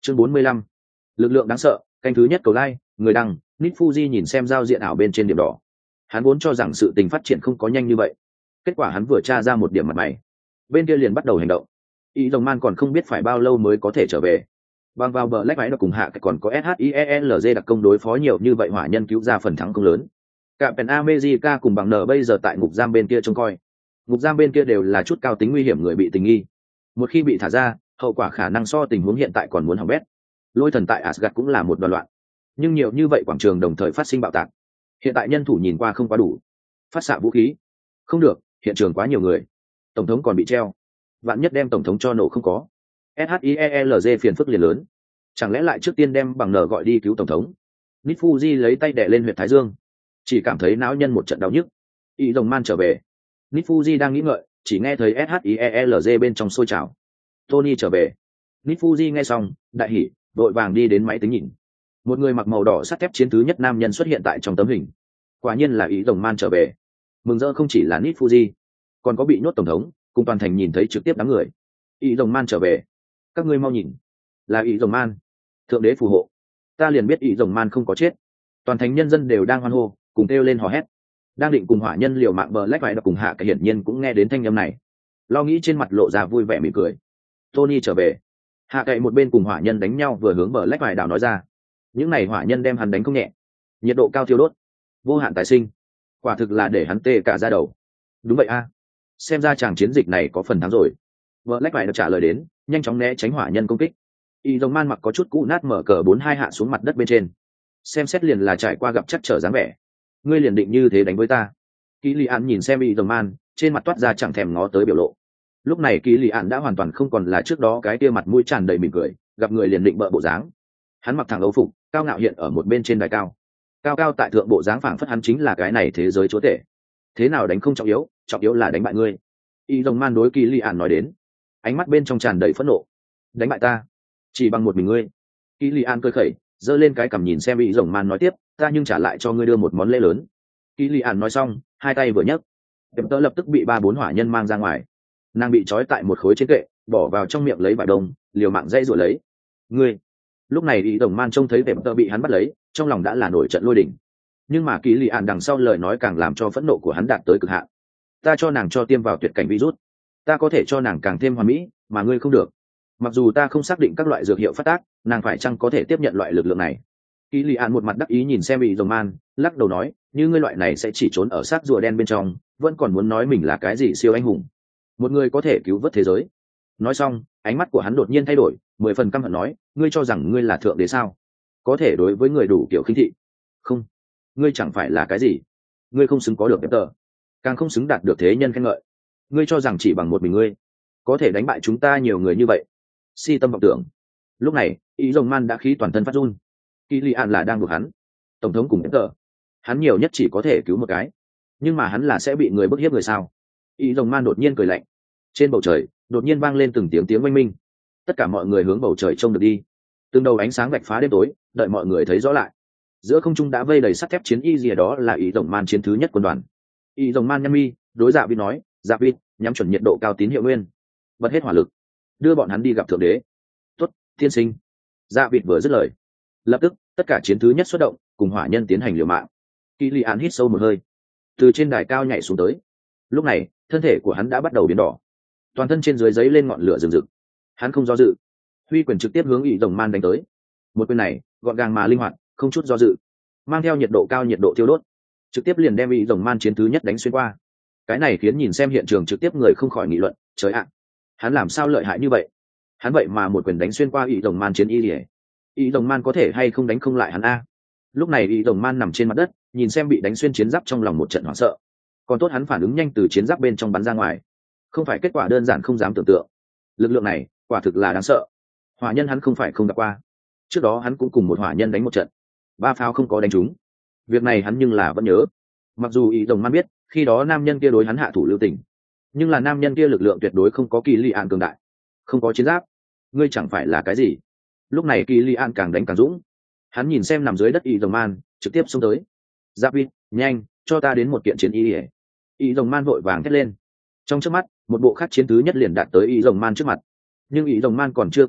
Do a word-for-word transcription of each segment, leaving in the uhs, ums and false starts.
chương bốn mươi lăm, lực lượng đáng sợ, canh thứ nhất cầu lai, người đăng, Nit Fuji nhìn xem giao diện ảo bên trên điểm đỏ. Hắn vốn cho rằng sự tình phát triển không có nhanh như vậy. Kết quả hắn vừa tra ra một điểm mặt mày, bên kia liền bắt đầu hành động. Y Đồng Man còn không biết phải bao lâu mới có thể trở về. Bằng vào bờ lách máy nó cùng hạ còn có ét hát i e lờ giê đặc công đối phó nhiều như vậy hỏa nhân cứu ra phần thắng không lớn. Captain America cùng bằng nở bây giờ tại ngục giam bên kia trông coi. Ngục giam bên kia đều là chút cao tính nguy hiểm người bị tình nghi. Một khi bị thả ra, hậu quả khả năng so tình huống hiện tại còn muốn hỏng bét. Lôi thần tại Asgard cũng là một đoàn loạn. Nhưng nhiều như vậy quảng trường đồng thời phát sinh bạo tạc. Hiện tại nhân thủ nhìn qua không quá đủ. Phát xạ vũ khí. Không được, hiện trường quá nhiều người. Tổng thống còn bị treo. Vạn nhất đem tổng thống cho nổ không có. ét hát i e lờ giê phiền phức liền lớn. Chẳng lẽ lại trước tiên đem bằng nở gọi đi cứu tổng thống? Nit Fuji lấy tay đè lên huyệt thái dương, chỉ cảm thấy não nhân một trận đau nhức. Y Đồng Man trở về. Nit Fuji đang nghĩ ngợi, chỉ nghe thấy ét hát i e lờ giê bên trong sôi trào. Tony trở về. Nit Fuji nghe xong, đại hỉ, vội vàng đi đến máy tính nhìn. Một người mặc màu đỏ sắt thép chiến thứ nhất nam nhân xuất hiện tại trong tấm hình. Quả nhiên là Y Đồng Man trở về. Mừng rỡ không chỉ là Nit Fuji, còn có bị nhốt tổng thống, cùng toàn thành nhìn thấy trực tiếp đám người. Y Đồng Man trở về. Các ngươi mau nhìn, là Y Đồng Man. Thượng đế phù hộ. Ta liền biết Y Đồng Man không có chết. Toàn thành nhân dân đều đang hoan hô, cùng kêu lên hò hét. Đang định cùng hỏa nhân liều mạng bờ lách vải đập cùng hạ cái hiển nhiên cũng nghe đến thanh âm này. Lo nghĩ trên mặt lộ ra vui vẻ mỉm cười. Tony trở về. Hạ cậy một bên cùng hỏa nhân đánh nhau vừa hướng bờ lách vải đảo nói ra. Những này hỏa nhân đem hắn đánh không nhẹ. Nhiệt độ cao thiêu đốt. Vô hạn tái sinh. Quả thực là để hắn tê cả da đầu. Đúng vậy a. Xem ra chàng chiến dịch này có phần thắng rồi. Bờ lách vải đập trả lời đến, nhanh chóng né tránh hỏa nhân công kích. Y Đồng Man mặc có chút cũ nát mở cờ bốn hai hạ xuống mặt đất bên trên. Xem xét liền là trải qua gặp chắc trở dáng vẻ. Ngươi liền định như thế đánh với ta? Kỷ Lý Án nhìn xem Y Đồng Man, trên mặt toát ra chẳng thèm ngó tới biểu lộ. Lúc này Kỷ Lý Án đã hoàn toàn không còn là trước đó cái kia mặt mũi tràn đầy mỉm cười, gặp người liền định bợ bộ dáng. Hắn mặc thẳng âu phục, cao ngạo hiện ở một bên trên đài cao. Cao cao tại thượng bộ dáng phảng phất hắn chính là cái này thế giới chúa tể. Thế nào đánh không trọng yếu, trọng yếu là đánh bại ngươi. Y Đồng Man đối Kỷ Lý Án nói đến, ánh mắt bên trong tràn đầy phẫn nộ. Đánh bại ta? Chỉ bằng một mình ngươi? Kỷ Lý Án cười khẩy, giơ lên cái cằm nhìn xem Y Đồng Man nói tiếp, ta nhưng trả lại cho ngươi đưa một món lễ lớn. Kỷ Lý Án nói xong, hai tay vừa nhấc, tiệm tớ lập tức bị ba bốn hỏa nhân mang ra ngoài. Nàng bị trói tại một khối trên kệ, bỏ vào trong miệng lấy vải đông, liều mạng dây rồi lấy. Ngươi! Lúc này Y Đồng Man trông thấy tiệm tớ bị hắn bắt lấy, trong lòng đã là nổi trận lôi đỉnh. Nhưng mà Kỷ Lý Án đằng sau lời nói càng làm cho phẫn nộ của hắn đạt tới cực hạn. Ta cho nàng cho tiêm vào tuyệt cảnh virus, ta có thể cho nàng càng thêm hoàn mỹ, mà ngươi không được. Mặc dù ta không xác định các loại dược hiệu phát tác, nàng phải chăng có thể tiếp nhận loại lực lượng này? Kỷ Lý Án một mặt đắc ý nhìn xem Y Đồng Man, lắc đầu nói, như ngươi loại này sẽ chỉ trốn ở xác rùa đen bên trong, vẫn còn muốn nói mình là cái gì siêu anh hùng, một người có thể cứu vớt thế giới. Nói xong, ánh mắt của hắn đột nhiên thay đổi, mười phần căm hận nói, ngươi cho rằng ngươi là thượng đế sao? Có thể đối với người đủ kiểu khinh thị? Không, ngươi chẳng phải là cái gì, ngươi không xứng có được đẹp tờ, càng không xứng đạt được thế nhân khen ngợi. Ngươi cho rằng chỉ bằng một mình ngươi có thể đánh bại chúng ta nhiều người như vậy? Si tâm vọng tưởng. Lúc này Y Đồng Man đã khí toàn thân phát run. Kỷ Lý Án là đang buộc hắn, tổng thống cùng đẹp tờ, hắn nhiều nhất chỉ có thể cứu một cái, nhưng mà hắn là sẽ bị người bức hiếp người sao? Y Đồng Man đột nhiên cười lạnh. Trên bầu trời đột nhiên vang lên từng tiếng tiếng oanh minh. Tất cả mọi người hướng bầu trời trông được đi. Từng đầu ánh sáng vạch phá đêm tối, đợi mọi người thấy rõ lại, giữa không trung đã vây đầy sắt thép chiến y gì đó là Y Đồng Man chiến thứ nhất quân đoàn. Y Đồng Man nhăn mi, đối Dạ Vịt nói, Dạ Vịt, nhắm chuẩn nhiệt độ cao tín hiệu nguyên, bật hết hỏa lực, đưa bọn hắn đi gặp thượng đế. Tuất, tiên sinh. Dạ Vịt vừa dứt lời, lập tức tất cả chiến thứ nhất xuất động, cùng hỏa nhân tiến hành liều mạng. Kỷ Lý Án hít sâu một hơi, từ trên đài cao nhảy xuống tới. Lúc này thân thể của hắn đã bắt đầu biến đỏ, toàn thân trên dưới giấy lên ngọn lửa rừng rực. Hắn không do dự, huy quyền trực tiếp hướng Y Đồng Man đánh tới. Một quyền này gọn gàng mà linh hoạt, không chút do dự, mang theo nhiệt độ cao nhiệt độ thiêu đốt, trực tiếp liền đem Y Đồng Man chiến thứ nhất đánh xuyên qua. Cái này khiến nhìn xem hiện trường trực tiếp người không khỏi nghị luận, trời ạ, hắn làm sao lợi hại như vậy? Hắn vậy mà một quyền đánh xuyên qua Y Đồng Man chiến y lìa. Y Đồng Man có thể hay không đánh không lại hắn a? Lúc này Y Đồng Man nằm trên mặt đất, nhìn xem bị đánh xuyên chiến giáp trong lòng một trận hoảng sợ. Còn tốt hắn phản ứng nhanh, từ chiến giáp bên trong bắn ra ngoài, không phải kết quả đơn giản không dám tưởng tượng. Lực lượng này quả thực là đáng sợ. Hỏa nhân hắn không phải không gặp qua, trước đó hắn cũng cùng một hỏa nhân đánh một trận, ba pháo không có đánh trúng. Việc này hắn nhưng là vẫn nhớ. Mặc dù Y Đồng Man biết khi đó nam nhân kia đối hắn hạ thủ lưu tình, nhưng là nam nhân kia lực lượng tuyệt đối không có Kỷ Lý Án cường đại. Không có chiến giáp, ngươi chẳng phải là cái gì. Lúc này Kỷ Lý Án càng đánh càng dũng. Hắn nhìn xem nằm dưới đất Y Đồng Man, trực tiếp xông tới. Giáp Vịt, nhanh cho ta đến một kiện chiến y. Y Đồng Man vội vàng thét lên. Trong chớp mắt một bộ khác chiến thứ nhất liền đạt tới Y Đồng Man trước mặt. Nhưng Y Đồng Man còn chưa kịp mặc,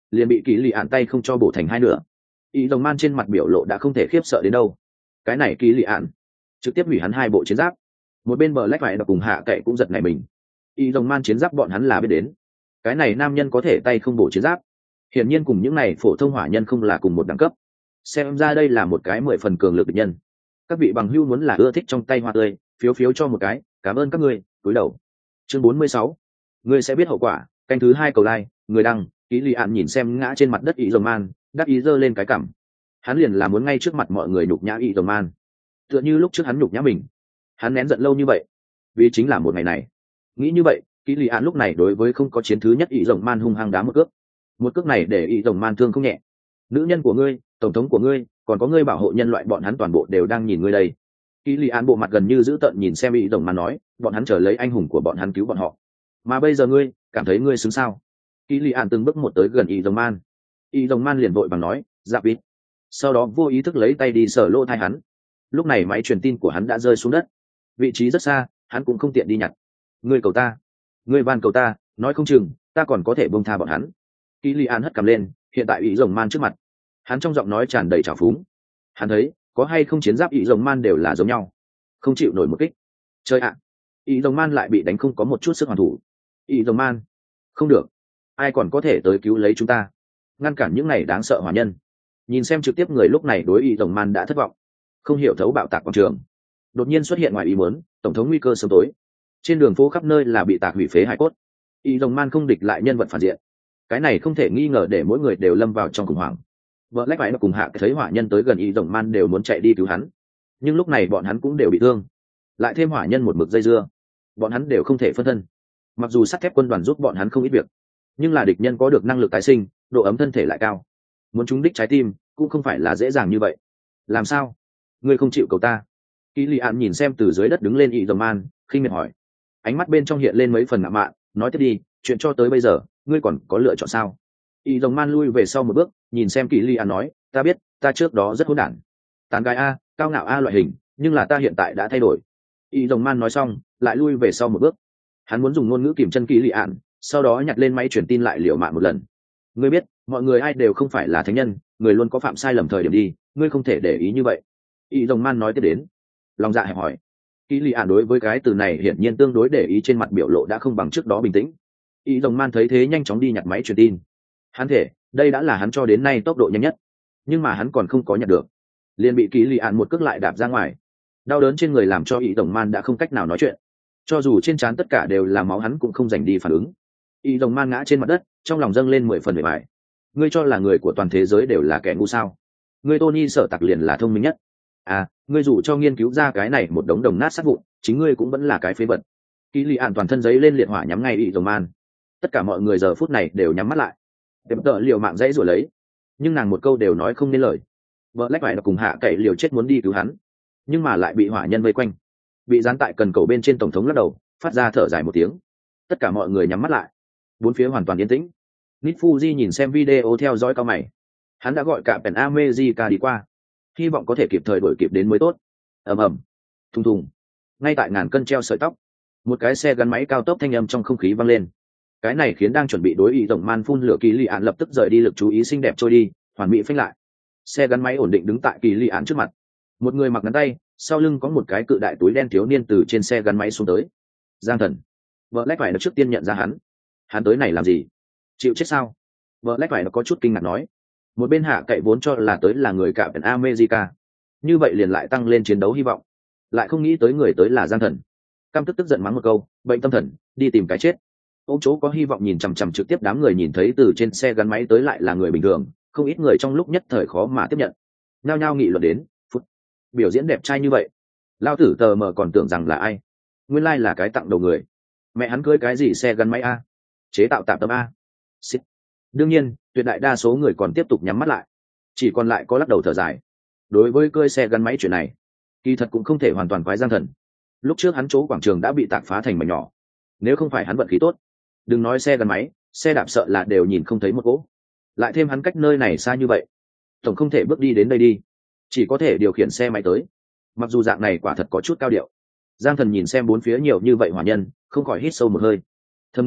liền bị kỳ lì ạn tay không cho bổ thành hai nửa. Y Rồng Man trên mặt biểu lộ đã không thể khiếp sợ đến đâu. Cái này kỳ lì ạn trực tiếp hủy hắn hai bộ chiến giáp. Một bên bờ lách phải đọc cùng hạ cậy cũng giật nảy mình. Y Rồng Man chiến giáp bọn hắn là biết đến, cái này nam nhân có thể tay không bổ chiến giáp, hiển nhiên cùng những này phổ thông hỏa nhân không là cùng một đẳng cấp. Xem ra đây là một cái mười phần cường lực địch nhân. Các vị bằng hữu muốn là ưa thích trong tay hoa tươi, phiếu phiếu cho một cái, cảm ơn các ngươi. Cúi đầu. Chương bốn mươi sáu, ngươi sẽ biết hậu quả. Canh thứ hai cầu like, người đăng. Ký Lì Ạn nhìn xem ngã trên mặt đất Y Rồng Man, đắc ý giơ lên cái cằm. Hắn liền là muốn ngay trước mặt mọi người nhục nhã Y Rồng Man, tựa như lúc trước hắn nhục nhã mình. Hắn nén giận lâu như vậy, vì chính là một ngày này. Nghĩ như vậy, Ký Lì Ạn lúc này đối với không có chiến thứ nhất Y Rồng Man hung hăng đá một cước. Một cước này để Y Rồng Man thương không nhẹ. Nữ nhân của ngươi, tổng thống của ngươi, còn có ngươi bảo hộ nhân loại, bọn hắn toàn bộ đều đang nhìn ngươi đây. Ký Lì Ạn bộ mặt gần như dữ tợn nhìn xem Y Rồng Man nói, bọn hắn chờ lấy anh hùng của bọn hắn cứu bọn họ, mà bây giờ ngươi cảm thấy ngươi xứng sao? Ký Lì Ạn từng bước một tới gần Y Rồng Man. Y Rồng Man liền vội bằng nói, dạ vịt. Sau đó vô ý thức lấy tay đi sờ lỗ tai hắn. Lúc này máy truyền tin của hắn đã rơi xuống đất, vị trí rất xa, hắn cũng không tiện đi nhặt. Ngươi cầu ta, ngươi van cầu ta, nói không chừng ta còn có thể buông tha bọn hắn. Ký Lì Ạn hất cằm lên, hiện tại Y Rồng Man trước mặt, hắn trong giọng nói tràn đầy trào phúng. Hắn thấy có hay không chiến giáp Y Rồng Man đều là giống nhau, không chịu nổi một kích. Chơi ạ, à. Y Rồng Man lại bị đánh không có một chút sức hoàn thủ. Y Rồng Man, không được, ai còn có thể tới cứu lấy chúng ta, ngăn cản những này đáng sợ hỏa nhân. Nhìn xem trực tiếp người lúc này đối Y Rồng Man đã thất vọng, không hiểu thấu bạo tạc quảng trường. Đột nhiên xuất hiện ngoài ý muốn, tổng thống nguy cơ sớm tối. Trên đường phố khắp nơi là bị tạc hủy phế hải cốt. Y Rồng Man không địch lại nhân vật phản diện, cái này không thể nghi ngờ để mỗi người đều lâm vào trong khủng hoảng. Vợ lách phải cùng hạ thấy hỏa nhân tới gần Y Rồng Man đều muốn chạy đi cứu hắn, nhưng lúc này bọn hắn cũng đều bị thương, lại thêm hỏa nhân một mực dây dưa, bọn hắn đều không thể phân thân. Mặc dù sắt thép quân đoàn giúp bọn hắn không ít việc, nhưng là địch nhân có được năng lực tái sinh, độ ấm thân thể lại cao, muốn trúng đích trái tim cũng không phải là dễ dàng như vậy. Làm sao ngươi không chịu cầu ta? Ký Lì Ạn nhìn xem từ dưới đất đứng lên Y Rồng Man, khinh miệt hỏi, ánh mắt bên trong hiện lên mấy phần ngạo mạn. Nói tiếp đi, chuyện cho tới bây giờ ngươi còn có lựa chọn sao? Y Rồng Man lui về sau một bước, nhìn xem Ký Lì Ạn nói, ta biết ta trước đó rất hỗn đản, tán gái a, cao ngạo a loại hình, nhưng là ta hiện tại đã thay đổi. Y Rồng Man nói xong lại lui về sau một bước, hắn muốn dùng ngôn ngữ kìm chân Ký Lì Ạn, sau đó nhặt lên máy truyền tin lại liều mạng một lần. Ngươi biết mọi người ai đều không phải là thánh nhân, người luôn có phạm sai lầm thời điểm đi, ngươi không thể để ý như vậy. Y Rồng Man nói tiếp đến, lòng dạ hẹp hỏi. Ký Lì Ạn đối với cái từ này hiển nhiên tương đối để ý, trên mặt biểu lộ đã không bằng trước đó bình tĩnh. Y Rồng Man thấy thế nhanh chóng đi nhặt máy truyền tin. Hắn thể đây đã là hắn cho đến nay tốc độ nhanh nhất, nhưng mà hắn còn không có nhặt được, liền bị Ký Lì Ạn một cước lại đạp ra ngoài. Đau đớn trên người làm cho Y Rồng Man đã không cách nào nói chuyện, cho dù trên trán tất cả đều là máu hắn cũng không dành đi phản ứng. Y Rồng Man ngã trên mặt đất, trong lòng dâng lên mười phần bề bài. Ngươi cho là người của toàn thế giới đều là kẻ ngu sao? Ngươi Tony Sở Tạc liền là thông minh nhất. À, ngươi dù cho nghiên cứu ra cái này một đống đồng nát sát vụn, chính ngươi cũng vẫn là cái phế vật. Ký Lì Ạn toàn thân giấy lên liệt hỏa nhắm ngay Y Rồng Man. Tất cả mọi người giờ phút này đều nhắm mắt lại, đẹp tợ liều mạng dãy rồi lấy, nhưng nàng một câu đều nói không nên lời. Vợ lách phải cùng hạ cậy liều chết muốn đi cứu hắn, nhưng mà lại bị hỏa nhân vây quanh. Bị dán tại cần cầu bên trên tổng thống lắc đầu, phát ra thở dài một tiếng. Tất cả mọi người nhắm mắt lại, bốn phía hoàn toàn yên tĩnh. Nít Fuji nhìn xem video theo dõi cao mày, hắn đã gọi cả Pen America đi qua, hy vọng có thể kịp thời đuổi kịp đến mới tốt. Ầm ầm, thùng thùng, ngay tại ngàn cân treo sợi tóc, một cái xe gắn máy cao tốc thanh âm trong không khí vang lên. Cái này khiến đang chuẩn bị đối Y Rồng Man phun lửa Ký Lì Ạn lập tức rời đi, lực chú ý xinh đẹp trôi đi, hoàn mỹ phanh lại. Xe gắn máy ổn định đứng tại Ký Lì Ạn trước mặt. Một người mặc ngắn tay, sau lưng có một cái cự đại túi đen thiếu niên từ trên xe gắn máy xuống tới. Giang Thần. Vợ lách phải trước tiên nhận ra hắn. Hắn tới này làm gì? Chịu chết sao? Vợ lách phải có chút kinh ngạc nói. Một bên hạ cậy vốn cho là tới là người cả Pen America, như vậy liền lại tăng lên chiến đấu hy vọng, lại không nghĩ tới người tới là Giang Thần. Căm tức tức giận mắng một câu, bệnh tâm thần, đi tìm cái chết. Ôm chỗ có hy vọng nhìn chằm chằm trực tiếp đám người nhìn thấy từ trên xe gắn máy tới lại là người bình thường, không ít người trong lúc nhất thời khó mà tiếp nhận, nhao nhao nghị luận đến, phút biểu diễn đẹp trai như vậy, lao tử tờ mờ còn tưởng rằng là ai, nguyên lai là cái tặng đầu người. Mẹ hắn cưới cái gì xe gắn máy a, chế tạo tạm tâm a. Xít. Đương nhiên tuyệt đại đa số người còn tiếp tục nhắm mắt lại, chỉ còn lại có lắc đầu thở dài. Đối với cưới xe gắn máy chuyện này, kỳ thật cũng không thể hoàn toàn quái Giang Thần. Lúc trước hắn chỗ quảng trường đã bị tạc phá thành mảnh nhỏ, nếu không phải hắn vận khí tốt, đừng nói xe gắn máy, xe đạp sợ là đều nhìn không thấy một cỗ. Lại thêm hắn cách nơi này xa như vậy, tổng không thể bước đi đến đây đi, chỉ có thể điều khiển xe máy tới. Mặc dù dạng này quả thật có chút cao điệu. Giang Thần nhìn xem bốn phía nhiều như vậy hỏa nhân, không khỏi hít sâu một hơi, thầm nghĩ,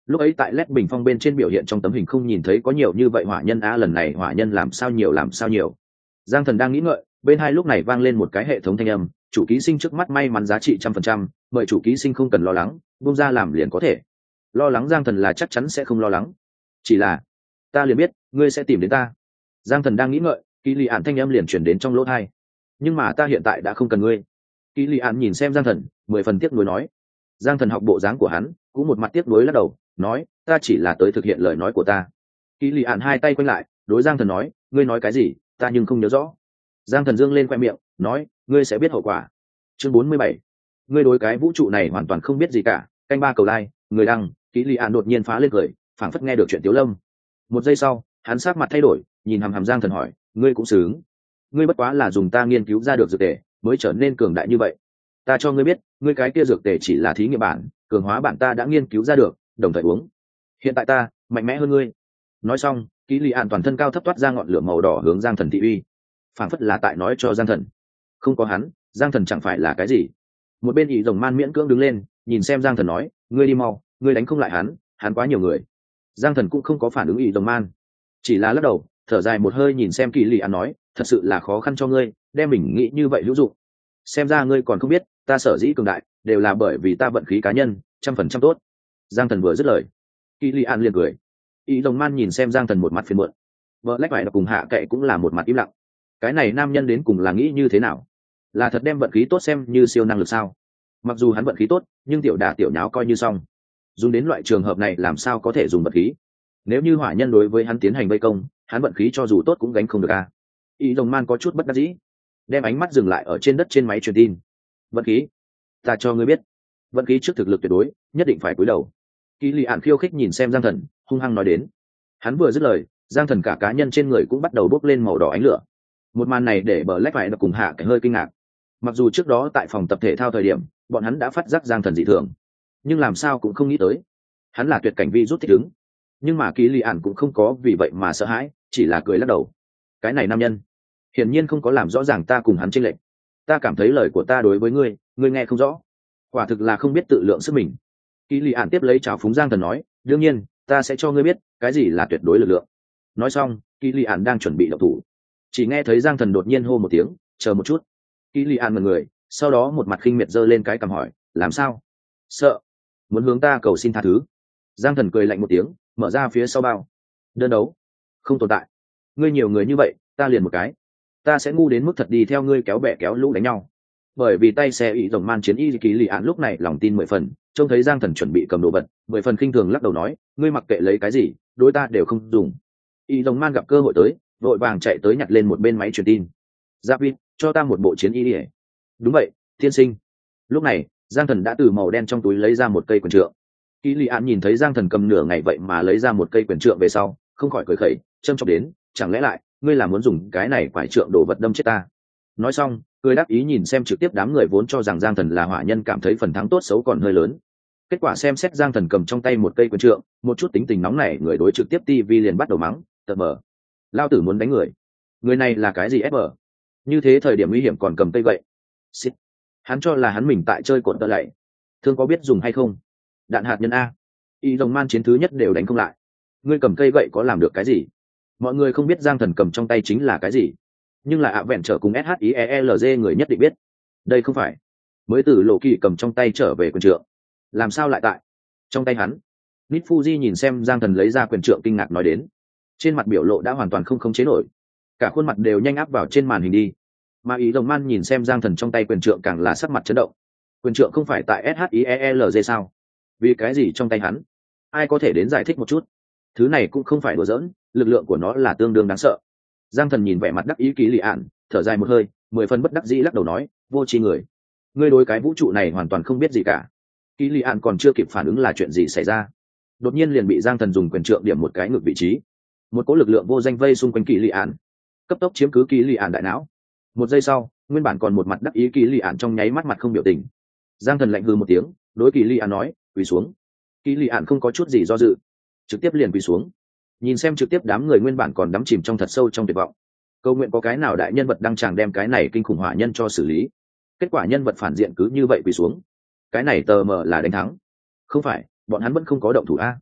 lúc ấy tại led bình phong bên trên biểu hiện trong tấm hình không nhìn thấy có nhiều như vậy hỏa nhân a, lần này hỏa nhân làm sao nhiều làm sao nhiều. Giang Thần đang nghĩ ngợi, bên hai lúc này vang lên một cái hệ thống thanh âm, chủ ký sinh trước mắt may mắn giá trị trăm phần trăm, mời chủ ký sinh không cần lo lắng, buông ra làm liền có thể. Lo lắng Giang Thần là chắc chắn sẽ không lo lắng, chỉ là ta liền biết ngươi sẽ tìm đến ta. Giang Thần đang nghĩ ngợi, Kỳ Lị Ản thanh âm liền chuyển đến trong lỗ tai. Nhưng mà ta hiện tại đã không cần ngươi. Kỳ Lị Ản nhìn xem Giang Thần, mười phần tiếc nuối nói. Giang Thần học bộ dáng của hắn, cũng một mặt tiếc nuối lắc đầu, nói, ta chỉ là tới thực hiện lời nói của ta. Kỳ Lị Ản hai tay quanh lại, đối Giang Thần nói, ngươi nói cái gì, ta nhưng không nhớ rõ. Giang Thần dương lên khoe miệng, nói, ngươi sẽ biết hậu quả. Chương bốn mươi bảy, ngươi đối cái vũ trụ này hoàn toàn không biết gì cả. Canh ba cầu like, người đăng. Kỳ Lị Ản đột nhiên phá lên cười, phảng phất nghe được chuyện Tiếu Lâm. Một giây sau, hắn sắc mặt thay đổi, nhìn hằm hằm Giang Thần hỏi, ngươi cũng xứng. Ngươi bất quá là dùng ta nghiên cứu ra được dược tề mới trở nên cường đại như vậy. Ta cho ngươi biết, ngươi cái kia dược tề chỉ là thí nghiệm bản, cường hóa bản ta đã nghiên cứu ra được, đồng thời uống. Hiện tại ta mạnh mẽ hơn ngươi. Nói xong, Kỳ Lị Ản toàn thân cao thấp toát ra ngọn lửa màu đỏ hướng Giang Thần thị uy, phảng phất là tại nói cho Giang Thần, không có hắn, Giang Thần chẳng phải là cái gì. Một bên ỷ rồng man miễn cưỡng đứng lên, nhìn xem Giang Thần nói, ngươi đi mau, ngươi đánh không lại hắn, hắn quá nhiều người. Giang Thần cũng không có phản ứng ỷ rồng man, chỉ là lắc đầu, thở dài một hơi nhìn xem Kỳ Lị Ản nói, thật sự là khó khăn cho ngươi, đem mình nghĩ như vậy hữu dụng. Xem ra ngươi còn không biết, ta sở dĩ cường đại, đều là bởi vì ta vận khí cá nhân, trăm phần trăm tốt. Giang Thần vừa dứt lời, Kỳ Lị Ản liền cười. Ý Đồng Man nhìn xem Giang Thần một mặt phiền muộn, vợ lách phải cùng hạ kệ cũng là một mặt im lặng. Cái này nam nhân đến cùng là nghĩ như thế nào? Là thật đem vận khí tốt xem như siêu năng lực sao? Mặc dù hắn vận khí tốt, nhưng tiểu đả tiểu nháo coi như xong. Dùng đến loại trường hợp này làm sao có thể dùng vận khí? Nếu như hỏa nhân đối với hắn tiến hành vây công, hắn vận khí cho dù tốt cũng gánh không được a. Ý Đồng Man có chút bất đắc dĩ, đem ánh mắt dừng lại ở trên đất trên máy truyền tin. Vận khí, ta cho ngươi biết, vận khí trước thực lực tuyệt đối, nhất định phải cúi đầu. Kỳ Lị Ản khiêu khích nhìn xem Giang Thần, hung hăng nói đến. Hắn vừa dứt lời, Giang Thần cả cá nhân trên người cũng bắt đầu bốc lên màu đỏ ánh lửa. Một màn này để bờ lách phải cùng hạ cái hơi kinh ngạc. Mặc dù trước đó tại phòng tập thể thao thời điểm, bọn hắn đã phát giác Giang Thần dị thường, nhưng làm sao cũng không nghĩ tới, hắn là tuyệt cảnh vi rút thích ứng. Nhưng mà Kỳ Lị Ản cũng không có vì vậy mà sợ hãi, chỉ là cười lắc đầu. Cái này nam nhân, hiển nhiên không có làm rõ ràng ta cùng hắn chênh lệch. Ta cảm thấy lời của ta đối với ngươi, ngươi nghe không rõ. Quả thực là không biết tự lượng sức mình. Kỳ Lị Ản tiếp lấy chào phúng Giang Thần nói, đương nhiên, ta sẽ cho ngươi biết, cái gì là tuyệt đối lực lượng. Nói xong, Kỳ Lị Ản đang chuẩn bị động thủ, chỉ nghe thấy Giang Thần đột nhiên hô một tiếng, chờ một chút. Kỳ Lị Ản ngẩn người, sau đó một mặt khinh miệt giơ lên cái cằm hỏi, làm sao? Sợ? Muốn hướng ta cầu xin tha thứ? Giang Thần cười lạnh một tiếng, mở ra phía sau bao. Đơn đấu? Không tồn tại. Ngươi nhiều người như vậy, ta liền một cái. Ta sẽ ngu đến mức thật đi theo ngươi kéo bè kéo lũ đánh nhau. Bởi vì tay xe ý rồng man chiến y Kỳ Lị Ản lúc này lòng tin mười phần, trông thấy Giang Thần chuẩn bị cầm đồ vật, mười phần khinh thường lắc đầu nói, ngươi mặc kệ lấy cái gì, đối ta đều không dùng. Y rồng man gặp cơ hội tới, vội vàng chạy tới nhặt lên một bên máy truyền tin. Giáp vít, cho ta một bộ chiến y ỉa. Đúng vậy, tiên sinh. Lúc này, Giang Thần đã từ màu đen trong túi lấy ra một cây quyền trượng. Kỳ Lị Ản nhìn thấy Giang Thần cầm nửa ngày vậy mà lấy ra một cây quyền trượng về sau, không khỏi cười khẩy, châm chọc đến, chẳng lẽ lại ngươi là muốn dùng cái này quải trượng đổ vật đâm chết ta? Nói xong, cười đáp ý nhìn xem trực tiếp đám người vốn cho rằng Giang Thần là hỏa nhân cảm thấy phần thắng tốt xấu còn hơi lớn. Kết quả xem xét Giang Thần cầm trong tay một cây quyền trượng, một chút tính tình nóng này người đối trực tiếp ti vi liền bắt đầu mắng, tợt mờ, lao tử muốn đánh người, người này là cái gì ép bờ, như thế thời điểm nguy hiểm còn cầm cây gậy. Xịt. Hắn cho là hắn mình tại chơi cột tơ lạy, thương có biết dùng hay không? Đạn hạt nhân a, y rồng man chiến thứ nhất đều đánh không lại, ngươi cầm cây gậy có làm được cái gì? Mọi người không biết Giang Thần cầm trong tay chính là cái gì, nhưng là ạ vẹn trở cùng SHIELZ người nhất định biết. Đây không phải mới từ lộ kỳ cầm trong tay trở về quyền trượng, làm sao lại tại trong tay hắn? Nít Fuji nhìn xem Giang Thần lấy ra quyền trượng kinh ngạc nói đến, trên mặt biểu lộ đã hoàn toàn không khống chế nổi, cả khuôn mặt đều nhanh áp vào trên màn hình đi. Mà ý rồng man nhìn xem Giang Thần trong tay quyền trượng càng là sắc mặt chấn động. Quyền trượng không phải tại SHIELZ sao? Vì cái gì trong tay hắn? Ai có thể đến giải thích một chút? Thứ này cũng không phải đùa giỡn, lực lượng của nó là tương đương đáng sợ. Giang Thần nhìn vẻ mặt đắc ý Kỳ Lị Ản, thở dài một hơi, mười phần bất đắc dĩ lắc đầu nói, vô tri người, ngươi đối cái vũ trụ này hoàn toàn không biết gì cả. Kỳ Lị Ản còn chưa kịp phản ứng là chuyện gì xảy ra, đột nhiên liền bị Giang Thần dùng quyền trượng điểm một cái ngược vị trí. Một cỗ lực lượng vô danh vây xung quanh Kỳ Lị Ản, cấp tốc chiếm cứ Kỳ Lị Ản đại não. Một giây sau, nguyên bản còn một mặt đắc ý Kỳ Lị Ản trong nháy mắt mặt không biểu tình. Giang Thần lạnh hừ một tiếng, đối Kỳ Lị Ản nói, quỳ xuống. Kỳ Lị Ản không có chút gì do dự, trực tiếp liền quỳ xuống. Nhìn xem trực tiếp đám người nguyên bản còn đắm chìm trong thật sâu trong tuyệt vọng, câu nguyện có cái nào đại nhân vật đăng tràng đem cái này kinh khủng hỏa nhân cho xử lý. Kết quả nhân vật phản diện cứ như vậy quỳ xuống, cái này tờ mờ là đánh thắng. Không phải, bọn hắn vẫn không có động thủ a.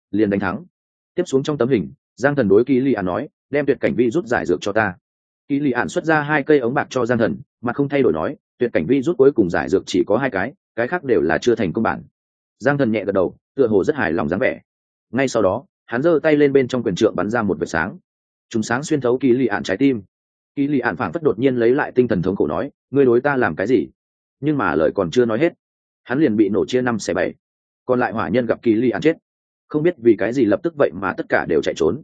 liền đánh thắng. Tiếp xuống trong tấm hình, Giang Thần đối Kỳ Lị Ản nói, đem tuyệt cảnh vi rút giải dược cho ta. Kỳ Lị Ản xuất ra hai cây ống bạc cho Giang Thần, mà không thay đổi nói, tuyệt cảnh vi rút cuối cùng giải dược chỉ có hai cái, cái khác đều là chưa thành công bản. Giang Thần nhẹ gật đầu, tựa hồ rất hài lòng dáng vẻ. Ngay sau đó, hắn giơ tay lên bên trong quyền trượng bắn ra một vệt sáng. Chúng sáng xuyên thấu Kỳ Lị Ản trái tim. Kỳ Lị Ản phảng phất đột nhiên lấy lại tinh thần thống khổ nói, ngươi đối ta làm cái gì? Nhưng mà lời còn chưa nói hết, hắn liền bị nổ chia năm xẻ bảy. Còn lại hỏa nhân gặp Kỳ Lị Ản chết, không biết vì cái gì lập tức vậy mà tất cả đều chạy trốn.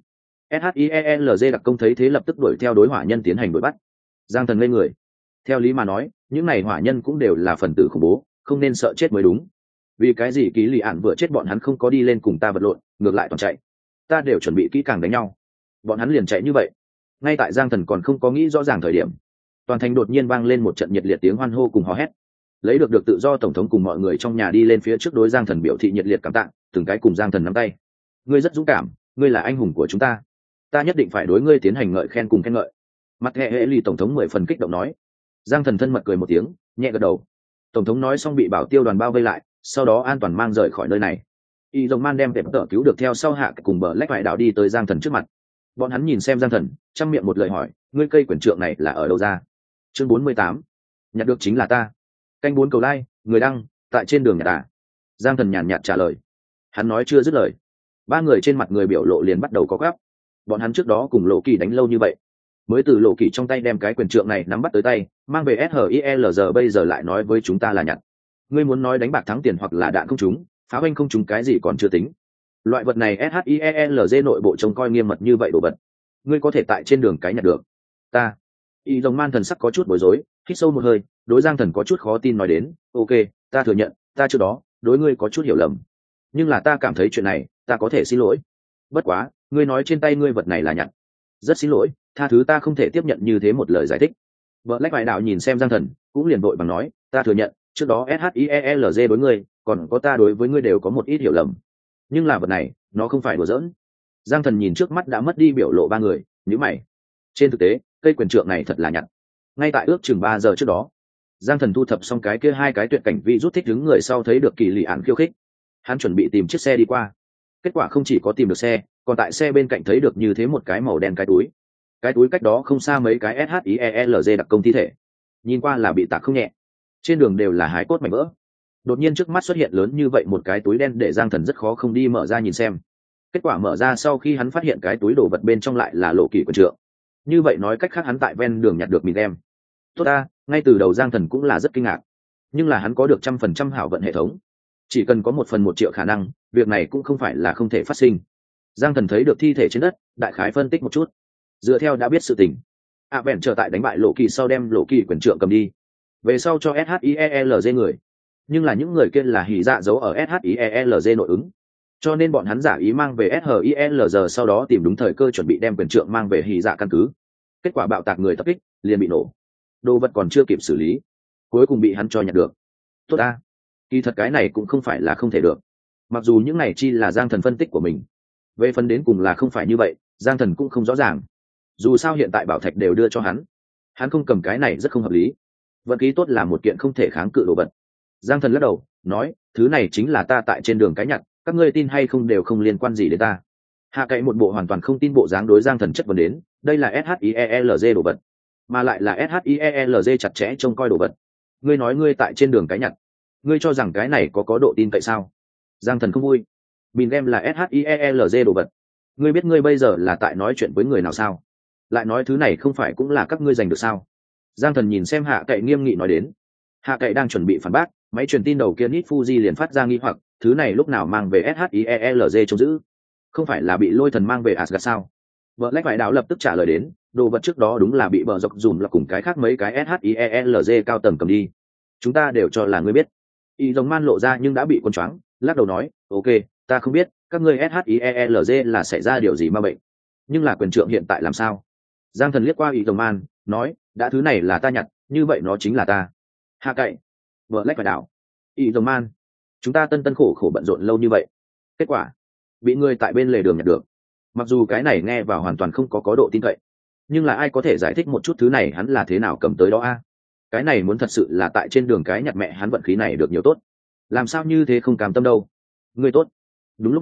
SHIELZ đặc công thấy thế lập tức đuổi theo đối hỏa nhân tiến hành đuổi bắt. Giang Thần ngây người. Theo lý mà nói, những này hỏa nhân cũng đều là phần tử khủng bố, không nên sợ chết mới đúng. Vì cái gì Kỳ Lị Ản vừa chết bọn hắn không có đi lên cùng ta vật lộn, ngược lại toàn chạy? Ta đều chuẩn bị kỹ càng đánh nhau, bọn hắn liền chạy như vậy. Ngay tại Giang Thần còn không có nghĩ rõ ràng thời điểm, toàn thành đột nhiên vang lên một trận nhiệt liệt tiếng hoan hô cùng hò hét. Lấy được được tự do tổng thống cùng mọi người trong nhà đi lên phía trước đối Giang Thần biểu thị nhiệt liệt cảm tạ, từng cái cùng Giang Thần nắm tay. Ngươi rất dũng cảm, ngươi là anh hùng của chúng ta, ta nhất định phải đối ngươi tiến hành ngợi khen cùng khen ngợi. Mặt hệ hệ lì tổng thống mười phần kích động nói. Giang Thần thân mật cười một tiếng, nhẹ gật đầu. Tổng thống nói xong bị bảo tiêu đoàn bao vây lại, sau đó an toàn mang rời khỏi nơi này. Y Dòng Man đem tệp tợ cứu được theo sau hạ cùng bờ lách vải đảo đi tới Giang Thần trước mặt. Bọn hắn nhìn xem Giang Thần, chăm miệng một lời hỏi, ngươi cây quyển trượng này là ở đâu ra? Chương bốn mươi tám, nhặt được chính là ta. Canh bốn cầu like, người đăng, tại trên đường nhà ta. Giang Thần nhàn nhạt trả lời. Hắn nói chưa dứt lời, ba người trên mặt người biểu lộ liền bắt đầu có gắp. Bọn hắn trước đó cùng Lộ Kỳ đánh lâu như vậy, mới từ Lộ Kỳ trong tay đem cái quyền trượng này nắm bắt tới tay, mang về SHIELZ, bây giờ lại nói với chúng ta là nhặt. Ngươi muốn nói đánh bạc thắng tiền hoặc là đạn không trúng, pháo anh không trúng cái gì còn chưa tính. Loại vật này SHIELZ nội bộ trông coi nghiêm mật như vậy đồ vật, ngươi có thể tại trên đường cái nhặt được. Ta, Y Dòng Man thần sắc có chút bối rối, hít sâu một hơi, đối Giang Thần có chút khó tin nói đến, ok, ta thừa nhận, ta trước đó đối ngươi có chút hiểu lầm, nhưng là ta cảm thấy chuyện này, ta có thể xin lỗi. Bất quá, ngươi nói trên tay ngươi vật này là nhặt, rất xin lỗi, tha thứ, ta không thể tiếp nhận như thế một lời giải thích. Vợ lách vải đạo nhìn xem Giang Thần, cũng liền đội bằng nói, ta thừa nhận, trước đó SHIELZ đối ngươi, còn có ta đối với ngươi đều có một ít hiểu lầm, nhưng là vật này, nó không phải đùa giỡn. Giang Thần nhìn trước mắt đã mất đi biểu lộ ba người, nhíu mày. Trên thực tế, cây quyền trượng này thật là nhặt. Ngay tại ước chừng ba giờ trước đó, Giang Thần thu thập xong cái kia hai cái tuyệt cảnh vi rút thích đứng người sau thấy được Kỳ Lị Ản khiêu khích. Hắn chuẩn bị tìm chiếc xe đi qua. Kết quả không chỉ có tìm được xe, còn tại xe bên cạnh thấy được như thế một cái màu đen cái túi. Cái túi cách đó không xa mấy cái SHIELZ đặc công thi thể. Nhìn qua là bị tạc không nhẹ. Trên đường đều là hái cốt mảnh vỡ. Đột nhiên trước mắt xuất hiện lớn như vậy một cái túi đen để Giang Thần rất khó không đi mở ra nhìn xem. Kết quả mở ra sau khi hắn phát hiện cái túi đồ vật bên trong lại là Lộ Kỳ quyền trượng. Như vậy nói cách khác hắn tại ven đường nhặt được mìn đem. Tốt ta, ngay từ đầu Giang Thần cũng là rất kinh ngạc. Nhưng là hắn có được trăm phần trăm hảo vận hệ thống. Chỉ cần có một phần một triệu khả năng, việc này cũng không phải là không thể phát sinh. Giang Thần thấy được thi thể trên đất, đại khái phân tích một chút. Dựa theo đã biết sự tình, ạ bèn trở tại đánh bại Lộ Kỳ sau đem Lộ Kỳ quyền trượng cầm đi. Về sau cho SHIELZ người. Nhưng là những người kia là hỉ dạ giấu ở SHIELZ nội ứng. Cho nên bọn hắn giả ý mang về SHIELZ sau đó tìm đúng thời cơ chuẩn bị đem quyền trượng mang về hỉ dạ căn cứ. Kết quả bạo tạc người tập kích, liền bị nổ. Đồ vật còn chưa kịp xử lý, cuối cùng bị hắn cho nhặt được. Tốt ta, kỳ thật cái này cũng không phải là không thể được. Mặc dù những này chi là Giang Thần phân tích của mình, về phần đến cùng là không phải như vậy, Giang Thần cũng không rõ ràng. Dù sao hiện tại bảo thạch đều đưa cho hắn, hắn không cầm cái này rất không hợp lý. Vận khí tốt là một kiện không thể kháng cự đồ vật. Giang Thần lắc đầu, nói, thứ này chính là ta tại trên đường cái nhặt, các ngươi tin hay không đều không liên quan gì đến ta. Hạ Cậy một bộ hoàn toàn không tin bộ dáng đối Giang Thần chất vấn đến, đây là SHIELZ đồ vật, mà lại là SHIELZ chặt chẽ trông coi đồ vật. Ngươi nói ngươi tại trên đường cái nhặt, ngươi cho rằng cái này có có độ tin cậy sao? Giang Thần không vui. Mình đem là SHIELZ đồ vật. Ngươi biết ngươi bây giờ là tại nói chuyện với người nào sao? Lại nói thứ này không phải cũng là các ngươi giành được sao? Giang Thần nhìn xem Hạ Cậy nghiêm nghị nói đến. Hạ Cậy đang chuẩn bị phản bác, máy truyền tin đầu kia Nit Fuji liền phát ra nghi hoặc, thứ này lúc nào mang về SHIELZ trông giữ? Không phải là bị Lôi Thần mang về Asgard sao? Vợ lách vải đạo lập tức trả lời đến, đồ vật trước đó đúng là bị bờ dọc dùm là cùng cái khác mấy cái SHIELZ cao tầng cầm đi. Chúng ta đều cho là ngươi biết. Y Dòng Man lộ ra nhưng đã bị quân choáng, lắc đầu nói, ok, ta không biết, các ngươi SHIELZ là xảy ra điều gì ma bệnh. Nhưng là quyền trượng hiện tại làm sao? Giang Thần liếc qua Y Dòng Man, nói, đã thứ này là ta nhặt, như vậy nó chính là ta. Hạ Cậy, vợ lách vải đạo, Y Dòng Man, chúng ta tân tân khổ khổ bận rộn lâu như vậy, kết quả bị ngươi tại bên lề đường nhặt được. Mặc dù cái này nghe vào hoàn toàn không có có độ tin cậy, nhưng là ai có thể giải thích một chút thứ này hắn là thế nào cầm tới đó a? Cái này muốn thật sự là tại trên đường cái nhặt mẹ hắn vận khí này được nhiều tốt, làm sao như thế không cam tâm đâu. Ngươi tốt. Đúng lúc này,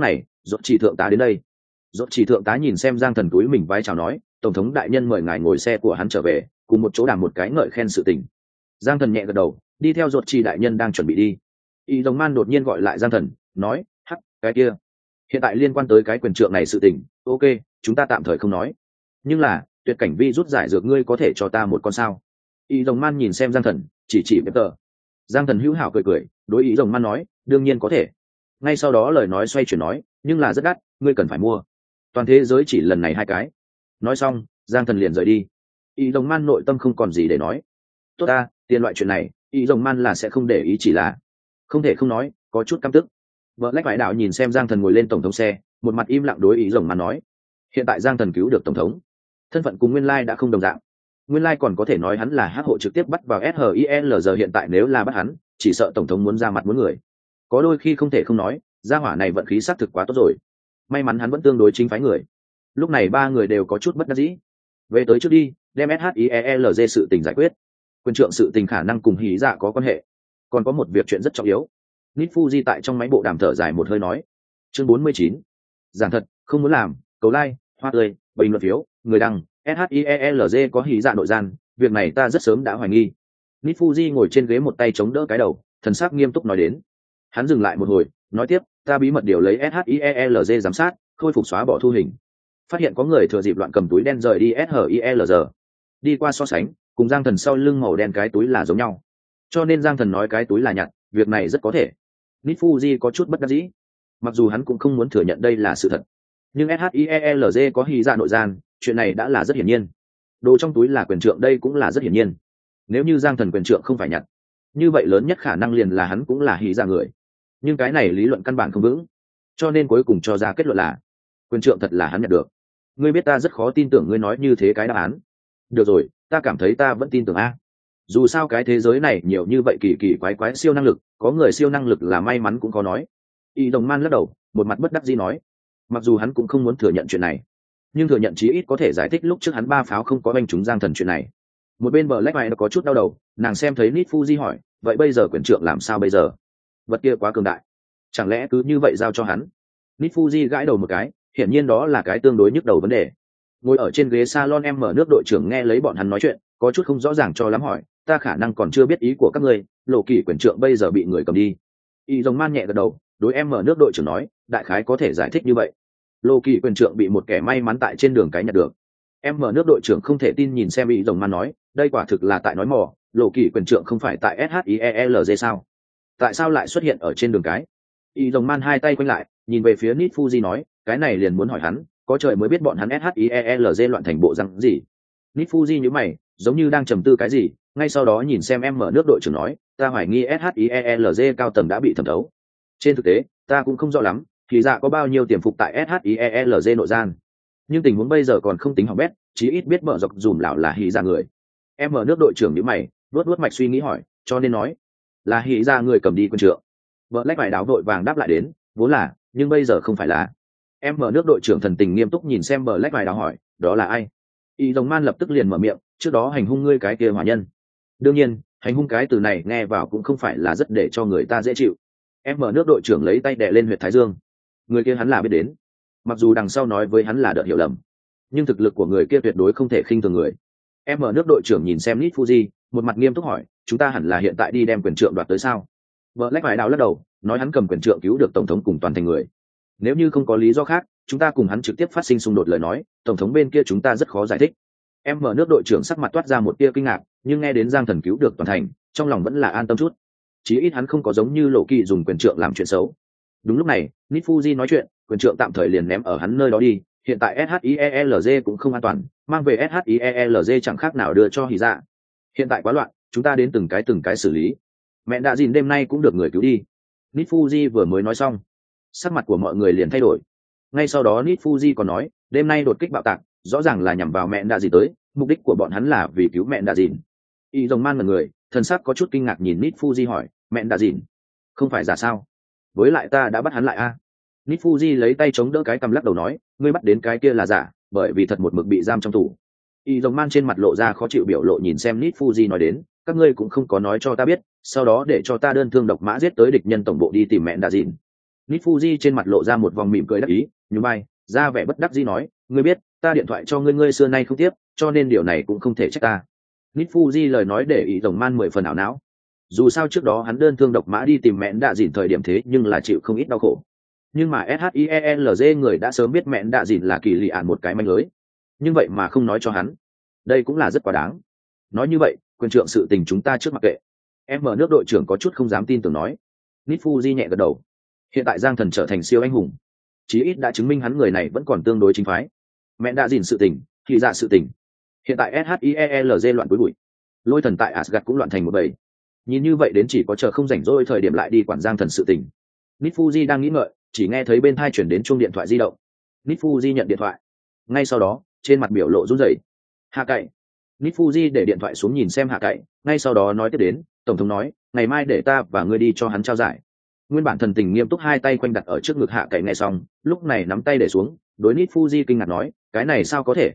Rốt chỉ thượng tá đến đây. Rốt chỉ thượng tá nhìn xem Giang Thần túi mình vái chào nói, tổng thống đại nhân mời ngài ngồi xe của hắn trở về, cùng một chỗ đàm một cái ngợi khen sự tình. Giang Thần nhẹ gật đầu, đi theo Rốt chỉ đại nhân đang chuẩn bị đi. Y Dòng Man đột nhiên gọi lại Giang Thần, nói, hắc, cái kia, hiện tại liên quan tới cái quyền trượng này sự tình, ok, chúng ta tạm thời không nói. Nhưng là, tuyệt cảnh vi rút giải dược ngươi có thể cho ta một con sao? Y Dòng Man nhìn xem Giang Thần, chỉ chỉ Peter. Giang Thần hữu hảo cười cười, đối ý Dòng Man nói, đương nhiên có thể. Ngay sau đó lời nói xoay chuyển nói, nhưng là rất đắt, ngươi cần phải mua. Toàn thế giới chỉ lần này hai cái. Nói xong, Giang Thần liền rời đi. Y Dòng Man nội tâm không còn gì để nói. Tốt ta, tiền loại chuyện này, Y Dòng Man là sẽ không để ý, chỉ là không thể không nói, có chút căm tức. Vợ Lách Vải Đạo nhìn xem Giang Thần ngồi lên tổng thống xe, một mặt im lặng đối ý Dòng Man nói, hiện tại Giang Thần cứu được tổng thống, thân phận cùng nguyên lai đã không đồng dạng. Nguyên lai còn có thể nói hắn là hắc hộ trực tiếp bắt vào ét i lờ giờ, hiện tại nếu là bắt hắn, chỉ sợ tổng thống muốn ra mặt muốn người. Có đôi khi không thể không nói, gia hỏa này vận khí xác thực quá tốt rồi. May mắn hắn vẫn tương đối chính phái người. Lúc này ba người đều có chút bất đắc dĩ. Về tới trước đi, đem ét i lờ sự tình giải quyết. Quyền trượng sự tình khả năng cùng hí dạ có quan hệ. Còn có một việc chuyện rất trọng yếu. Nít Fuji tại trong máy bộ đàm thở dài một hơi nói. Chương bốn mươi chín. Giảng thật, không muốn làm, cầu like, hoa tươi, bình luận phiếu, người đăng, ét i lờ có hí dạ nội gian, việc này ta rất sớm đã hoài nghi. Nít Fuji ngồi trên ghế một tay chống đỡ cái đầu, thần sắc nghiêm túc nói đến. Hắn dừng lại một hồi, nói tiếp, ta bí mật điều lấy ét i lờ giám sát, khôi phục xóa bỏ thu hình. Phát hiện có người thừa dịp loạn cầm túi đen rời đi ét i lờ. Đi qua so sánh, cùng Giang Thần sau lưng màu đen cái túi là giống nhau. Cho nên Giang Thần nói cái túi là nhặt, việc này rất có thể. Nít Fuji có chút bất đắc dĩ. Mặc dù hắn cũng không muốn thừa nhận đây là sự thật. Nhưng ét i lờ có hí dạ nội gian, chuyện này đã là rất hiển nhiên. Đồ trong túi là quyền trượng, đây cũng là rất hiển nhiên. Nếu như Giang Thần quyền trượng không phải nhặt, như vậy lớn nhất khả năng liền là hắn cũng là hí dạ người. Nhưng cái này lý luận căn bản không vững, cho nên cuối cùng cho ra kết luận là quyền trượng thật là hắn nhận được. Ngươi biết ta rất khó tin tưởng ngươi nói như thế cái đáp án. Được rồi, ta cảm thấy ta vẫn tin tưởng a. Dù sao cái thế giới này nhiều như vậy kỳ kỳ quái quái siêu năng lực, có người siêu năng lực là may mắn cũng có nói. Y Đồng Man lắc đầu, một mặt bất đắc dĩ nói, mặc dù hắn cũng không muốn thừa nhận chuyện này, nhưng thừa nhận chí ít có thể giải thích lúc trước hắn ba pháo không có banh trúng Giang Thần chuyện này. Một bên bờ Black White có chút đau đầu, nàng xem thấy Nít Fuji hỏi, vậy bây giờ quyền trượng làm sao bây giờ? Vật kia quá cường đại, chẳng lẽ cứ như vậy giao cho hắn? Nít Fuji gãi đầu một cái, hiển nhiên đó là cái tương đối nhức đầu vấn đề. Ngồi ở trên ghế salon em mở nước đội trưởng nghe lấy bọn hắn nói chuyện, có chút không rõ ràng cho lắm hỏi, ta khả năng còn chưa biết ý của các ngươi, lộ kỳ quyền trượng bây giờ bị người cầm đi. Y Dòng Man nhẹ gật đầu, đối em mở nước đội trưởng nói, đại khái có thể giải thích như vậy. Lộ kỳ quyền trượng bị một kẻ may mắn tại trên đường cái nhặt được. Em mở nước đội trưởng không thể tin nhìn xem Y Dòng Man nói, đây quả thực là tại nói mò, lộ kỳ quyền trượng không phải tại ét i lờ sao? Tại sao lại xuất hiện ở trên đường cái? Y Dòng Man hai tay quanh lại, nhìn về phía Nít Fuji nói, cái này liền muốn hỏi hắn, có trời mới biết bọn hắn ét i lờ loạn thành bộ răng gì. Nít Fuji nhíu mày, giống như đang trầm tư cái gì, ngay sau đó nhìn xem em mở nước đội trưởng nói, ta hoài nghi ét i lờ cao tầng đã bị thẩm thấu. Trên thực tế, ta cũng không rõ lắm, thì dạ có bao nhiêu tiềm phục tại ét i lờ nội gian. Nhưng tình huống bây giờ còn không tính hỏng bét, chí ít biết mở dọc dùm lão là hỉ dạ người. Em mở nước đội trưởng nhíu mày, vuốt vuốt mạch suy nghĩ hỏi, cho nên nói là hỉ dạ người cầm đi quân trượng. Vợ Lách Vải Đáo vội vàng đáp lại đến, vốn là, nhưng bây giờ không phải là. Em mở nước đội trưởng thần tình nghiêm túc nhìn xem bờ Lách Vải Đáo hỏi, đó là ai? Y Dòng Man lập tức liền mở miệng, trước đó hành hung ngươi cái kia hỏa nhân. Đương nhiên, hành hung cái từ này nghe vào cũng không phải là rất để cho người ta dễ chịu. Em mở nước đội trưởng lấy tay đè lên huyệt thái dương. Người kia hắn là biết đến, mặc dù đằng sau nói với hắn là đợt hiểu lầm, nhưng thực lực của người kia tuyệt đối không thể khinh thường người. Em mở nước đội trưởng nhìn xem Nít Fuji, một mặt nghiêm túc hỏi, chúng ta hẳn là hiện tại đi đem quyền trượng đoạt tới sao? Vợ Lách Vải Đáo lắc đầu, nói hắn cầm quyền trượng cứu được tổng thống cùng toàn thành người. Nếu như không có lý do khác, chúng ta cùng hắn trực tiếp phát sinh xung đột lời nói, tổng thống bên kia chúng ta rất khó giải thích. Em mở nước đội trưởng sắc mặt toát ra một tia kinh ngạc, nhưng nghe đến Giang Thần cứu được toàn thành, trong lòng vẫn là an tâm chút. Chí ít hắn không có giống như Lộ Kỳ dùng quyền trượng làm chuyện xấu. Đúng lúc này, Nít Fuji nói chuyện, quyền trượng tạm thời liền ném ở hắn nơi đó đi, hiện tại ét i lờ cũng không an toàn, mang về ét i lờ chẳng khác nào đưa cho hỉ dạ. Hiện tại quá loạn, chúng ta đến từng cái từng cái xử lý. Mẹ đã dìn đêm nay cũng được người cứu đi. Nít Fuji vừa mới nói xong, sắc mặt của mọi người liền thay đổi. Ngay sau đó Nít Fuji còn nói, đêm nay đột kích bạo tạc, rõ ràng là nhằm vào mẹ đã dìn tới, mục đích của bọn hắn là vì cứu mẹ đã dìn. Y Dòng Man là người, thần sắc có chút kinh ngạc nhìn Nít Fuji hỏi, mẹ đã dìn không phải giả sao? Với lại ta đã bắt hắn lại a. À? Nít Fuji lấy tay chống đỡ cái cằm lắc đầu nói, ngươi bắt đến cái kia là giả, bởi vì thật một mực bị giam trong tủ. Y Dòng Man trên mặt lộ ra khó chịu biểu lộ nhìn xem Nít Fuji nói đến, các ngươi cũng không có nói cho ta biết, sau đó để cho ta đơn thương độc mã giết tới địch nhân tổng bộ đi tìm mẹ đã dìn. Nít Fuji trên mặt lộ ra một vòng mỉm cười đắc ý, nhún vai, ra vẻ bất đắc dĩ nói, ngươi biết, ta điện thoại cho ngươi ngươi xưa nay không tiếp, cho nên điều này cũng không thể trách ta. Nít Fuji lời nói để ý rồng man mười phần ảo não. Dù sao trước đó hắn đơn thương độc mã đi tìm mẹn đạ dìn thời điểm thế nhưng là chịu không ít đau khổ. Nhưng mà SHIELZ người đã sớm biết mẹn đạ dìn là kỳ lì ạn một cái manh lưới. Nhưng vậy mà không nói cho hắn. Đây cũng là rất quá đáng. Nói như vậy, quyền trượng sự tình chúng ta trước mặc kệ. Em mở nước đội trưởng có chút không dám tin tưởng nói. Nít Fuji nhẹ gật đầu. Hiện tại Giang Thần trở thành siêu anh hùng. Chí ít đã chứng minh hắn người này vẫn còn tương đối chính phái. Mẹn đạ dìn sự tình, thì dạ sự tình. Hiện tại SHIELZ loạn cuối bụi. Lôi thần tại Asgard cũng loạn thành một bầy. Nhìn như vậy đến chỉ có chờ không rảnh rỗi thời điểm lại đi quản Giang Thần sự tình. Nít Fuji đang nghĩ ngợi, chỉ nghe thấy bên tai chuyển đến chuông điện thoại di động. Nít Fuji nhận điện thoại. Ngay sau đó, trên mặt biểu lộ run rẩy. Hạ cậy. Nít Fuji để điện thoại xuống nhìn xem Hạ cậy, ngay sau đó nói tiếp đến, tổng thống nói, ngày mai để ta và ngươi đi cho hắn trao giải. Nguyên bản thần tình nghiêm túc hai tay quanh đặt ở trước ngực Hạ cậy nghe xong, lúc này nắm tay để xuống, đối Nít Fuji kinh ngạc nói, cái này sao có thể,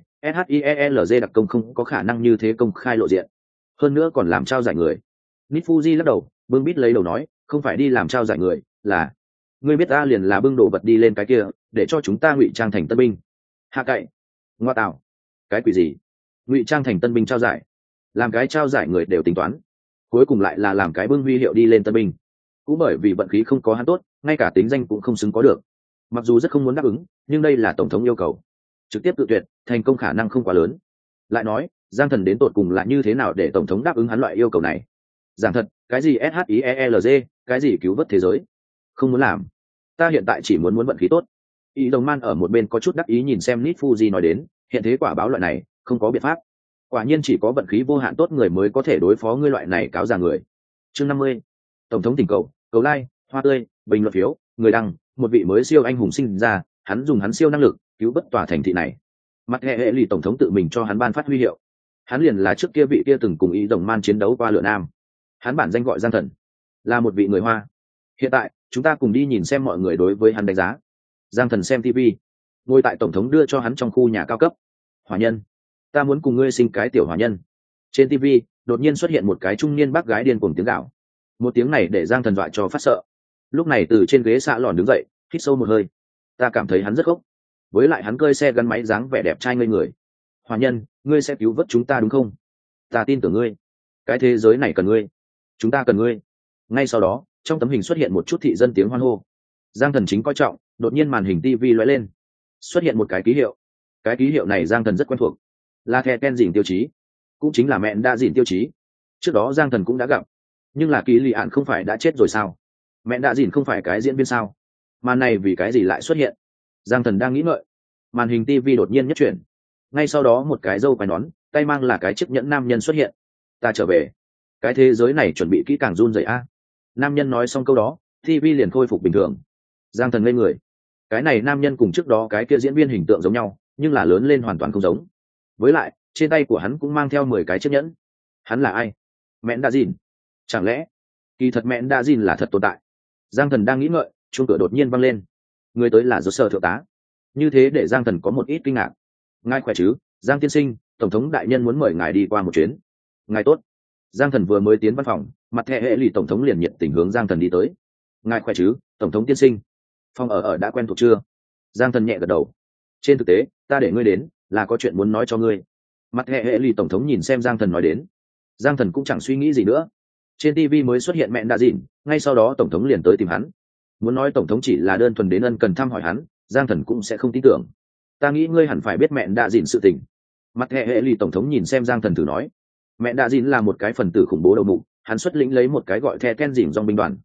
SHIELZ đặc công không có khả năng như thế công khai lộ diện. Hơn nữa còn làm trao giải người. Nít Fuji lắc đầu, bưng bít lấy đầu nói, không phải đi làm trao giải người, là ngươi biết ta liền là bưng đồ vật đi lên cái kia, để cho chúng ta ngụy trang thành tân binh. Hạ cậy, ngoa tạo, cái quỷ gì? Ngụy trang thành tân binh trao giải, làm cái trao giải người đều tính toán, cuối cùng lại là làm cái bưng huy hiệu đi lên tân binh. Cũng bởi vì vận khí không có hắn tốt, ngay cả tính danh cũng không xứng có được. Mặc dù rất không muốn đáp ứng, nhưng đây là tổng thống yêu cầu, trực tiếp tự tuyệt, thành công khả năng không quá lớn. Lại nói, Giang Thần đến tột cùng là như thế nào để tổng thống đáp ứng hắn loại yêu cầu này? Giảng thật, cái gì SHIELZ, cái gì cứu vớt thế giới, không muốn làm. Ta hiện tại chỉ muốn muốn vận khí tốt. Ý đồng man ở một bên có chút đắc ý nhìn xem Nít Fuji nói đến, hiện thế quả báo loại này không có biện pháp, quả nhiên chỉ có vận khí vô hạn tốt người mới có thể đối phó ngươi loại này cáo già người. Chương năm mươi, tổng thống tỉnh cầu, cầu like, hoa tươi, bình luận phiếu, người đăng, một vị mới siêu anh hùng sinh ra, hắn dùng hắn siêu năng lực cứu vớt tòa thành thị này. Mặt hệ hệ lì tổng thống tự mình cho hắn ban phát huy hiệu, hắn liền là trước kia vị kia từng cùng ý đồng man chiến đấu qua lửa nam. Hắn bản danh gọi Giang Thần, là một vị người Hoa. Hiện tại chúng ta cùng đi nhìn xem mọi người đối với hắn đánh giá. Giang Thần xem tivi, ngồi tại tổng thống đưa cho hắn trong khu nhà cao cấp. Hỏa nhân, ta muốn cùng ngươi sinh cái tiểu hỏa nhân. Trên tivi đột nhiên xuất hiện một cái trung niên bác gái điên cuồng tiếng gào. Một tiếng này để Giang Thần dọa cho phát sợ. Lúc này từ trên ghế xạ lòn đứng dậy, hít sâu một hơi. Ta cảm thấy hắn rất gốc, với lại hắn cơi xe gắn máy dáng vẻ đẹp trai ngây người. Hỏa nhân, ngươi sẽ cứu vớt chúng ta đúng không? Ta tin tưởng ngươi, cái thế giới này cần ngươi, chúng ta cần ngươi. Ngay sau đó trong tấm hình xuất hiện một chút thị dân tiếng hoan hô. Giang Thần chính coi trọng, đột nhiên màn hình tivi lóe lên, xuất hiện một cái ký hiệu. Cái ký hiệu này Giang Thần rất quen thuộc, là thẻ ken dìn tiêu chí, cũng chính là mẹn đa dìn tiêu chí. Trước đó Giang Thần cũng đã gặp, nhưng là kỳ lì ạn không phải đã chết rồi sao? Mẹn đa dìn không phải cái diễn viên sao? Màn này vì cái gì lại xuất hiện? Giang Thần đang nghĩ ngợi, màn hình tivi đột nhiên nhất chuyển. Ngay sau đó một cái râu quai nón, tay mang là cái chiếc nhẫn nam nhân xuất hiện. Ta trở về, cái thế giới này chuẩn bị kỹ càng run rẩy a. Nam nhân nói xong câu đó, tivi liền khôi phục bình thường. Giang Thần ngây người, cái này nam nhân cùng trước đó cái kia diễn viên hình tượng giống nhau, nhưng là lớn lên hoàn toàn không giống. Với lại trên tay của hắn cũng mang theo mười cái chiếc nhẫn. Hắn là ai? Mẹn đa dìn? Chẳng lẽ kỳ thật mẹn đa dìn là thật tồn tại? Giang Thần đang nghĩ ngợi, chuông cửa đột nhiên văng lên. Người tới là Dột Sở thượng tá. Như thế để Giang Thần có một ít kinh ngạc. Ngài khỏe chứ, Giang tiên sinh, tổng thống đại nhân muốn mời ngài đi qua một chuyến. Ngài tốt. Giang Thần vừa mới tiến văn phòng, mặt thẻ hệ lì tổng thống liền nhiệt tình hướng Giang Thần đi tới. Ngài khỏe chứ, tổng thống tiên sinh. Phòng ở ở đã quen thuộc chưa? Giang Thần nhẹ gật đầu. Trên thực tế, ta để ngươi đến là có chuyện muốn nói cho ngươi. Mặt hệ hệ lì tổng thống nhìn xem Giang Thần nói đến. Giang Thần cũng chẳng suy nghĩ gì nữa. Trên tivi mới xuất hiện mẹn đa dìn, ngay sau đó tổng thống liền tới tìm hắn. Muốn nói tổng thống chỉ là đơn thuần đến ân cần thăm hỏi hắn, Giang Thần cũng sẽ không tin tưởng. Ta nghĩ ngươi hẳn phải biết mẹn đa dìn sự tình. Mặt hệ hệ lì tổng thống nhìn xem Giang Thần thử nói. Mẹn đa dìn là một cái phần tử khủng bố đầu mục, hắn xuất lĩnh lấy một cái gọi the ken dìn dòng binh đoàn.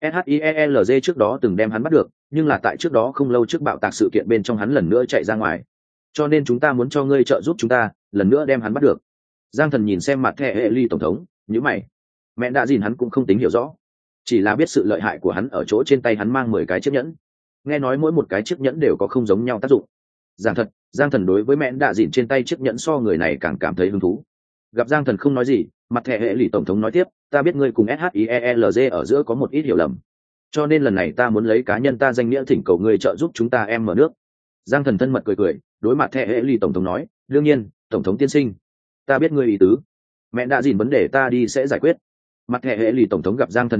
SHIELZ trước đó từng đem hắn bắt được, nhưng là tại trước đó không lâu trước bạo tạc sự kiện bên trong hắn lần nữa chạy ra ngoài. Cho nên chúng ta muốn cho ngươi trợ giúp chúng ta, lần nữa đem hắn bắt được. Giang Thần nhìn xem mặt thẻ hệ ly tổng thống, nhíu mày. Mẹ đã gìn hắn cũng không tính hiểu rõ, chỉ là biết sự lợi hại của hắn ở chỗ trên tay hắn mang mười cái chiếc nhẫn. Nghe nói mỗi một cái chiếc nhẫn đều có không giống nhau tác dụng. Giang thật, Giang Thần đối với mẹ đã gìn trên tay chiếc nhẫn so người này càng cảm thấy hứng thú. Gặp Giang Thần không nói gì, mặt thẻ hệ lì tổng thống nói tiếp, ta biết ngươi cùng SHIELZ ở giữa có một ít hiểu lầm, cho nên lần này ta muốn lấy cá nhân ta danh nghĩa thỉnh cầu ngươi trợ giúp chúng ta em mở nước. Giang Thần thân mật cười cười, đối mặt thẻ hệ lì tổng thống nói, đương nhiên, tổng thống tiên sinh, ta biết ngươi ý tứ, mẹ đã gìn vấn đề ta đi sẽ giải quyết. Mặt thẻ hệ lì tổng thống gặp Giang Thần đáp ứng,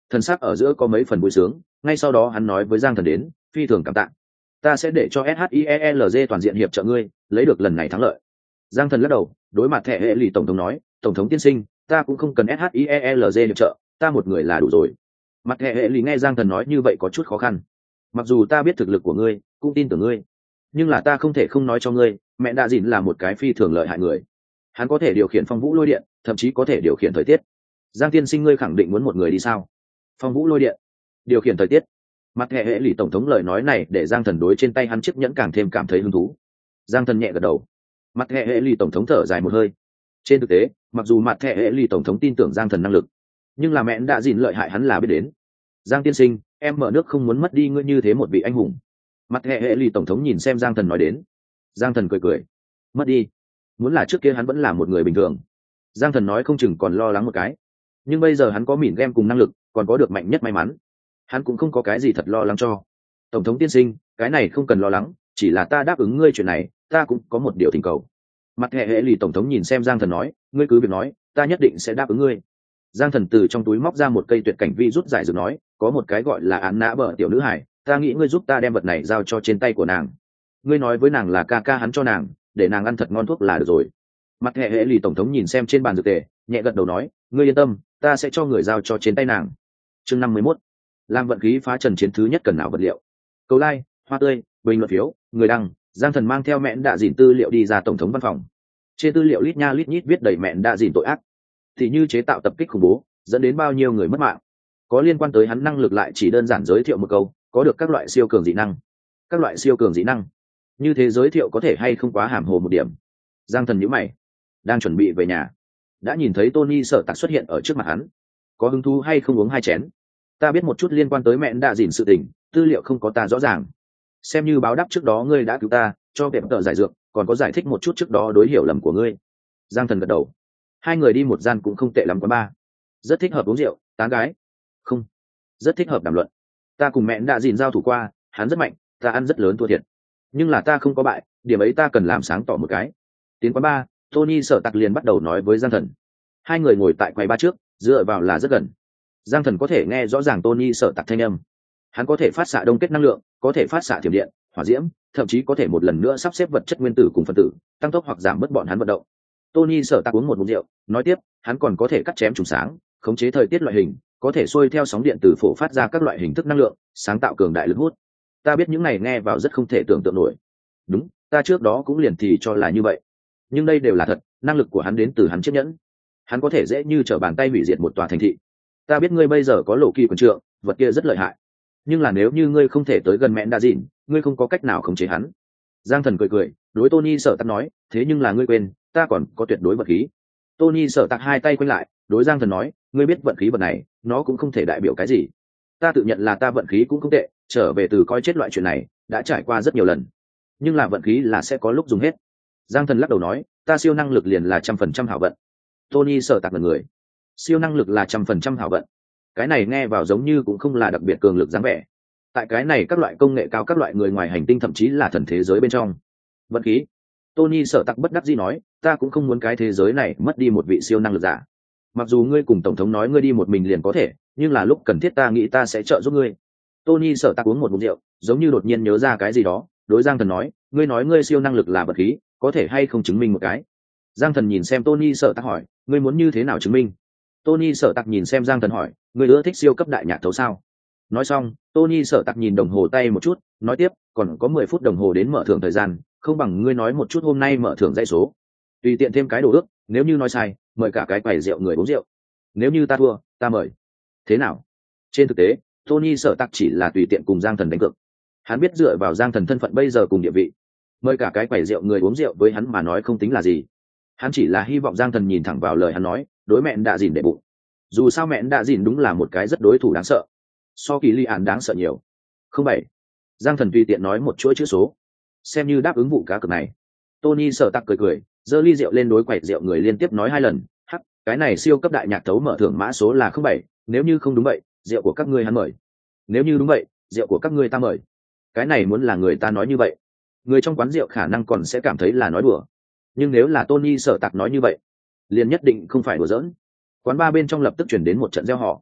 thần sắc ở giữa có mấy phần vui sướng. Ngay sau đó hắn nói với Giang Thần đến, phi thường cảm tạ, ta sẽ để cho SHIELZ toàn diện hiệp trợ ngươi lấy được lần này thắng lợi. Giang Thần lắc đầu, đối mặt thẻ hệ lì tổng thống nói, tổng thống tiên sinh, ta cũng không cần SHIELZ hiệp trợ, ta một người là đủ rồi. Mặt thẻ hệ lì nghe Giang Thần nói như vậy có chút khó khăn. Mặc dù ta biết thực lực của ngươi, cũng tin tưởng ngươi, nhưng là ta không thể không nói cho ngươi, mẹ đạ dìn là một cái phi thường lợi hại người. Hắn có thể điều khiển phong vũ lôi điện, thậm chí có thể điều khiển thời tiết. Giang tiên sinh, ngươi khẳng định muốn một người đi sao? Phong vũ lôi điện, điều khiển thời tiết. Mặt hệ hệ lì tổng thống lời nói này để Giang Thần đối trên tay hắn chiếc nhẫn càng thêm cảm thấy hứng thú. Giang Thần nhẹ gật đầu. Mặt hệ hệ lì tổng thống thở dài một hơi. Trên thực tế, mặc dù mặt hệ hệ lì tổng thống tin tưởng Giang Thần năng lực, nhưng là mẹ đã dìn lợi hại hắn là biết đến. Giang tiên sinh, em mở nước không muốn mất đi ngươi như thế một vị anh hùng. Mặt hệ hệ lì tổng thống nhìn xem Giang Thần nói đến. Giang Thần cười cười. Mất đi? Muốn là trước kia hắn vẫn là một người bình thường. Giang Thần nói không chừng còn lo lắng một cái. Nhưng bây giờ hắn có mỉn game cùng năng lực, còn có được mạnh nhất may mắn. Hắn cũng không có cái gì thật lo lắng cho. Tổng thống tiên sinh, cái này không cần lo lắng, chỉ là ta đáp ứng ngươi chuyện này, ta cũng có một điều thỉnh cầu. Mặt hệ hệ lì tổng thống nhìn xem Giang Thần nói, ngươi cứ việc nói, ta nhất định sẽ đáp ứng ngươi. Giang Thần từ trong túi móc ra một cây tuyệt cảnh vi rút giải dược nói, có một cái gọi là án nã bờ tiểu nữ hải, ta nghĩ ngươi giúp ta đem vật này giao cho trên tay của nàng. Ngươi nói với nàng là ca ca hắn cho nàng, để nàng ăn thật ngon thuốc là được rồi. Mặt hệ hệ lì tổng thống nhìn xem trên bàn dược tề, nhẹ gật đầu nói, ngươi yên tâm, ta sẽ cho người giao cho trên tay nàng. Chương năm mươi mốt, làm vận khí phá trần chiến thứ nhất cần nào vật liệu. Cầu like, hoa tươi, bình luận phiếu, người đăng. Giang Thần mang theo mẹn đạ dìn tư liệu đi ra tổng thống văn phòng. Trên tư liệu lít nha lít nhít viết đầy mẹn đạ dìn tội ác, thì như chế tạo tập kích khủng bố, dẫn đến bao nhiêu người mất mạng. Có liên quan tới hắn năng lực lại chỉ đơn giản giới thiệu một câu, có được các loại siêu cường dị năng. Các loại siêu cường dị năng, như thế giới thiệu có thể hay không quá hàm hồ một điểm. Giang Thần nhíu mày, đang chuẩn bị về nhà, đã nhìn thấy Tony Sở Tạc xuất hiện ở trước mặt hắn. Có hứng thú hay không uống hai chén? Ta biết một chút liên quan tới mẹn đạ dìn sự tình, tư liệu không có ta rõ ràng, xem như báo đáp trước đó ngươi đã cứu ta, cho đẹp tờ giải dược, còn có giải thích một chút trước đó đối hiểu lầm của ngươi. Giang Thần gật đầu. Hai người đi một gian cũng không tệ lắm, quán bar, rất thích hợp uống rượu tán gái. Không, rất thích hợp đàm luận. Ta cùng mẹn đạ dìn giao thủ qua, hắn rất mạnh, ta ăn rất lớn thua thiệt, nhưng là ta không có bại, điểm ấy ta cần làm sáng tỏ một cái. Tiến quán bar, Tony Sở Tạc liền bắt đầu nói với Giang Thần. Hai người ngồi tại quầy bar trước, dựa vào là rất gần. Giang Thần có thể nghe rõ ràng Tony Sở Tạc thanh âm. Hắn có thể phát xạ đông kết năng lượng, có thể phát xạ thiểm điện, hỏa diễm, thậm chí có thể một lần nữa sắp xếp vật chất nguyên tử cùng phân tử, tăng tốc hoặc giảm bớt bọn hắn vận động. Tony Sở Tạc uống một ngụm rượu, nói tiếp, hắn còn có thể cắt chém trùng sáng, khống chế thời tiết loại hình, có thể xuôi theo sóng điện từ phổ phát ra các loại hình thức năng lượng, sáng tạo cường đại lực hút. Ta biết những này nghe vào rất không thể tưởng tượng nổi. Đúng, ta trước đó cũng liền thì cho là như vậy. Nhưng đây đều là thật, năng lực của hắn đến từ hắn chiếc nhẫn. Hắn có thể dễ như trở bàn tay hủy diệt một tòa thành thị. Ta biết ngươi bây giờ có lộ kỳ quần trượng, vật kia rất lợi hại. Nhưng là nếu như ngươi không thể tới gần mẹn đa dìn, ngươi không có cách nào khống chế hắn. Giang Thần cười cười, đối Tony Sở Tạc nói, thế nhưng là ngươi quên, ta còn có tuyệt đối vật khí. Tony Sở Tạc hai tay quanh lại, đối Giang Thần nói, ngươi biết vận khí vật này, nó cũng không thể đại biểu cái gì. Ta tự nhận là ta vận khí cũng không tệ, trở về từ coi chết loại chuyện này, đã trải qua rất nhiều lần. Nhưng là vận khí là sẽ có lúc dùng hết. Giang Thần lắc đầu nói, ta siêu năng lực liền là trăm phần trăm hảo vận. Tony Sở Tạc là người, siêu năng lực là trăm phần trăm hảo vận. Cái này nghe vào giống như cũng không là đặc biệt cường lực dáng vẻ. Tại cái này các loại công nghệ cao, các loại người ngoài hành tinh, thậm chí là thần thế giới bên trong, vận khí. Tony Sở Tạc bất đắc dĩ nói, ta cũng không muốn cái thế giới này mất đi một vị siêu năng lực giả. Mặc dù ngươi cùng tổng thống nói ngươi đi một mình liền có thể, nhưng là lúc cần thiết ta nghĩ ta sẽ trợ giúp ngươi. Tony Sở Tạc uống một ngụm rượu, giống như đột nhiên nhớ ra cái gì đó, đối Giang Thần nói, ngươi nói ngươi siêu năng lực là vật khí, có thể hay không chứng minh một cái? Giang Thần nhìn xem Tony Sở Tạc hỏi, ngươi muốn như thế nào chứng minh? Tony Sở Tạc nhìn xem Giang Thần hỏi, ngươi ưa thích siêu cấp đại nhạc thấu sao? Nói xong, Tony Sở Tạc nhìn đồng hồ tay một chút, nói tiếp, còn có mười phút đồng hồ đến mở thưởng thời gian, không bằng ngươi nói một chút hôm nay mở thưởng dãy số. Tùy tiện thêm cái đồ ước, nếu như nói sai, mời cả cái quầy rượu người uống rượu. Nếu như ta thua, ta mời. Thế nào? Trên thực tế, Tony Sở Tạc chỉ là tùy tiện cùng Giang Thần đánh cược. Hắn biết dựa vào Giang Thần thân phận bây giờ cùng địa vị, mời cả cái quầy rượu người uống rượu với hắn mà nói không tính là gì. Hắn chỉ là hy vọng Giang Thần nhìn thẳng vào lời hắn nói, đối mẹn đạ dìn để bụng. Dù sao mẹn đạ dìn đúng là một cái rất đối thủ đáng sợ, so kỳ li ạn đáng sợ nhiều. Không bảy. Giang Thần tùy tiện nói một chuỗi chữ số, xem như đáp ứng vụ cá cược này. Tony Sở Tạc cười cười, giơ ly rượu lên đối quầy rượu người liên tiếp nói hai lần, hắc, cái này siêu cấp đại nhạc thấu mở thưởng mã số là không bảy, nếu như không đúng vậy, rượu của các ngươi hắn mời. Nếu như đúng vậy, rượu của các ngươi ta mời. Cái này muốn là người ta nói như vậy, người trong quán rượu khả năng còn sẽ cảm thấy là nói đùa. Nhưng nếu là Tony Sở Tạc nói như vậy, liền nhất định không phải đùa giỡn. Quán ba bên trong lập tức chuyển đến một trận reo hò.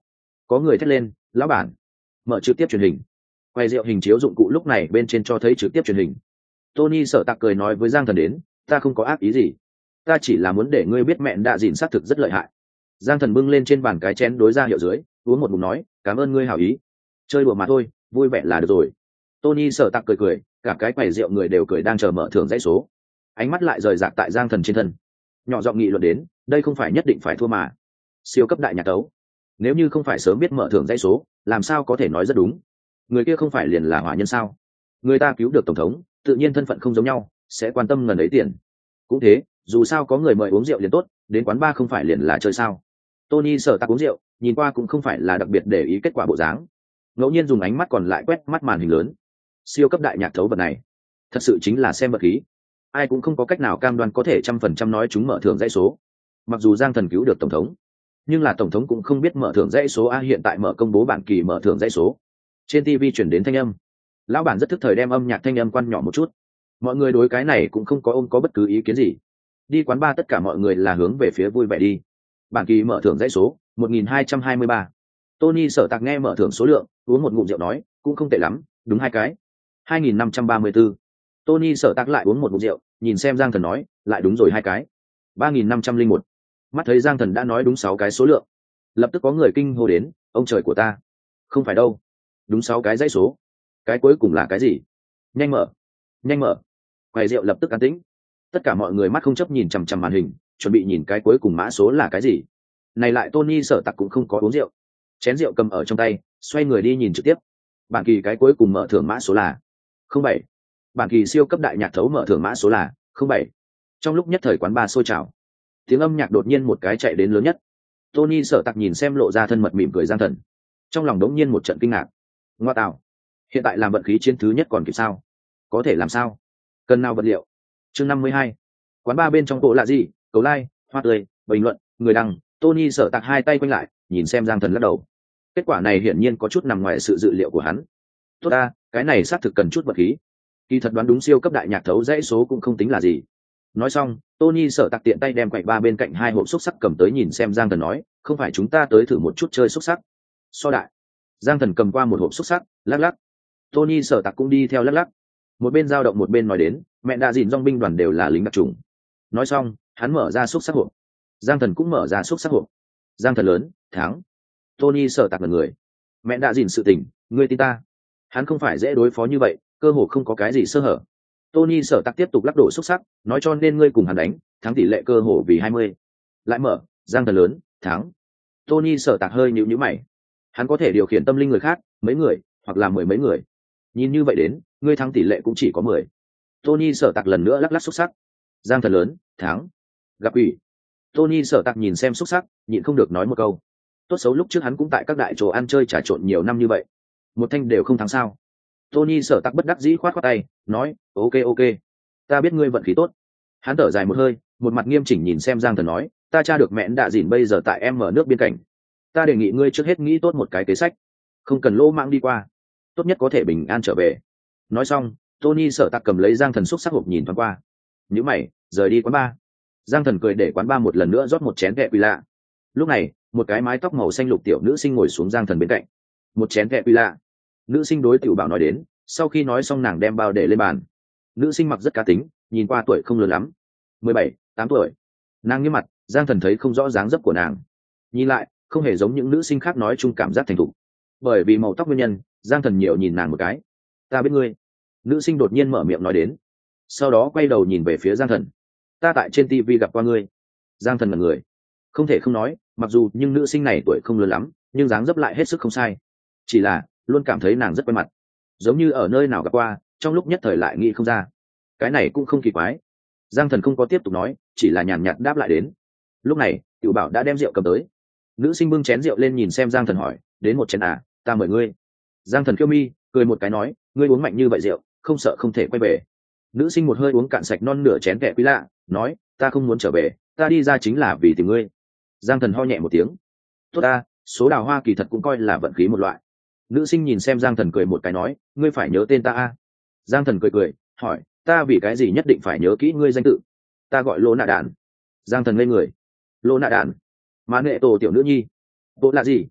Có người thét lên, lão bản, mở trực tiếp truyền hình. Quay rượu hình chiếu dụng cụ lúc này bên trên cho thấy trực tiếp truyền hình. Tony Sở Tạc cười nói với Giang Thần đến, ta không có ác ý gì, ta chỉ là muốn để ngươi biết mẹn đạ dìn xác thực rất lợi hại. Giang Thần bưng lên trên bàn cái chén đối ra hiệu dưới, uống một ngụm nói, cảm ơn ngươi hảo ý, chơi đùa mà thôi, vui vẻ là được rồi. Tony Sở Tạc cười cười, cả cái quầy rượu người đều cười đang chờ mở thưởng dãy số, ánh mắt lại rời rạc tại Giang Thần trên thân, nhỏ giọng nghị luận đến, đây không phải nhất định phải thua mà, siêu cấp đại nhạc tấu, nếu như không phải sớm biết mở thưởng dãy số, làm sao có thể nói rất đúng. Người kia không phải liền là hỏa nhân sao? Người ta cứu được tổng thống, tự nhiên thân phận không giống nhau, sẽ quan tâm ngần ấy tiền. Cũng thế, dù sao có người mời uống rượu liền tốt, đến quán bar không phải liền là chơi sao? Tony Sở Tạc uống rượu, nhìn qua cũng không phải là đặc biệt để ý kết quả bộ dáng, ngẫu nhiên dùng ánh mắt còn lại quét mắt màn hình lớn. Siêu cấp đại nhạc thấu vật này, thật sự chính là xem vật khí. Ai cũng không có cách nào cam đoan có thể trăm phần trăm nói chúng mở thưởng dãy số. Mặc dù Giang Thần cứu được tổng thống, nhưng là tổng thống cũng không biết mở thưởng dãy số a. Hiện tại mở công bố bản kỳ mở thưởng dãy số, trên ti vi chuyển đến thanh âm, lão bản rất thức thời đem âm nhạc thanh âm quan nhỏ một chút. Mọi người đối cái này cũng không có ôm có bất cứ ý kiến gì. Đi quán bar tất cả mọi người là hướng về phía vui vẻ đi. Bản kỳ mở thưởng dãy số một nghìn hai trăm hai mươi ba. Tony Sở Tạc nghe mở thưởng số lượng, uống một ngụm rượu nói, cũng không tệ lắm, đúng hai cái. hai nghìn năm trăm ba mươi tư. Tony Sở Tạc lại uống một ngụm rượu, nhìn xem Giang Thần nói, lại đúng rồi hai cái. ba nghìn năm trăm lẻ một. Mắt thấy Giang Thần đã nói đúng sáu cái số lượng, lập tức có người kinh hô đến, ông trời của ta, không phải đâu, đúng sáu cái dãy số, cái cuối cùng là cái gì? Nhanh mở, nhanh mở. Quầy rượu lập tức an tĩnh, tất cả mọi người mắt không chấp nhìn chằm chằm màn hình, chuẩn bị nhìn cái cuối cùng mã số là cái gì. Này lại Tony Sở Tạc cũng không có uống rượu, chén rượu cầm ở trong tay, xoay người đi nhìn trực tiếp. Bản kỳ cái cuối cùng mở thưởng mã số là không bảy. Bản kỳ siêu cấp đại nhạc thấu mở thưởng mã số là không bảy. Trong lúc nhất thời quán bar sôi trào, tiếng âm nhạc đột nhiên một cái chạy đến lớn nhất. Tony Sở Tạc nhìn xem lộ ra thân mật mỉm cười Giang Thần, trong lòng đống nhiên một trận kinh ngạc. Ngoa tạo, hiện tại làm vận khí chiến thứ nhất còn kịp sao? Có thể làm sao? Cần nào vật liệu? Chương năm mươi hai. Quán bar bên trong bộ là gì? Cầu like, hoa tươi, bình luận, người đăng. Tony Sở Tạc hai tay quanh lại, nhìn xem Giang Thần lắc đầu. Kết quả này hiển nhiên có chút nằm ngoài sự dự liệu của hắn. Tốt ta, cái này xác thực cần chút vật khí. Kỳ thật đoán đúng siêu cấp đại nhạc thấu dãy số cũng không tính là gì. Nói xong, Tony Sở Tạc tiện tay đem quậy ba bên cạnh hai hộp xúc sắc cầm tới nhìn xem Giang Thần nói, không phải chúng ta tới thử một chút chơi xúc sắc. So đại. Giang Thần cầm qua một hộp xúc sắc, lắc lắc. Tony Sở Tạc cũng đi theo lắc lắc. Một bên dao động một bên nói đến, mẹ đã dìn dòng binh đoàn đều là lính đặc trùng. Nói xong, hắn mở ra xúc sắc hộp. Giang Thần cũng mở ra xúc sắc hộp. Giang Thần lớn, thắng. Tony Sở Tạc là người. Mẹ đã dìn sự tình, ngươi tin ta. Hắn không phải dễ đối phó như vậy, cơ hồ không có cái gì sơ hở. Tony Sở Tạc tiếp tục lắc đổ xúc sắc, nói cho nên ngươi cùng hắn đánh, thắng tỷ lệ cơ hồ vì hai mươi. Lại mở, Giang Thần lớn, thắng. Tony Sở Tạc hơi nhíu nhíu mày. Hắn có thể điều khiển tâm linh người khác, mấy người, hoặc là mười mấy người. Nhìn như vậy đến, ngươi thắng tỷ lệ cũng chỉ có mười. Tony Sở Tạc lần nữa lắc lắc xúc sắc. Giang Thần lớn, thắng. Gặp ủy. Tony Sở Tạc nhìn xem xúc sắc, nhịn không được nói một câu. Tốt xấu lúc trước hắn cũng tại các đại chỗ ăn chơi trà trộn nhiều năm như vậy, một thanh đều không thắng sao? Tony Sở Tạc bất đắc dĩ khoát khoát tay, nói, ok ok, ta biết ngươi vận khí tốt. Hắn thở dài một hơi, một mặt nghiêm chỉnh nhìn xem Giang Thần nói, ta tra được mẹn đạ dìn bây giờ tại em ở nước biên cảnh. Ta đề nghị ngươi trước hết nghĩ tốt một cái kế sách, không cần lỗ mạng đi qua, tốt nhất có thể bình an trở về. Nói xong, Tony Sở Tạc cầm lấy Giang Thần xúc sắc hộp nhìn thoáng qua, nhíu mày, rời đi quán bar. Giang Thần cười để quán bar một lần nữa rót một chén kẹ quỳ lạ. Lúc này, một cái mái tóc màu xanh lục tiểu nữ sinh ngồi xuống Giang Thần bên cạnh. Một chén kẹ quỳ lạ. Nữ sinh đối tiểu bảo nói đến, sau khi nói xong nàng đem bao để lên bàn. Nữ sinh mặc rất cá tính, nhìn qua tuổi không lớn lắm, mười bảy, tám tuổi. Nàng nghiêm mặt, Giang Thần thấy không rõ dáng dấp của nàng. Nhìn lại, không hề giống những nữ sinh khác nói chung cảm giác thành thục. Bởi vì màu tóc nguyên nhân, Giang Thần nhiều nhìn nàng một cái. Ta biết ngươi. Nữ sinh đột nhiên mở miệng nói đến. Sau đó quay đầu nhìn về phía Giang Thần. Ta tại trên ti vi gặp qua ngươi. Giang Thần là người. Không thể không nói, mặc dù nhưng nữ sinh này tuổi không lớn lắm, nhưng dáng dấp lại hết sức không sai. Chỉ là, luôn cảm thấy nàng rất quen mặt. Giống như ở nơi nào gặp qua, trong lúc nhất thời lại nghĩ không ra. Cái này cũng không kỳ quái. Giang Thần không có tiếp tục nói, chỉ là nhàn nhạt đáp lại đến. Lúc này, Tiểu Bảo đã đem rượu cầm tới. Nữ sinh bưng chén rượu lên nhìn xem Giang Thần hỏi, đến một chén à, ta mời ngươi. Giang Thần kiêu mi, cười một cái nói, ngươi uống mạnh như vậy rượu, không sợ không thể quay về. Nữ sinh một hơi uống cạn sạch non nửa chén kẹ quý lạ, nói, ta không muốn trở về, ta đi ra chính là vì tìm ngươi. Giang Thần ho nhẹ một tiếng. Tốt ta, số đào hoa kỳ thật cũng coi là vận khí một loại. Nữ sinh nhìn xem Giang Thần cười một cái nói, ngươi phải nhớ tên ta a. Giang Thần cười cười, hỏi, ta vì cái gì nhất định phải nhớ kỹ ngươi danh tự? Ta gọi Lô Nạ Đản. Giang Thần ngây người. Lô Nạ Đản? Má nghệ tổ tiểu nữ nhi. Bộ là gì?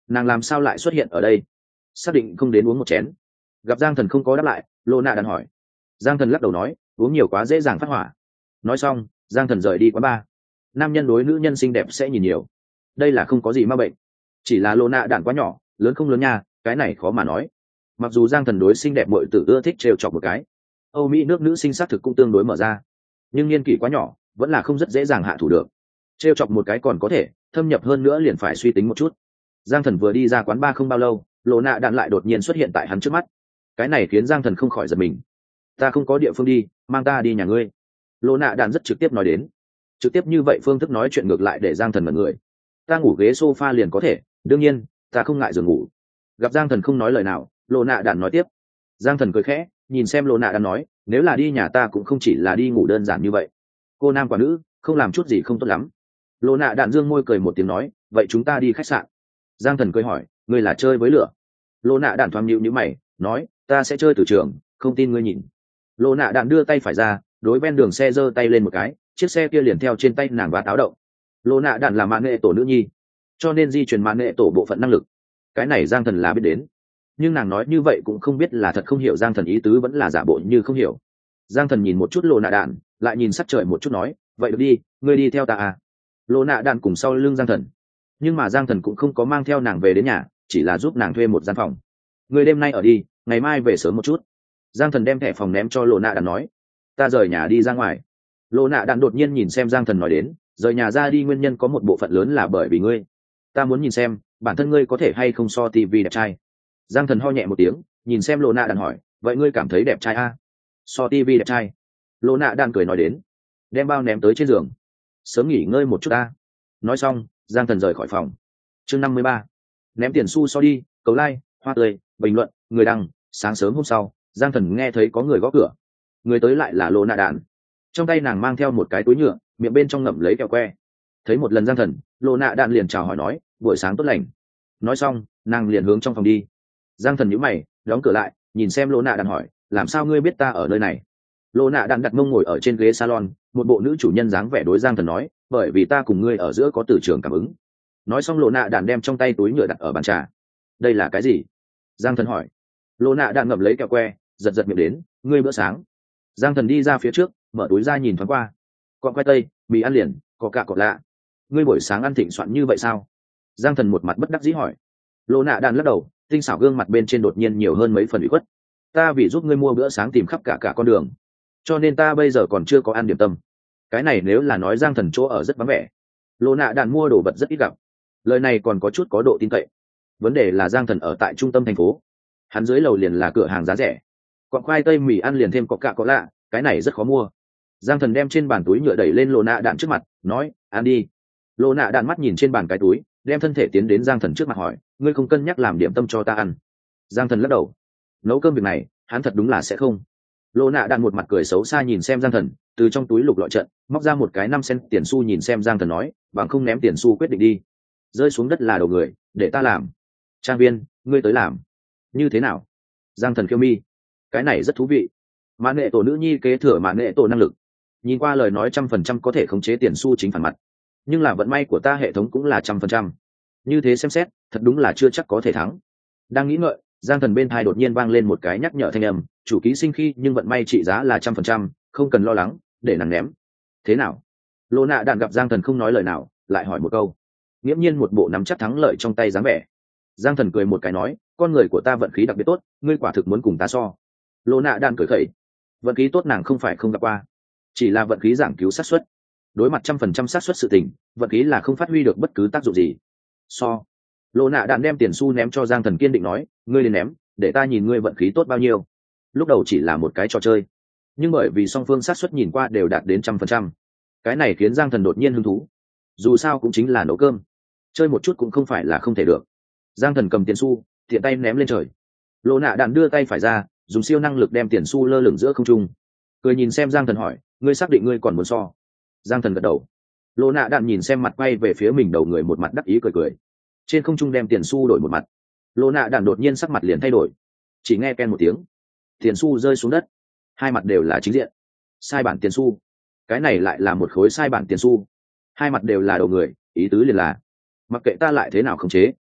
nàng làm sao lại xuất hiện ở đây? Xác định không đến uống một chén. Gặp Giang Thần không có đáp lại, Lô Nạ Đàn hỏi. Giang Thần lắc đầu nói, uống nhiều quá dễ dàng phát hỏa. Nói xong, Giang Thần rời đi quán bar. Nam nhân đối nữ nhân xinh đẹp sẽ nhìn nhiều, đây là không có gì ma bệnh, chỉ là Lô Nạ Đàn quá nhỏ, lớn không lớn nha, cái này khó mà nói. Mặc dù Giang Thần đối xinh đẹp muội tử ưa thích trêu chọc một cái, Âu Mỹ nước nữ sinh xác thực cũng tương đối mở ra, nhưng niên kỷ quá nhỏ, vẫn là không rất dễ dàng hạ thủ được. Trêu chọc một cái còn có thể, thâm nhập hơn nữa liền phải suy tính một chút. Giang Thần vừa đi ra quán bar không bao lâu, Lô Nạ Đàn lại đột nhiên xuất hiện tại hắn trước mắt. Cái này khiến Giang Thần không khỏi giật mình. Ta không có địa phương đi, mang ta đi nhà ngươi. Lô Nạ Đàn rất trực tiếp nói đến. Trực tiếp như vậy phương thức nói chuyện ngược lại để Giang Thần mật người. Ta ngủ ghế sofa liền có thể, đương nhiên ta không ngại giường ngủ. Gặp Giang Thần không nói lời nào, Lô Nạ Đàn nói tiếp. Giang Thần cười khẽ, nhìn xem Lô Nạ Đàn nói, nếu là đi nhà ta cũng không chỉ là đi ngủ đơn giản như vậy. Cô nam quả nữ, không làm chút gì không tốt lắm. Lô Nạ Đàn dương môi cười một tiếng nói, vậy chúng ta đi khách sạn. Giang Thần cười hỏi, ngươi là chơi với lửa? Lô Nạ Đàn thoáng nhịu nhíu mày, nói, ta sẽ chơi từ trường, không tin ngươi nhìn. Lô Nạ Đàn đưa tay phải ra, đối ven đường xe giơ tay lên một cái, chiếc xe kia liền theo trên tay nàng và táo động. Lô Nạ Đàn là mạng nghệ tổ nữ nhi, cho nên di truyền mạng nghệ tổ bộ phận năng lực, cái này Giang Thần là biết đến. Nhưng nàng nói như vậy cũng không biết là thật không hiểu Giang Thần ý tứ vẫn là giả bộ như không hiểu. Giang Thần nhìn một chút Lô Nạ Đàn, lại nhìn sắc trời một chút nói, vậy được đi, ngươi đi theo ta à. Lô Nạ Đàn cùng sau lưng Giang Thần, nhưng mà Giang Thần cũng không có mang theo nàng về đến nhà, chỉ là giúp nàng thuê một gian phòng. Ngươi đêm nay ở đi, ngày mai về sớm một chút. Giang Thần đem thẻ phòng ném cho Lô Nạ Đàn nói, ta rời nhà đi ra ngoài. Lô Nạ Đàn đột nhiên nhìn xem Giang Thần nói đến, rời nhà ra đi nguyên nhân có một bộ phận lớn là bởi vì ngươi. Ta muốn nhìn xem bản thân ngươi có thể hay không so tivi đẹp trai. Giang Thần ho nhẹ một tiếng, nhìn xem Lô Nạ Đàn hỏi, vậy ngươi cảm thấy đẹp trai a? So tivi đẹp trai? Lô Nạ Đàn cười nói đến, đem bao ném tới trên giường, sớm nghỉ ngơi một chút ta. Nói xong, Giang Thần rời khỏi phòng. Chương năm mươi ba, ném tiền xu so đi, cầu like, hoa tươi, bình luận, người đăng. Sáng sớm hôm sau, Giang Thần nghe thấy có người gõ cửa. Người tới lại là Lô Nạ Đàn, trong tay nàng mang theo một cái túi nhựa, miệng bên trong ngậm lấy kẹo que. Thấy một lần Giang Thần, Lô Nạ Đàn liền chào hỏi nói, buổi sáng tốt lành. Nói xong, nàng liền hướng trong phòng đi. Giang Thần nhíu mày, đóng cửa lại, nhìn xem Lô Nạ Đàn hỏi, làm sao ngươi biết ta ở nơi này? Lô Nạ Đàn đặt mông ngồi ở trên ghế salon, một bộ nữ chủ nhân dáng vẻ đối Giang Thần nói, bởi vì ta cùng ngươi ở giữa có từ trường cảm ứng. Nói xong Lô Nạ Đàn đem trong tay túi nhựa đặt ở bàn trà. Đây là cái gì? Giang Thần hỏi. Lô Nạ Đàn ngậm lấy kẹo que, giật giật miệng đến, ngươi bữa sáng. Giang Thần đi ra phía trước, mở túi ra nhìn thoáng qua. Cọn khoai tây, mì ăn liền, có cả cọt lạ. Ngươi buổi sáng ăn thịnh soạn như vậy sao? Giang Thần một mặt bất đắc dĩ hỏi. Lô Nạ Đàn lắc đầu, tinh xảo gương mặt bên trên đột nhiên nhiều hơn mấy phần ủy khuất. Ta vì giúp ngươi mua bữa sáng tìm khắp cả cả con đường, cho nên ta bây giờ còn chưa có ăn điểm tâm. Cái này nếu là nói Giang Thần chỗ ở rất vắng vẻ, Lô Nạ Đàn mua đồ vật rất ít gặp, lời này còn có chút có độ tin cậy. Vấn đề là Giang Thần ở tại trung tâm thành phố, hắn dưới lầu liền là cửa hàng giá rẻ, còn khoai tây mì ăn liền thêm có cả có lạ, cái này rất khó mua. Giang Thần đem trên bàn túi nhựa đẩy lên Lô Nạ Đàn trước mặt, nói, ăn đi. Lô Nạ Đàn mắt nhìn trên bàn cái túi, đem thân thể tiến đến Giang Thần trước mặt hỏi, ngươi không cân nhắc làm điểm tâm cho ta ăn? Giang Thần lắc đầu, nấu cơm việc này hắn thật đúng là sẽ không. Lô Nạ Đàn một mặt cười xấu xa nhìn xem Giang Thần, từ trong túi lục lọi trận móc ra một cái năm cent tiền xu nhìn xem Giang Thần nói, bằng không ném tiền xu quyết định đi. Rơi xuống đất là đầu người, để ta làm. Trang viên, ngươi tới làm. Như thế nào? Giang Thần khiêu mi, cái này rất thú vị. Mã nghệ tổ nữ nhi kế thừa mã nghệ tổ năng lực, nhìn qua lời nói trăm phần trăm có thể khống chế tiền xu chính phản mặt, nhưng là vận may của ta hệ thống cũng là trăm phần trăm. Như thế xem xét, thật đúng là chưa chắc có thể thắng. Đang nghĩ ngợi, Giang Thần bên thai đột nhiên vang lên một cái nhắc nhở thanh âm, chủ ký sinh khi nhưng vận may trị giá là trăm phần trăm, không cần lo lắng, để nàng ném. Thế nào? Lô Nạ Đàn gặp Giang Thần không nói lời nào, lại hỏi một câu. Nghiễm nhiên một bộ nắm chắc thắng lợi trong tay dáng vẻ. Giang Thần cười một cái nói, con người của ta vận khí đặc biệt tốt, ngươi quả thực muốn cùng ta so. Lô Nạ Đàn cười khẩy, vận khí tốt nàng không phải không gặp qua, chỉ là vận khí giảng cứu xác suất. Đối mặt trăm phần trăm xác suất sự tình, vận khí là không phát huy được bất cứ tác dụng gì. So. Lô Nạ Đàn đem tiền xu ném cho Giang Thần kiên định nói, ngươi lên ném, để ta nhìn ngươi vận khí tốt bao nhiêu. Lúc đầu chỉ là một cái trò chơi, nhưng bởi vì song phương xác suất nhìn qua đều đạt đến trăm phần trăm, cái này khiến Giang Thần đột nhiên hứng thú. Dù sao cũng chính là nấu cơm, chơi một chút cũng không phải là không thể được. Giang Thần cầm tiền xu, tiện tay ném lên trời. Lô Nạ Đàn đưa tay phải ra, dùng siêu năng lực đem tiền xu lơ lửng giữa không trung. Cười nhìn xem Giang Thần hỏi, ngươi xác định ngươi còn muốn so? Giang Thần gật đầu. Lô Nạ Đàn nhìn xem mặt quay về phía mình đầu người một mặt đắc ý cười cười. Trên không trung đem tiền xu đổi một mặt. Lô Nạ Đàn đột nhiên sắc mặt liền thay đổi, chỉ nghe ken một tiếng, tiền xu rơi xuống đất, hai mặt đều là chính diện. Sai bản tiền xu, cái này lại là một khối sai bản tiền xu, hai mặt đều là đầu người, ý tứ liền là mặc kệ ta lại thế nào khống chế,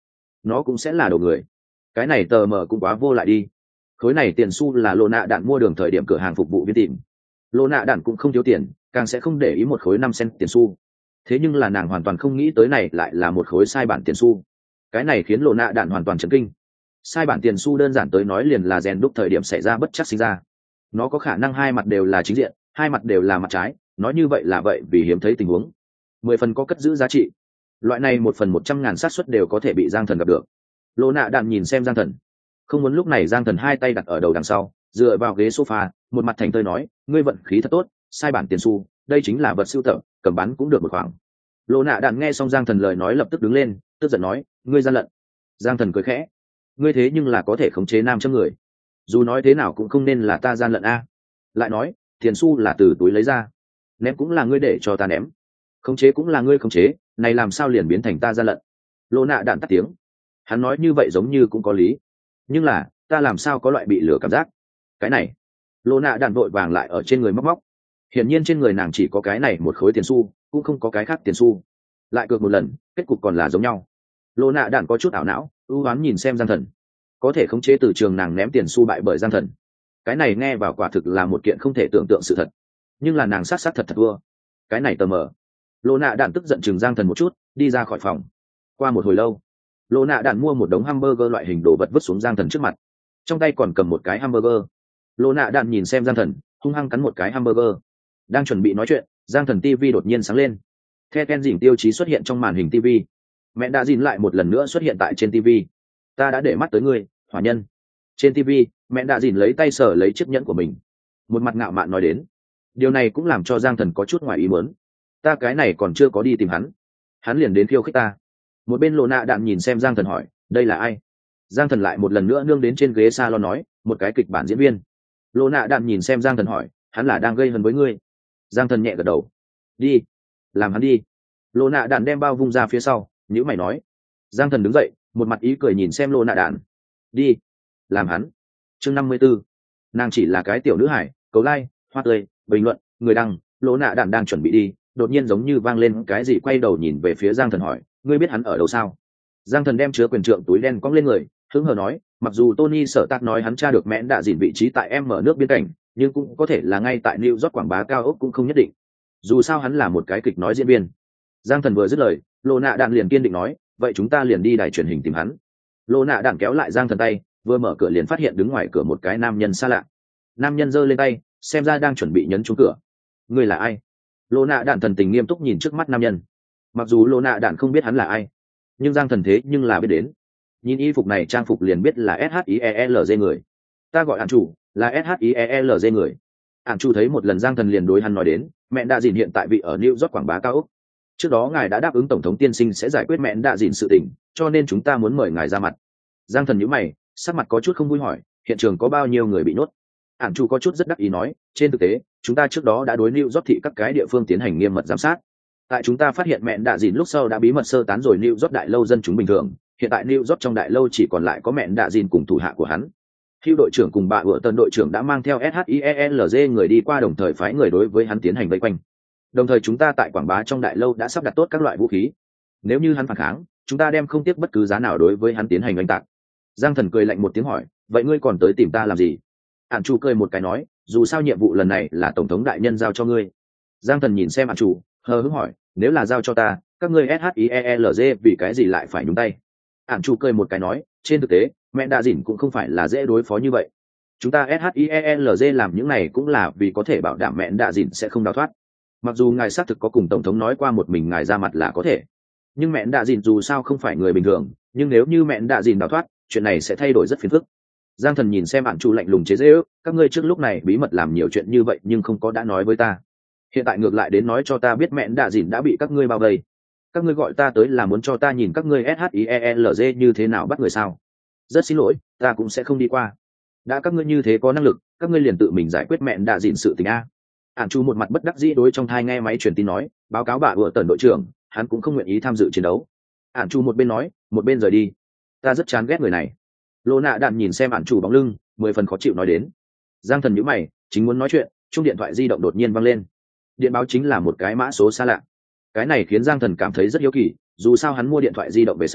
nó cũng sẽ là đầu người. Cái này tờ mờ cũng quá vô lại đi. Khối này tiền xu là lô nạ đạn mua đường thời điểm cửa hàng phục vụ viên tìm. Lô nạ đạn cũng không thiếu tiền, càng sẽ không để ý một khối năm cent tiền xu. Thế nhưng là nàng hoàn toàn không nghĩ tới này lại là một khối sai bản tiền xu. Cái này khiến lô nạ đạn hoàn toàn chấn kinh. Sai bản tiền xu đơn giản tới nói liền là rèn đúc thời điểm xảy ra bất chắc sinh ra. Nó có khả năng hai mặt đều là chính diện, hai mặt đều là mặt trái, nói như vậy là vậy vì hiếm thấy tình huống. Mười phần có cất giữ giá trị. Loại này một phần một trăm ngàn xác suất đều có thể bị Giang Thần gặp được. Lô nạ đạn nhìn xem Giang Thần, không muốn lúc này Giang Thần hai tay đặt ở đầu đằng sau, dựa vào ghế sofa, một mặt thành tơi nói, ngươi vận khí thật tốt, sai bản tiền xu, đây chính là vật sưu tập, cầm bán cũng được một khoảng. Lô nạ đạn nghe xong Giang Thần lời nói lập tức đứng lên, tức giận nói, ngươi gian lận. Giang Thần cười khẽ, ngươi thế nhưng là có thể khống chế nam châm người, dù nói thế nào cũng không nên là ta gian lận a. Lại nói, tiền xu là từ túi lấy ra, ném cũng là ngươi để cho ta ném, khống chế cũng là ngươi khống chế, này làm sao liền biến thành ta gian lận? Lô nạ đạn tắt tiếng, hắn nói như vậy giống như cũng có lý, nhưng là ta làm sao có loại bị lừa cảm giác? Cái này, Lô nạ đạn vội vàng lại ở trên người móc móc, hiển nhiên trên người nàng chỉ có cái này một khối tiền xu, cũng không có cái khác tiền xu. Lại cược một lần, kết cục còn là giống nhau. Lô nạ đạn có chút ảo não, ưu oán nhìn xem Giang Thần, có thể khống chế từ trường nàng ném tiền xu bại bởi Giang Thần, cái này nghe vào quả thực là một kiện không thể tưởng tượng sự thật. Nhưng là nàng sát sát thật thật thua, cái này tờ mờ. Lô nạ đạn tức giận chừng Giang Thần một chút, đi ra khỏi phòng. Qua một hồi lâu, Lô nạ đạn mua một đống hamburger loại hình đồ vật vứt xuống Giang Thần trước mặt, trong tay còn cầm một cái hamburger. Lô nạ đạn nhìn xem Giang Thần, hung hăng cắn một cái hamburger. Đang chuẩn bị nói chuyện, Giang Thần tivi đột nhiên sáng lên, the ken dỉnh tiêu chí xuất hiện trong màn hình tivi. Mẹ đã dìn lại một lần nữa xuất hiện tại trên tivi. Ta đã để mắt tới ngươi, hỏa nhân. Trên tivi, mẹ đã dìn lấy tay sờ lấy chiếc nhẫn của mình, một mặt ngạo mạn nói đến. Điều này cũng làm cho Giang Thần có chút ngoài ý muốn. Ta cái này còn chưa có đi tìm hắn, hắn liền đến khiêu khích ta. Một bên Lô nạ đạn nhìn xem Giang Thần hỏi, đây là ai? Giang Thần lại một lần nữa nương đến trên ghế salon nói, một cái kịch bản diễn viên. Lô nạ đạn nhìn xem Giang Thần hỏi, hắn là đang gây hấn với ngươi? Giang Thần nhẹ gật đầu. Đi, làm hắn đi. Lô nạ đạn đem bao vung ra phía sau, nhữ mày nói. Giang Thần đứng dậy, một mặt ý cười nhìn xem Lô nạ đạn. Đi, làm hắn. Chương năm mươi b ố. Nàng chỉ là cái tiểu nữ hải, cầu like, hoa tươi, bình luận, người đăng. Lô nạ đạn đang chuẩn bị đi, đột nhiên giống như vang lên cái gì, quay đầu nhìn về phía Giang Thần hỏi, ngươi biết hắn ở đâu sao? Giang Thần đem chứa quyền trượng túi đen cong lên người, hứng hờ nói, mặc dù Tony Sở Tạc nói hắn tra được mẽn đạ dìn vị trí tại em mở nước biên cảnh, nhưng cũng có thể là ngay tại New York quảng bá cao ốc cũng không nhất định. Dù sao hắn là một cái kịch nói diễn viên. Giang Thần vừa dứt lời, Lô nạ đạn liền kiên định nói, vậy chúng ta liền đi đài truyền hình tìm hắn. Lô nạ đạn kéo lại Giang Thần tay, vừa mở cửa liền phát hiện đứng ngoài cửa một cái nam nhân xa lạ. Nam nhân giơ lên tay, xem ra đang chuẩn bị nhấn trúng cửa. Ngươi là ai? Lô nạ đạn thần tình nghiêm túc nhìn trước mắt nam nhân. Mặc dù Lô nạ đạn không biết hắn là ai, nhưng Giang Thần thế nhưng là biết đến. Nhìn y phục này trang phục liền biết là ét hát i e e lờ giê người. Ta gọi Ản chủ, là ét hát i e e lờ giê người. Ản chủ thấy một lần Giang Thần liền đối hắn nói đến, mẹ đạ dìn hiện tại vị ở New York quảng bá cao ốc. Trước đó ngài đã đáp ứng tổng thống tiên sinh sẽ giải quyết mẹ đạ dìn sự tình, cho nên chúng ta muốn mời ngài ra mặt. Giang Thần nhíu mày, sắc mặt có chút không vui hỏi, hiện trường có bao nhiêu người bị nhốt? Ản chủ có chút rất đắc ý nói, trên thực tế, chúng ta trước đó đã đối New York thị các cái địa phương tiến hành nghiêm mật giám sát. Tại chúng ta phát hiện mẹ đạ dìn lúc sau đã bí mật sơ tán rồi New York đại lâu dân chúng bình thường, hiện tại New York trong đại lâu chỉ còn lại có mẹ đạ dìn cùng thủ hạ của hắn. Hugh đội trưởng cùng bà vợ tân đội trưởng đã mang theo ét hát i e e lờ giê người đi qua, đồng thời phái người đối với hắn tiến hành vây quanh. Đồng thời chúng ta tại quảng bá trong đại lâu đã sắp đặt tốt các loại vũ khí. Nếu như hắn phản kháng, chúng ta đem không tiếc bất cứ giá nào đối với hắn tiến hành oanh tạc. Giang Thần cười lạnh một tiếng hỏi, vậy ngươi còn tới tìm ta làm gì? Ản chủ cười một cái nói, dù sao nhiệm vụ lần này là tổng thống đại nhân giao cho ngươi. Giang Thần nhìn xem Ản chủ, hờ hững hỏi, nếu là giao cho ta, các ngươi ét hát i e e lờ giê vì cái gì lại phải nhúng tay? Ản chủ cười một cái nói, trên thực tế, mẹ đạ dìn cũng không phải là dễ đối phó như vậy. Chúng ta ét hát i e e lờ giê làm những này cũng là vì có thể bảo đảm mẹ đạ dìn sẽ không đào thoát. Mặc dù ngài xác thực có cùng tổng thống nói qua một mình ngài ra mặt là có thể, nhưng mẹ đạ dìn dù sao không phải người bình thường, nhưng nếu như mẹ đạ dìn đào thoát, chuyện này sẽ thay đổi rất phiền phức. Giang Thần nhìn xem Ản chủ lạnh lùng chế giễu, các ngươi trước lúc này bí mật làm nhiều chuyện như vậy nhưng không có đã nói với ta, hiện tại ngược lại đến nói cho ta biết mẹ đạ dìn đã bị các ngươi bao vây. Các ngươi gọi ta tới là muốn cho ta nhìn các ngươi ét hát i e e lờ giê như thế nào bắt người sao? Rất xin lỗi, ta cũng sẽ không đi qua. Đã các ngươi như thế có năng lực, các ngươi liền tự mình giải quyết mẹ đạ dìn sự tình a. Ản chủ một mặt bất đắc dĩ đối trong thai nghe máy truyền tin nói, báo cáo bà vợ tần đội trưởng, hắn cũng không nguyện ý tham dự chiến đấu. Ản chủ một bên nói, một bên rời đi. Ta rất chán ghét người này. Lô nạ đạn nhìn xem Ản chủ bóng lưng, mười phần khó chịu nói đến. Giang Thần nhíu mày, chính muốn nói chuyện, chuông điện thoại di động đột nhiên vang lên. Điện báo chính là một cái mã số xa lạ. Cái này khiến Giang Thần cảm thấy rất hiếu kỳ, dù sao hắn mua điện thoại di động về sau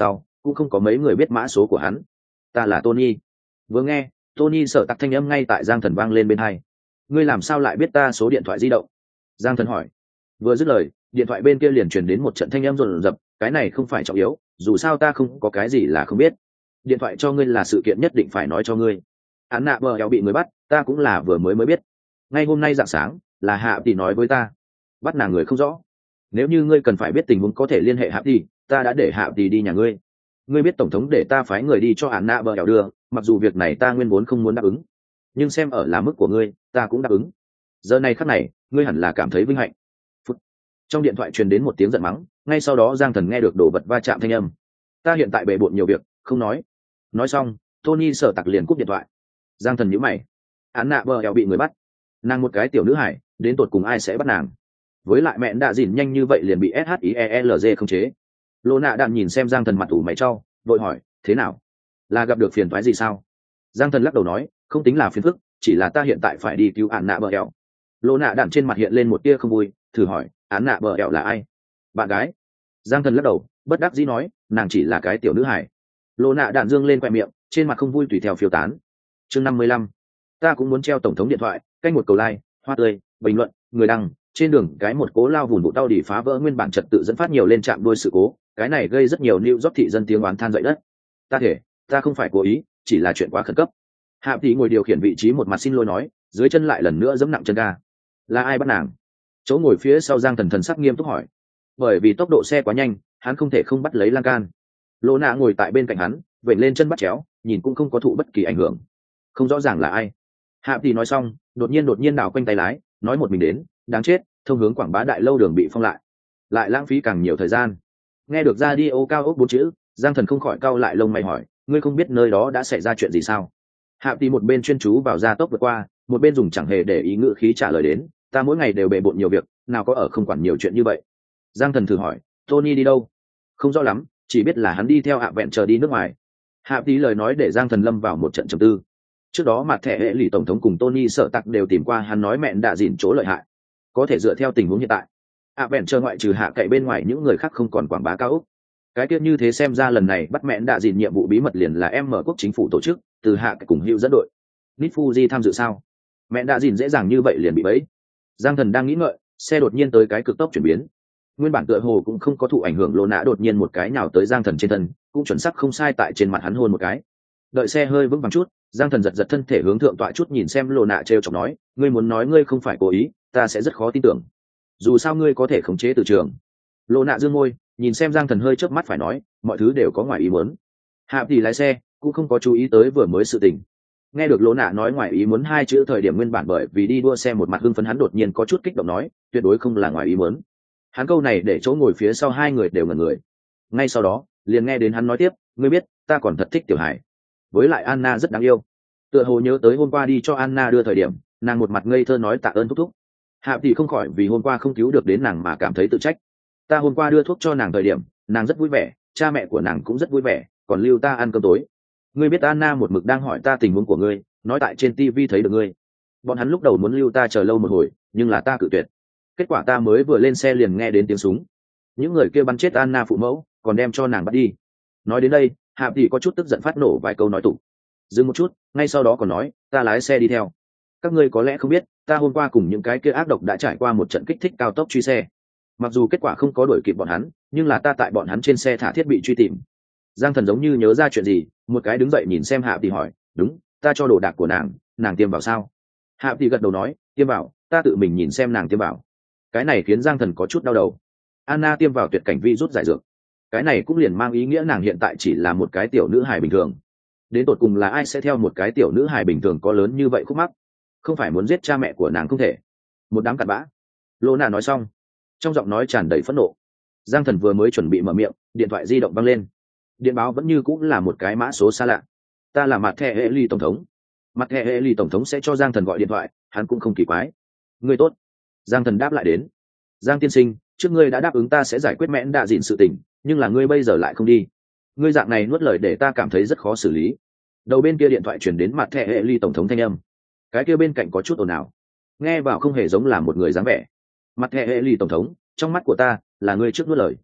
cũng không có mấy người biết mã số của hắn. Ta là Tony. Vừa nghe Tony sợ tặc thanh âm ngay tại Giang Thần vang lên bên hai. Ngươi làm sao lại biết ta số điện thoại di động? Giang Thần hỏi. Vừa dứt lời, điện thoại bên kia liền truyền đến một trận thanh âm rồn rập, cái này không phải trọng yếu, dù sao ta không có cái gì là không biết. Điện thoại cho ngươi là sự kiện nhất định phải nói cho ngươi. Án nạ bờ eo bị người bắt, ta cũng là vừa mới mới biết. Ngay hôm nay rạng sáng, là Hạ tỷ nói với ta, bắt nàng người không rõ. Nếu như ngươi cần phải biết tình huống có thể liên hệ Hạ tỷ, ta đã để Hạ tỷ đi nhà ngươi. Ngươi biết tổng thống để ta phái người đi cho án nạ bờ eo đưa, mặc dù việc này ta nguyên vốn không muốn đáp ứng, nhưng xem ở là mức của ngươi, ta cũng đáp ứng. Giờ này khắc này, ngươi hẳn là cảm thấy vinh hạnh. Phút. Trong điện thoại truyền đến một tiếng giận mắng, ngay sau đó Giang Thần nghe được đồ vật va chạm thanh âm. Ta hiện tại bề bộn nhiều việc, không nói. Nói xong, Tony sợ tặc liền cúp điện thoại. Giang Thần nhíu mày. Án nạ bờ eo bị người bắt, nàng một cái tiểu nữ hải, đến tột cùng ai sẽ bắt nàng? Với lại mẹ đã dỉn nhanh như vậy liền bị ét hát i e lờ giê không chế. Lô nạ đạn nhìn xem Giang Thần mặt ủ mày trao, vội hỏi, thế nào? Là gặp được phiền toái gì sao? Giang Thần lắc đầu nói, không tính là phiền phức, chỉ là ta hiện tại phải đi cứu án nạ bờ eo. Lô nạ đạn trên mặt hiện lên một tia không vui, thử hỏi, án nạ bờ eo là ai? Bạn gái. Giang Thần lắc đầu, bất đắc dĩ nói, nàng chỉ là cái tiểu nữ hải. Lô nạ đạn dương lên quẹ miệng, trên mặt không vui tùy theo phiêu tán. Chương năm mươi lăm, ta cũng muốn treo tổng thống điện thoại, canh một cầu like, hoa tươi, bình luận, người đăng. Trên đường cái một cố lao vùn vụ tao đỉ phá vỡ nguyên bản trật tự dẫn phát nhiều lên chạm đuôi sự cố, cái này gây rất nhiều New York thị dân tiếng oán than dậy đất. Ta thể, ta không phải cố ý, chỉ là chuyện quá khẩn cấp. Hạ tỷ ngồi điều khiển vị trí một mặt xin lỗi nói, dưới chân lại lần nữa giẫm nặng chân ga. Là ai bắt nàng? Chỗ ngồi phía sau Giang Thần thần sắc nghiêm túc hỏi. Bởi vì tốc độ xe quá nhanh, hắn không thể không bắt lấy lan can. Lô nạ ngồi tại bên cạnh hắn, vểnh lên chân bắt chéo, nhìn cũng không có thụ bất kỳ ảnh hưởng. Không rõ ràng là ai. Hạ tỷ nói xong, đột nhiên đột nhiên đảo quanh tay lái, nói một mình đến, đáng chết, thông hướng quảng bá đại lâu đường bị phong lại, lại lãng phí càng nhiều thời gian. Nghe được ra đi ô cao ốc bốn chữ, Giang Thần không khỏi cau lại lông mày hỏi, ngươi không biết nơi đó đã xảy ra chuyện gì sao? Hạ tỷ một bên chuyên chú vào gia tốc vượt qua, một bên dùng chẳng hề để ý ngữ khí trả lời đến, ta mỗi ngày đều bề bộn nhiều việc, nào có ở không quản nhiều chuyện như vậy. Giang Thần thử hỏi, Tony đi đâu? Không rõ lắm, chỉ biết là hắn đi theo Hạ Vẹn chờ đi nước ngoài. Hạ tỷ lời nói để Giang Thần lâm vào một trận trầm tư. Trước đó mặt thẻ hệ lì tổng thống cùng Tony sợ tặc đều tìm qua hắn nói mẹn đã dỉn chỗ lợi hại. Có thể dựa theo tình huống hiện tại, Hạ Vẹn chờ ngoại trừ Hạ cậy bên ngoài những người khác không còn quảng bá cao ốc. Cái tiết như thế xem ra lần này bắt mẹn đã dỉn nhiệm vụ bí mật liền là em mở quốc chính phủ tổ chức, từ Hạ cậy cùng hữu dẫn đội. Nít Fuji tham dự sao? Mẹn đã dỉn dễ dàng như vậy liền bị bẫy. Giang Thần đang nghĩ ngợi, xe đột nhiên tới cái cực tốc chuyển biến. Nguyên bản tựa hồ cũng không có thụ ảnh hưởng, Lô nã đột nhiên một cái nhào tới Giang Thần trên thân, cũng chuẩn xác không sai tại trên mặt hắn hôn một cái. Đợi xe hơi vững vàng chút, Giang Thần giật giật thân thể hướng thượng tọa chút nhìn xem Lô nã trêu chọc nói, ngươi muốn nói ngươi không phải cố ý, ta sẽ rất khó tin tưởng. Dù sao ngươi có thể khống chế từ trường. Lô nã dương môi, nhìn xem Giang Thần hơi chớp mắt phải nói, mọi thứ đều có ngoài ý muốn. Hạ tỷ lái xe cũng không có chú ý tới vừa mới sự tình. Nghe được Lô nã nói ngoài ý muốn hai chữ thời điểm nguyên bản bởi vì đi đua xe một mặt hưng phấn hắn đột nhiên có chút kích động nói, tuyệt đối không là ngoài ý muốn. Hắn câu này để chỗ ngồi phía sau hai người đều ngẩn người. Ngay sau đó liền nghe đến hắn nói tiếp, ngươi biết ta còn thật thích Tiểu Hải, với lại Anna rất đáng yêu. Tựa hồ nhớ tới hôm qua đi cho Anna đưa thời điểm, nàng một mặt ngây thơ nói tạ ơn thúc thúc. Hạ tỷ không khỏi vì hôm qua không cứu được đến nàng mà cảm thấy tự trách. Ta hôm qua đưa thuốc cho nàng thời điểm, nàng rất vui vẻ, cha mẹ của nàng cũng rất vui vẻ, còn lưu ta ăn cơm tối. Ngươi biết Anna một mực đang hỏi ta tình huống của ngươi, nói tại trên tivi thấy được ngươi. Bọn hắn lúc đầu muốn lưu ta chờ lâu một hồi, nhưng là ta cự tuyệt. Kết quả ta mới vừa lên xe liền nghe đến tiếng súng, những người kia bắn chết Anna phụ mẫu, còn đem cho nàng bắt đi. Nói đến đây, Hạ tỷ có chút tức giận phát nổ vài câu nói tủ. Dừng một chút, ngay sau đó còn nói, ta lái xe đi theo. Các ngươi có lẽ không biết, ta hôm qua cùng những cái kia ác độc đã trải qua một trận kích thích cao tốc truy xe. Mặc dù kết quả không có đuổi kịp bọn hắn, nhưng là ta tại bọn hắn trên xe thả thiết bị truy tìm. Giang Thần giống như nhớ ra chuyện gì, một cái đứng dậy nhìn xem Hạ tỷ hỏi, đúng, ta cho đồ đạc của nàng, nàng tiêm vào sao? Hạ tỷ gật đầu nói, tiêm vào, ta tự mình nhìn xem nàng tiêm vào. Cái này khiến Giang Thần có chút đau đầu. Anna tiêm vào tuyệt cảnh vi rút giải dược, cái này cũng liền mang ý nghĩa nàng hiện tại chỉ là một cái tiểu nữ hài bình thường. Đến tột cùng là ai sẽ theo một cái tiểu nữ hài bình thường có lớn như vậy khúc mắc? Không phải muốn giết cha mẹ của nàng không thể. Một đám cặn bã. Lô nạ nói xong, trong giọng nói tràn đầy phẫn nộ. Giang Thần vừa mới chuẩn bị mở miệng, điện thoại di động vang lên. Điện báo vẫn như cũng là một cái mã số xa lạ. Ta là mặt thẻ hệ ly tổng thống. Mặt thẻ hệ ly tổng thống sẽ cho Giang Thần gọi điện thoại, hắn cũng không kỳ quái. Người tốt. Giang Thần đáp lại đến. Giang tiên sinh, trước ngươi đã đáp ứng ta sẽ giải quyết mẽn đạ dịn sự tình, nhưng là ngươi bây giờ lại không đi. Ngươi dạng này nuốt lời để ta cảm thấy rất khó xử lý. Đầu bên kia điện thoại chuyển đến mặt thẻ hệ ly tổng thống thanh âm. Cái kia bên cạnh có chút ồn ào, nghe vào không hề giống là một người dáng vẻ. Mặt thẻ hệ ly tổng thống, trong mắt của ta là ngươi trước nuốt lời.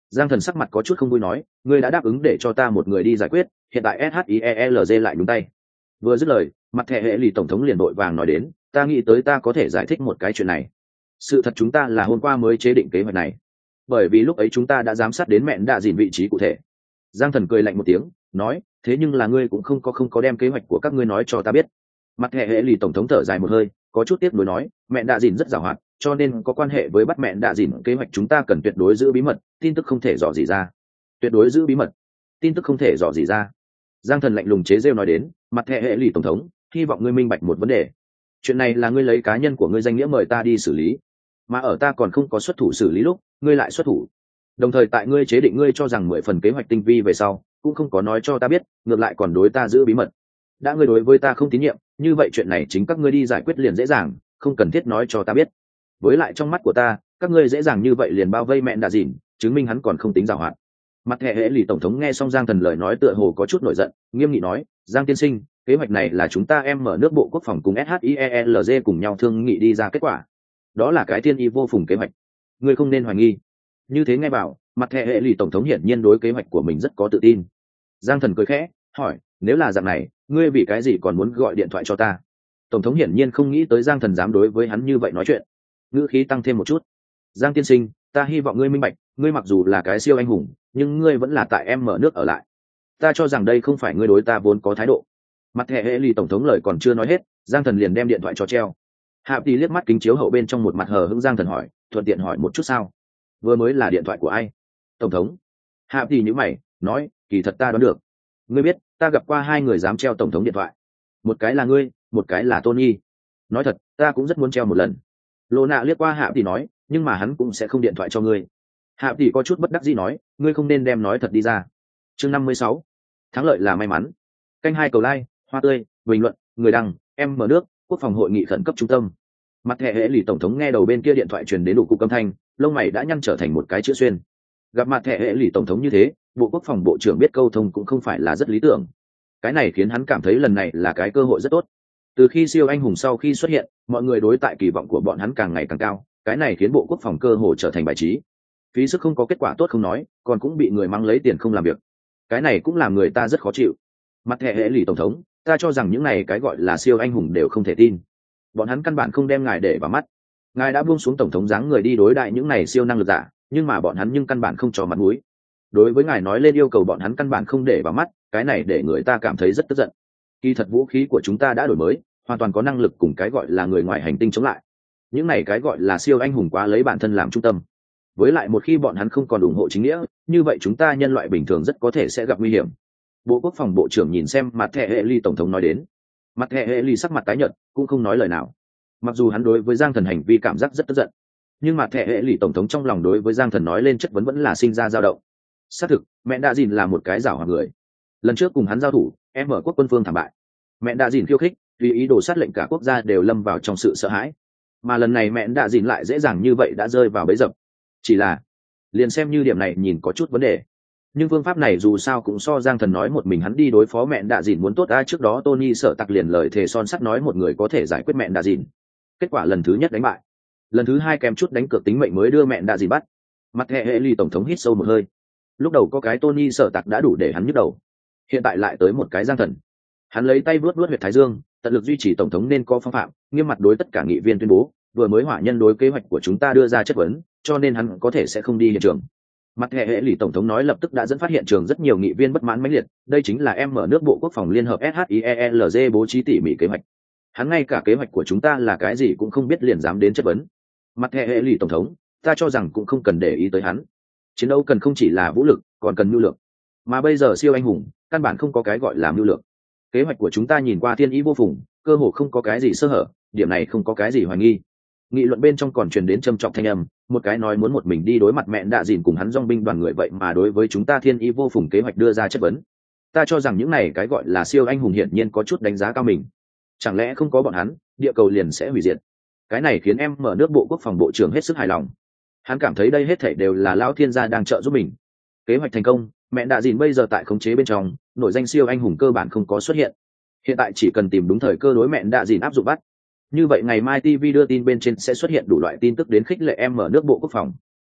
Giang Thần sắc mặt có chút không vui nói, ngươi đã đáp ứng để cho ta một người đi giải quyết, hiện tại SHIELZ lại nhúng tay. Vừa dứt lời, mặt thẻ hệ lì tổng thống liền đội vàng nói đến, ta nghĩ tới ta có thể giải thích một cái chuyện này. Sự thật chúng ta là hôm qua mới chế định kế hoạch này, bởi vì lúc ấy chúng ta đã giám sát đến mẹn đạ dìn vị trí cụ thể. Giang Thần cười lạnh một tiếng, nói, thế nhưng là ngươi cũng không có không có đem kế hoạch của các ngươi nói cho ta biết. Mặt thẻ hệ lì tổng thống thở dài một hơi, có chút tiếc nuối nói, mẹn đạ dìn rất giàu hoạt, cho nên có quan hệ với bắt mẹn đạ dìn kế hoạch chúng ta cần tuyệt đối giữ bí mật, tin tức không thể dò gì ra. Tuyệt đối giữ bí mật, tin tức không thể dò gì ra. Giang Thần lạnh lùng chế rêu nói đến, mặt thẻ hệ lì tổng thống, hy vọng ngươi minh bạch một vấn đề. Chuyện này là ngươi lấy cá nhân của ngươi danh nghĩa mời ta đi xử lý, mà ở ta còn không có xuất thủ xử lý lúc, ngươi lại xuất thủ. Đồng thời tại ngươi chế định ngươi cho rằng mười phần kế hoạch tinh vi về sau, cũng không có nói cho ta biết, ngược lại còn đối ta giữ bí mật. Đã ngươi đối với ta không tín nhiệm, như vậy chuyện này chính các ngươi đi giải quyết liền dễ dàng, không cần thiết nói cho ta biết. Với lại trong mắt của ta, các ngươi dễ dàng như vậy liền bao vây mẹn đạ dìn, chứng minh hắn còn không tính giàu hoạt. Mặt hệ hệ lì tổng thống nghe xong Giang Thần lời nói tựa hồ có chút nổi giận, nghiêm nghị nói, Giang tiên sinh, kế hoạch này là chúng ta em mở nước bộ quốc phòng cùng SHIELZ cùng nhau thương nghị đi ra kết quả, đó là cái thiên y vô phùng kế hoạch, ngươi không nên hoài nghi. Như thế nghe bảo, mặt hệ hệ lì tổng thống hiển nhiên đối kế hoạch của mình rất có tự tin. Giang Thần cười khẽ, hỏi, nếu là dạng này, ngươi vì cái gì còn muốn gọi điện thoại cho ta? Tổng thống hiển nhiên không nghĩ tới Giang Thần dám đối với hắn như vậy nói chuyện, ngữ khí tăng thêm một chút. Giang tiên sinh, ta hy vọng ngươi minh bạch, ngươi mặc dù là cái siêu anh hùng, nhưng ngươi vẫn là tại em mở nước ở lại. Ta cho rằng đây không phải ngươi đối ta vốn có thái độ. Mặt hệ hệ lì tổng thống lời còn chưa nói hết, Giang Thần liền đem điện thoại cho treo. Hạ Tỷ liếc mắt kính chiếu hậu bên trong một mặt hờ hững. Giang Thần hỏi, thuận tiện hỏi một chút sao? Vừa mới là điện thoại của ai? Tổng thống. Hạ Tỷ nhíu mày, nói, kỳ thật ta đoán được. Ngươi biết, ta gặp qua hai người dám treo tổng thống điện thoại. Một cái là ngươi, một cái là Tony. Nói thật, ta cũng rất muốn treo một lần. Lô Nạ liếc qua Hạ Tỷ nói, nhưng mà hắn cũng sẽ không điện thoại cho ngươi. Hạ Tỷ có chút bất đắc dĩ nói, ngươi không nên đem nói thật đi ra. Chương năm mươi sáu, thắng lợi là may mắn. Canh hai cầu like, hoa tươi, bình luận, người đăng, em mở nước, quốc phòng hội nghị khẩn cấp trung tâm. Mặt hệ hệ lì tổng thống nghe đầu bên kia điện thoại truyền đến đủ cục âm thanh, lông mày đã nhăn trở thành một cái chữ xuyên. Gặp mặt hệ hệ lì tổng thống như thế, bộ quốc phòng bộ trưởng biết câu thông cũng không phải là rất lý tưởng. Cái này khiến hắn cảm thấy lần này là cái cơ hội rất tốt. Từ khi siêu anh hùng sau khi xuất hiện, mọi người đối tại kỳ vọng của bọn hắn càng ngày càng cao, cái này khiến bộ quốc phòng cơ hội trở thành bài trí. Phí sức không có kết quả tốt không nói, còn cũng bị người mang lấy tiền không làm việc. Cái này cũng làm người ta rất khó chịu. Mặt hệ hệ lì tổng thống, ta cho rằng những này cái gọi là siêu anh hùng đều không thể tin. Bọn hắn căn bản không đem ngài để vào mắt. Ngài đã buông xuống tổng thống dáng người đi đối đại những này siêu năng lực giả, nhưng mà bọn hắn nhưng căn bản không cho mặt mũi. Đối với ngài nói lên yêu cầu bọn hắn căn bản không để vào mắt, cái này để người ta cảm thấy rất tức giận. Kỳ thật vũ khí của chúng ta đã đổi mới, hoàn toàn có năng lực cùng cái gọi là người ngoài hành tinh chống lại. Những này cái gọi là siêu anh hùng quá lấy bản thân làm trung tâm. Với lại một khi bọn hắn không còn ủng hộ chính nghĩa, như vậy chúng ta nhân loại bình thường rất có thể sẽ gặp nguy hiểm. Bộ quốc phòng bộ trưởng nhìn xem mặt hệ hệ ly tổng thống nói đến. Mặt hệ hệ ly sắc mặt tái nhợt, cũng không nói lời nào. Mặc dù hắn đối với Giang Thần hành vi cảm giác rất tức giận, nhưng mặt hệ hệ ly tổng thống trong lòng đối với Giang Thần nói lên chất vấn vẫn là sinh ra dao động. Xác thực, mẹ đạ dìn là một cái giảo hoạt người. Lần trước cùng hắn giao thủ, em ở quốc quân phương thảm bại. Mẹ đạ dìn khiêu khích, vì ý đồ sát lệnh cả quốc gia đều lâm vào trong sự sợ hãi. Mà lần này mẹ đạ dìn lại dễ dàng như vậy đã rơi vào bẫy dập. Chỉ là, liền xem như điểm này nhìn có chút vấn đề, nhưng phương pháp này dù sao cũng so Giang Thần nói một mình hắn đi đối phó mẹ đạ dìn muốn tốt. Ai trước đó Tony sợ tặc liền lời thề son sắt nói một người có thể giải quyết mẹ đạ dìn. Kết quả lần thứ nhất đánh bại, lần thứ hai kèm chút đánh cược tính mệnh mới đưa mẹ đạ dìn bắt. Mặt hệ hệ ly tổng thống hít sâu một hơi. Lúc đầu có cái Tony sợ tặc đã đủ để hắn nhức đầu, hiện tại lại tới một cái Giang Thần. Hắn lấy tay vuốt vuốt huyệt thái dương, tận lực duy trì tổng thống nên có phong phạm, nghiêm mặt đối tất cả nghị viên tuyên bố, vừa mới hỏa nhân đối kế hoạch của chúng ta đưa ra chất vấn, cho nên hắn có thể sẽ không đi hiện trường. Mặt hệ hệ lì tổng thống nói lập tức đã dẫn phát hiện trường rất nhiều nghị viên bất mãn mãnh liệt, đây chính là em mở nước bộ quốc phòng liên hợp SHIELZ bố trí tỉ mỉ kế hoạch. Hắn ngay cả kế hoạch của chúng ta là cái gì cũng không biết liền dám đến chất vấn. Mặt hệ hệ lì tổng thống, ta cho rằng cũng không cần để ý tới hắn. Chiến đấu cần không chỉ là vũ lực, còn cần mưu lược. Mà bây giờ siêu anh hùng, căn bản không có cái gọi là mưu lược. Kế hoạch của chúng ta nhìn qua thiên ý vô phùng, cơ hồ không có cái gì sơ hở, điểm này không có cái gì hoài nghi. Nghị luận bên trong còn truyền đến trầm trọng thanh âm, một cái nói muốn một mình đi đối mặt mẹ đạ dìn cùng hắn dòng binh đoàn người, vậy mà đối với chúng ta thiên ý vô phùng kế hoạch đưa ra chất vấn. Ta cho rằng những này cái gọi là siêu anh hùng hiển nhiên có chút đánh giá cao mình. Chẳng lẽ không có bọn hắn, địa cầu liền sẽ hủy diệt? Cái này khiến em mở nước bộ quốc phòng bộ trưởng hết sức hài lòng. Hắn cảm thấy đây hết thảy đều là lão thiên gia đang trợ giúp mình. Kế hoạch thành công, mẹ đạ dìn bây giờ tại khống chế bên trong, nội danh siêu anh hùng cơ bản không có xuất hiện. Hiện tại chỉ cần tìm đúng thời cơ đối mẹ đạ dìn áp dụng bắt. Như vậy ngày mai ti vi đưa tin bên trên sẽ xuất hiện đủ loại tin tức đến khích lệ em mở nước bộ quốc phòng.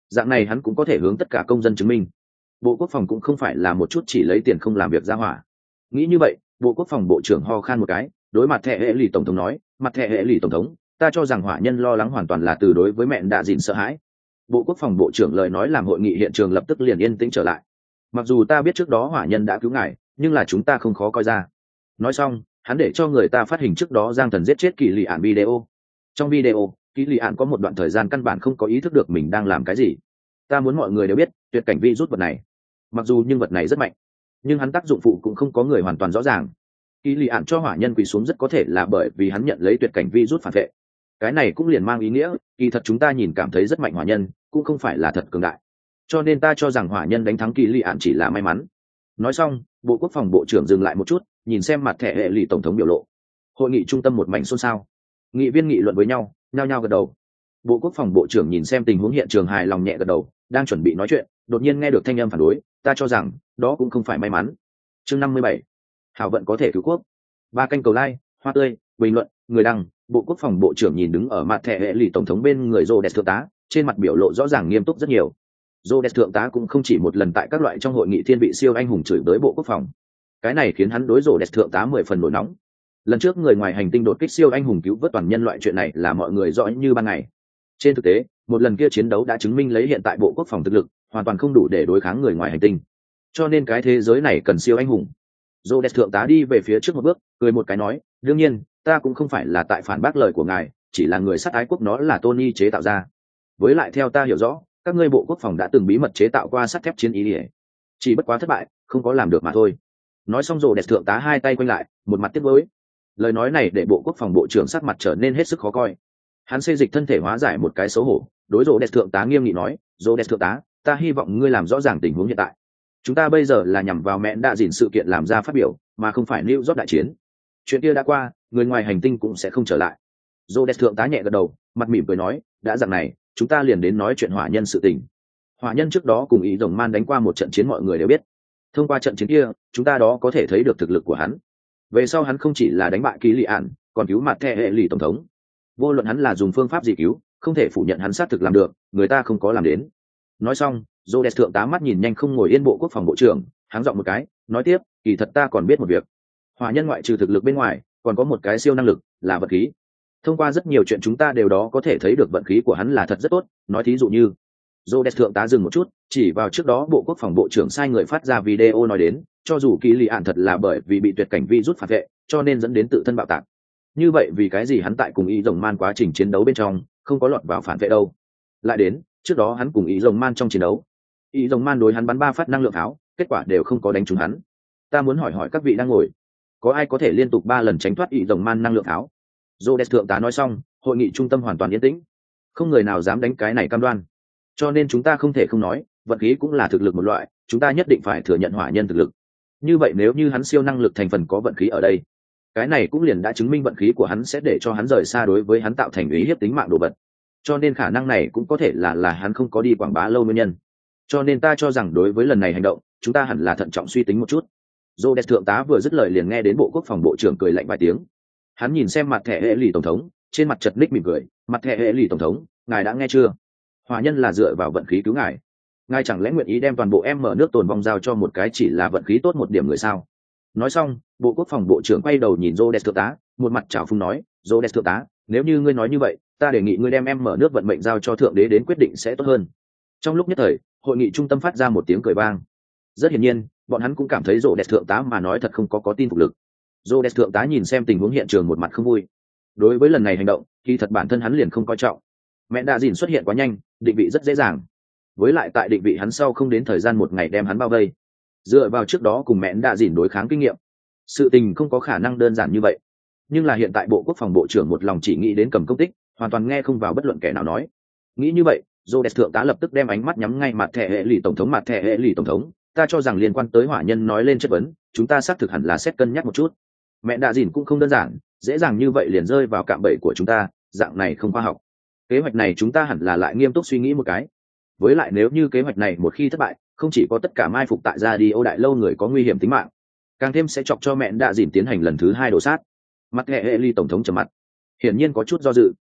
dạng này hắn cũng có thể hướng tất cả công dân chứng minh bộ quốc phòng cũng không phải là một chút chỉ lấy tiền không làm việc ra hỏa. Nghĩ như vậy, bộ quốc phòng bộ trưởng ho khan một cái, đối mặt thẻ hệ lì tổng thống nói, mặt thẻ hệ lì tổng thống, ta cho rằng hỏa nhân lo lắng hoàn toàn là từ đối với mẹ đạ dìn sợ hãi. Bộ quốc phòng bộ trưởng lời nói làm hội nghị hiện trường lập tức liền yên tĩnh trở lại. Mặc dù ta biết trước đó hỏa nhân đã cứu ngài, nhưng là chúng ta không khó coi ra. Nói xong, hắn để cho người ta phát hình trước đó giang thần giết chết kỳ lì ạn video. Trong video, kỳ lì ạn có một đoạn thời gian căn bản không có ý thức được mình đang làm cái gì. Ta muốn mọi người đều biết tuyệt cảnh vi rút vật này, mặc dù nhưng vật này rất mạnh, nhưng hắn tác dụng phụ cũng không có người hoàn toàn rõ ràng. Kỳ lì ạn cho hỏa nhân quỳ xuống rất có thể là bởi vì hắn nhận lấy tuyệt cảnh vi rút phản vệ. Cái này cũng liền mang ý nghĩa kỳ thật chúng ta nhìn cảm thấy rất mạnh hỏa nhân cũng không phải là thật cường đại, cho nên ta cho rằng hỏa nhân đánh thắng kỳ lì ạn chỉ là may mắn. Nói xong, bộ quốc phòng bộ trưởng dừng lại một chút, nhìn xem mặt thẻ hệ lì tổng thống biểu lộ. Hội nghị trung tâm một mảnh xôn xao, nghị viên nghị luận với nhau, nhao nhao gật đầu. Bộ quốc phòng bộ trưởng nhìn xem tình huống hiện trường hài lòng nhẹ gật đầu, đang chuẩn bị nói chuyện, đột nhiên nghe được thanh âm phản đối, ta cho rằng đó cũng không phải may mắn. Chương năm mươi bảy, hảo vận có thể cứu quốc. Ba canh cầu like, hoa tươi, bình luận, người đăng. Bộ quốc phòng bộ trưởng nhìn đứng ở mặt thẻ hệ lì tổng thống bên người Rhodes thượng tá, trên mặt biểu lộ rõ ràng nghiêm túc rất nhiều. Rhodes thượng tá cũng không chỉ một lần tại các loại trong hội nghị thiên vị siêu anh hùng chửi tới bộ quốc phòng, cái này khiến hắn đối Rhodes thượng tá mười phần nổi nóng. Lần trước người ngoài hành tinh đột kích siêu anh hùng cứu vớt toàn nhân loại chuyện này là mọi người rõ như ban ngày. Trên thực tế, một lần kia chiến đấu đã chứng minh lấy hiện tại bộ quốc phòng thực lực hoàn toàn không đủ để đối kháng người ngoài hành tinh, cho nên cái thế giới này cần siêu anh hùng. Rhodes thượng tá đi về phía trước một bước, cười một cái nói, đương nhiên ta cũng không phải là tại phản bác lời của ngài, chỉ là người sát ái quốc nó là Tony chế tạo ra. Với lại theo ta hiểu rõ, các ngươi bộ quốc phòng đã từng bí mật chế tạo qua sắt thép chiến ý ỉa, chỉ bất quá thất bại, không có làm được mà thôi. Nói xong rồi đẹp thượng tá hai tay quanh lại, một mặt tiếc nuối. Lời nói này để bộ quốc phòng bộ trưởng sắc mặt trở nên hết sức khó coi. Hắn xây dịch thân thể hóa giải một cái xấu hổ, đối rồ đẹp thượng tá nghiêm nghị nói, rồ đẹp thượng tá, ta hy vọng ngươi làm rõ ràng tình huống hiện tại. Chúng ta bây giờ là nhằm vào mẹ đã dìn sự kiện làm ra phát biểu, mà không phải New York đại chiến. Chuyện kia đã qua, người ngoài hành tinh cũng sẽ không trở lại. Rhodes thượng tá nhẹ gật đầu, mặt mỉm cười nói, đã dạng này, chúng ta liền đến nói chuyện hỏa nhân sự tình. Hỏa nhân trước đó cùng ý rồng man đánh qua một trận chiến mọi người đều biết. Thông qua trận chiến kia, chúng ta đó có thể thấy được thực lực của hắn. Về sau hắn không chỉ là đánh bại Kỳ Lị Ản, còn cứu mặt thẻ hệ lì tổng thống. Vô luận hắn là dùng phương pháp gì cứu, không thể phủ nhận hắn xác thực làm được, người ta không có làm đến. Nói xong, Rhodes thượng tá mắt nhìn nhanh không ngồi yên bộ quốc phòng bộ trưởng, háng giọng một cái, nói tiếp, kỳ thật ta còn biết một việc. Hỏa nhân ngoại trừ thực lực bên ngoài, còn có một cái siêu năng lực, là vật khí. Thông qua rất nhiều chuyện chúng ta đều đó có thể thấy được vận khí của hắn là thật rất tốt, nói thí dụ như Rhodes thượng tá dừng một chút, chỉ vào trước đó bộ quốc phòng bộ trưởng sai người phát ra video nói đến, cho dù Kỳ Lị Ản thật là bởi vì bị tuyệt cảnh vi rút phản vệ, cho nên dẫn đến tự thân bạo tạc. Như vậy vì cái gì hắn tại cùng ý rồng man quá trình chiến đấu bên trong không có lọt vào phản vệ đâu? Lại đến, trước đó hắn cùng ý rồng man trong chiến đấu, ý rồng man đối hắn bắn ba phát năng lượng pháo, kết quả đều không có đánh trúng hắn. Ta muốn hỏi hỏi các vị đang ngồi, có ai có thể liên tục ba lần tránh thoát ý rồng man năng lượng pháo? Rhodes thượng tá nói xong, hội nghị trung tâm hoàn toàn yên tĩnh, không người nào dám đánh cái này cam đoan. Cho nên chúng ta không thể không nói, vận khí cũng là thực lực một loại, chúng ta nhất định phải thừa nhận hỏa nhân thực lực. Như vậy nếu như hắn siêu năng lực thành phần có vận khí ở đây, cái này cũng liền đã chứng minh vận khí của hắn sẽ để cho hắn rời xa đối với hắn tạo thành uy hiếp tính mạng đồ vật. Cho nên khả năng này cũng có thể là là hắn không có đi quảng bá lâu nguyên nhân. Cho nên ta cho rằng đối với lần này hành động, chúng ta hẳn là thận trọng suy tính một chút. Rhodes thượng tá vừa dứt lời liền nghe đến bộ quốc phòng bộ trưởng cười lạnh vài tiếng. Hắn nhìn xem mặt thẻ hệ lì tổng thống, trên mặt chật ních mỉm cười, mặt thẻ hệ lì tổng thống, ngài đã nghe chưa? Hỏa nhân là dựa vào vận khí cứu ngài. Ngài chẳng lẽ nguyện ý đem toàn bộ em mở nước tồn vong giao cho một cái chỉ là vận khí tốt một điểm người sao? Nói xong, bộ quốc phòng bộ trưởng quay đầu nhìn Rhodes thượng tá, một mặt trào phúng nói, Rhodes thượng tá, nếu như ngươi nói như vậy, ta đề nghị ngươi đem em mở nước vận mệnh giao cho thượng đế đến quyết định sẽ tốt hơn. Trong lúc nhất thời, hội nghị trung tâm phát ra một tiếng cười vang. Rất hiển nhiên, bọn hắn cũng cảm thấy Rhodes thượng tá mà nói thật không có có tin phục lực. Rhodes thượng tá nhìn xem tình huống hiện trường một mặt không vui. Đối với lần này hành động, kỳ thật bản thân hắn liền không coi trọng. Mẹ đã dìn xuất hiện quá nhanh, định vị rất dễ dàng. Với lại tại định vị hắn sau không đến thời gian một ngày đem hắn bao vây. Dựa vào trước đó cùng mẹ đã dìn đối kháng kinh nghiệm, sự tình không có khả năng đơn giản như vậy. Nhưng là hiện tại bộ quốc phòng bộ trưởng một lòng chỉ nghĩ đến cầm công tích, hoàn toàn nghe không vào bất luận kẻ nào nói. Nghĩ như vậy, Rhodes thượng tá lập tức đem ánh mắt nhắm ngay mặt thẻ hệ lì tổng thống mặt thẻ hệ lì tổng thống. Ta cho rằng liên quan tới hỏa nhân nói lên chất vấn, chúng ta xác thực hẳn là xét cân nhắc một chút. Mẹ đã dìn cũng không đơn giản, dễ dàng như vậy liền rơi vào cạm bẫy của chúng ta, dạng này không khoa học. Kế hoạch này chúng ta hẳn là lại nghiêm túc suy nghĩ một cái. Với lại nếu như kế hoạch này một khi thất bại, không chỉ có tất cả mai phục tại gia đi ô đại lâu người có nguy hiểm tính mạng, càng thêm sẽ chọc cho mẹ đã dìn tiến hành lần thứ hai đổ sát. Mặt hệ hệ ly tổng thống trầm mặt, hiển nhiên có chút do dự.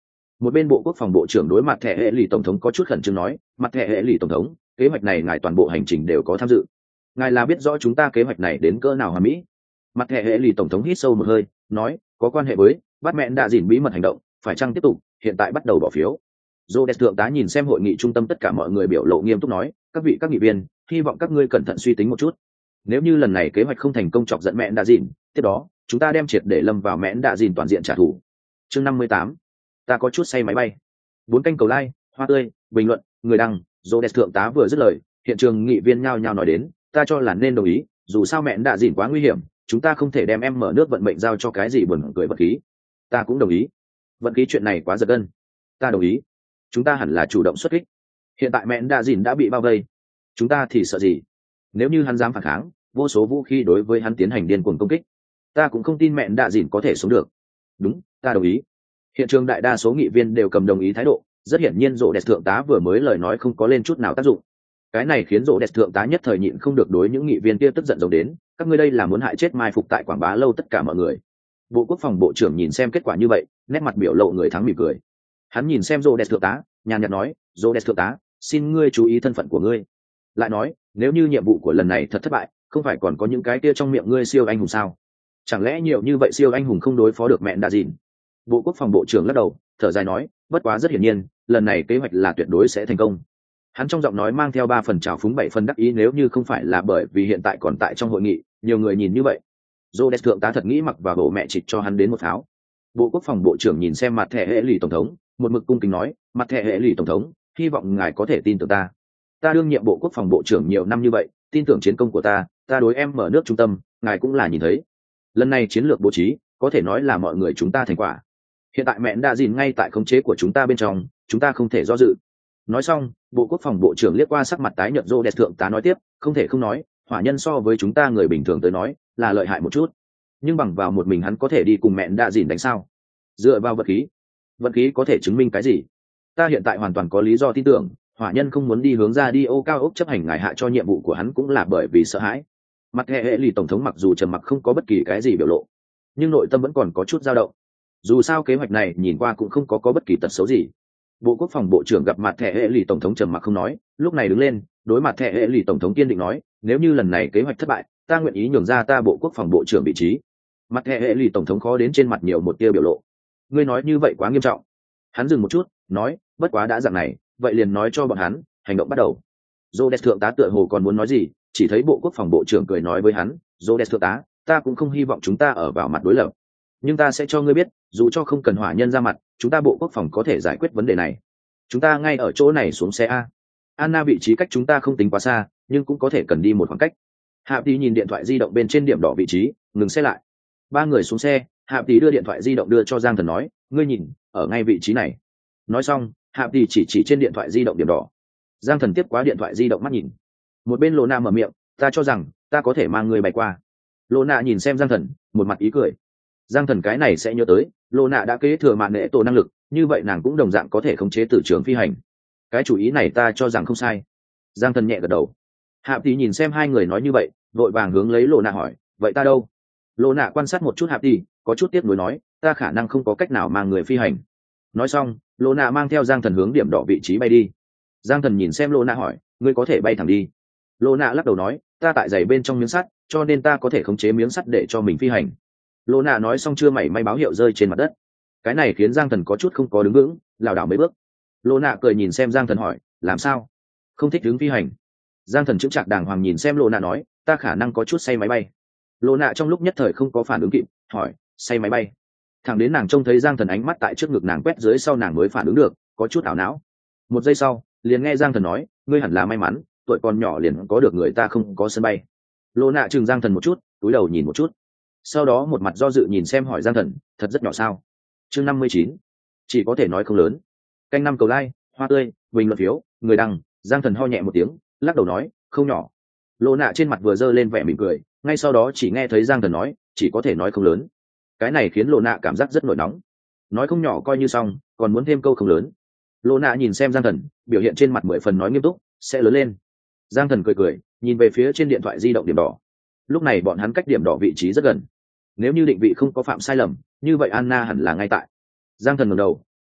Một bên bộ quốc phòng bộ trưởng đối mặt thẻ hệ lì tổng thống có chút khẩn trương nói, mặt thẻ hệ lì tổng thống, kế hoạch này ngài toàn bộ hành trình đều có tham dự, ngài là biết rõ chúng ta kế hoạch này đến cỡ nào hoàn mỹ. Mặt thẻ hệ lì tổng thống hít sâu một hơi nói, có quan hệ với bắt mẹn đã dỉn bí mật hành động, phải chăng tiếp tục, hiện tại bắt đầu bỏ phiếu. Rhodes thượng tá nhìn xem hội nghị trung tâm tất cả mọi người biểu lộ nghiêm túc nói, các vị các nghị viên, hy vọng các ngươi cẩn thận suy tính một chút. Nếu như lần này kế hoạch không thành công chọc giận mẹn đã dỉn, tiếp đó chúng ta đem triệt để lâm vào mẹn đã dỉn toàn diện trả thù. Chương năm mươi tám, ta có chút say máy bay. Bốn canh cầu like, hoa tươi, bình luận, người đăng. Rhodes thượng tá vừa dứt lời, hiện trường nghị viên nhao nhao nói đến, ta cho là nên đồng ý, dù sao mẹn đã dỉn quá nguy hiểm, chúng ta không thể đem em mở nước vận mệnh giao cho cái gì buồn cười vật khí. Ta cũng đồng ý, vận khí chuyện này quá giật gân. Ta đồng ý, chúng ta hẳn là chủ động xuất kích. Hiện tại mẹn đã dỉn đã bị bao vây, chúng ta thì sợ gì? Nếu như hắn dám phản kháng, vô số vũ khí đối với hắn tiến hành điên cuồng công kích, ta cũng không tin mẹn đã dỉn có thể sống được. Đúng, ta đồng ý. Hiện trường đại đa số nghị viên đều cầm đồng ý thái độ, rất hiển nhiên rộ đẹp thượng tá vừa mới lời nói không có lên chút nào tác dụng. Cái này khiến rộ đẹp thượng tá nhất thời nhịn không được đối những nghị viên kia tức giận giống đến, các ngươi đây là muốn hại chết mai phục tại quảng bá lâu tất cả mọi người. Bộ quốc phòng bộ trưởng nhìn xem kết quả như vậy, nét mặt biểu lộ người thắng mỉm cười. Hắn nhìn xem rộ đẹp thượng tá, nhàn nhạt nói, rộ đẹp thượng tá, xin ngươi chú ý thân phận của ngươi. Lại nói, nếu như nhiệm vụ của lần này thật thất bại, không phải còn có những cái kia trong miệng ngươi siêu anh hùng sao? Chẳng lẽ nhiều như vậy siêu anh hùng không đối phó được mẹn đã dỉn? Bộ quốc phòng bộ trưởng lắc đầu, thở dài nói, bất quá rất hiển nhiên, lần này kế hoạch là tuyệt đối sẽ thành công. Hắn trong giọng nói mang theo ba phần trào phúng bảy phần đắc ý, nếu như không phải là bởi vì hiện tại còn tại trong hội nghị, nhiều người nhìn như vậy. Rhodes thượng tá thật nghĩ mặc vào bộ mẹ chịch cho hắn đến một pháo. Bộ quốc phòng bộ trưởng nhìn xem mặt thẻ hệ lì tổng thống, một mực cung kính nói, mặt thẻ hệ lì tổng thống, hy vọng ngài có thể tin tưởng ta. Ta đương nhiệm bộ quốc phòng bộ trưởng nhiều năm như vậy, tin tưởng chiến công của ta, ta đối em mở nước trung tâm, ngài cũng là nhìn thấy. Lần này chiến lược bố trí, có thể nói là mọi người chúng ta thành quả. Hiện tại mẹn đã dìn ngay tại khống chế của chúng ta bên trong, chúng ta không thể do dự. Nói xong, bộ quốc phòng bộ trưởng liếc qua sắc mặt tái nhợt Rhodes thượng tá nói tiếp, không thể không nói, hỏa nhân so với chúng ta người bình thường tới nói là lợi hại một chút, nhưng bằng vào một mình hắn có thể đi cùng mẹn đã dìn đánh sao? Dựa vào vật khí, vật khí có thể chứng minh cái gì? Ta hiện tại hoàn toàn có lý do tin tưởng, hỏa nhân không muốn đi hướng ra đi ô cao ốc chấp hành ngài hạ cho nhiệm vụ của hắn cũng là bởi vì sợ hãi. Mặt hệ hệ lì tổng thống mặc dù trầm mặc không có bất kỳ cái gì biểu lộ, nhưng nội tâm vẫn còn có chút dao động. Dù sao kế hoạch này nhìn qua cũng không có có bất kỳ tật xấu gì. Bộ quốc phòng bộ trưởng gặp mặt thẻ hệ lì tổng thống trầm mặc không nói, lúc này đứng lên, đối mặt thẻ hệ lì tổng thống kiên định nói, nếu như lần này kế hoạch thất bại, ta nguyện ý nhường ra ta bộ quốc phòng bộ trưởng vị trí. Mặt thẻ hệ lì tổng thống khó đến trên mặt nhiều một tia biểu lộ. Ngươi nói như vậy quá nghiêm trọng. Hắn dừng một chút, nói, bất quá đã dạng này, vậy liền nói cho bọn hắn, hành động bắt đầu. Rhodes thượng tá tựa hồ còn muốn nói gì, chỉ thấy bộ quốc phòng bộ trưởng cười nói với hắn, Rhodes thượng tá, ta cũng không hy vọng chúng ta ở vào mặt đối lập, nhưng ta sẽ cho ngươi biết, dù cho không cần hỏa nhân ra mặt, chúng ta bộ quốc phòng có thể giải quyết vấn đề này. Chúng ta ngay ở chỗ này xuống xe a. Anna vị trí cách chúng ta không tính quá xa, nhưng cũng có thể cần đi một khoảng cách. Hạp Tỷ nhìn điện thoại di động bên trên điểm đỏ vị trí, ngừng xe lại. Ba người xuống xe, Hạp Tỷ đưa điện thoại di động đưa cho Giang Thần nói, ngươi nhìn, ở ngay vị trí này. Nói xong, Hạp Tỷ chỉ chỉ trên điện thoại di động điểm đỏ. Giang Thần tiếp quá điện thoại di động mắt nhìn. Một bên Lô Na mở miệng, ta cho rằng ta có thể mang người bay qua. Lô Na nhìn xem Giang Thần, một mặt ý cười. Giang Thần cái này sẽ nhớ tới, Lô Na đã kế thừa mạn nệ tổ năng lực, như vậy nàng cũng đồng dạng có thể khống chế tử trường phi hành. Cái chủ ý này ta cho rằng không sai. Giang Thần nhẹ gật đầu. Hạp Tỷ nhìn xem hai người nói như vậy, vội vàng hướng lấy Lô Na hỏi, vậy ta đâu? Lô Na quan sát một chút Hạp Tỷ, có chút tiếc nuối nói, ta khả năng không có cách nào mang người phi hành. Nói xong, Lô Na mang theo Giang Thần hướng điểm đỏ vị trí bay đi. Giang Thần nhìn xem Lô Na hỏi, ngươi có thể bay thẳng đi? Lô Na lắc đầu nói, ta tại giày bên trong miếng sắt, cho nên ta có thể khống chế miếng sắt để cho mình phi hành. Lô Na nói xong chưa mảy may báo hiệu rơi trên mặt đất. Cái này khiến Giang Thần có chút không có đứng vững, lảo đảo mấy bước. Lô Na cười nhìn xem Giang Thần hỏi, làm sao? Không thích đứng phi hành? Giang Thần chững chạc đàng hoàng nhìn xem Lô Na nói, ta khả năng có chút say máy bay. Lô Na trong lúc nhất thời không có phản ứng kịp, hỏi, say máy bay? Thẳng đến nàng trông thấy Giang Thần ánh mắt tại trước ngực nàng quét dưới sau nàng mới phản ứng được, có chút ảo não. Một giây sau, liền nghe Giang Thần nói, ngươi hẳn là may mắn, tuổi còn nhỏ liền có được người ta không có sân bay. Lô Na chừng Giang Thần một chút, cúi đầu nhìn một chút, sau đó một mặt do dự nhìn xem hỏi Giang Thần, thật rất nhỏ sao? Chương năm mươi chín, chỉ có thể nói không lớn. Canh năm cầu like, hoa tươi, bình luận phiếu, người đăng. Giang Thần ho nhẹ một tiếng, lắc đầu nói, không nhỏ. Lô Na trên mặt vừa giơ lên vẻ mỉm cười, ngay sau đó chỉ nghe thấy Giang Thần nói, chỉ có thể nói không lớn. Cái này khiến Lô Na cảm giác rất nổi nóng. Nói không nhỏ coi như xong, còn muốn thêm câu không lớn. Lô Na nhìn xem Giang Thần, biểu hiện trên mặt mười phần nói nghiêm túc, sẽ lớn lên. Giang Thần cười cười, nhìn về phía trên điện thoại di động điểm đỏ. Lúc này bọn hắn cách điểm đỏ vị trí rất gần. Nếu như định vị không có phạm sai lầm, như vậy Anna hẳn là ngay tại. Giang Thần ngẩng đầu,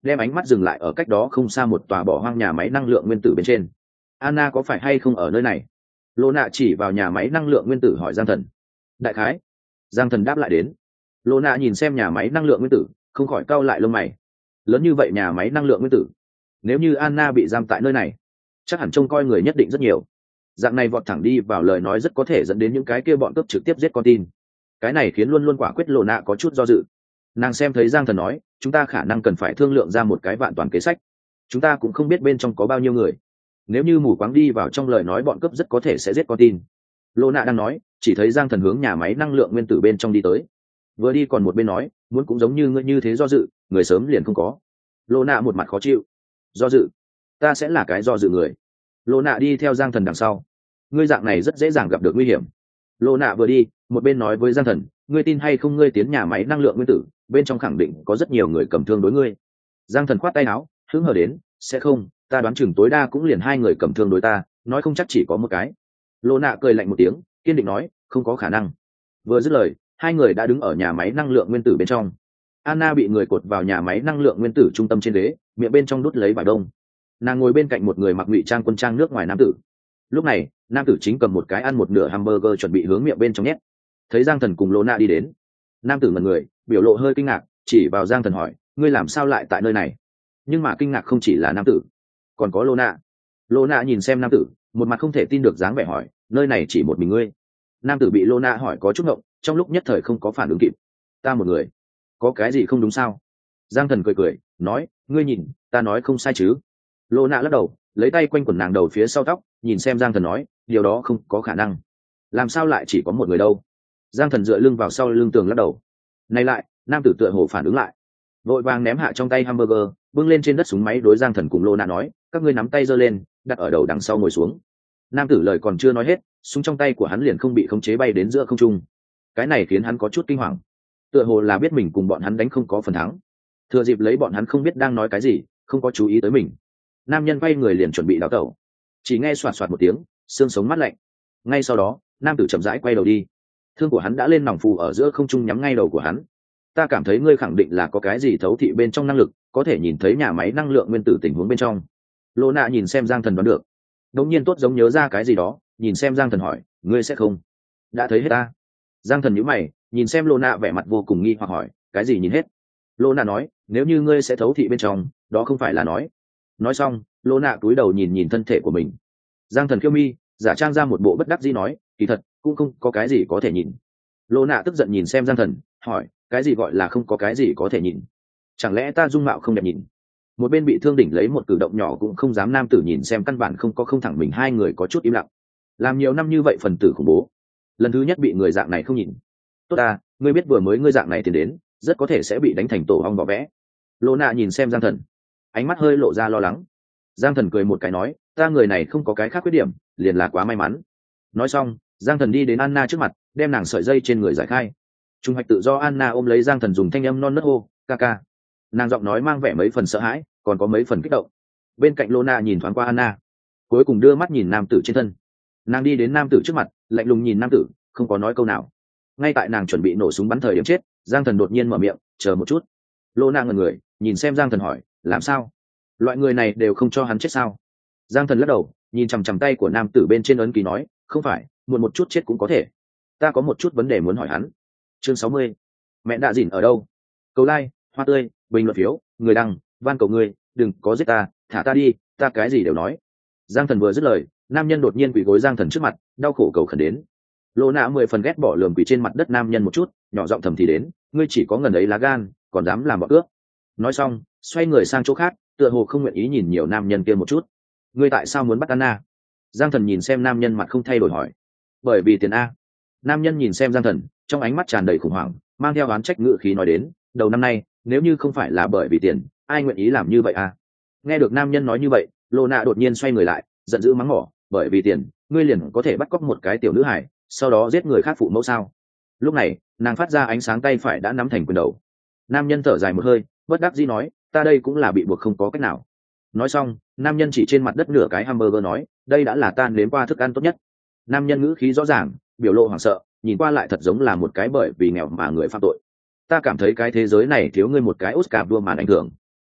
đem ánh mắt dừng lại ở cách đó không xa một tòa bỏ hoang nhà máy năng lượng nguyên tử bên trên. Anna có phải hay không ở nơi này? Lô nạ chỉ vào nhà máy năng lượng nguyên tử hỏi Giang Thần. Đại khái. Giang Thần đáp lại đến. Lô nạ nhìn xem nhà máy năng lượng nguyên tử, không khỏi cau lại lông mày. Lớn như vậy nhà máy năng lượng nguyên tử, nếu như Anna bị giam tại nơi này, chắc hẳn trông coi người nhất định rất nhiều. Dạng này vọt thẳng đi vào lời nói rất có thể dẫn đến những cái kia bọn cướp trực tiếp giết con tin. Cái này khiến luôn luôn quả quyết Lô nạ có chút do dự. Nàng xem thấy Giang Thần nói, chúng ta khả năng cần phải thương lượng ra một cái vạn toàn kế sách. Chúng ta cũng không biết bên trong có bao nhiêu người. Nếu như mù quáng đi vào trong lời nói bọn cướp rất có thể sẽ giết con tin. Lô nạ đang nói, chỉ thấy Giang Thần hướng nhà máy năng lượng nguyên tử bên trong đi tới. Vừa đi còn một bên nói, muốn cũng giống như ngươi như thế do dự, người sớm liền không có. Lô nạ một mặt khó chịu. Do dự? Ta sẽ là cái do dự người. Lô nạ đi theo Giang Thần đằng sau. Ngươi dạng này rất dễ dàng gặp được nguy hiểm. Lô nạ vừa đi, một bên nói với Giang Thần, ngươi tin hay không ngươi tiến nhà máy năng lượng nguyên tử, bên trong khẳng định có rất nhiều người cầm thương đối ngươi. Giang Thần khoát tay áo, hứng hờ đến, sẽ không, ta đoán chừng tối đa cũng liền hai người cầm thương đối ta, nói không chắc chỉ có một cái. Lô nạ cười lạnh một tiếng, kiên định nói, không có khả năng. Vừa dứt lời, hai người đã đứng ở nhà máy năng lượng nguyên tử bên trong. Anna bị người cột vào nhà máy năng lượng nguyên tử trung tâm trên ghế, miệng bên trong đút lấy vải đông. Nàng ngồi bên cạnh một người mặc ngụy trang quân trang nước ngoài nam tử. Lúc này, nam tử chính cầm một cái ăn một nửa hamburger chuẩn bị hướng miệng bên trong nhét. Thấy Giang Thần cùng Lô nạ đi đến, nam tử ngẩn người, biểu lộ hơi kinh ngạc, chỉ vào Giang Thần hỏi, ngươi làm sao lại tại nơi này? Nhưng mà kinh ngạc không chỉ là nam tử, còn có Lô nạ. Lô nạ nhìn xem nam tử, một mặt không thể tin được dáng vẻ hỏi, nơi này chỉ một mình ngươi? Nam tử bị Lô nạ hỏi có chút ngộng, trong lúc nhất thời không có phản ứng kịp. Ta một người, có cái gì không đúng sao? Giang Thần cười cười, nói, ngươi nhìn, ta nói không sai chứ? Lô nạ lắc đầu, lấy tay quanh quần nàng đầu phía sau tóc, nhìn xem Giang Thần nói, điều đó không có khả năng. Làm sao lại chỉ có một người đâu? Giang Thần dựa lưng vào sau lưng tường lắc đầu. Này lại, nam tử tựa hồ phản ứng lại, vội vàng ném hạ trong tay hamburger, bưng lên trên đất súng máy đối Giang Thần cùng Lô nạ nói, các ngươi nắm tay giơ lên, đặt ở đầu đằng sau ngồi xuống. Nam tử lời còn chưa nói hết, súng trong tay của hắn liền không bị khống chế bay đến giữa không trung. Cái này khiến hắn có chút kinh hoàng, tựa hồ là biết mình cùng bọn hắn đánh không có phần thắng. Thừa dịp lấy bọn hắn không biết đang nói cái gì, không có chú ý tới mình, nam nhân quay người liền chuẩn bị đào tẩu. Chỉ nghe xoạt xoạt một tiếng, xương sống mát lạnh. Ngay sau đó, nam tử chậm rãi quay đầu đi. Thương của hắn đã lên nòng phù ở giữa không trung nhắm ngay đầu của hắn. Ta cảm thấy ngươi khẳng định là có cái gì thấu thị bên trong năng lực, có thể nhìn thấy nhà máy năng lượng nguyên tử tình huống bên trong. Lô nạ nhìn xem Giang Thần đoán được, đột nhiên tốt giống nhớ ra cái gì đó, nhìn xem Giang Thần hỏi, ngươi sẽ không đã thấy hết ta? Giang Thần nhíu mày, nhìn xem Lô nạ vẻ mặt vô cùng nghi hoặc hỏi, cái gì nhìn hết? Lô nạ nói, nếu như ngươi sẽ thấu thị bên trong, đó không phải là nói. Nói xong, Lô nạ cúi đầu nhìn nhìn thân thể của mình. Giang Thần khiêu mi, giả trang ra một bộ bất đắc dĩ nói, kỳ thật cũng không có cái gì có thể nhìn. Lô nạ tức giận nhìn xem Giang Thần, hỏi, cái gì gọi là không có cái gì có thể nhìn? Chẳng lẽ ta dung mạo không đẹp nhìn? Một bên bị thương đỉnh lấy một cử động nhỏ cũng không dám nam tử nhìn xem căn bản không có không thẳng mình, hai người có chút im lặng. Làm nhiều năm như vậy phần tử khủng bố, lần thứ nhất bị người dạng này không nhìn. Tốt ta, ngươi biết vừa mới ngươi dạng này tiến đến, rất có thể sẽ bị đánh thành tổ ong vỏ vẽ. Lô nạ nhìn xem Giang Thần, ánh mắt hơi lộ ra lo lắng. Giang Thần cười một cái nói, ta người này không có cái khác khuyết điểm, liền là quá may mắn. Nói xong, Giang Thần đi đến Anna trước mặt, đem nàng sợi dây trên người giải khai. Trung hoạch tự do Anna ôm lấy Giang Thần dùng thanh âm non nớt hô, ca ca. Nàng giọng nói mang vẻ mấy phần sợ hãi, còn có mấy phần kích động. Bên cạnh Lô nạ nhìn thoáng qua Anna, cuối cùng đưa mắt nhìn nam tử trên thân. Nàng đi đến nam tử trước mặt, lạnh lùng nhìn nam tử, không có nói câu nào. Ngay tại nàng chuẩn bị nổ súng bắn thời điểm chết, Giang Thần đột nhiên mở miệng, chờ một chút. Lô nạ ngẩn người, nhìn xem Giang Thần hỏi, làm sao? Loại người này đều không cho hắn chết sao? Giang Thần lắc đầu, nhìn chằm chằm tay của nam tử bên trên ấn ký nói, không phải, muộn một chút chết cũng có thể. Ta có một chút vấn đề muốn hỏi hắn. Chương sáu mươi. Mẹ đã dỉn ở đâu? Cầu like, hoa tươi, bình luận phiếu, người đăng, van cầu ngươi, đừng có giết ta, thả ta đi, ta cái gì đều nói. Giang Thần vừa dứt lời, nam nhân đột nhiên quỳ gối Giang Thần trước mặt, đau khổ cầu khẩn đến. Lô nạ mười phần ghét bỏ lườm quỳ trên mặt đất nam nhân một chút, nhỏ giọng thầm thì đến, ngươi chỉ có ngần ấy lá gan, còn dám làm bọ cướp. Nói xong, xoay người sang chỗ khác, tựa hồ không nguyện ý nhìn nhiều nam nhân kia một chút. Ngươi tại sao muốn bắt Anna? Giang Thần nhìn xem nam nhân mặt không thay đổi hỏi. Bởi vì tiền a. Nam nhân nhìn xem Giang Thần, trong ánh mắt tràn đầy khủng hoảng, mang theo oán trách ngữ khí nói đến, đầu năm nay, nếu như không phải là bởi vì tiền, ai nguyện ý làm như vậy a? Nghe được nam nhân nói như vậy, Lô nạ đột nhiên xoay người lại, giận dữ mắng mỏ, bởi vì tiền, ngươi liền có thể bắt cóc một cái tiểu nữ hải, sau đó giết người khác phụ mẫu sao? Lúc này, nàng phát ra ánh sáng tay phải đã nắm thành quyền đầu. Nam nhân thở dài một hơi, bất đắc dĩ nói, ta đây cũng là bị buộc không có cách nào. Nói xong, nam nhân chỉ trên mặt đất nửa cái hamburger nói, đây đã là ta nếm qua thức ăn tốt nhất. Nam nhân ngữ khí rõ ràng, biểu lộ hoảng sợ, nhìn qua lại thật giống là một cái bởi vì nghèo mà người phạm tội. Ta cảm thấy cái thế giới này thiếu ngươi một cái Oscar vua màn ảnh hưởng.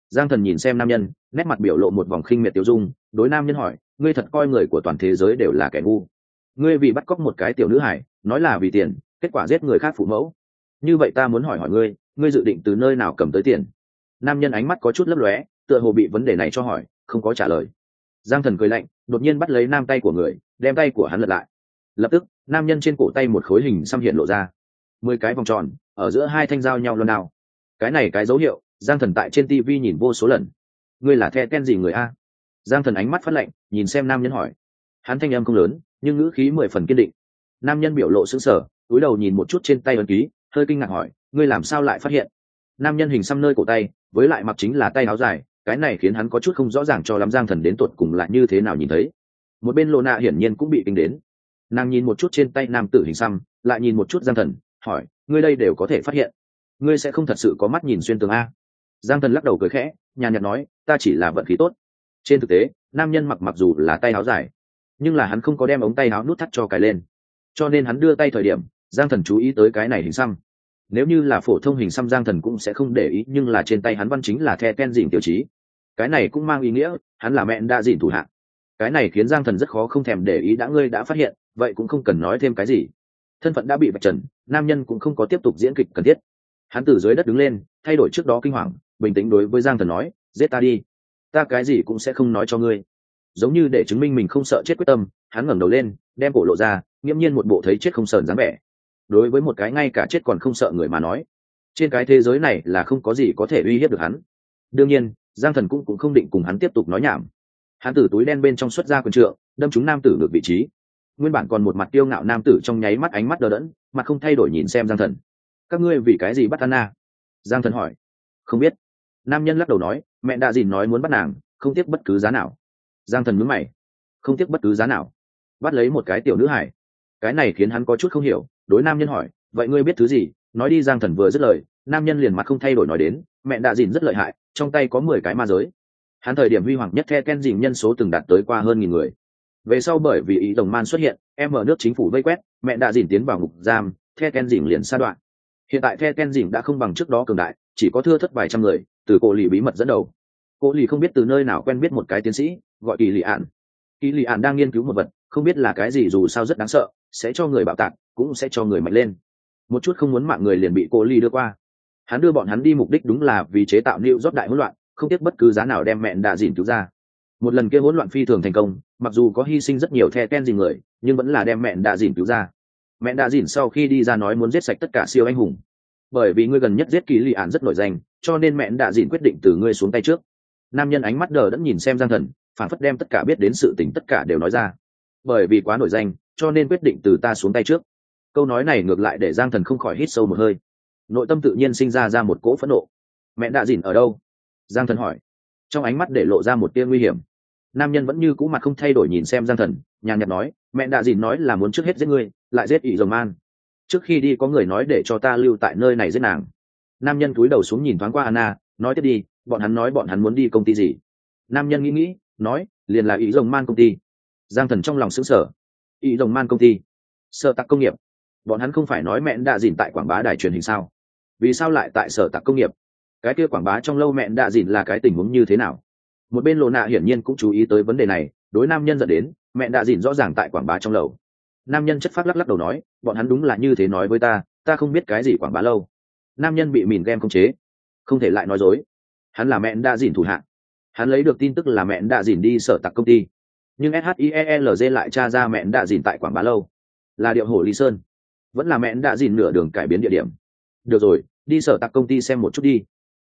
Giang Thần nhìn xem nam nhân, nét mặt biểu lộ một vòng khinh miệt tiêu dung, đối nam nhân hỏi, ngươi thật coi người của toàn thế giới đều là kẻ ngu? Ngươi vì bắt cóc một cái tiểu nữ hải, nói là vì tiền, kết quả giết người khác phụ mẫu. Như vậy ta muốn hỏi hỏi ngươi, ngươi dự định từ nơi nào cầm tới tiền? Nam nhân ánh mắt có chút lấp lóe, tựa hồ bị vấn đề này cho hỏi, không có trả lời. Giang Thần cười lạnh, đột nhiên bắt lấy nam tay của người, đem tay của hắn lật lại. Lập tức, nam nhân trên cổ tay một khối hình xăm hiện lộ ra, mười cái vòng tròn ở giữa hai thanh dao nhau luôn nào. Cái này cái dấu hiệu, Giang Thần tại trên tivi nhìn vô số lần. Ngươi là the ten gì người a? Giang Thần ánh mắt phát lạnh, nhìn xem nam nhân hỏi. Hắn thanh âm không lớn, nhưng ngữ khí mười phần kiên định. Nam nhân biểu lộ sững sờ, cúi đầu nhìn một chút trên tay ấn ký, hơi kinh ngạc hỏi, ngươi làm sao lại phát hiện? Nam nhân hình xăm nơi cổ tay, với lại mặc chính là tay áo dài, cái này khiến hắn có chút không rõ ràng cho lắm Giang Thần đến tuột cùng là như thế nào nhìn thấy. Một bên Lô Nạ hiển nhiên cũng bị kinh đến. Nàng nhìn một chút trên tay nam tử hình xăm, lại nhìn một chút Giang Thần, hỏi, ngươi đây đều có thể phát hiện, ngươi sẽ không thật sự có mắt nhìn xuyên tường a? Giang Thần lắc đầu cười khẽ, nhàn nhạt nói, ta chỉ là vận khí tốt. Trên thực tế, nam nhân mặc mặc dù là tay áo dài, nhưng là hắn không có đem ống tay áo nút thắt cho cài lên, cho nên hắn đưa tay thời điểm, Giang Thần chú ý tới cái này hình xăm. Nếu như là phổ thông hình xăm Giang Thần cũng sẽ không để ý, nhưng là trên tay hắn văn chính là the ten dỉn tiêu chí, cái này cũng mang ý nghĩa hắn là mẹ đã dỉn thủ hạng. Cái này khiến Giang Thần rất khó không thèm để ý, đã ngươi đã phát hiện, vậy cũng không cần nói thêm cái gì. Thân phận đã bị vạch trần, nam nhân cũng không có tiếp tục diễn kịch cần thiết. Hắn từ dưới đất đứng lên, thay đổi trước đó kinh hoàng, bình tĩnh đối với Giang Thần nói, giết ta đi, ta cái gì cũng sẽ không nói cho ngươi. Giống như để chứng minh mình không sợ chết quyết tâm, hắn ngẩng đầu lên, đem cổ lộ ra, nghiễm nhiên một bộ thấy chết không sờn dáng vẻ. Đối với một cái ngay cả chết còn không sợ người mà nói, trên cái thế giới này là không có gì có thể uy hiếp được hắn. Đương nhiên, Giang Thần cũng cũng không định cùng hắn tiếp tục nói nhảm. Hắn từ túi đen bên trong xuất ra quyền trượng, đâm trúng nam tử ngược vị trí. Nguyên bản còn một mặt tiêu ngạo nam tử trong nháy mắt ánh mắt đờ đẫn, mặt không thay đổi nhìn xem Giang Thần. Các ngươi vì cái gì bắt Anna? Giang Thần hỏi. Không biết. Nam nhân lắc đầu nói, mẹ đã dìn nói muốn bắt nàng, không tiếc bất cứ giá nào. Giang Thần nhướng mày. Không tiếc bất cứ giá nào? Bắt lấy một cái tiểu nữ hải. Cái này khiến hắn có chút không hiểu, đối nam nhân hỏi, vậy ngươi biết thứ gì? Nói đi. Giang Thần vừa dứt lời, nam nhân liền mặt không thay đổi nói đến, mẹ đã dìn rất lợi hại, trong tay có mười cái ma giới. Hắn thời điểm huy hoàng nhất the ken dìn nhân số từng đạt tới qua hơn nghìn người. Về sau bởi vì ý đồng man xuất hiện, em ở nước chính phủ vây quét, mẹ đã dìn tiến vào ngục giam, the ken dìn liền sa đoạn. Hiện tại the ken dìn đã không bằng trước đó cường đại, chỉ có thưa thất vài trăm người, từ cô lì bí mật dẫn đầu. Cô lì không biết từ nơi nào quen biết một cái tiến sĩ gọi kỳ lì ạn. Kỳ lì ạn đang nghiên cứu một vật, không biết là cái gì, dù sao rất đáng sợ, sẽ cho người bạo tạc, cũng sẽ cho người mạnh lên. Một chút không muốn mạng người liền bị cô lì đưa qua. Hắn đưa bọn hắn đi mục đích đúng là vì chế tạo New York đại hỗn loạn, không tiếc bất cứ giá nào đem mẹ đã dìn cứu ra. Một lần kia hỗn loạn phi thường thành công, mặc dù có hy sinh rất nhiều the ken dìn người, nhưng vẫn là đem mẹ đã dìn cứu ra. Mẹ đã dìn sau khi đi ra nói muốn giết sạch tất cả siêu anh hùng. Bởi vì ngươi gần nhất giết kỳ lì ạn rất nổi danh, cho nên mẹ đã dìn quyết định từ ngươi xuống tay trước. Nam nhân ánh mắt đờ đẫn nhìn xem Giang Thần, phản phất đem tất cả biết đến sự tình tất cả đều nói ra. Bởi vì quá nổi danh, cho nên quyết định từ ta xuống tay trước. Câu nói này ngược lại để Giang Thần không khỏi hít sâu một hơi, nội tâm tự nhiên sinh ra ra một cỗ phẫn nộ. Mẹ đã dìn ở đâu? Giang Thần hỏi, trong ánh mắt để lộ ra một tia nguy hiểm. Nam nhân vẫn như cũ mặt không thay đổi nhìn xem Giang Thần, nhàn nhạt nói, mẹ đã dìn nói là muốn trước hết giết ngươi, lại giết ỷ rồng man. Trước khi đi có người nói để cho ta lưu tại nơi này giết nàng. Nam nhân cúi đầu xuống nhìn thoáng qua Anna, nói tiếp đi, bọn hắn nói bọn hắn muốn đi công ty gì? Nam nhân nghĩ nghĩ, nói, liền là ỷ rồng man công ty. Giang Thần trong lòng sững sờ. Ỷ rồng man công ty? Sở tạc công nghiệp? Bọn hắn không phải nói mẹ đã dìn tại quảng bá đài truyền hình sao? Vì sao lại tại sở tạc công nghiệp? Cái kia quảng bá trong lâu mẹ đã dìn là cái tình huống như thế nào? Một bên Lô Nạ hiển nhiên cũng chú ý tới vấn đề này, đối nam nhân dẫn đến, mẹ đã dìn rõ ràng tại quảng bá trong lầu. Nam nhân chất phát lắc lắc đầu nói, bọn hắn đúng là như thế nói với ta, ta không biết cái gì quảng bá lâu. Nam nhân bị mìn game khống chế, không thể lại nói dối. Hắn là mẹ đã dìn thủ hạng. Hắn lấy được tin tức là mẹ đã dìn đi sở tạc công ty, nhưng SHIELZ lại tra ra mẹ đã dìn tại quảng bá lâu, là điệu hổ Lý Sơn, vẫn là mẹ đã dìn nửa đường cải biến địa điểm. Được rồi, đi sở tạc công ty xem một chút đi.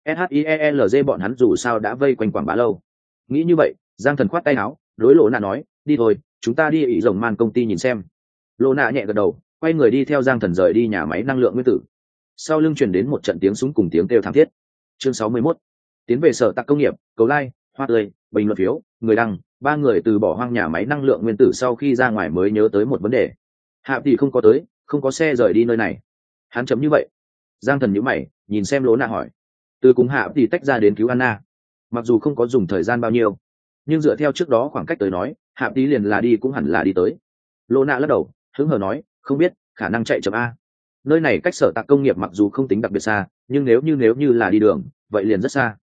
SHIELZ bọn hắn dù sao đã vây quanh quảng bá lâu. Nghĩ như vậy, Giang Thần khoát tay áo, đối Lô Nạ nói, đi thôi, chúng ta đi ỷ rồng man công ty nhìn xem. Lô Nạ nhẹ gật đầu, quay người đi theo Giang Thần rời đi nhà máy năng lượng nguyên tử. Sau lưng truyền đến một trận tiếng súng cùng tiếng kêu thảm thiết. Chương sáu mươi mốt, tiến về sở tạc công nghiệp, cầu like, hoa tươi, bình luận phiếu, người đăng. Ba người từ bỏ hoang nhà máy năng lượng nguyên tử sau khi ra ngoài mới nhớ tới một vấn đề. Hạ thì không có tới, không có xe rời đi nơi này. Hắn chấm như vậy. Giang Thần nhíu mày, nhìn xem Lô Nạ hỏi, từ cùng Hạ thì tách ra đến cứu Anna, mặc dù không có dùng thời gian bao nhiêu, nhưng dựa theo trước đó khoảng cách tới nói, Hạ tí liền là đi cũng hẳn là đi tới. Lô Nạ lắc đầu, hứng hờ nói, không biết, khả năng chạy chậm a. Nơi này cách sở tạc công nghiệp mặc dù không tính đặc biệt xa, nhưng nếu như nếu như là đi đường, vậy liền rất xa.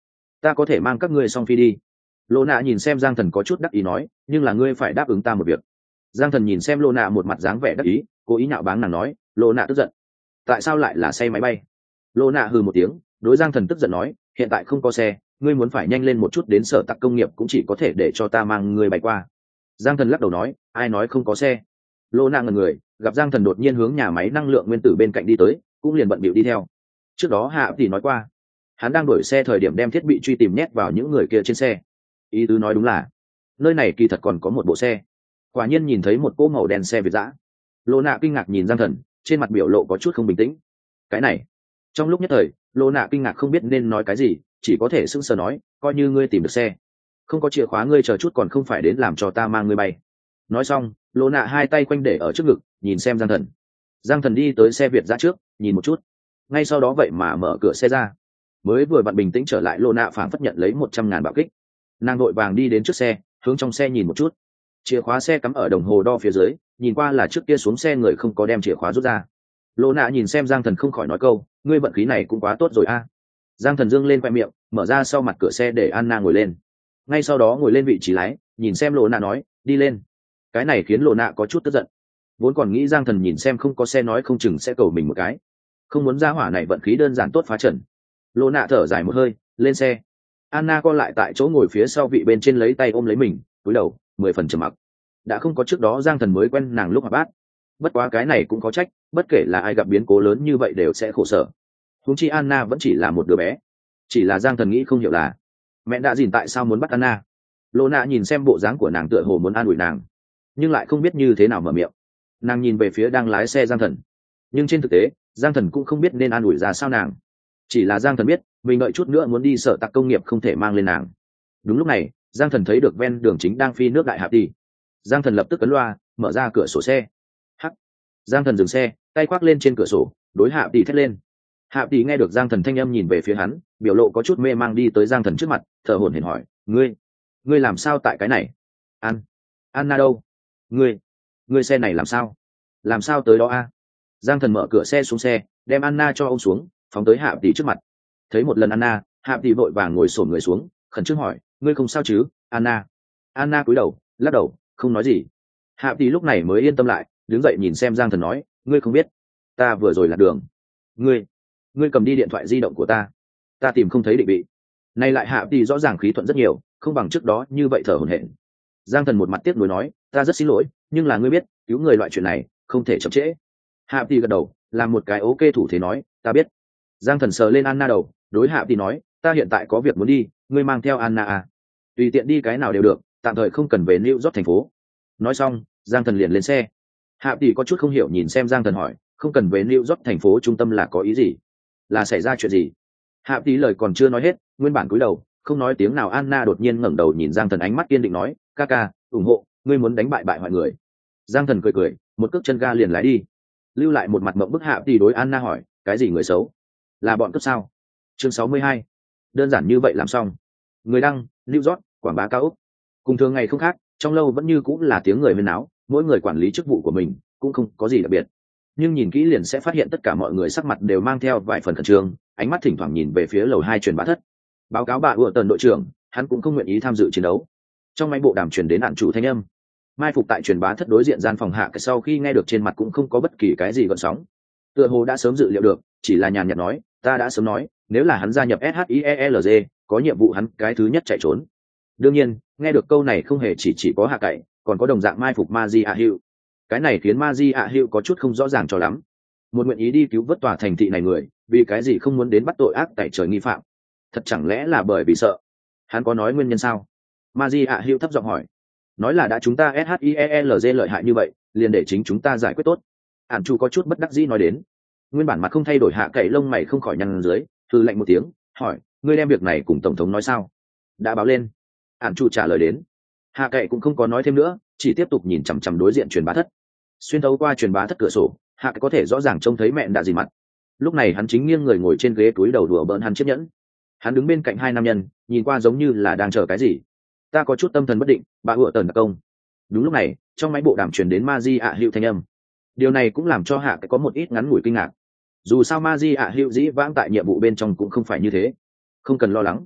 ta có thể mang các ngươi song phi đi. Lô nạ nhìn xem Giang Thần có chút đắc ý nói, nhưng là ngươi phải đáp ứng ta một việc. Giang Thần nhìn xem Lô nạ một mặt dáng vẻ đắc ý, cố ý nhạo báng nàng nói. Lô nạ tức giận, tại sao lại là xe máy bay? Lô nạ hừ một tiếng, đối Giang Thần tức giận nói, hiện tại không có xe, ngươi muốn phải nhanh lên một chút đến sở tạc công nghiệp cũng chỉ có thể để cho ta mang ngươi bay qua. Giang Thần lắc đầu nói, ai nói không có xe? Lô nạ ngần người, gặp Giang Thần đột nhiên hướng nhà máy năng lượng nguyên tử bên cạnh đi tới, cũng liền bận bịu đi theo. Trước đó Hạ thì nói qua, hắn đang đuổi xe thời điểm đem thiết bị truy tìm nhét vào những người kia trên xe. Ý tứ nói đúng là nơi này kỳ thật còn có một bộ xe. Quả nhiên nhìn thấy một cỗ màu đen xe Việt dã. Lô nạ kinh ngạc nhìn Giang Thần, trên mặt biểu lộ có chút không bình tĩnh. Cái này, trong lúc nhất thời, Lô nạ kinh ngạc không biết nên nói cái gì, chỉ có thể sững sờ nói, coi như ngươi tìm được xe, không có chìa khóa ngươi chờ chút còn không phải đến làm cho ta mang ngươi bay. Nói xong, Lô nạ hai tay quanh để ở trước ngực, nhìn xem Giang Thần. Giang Thần đi tới xe Việt dã trước, nhìn một chút, ngay sau đó vậy mà mở cửa xe ra. Mới vừa vặn bình tĩnh trở lại, Lô nạ phảng phất nhận lấy một trăm ngàn bạo kích. Nàng vội vàng đi đến trước xe, hướng trong xe nhìn một chút. Chìa khóa xe cắm ở đồng hồ đo phía dưới, nhìn qua là trước kia xuống xe người không có đem chìa khóa rút ra. Lô nạ nhìn xem Giang Thần không khỏi nói câu, ngươi vận khí này cũng quá tốt rồi a. Giang Thần dương lên khoe miệng, mở ra sau mặt cửa xe để Anna ngồi lên. Ngay sau đó ngồi lên vị trí lái, nhìn xem Lô nạ nói, đi lên. Cái này khiến Lô nạ có chút tức giận. Vốn còn nghĩ Giang Thần nhìn xem không có xe nói không chừng sẽ cầu mình một cái, không muốn ra hỏa này vận khí đơn giản tốt phá trần. Lô nạ thở dài một hơi, lên xe. Anna co lại tại chỗ ngồi phía sau vị bên trên, lấy tay ôm lấy mình, cúi đầu, mười phần trầm mặc. Đã không có trước đó Giang Thần mới quen nàng lúc hoạt bát. Bất quá cái này cũng có trách, bất kể là ai gặp biến cố lớn như vậy đều sẽ khổ sở. Huống chi Anna vẫn chỉ là một đứa bé. Chỉ là Giang Thần nghĩ không hiểu là mẹ đã dìn tại sao muốn bắt Anna. Lô nạ nhìn xem bộ dáng của nàng tựa hồ muốn an ủi nàng, nhưng lại không biết như thế nào mở miệng. Nàng nhìn về phía đang lái xe Giang Thần, nhưng trên thực tế Giang Thần cũng không biết nên an ủi ra sao nàng. Chỉ là Giang Thần biết mình đợi chút nữa muốn đi sở tạc công nghiệp không thể mang lên nàng. Đúng lúc này Giang Thần thấy được ven đường chính đang phi nước đại hạp đi. Giang Thần lập tức ấn loa, mở ra cửa sổ xe. Hắc. Giang Thần dừng xe, tay khoác lên trên cửa sổ, đối Hạp Tỷ thét lên. Hạp Tỷ nghe được Giang Thần thanh âm nhìn về phía hắn, biểu lộ có chút mê mang đi tới Giang Thần trước mặt, thở hổn hển hỏi, "Ngươi, ngươi làm sao tại cái này?" "An, Anna đâu?" "Ngươi, ngươi xe này làm sao? Làm sao tới đó a?" Giang Thần mở cửa xe xuống xe, đem Anna cho ông xuống, phóng tới Hạp Tỷ trước mặt. Thấy một lần Anna, Hạp Tỷ vội vàng ngồi xổm người xuống, khẩn trương hỏi, "Ngươi không sao chứ, Anna?" Anna cúi đầu, lắc đầu, không nói gì. Hạp Tỷ lúc này mới yên tâm lại, đứng dậy nhìn xem Giang Thần nói, "Ngươi không biết, ta vừa rồi lạc đường. Ngươi, ngươi cầm đi điện thoại di động của ta, ta tìm không thấy định vị." Nay lại Hạp Tỷ rõ ràng khí thuận rất nhiều, không bằng trước đó như vậy thở hổn hển. Giang Thần một mặt tiếc nuối nói, "Ta rất xin lỗi, nhưng là ngươi biết, cứu người loại chuyện này không thể chậm trễ." Hạp Tỷ gật đầu, làm một cái ok thủ thế nói, "Ta biết." Giang Thần sờ lên Anna đầu, đối Hạp Tỷ nói, "Ta hiện tại có việc muốn đi, ngươi mang theo Anna à? Tùy tiện đi cái nào đều được, tạm thời không cần về New York thành phố." Nói xong, Giang Thần liền lên xe. Hạp Tỷ có chút không hiểu nhìn xem Giang Thần hỏi, "Không cần về New York thành phố trung tâm là có ý gì? Là xảy ra chuyện gì?" Hạp Tỷ lời còn chưa nói hết, nguyên bản cúi đầu không nói tiếng nào Anna đột nhiên ngẩng đầu nhìn Giang Thần, ánh mắt kiên định nói, "Ca ca, ủng hộ, ngươi muốn đánh bại bại mọi người." Giang Thần cười cười, một cước chân ga liền lái đi, lưu lại một mặt mộng bức. Hạp Tỷ đối Anna hỏi, "Cái gì người xấu? Là bọn cướp sao?" Chương sáu mươi hai. Đơn giản như vậy làm xong. Người đăng, New York, quảng bá cao ốc. Cùng thường ngày không khác, trong lâu vẫn như cũng là tiếng người huyên náo, mỗi người quản lý chức vụ của mình, cũng không có gì đặc biệt. Nhưng nhìn kỹ liền sẽ phát hiện tất cả mọi người sắc mặt đều mang theo vài phần khẩn trương, ánh mắt thỉnh thoảng nhìn về phía lầu hai truyền bá thất. Báo cáo bà ủa tần đội trưởng, hắn cũng không nguyện ý tham dự chiến đấu. Trong máy bộ đàm truyền đến hạn chủ thanh âm. Mai phục tại truyền bá thất đối diện gian phòng hạ, sau khi nghe được trên mặt cũng không có bất kỳ cái gì gợn sóng. Tựa hồ đã sớm dự liệu được, chỉ là nhàn nhạt nói, "Ta đã sớm nói, nếu là hắn gia nhập ét hát i e lờ giê, có nhiệm vụ hắn cái thứ nhất chạy trốn." Đương nhiên, nghe được câu này không hề chỉ chỉ có Hạ Cậy, còn có đồng dạng mai phục Maji A Hữu. Cái này khiến Maji A Hữu có chút không rõ ràng cho lắm. Một nguyện ý đi cứu vớt tòa thành thị này người, vì cái gì không muốn đến bắt tội ác tại trời nghi phạm? Thật chẳng lẽ là bởi vì sợ? Hắn có nói nguyên nhân sao? Maji A Hữu thấp giọng hỏi. Nói là đã chúng ta ét hát i e lờ giê lợi hại như vậy, liền để chính chúng ta giải quyết tốt. Ản chủ có chút bất đắc dĩ nói đến. Nguyên bản mặt không thay đổi Hạ Cậy lông mày không khỏi nhăn dưới, thư lạnh một tiếng, hỏi, "Ngươi đem việc này cùng tổng thống nói sao?" "Đã báo lên." Ản chủ trả lời đến. Hạ Cậy cũng không có nói thêm nữa, chỉ tiếp tục nhìn chằm chằm đối diện truyền bá thất. Xuyên thấu qua truyền bá thất cửa sổ, Hạ Cậy có thể rõ ràng trông thấy mẹ đã gì mặt. Lúc này hắn chính nghiêng người ngồi trên ghế, túi đầu đùa bỡn hắn chiếc nhẫn. Hắn đứng bên cạnh hai nam nhân, nhìn qua giống như là đang chờ cái gì. "Ta có chút tâm thần bất định, bà ủa tần đặc công." Đúng lúc này, trong máy bộ đàm truyền đến Maji A Hữu thanh âm. Điều này cũng làm cho Hạ Cậy có một ít ngắn ngủi kinh ngạc. Dù sao Maji A Hữu dĩ vãng tại nhiệm vụ bên trong cũng không phải như thế. "Không cần lo lắng."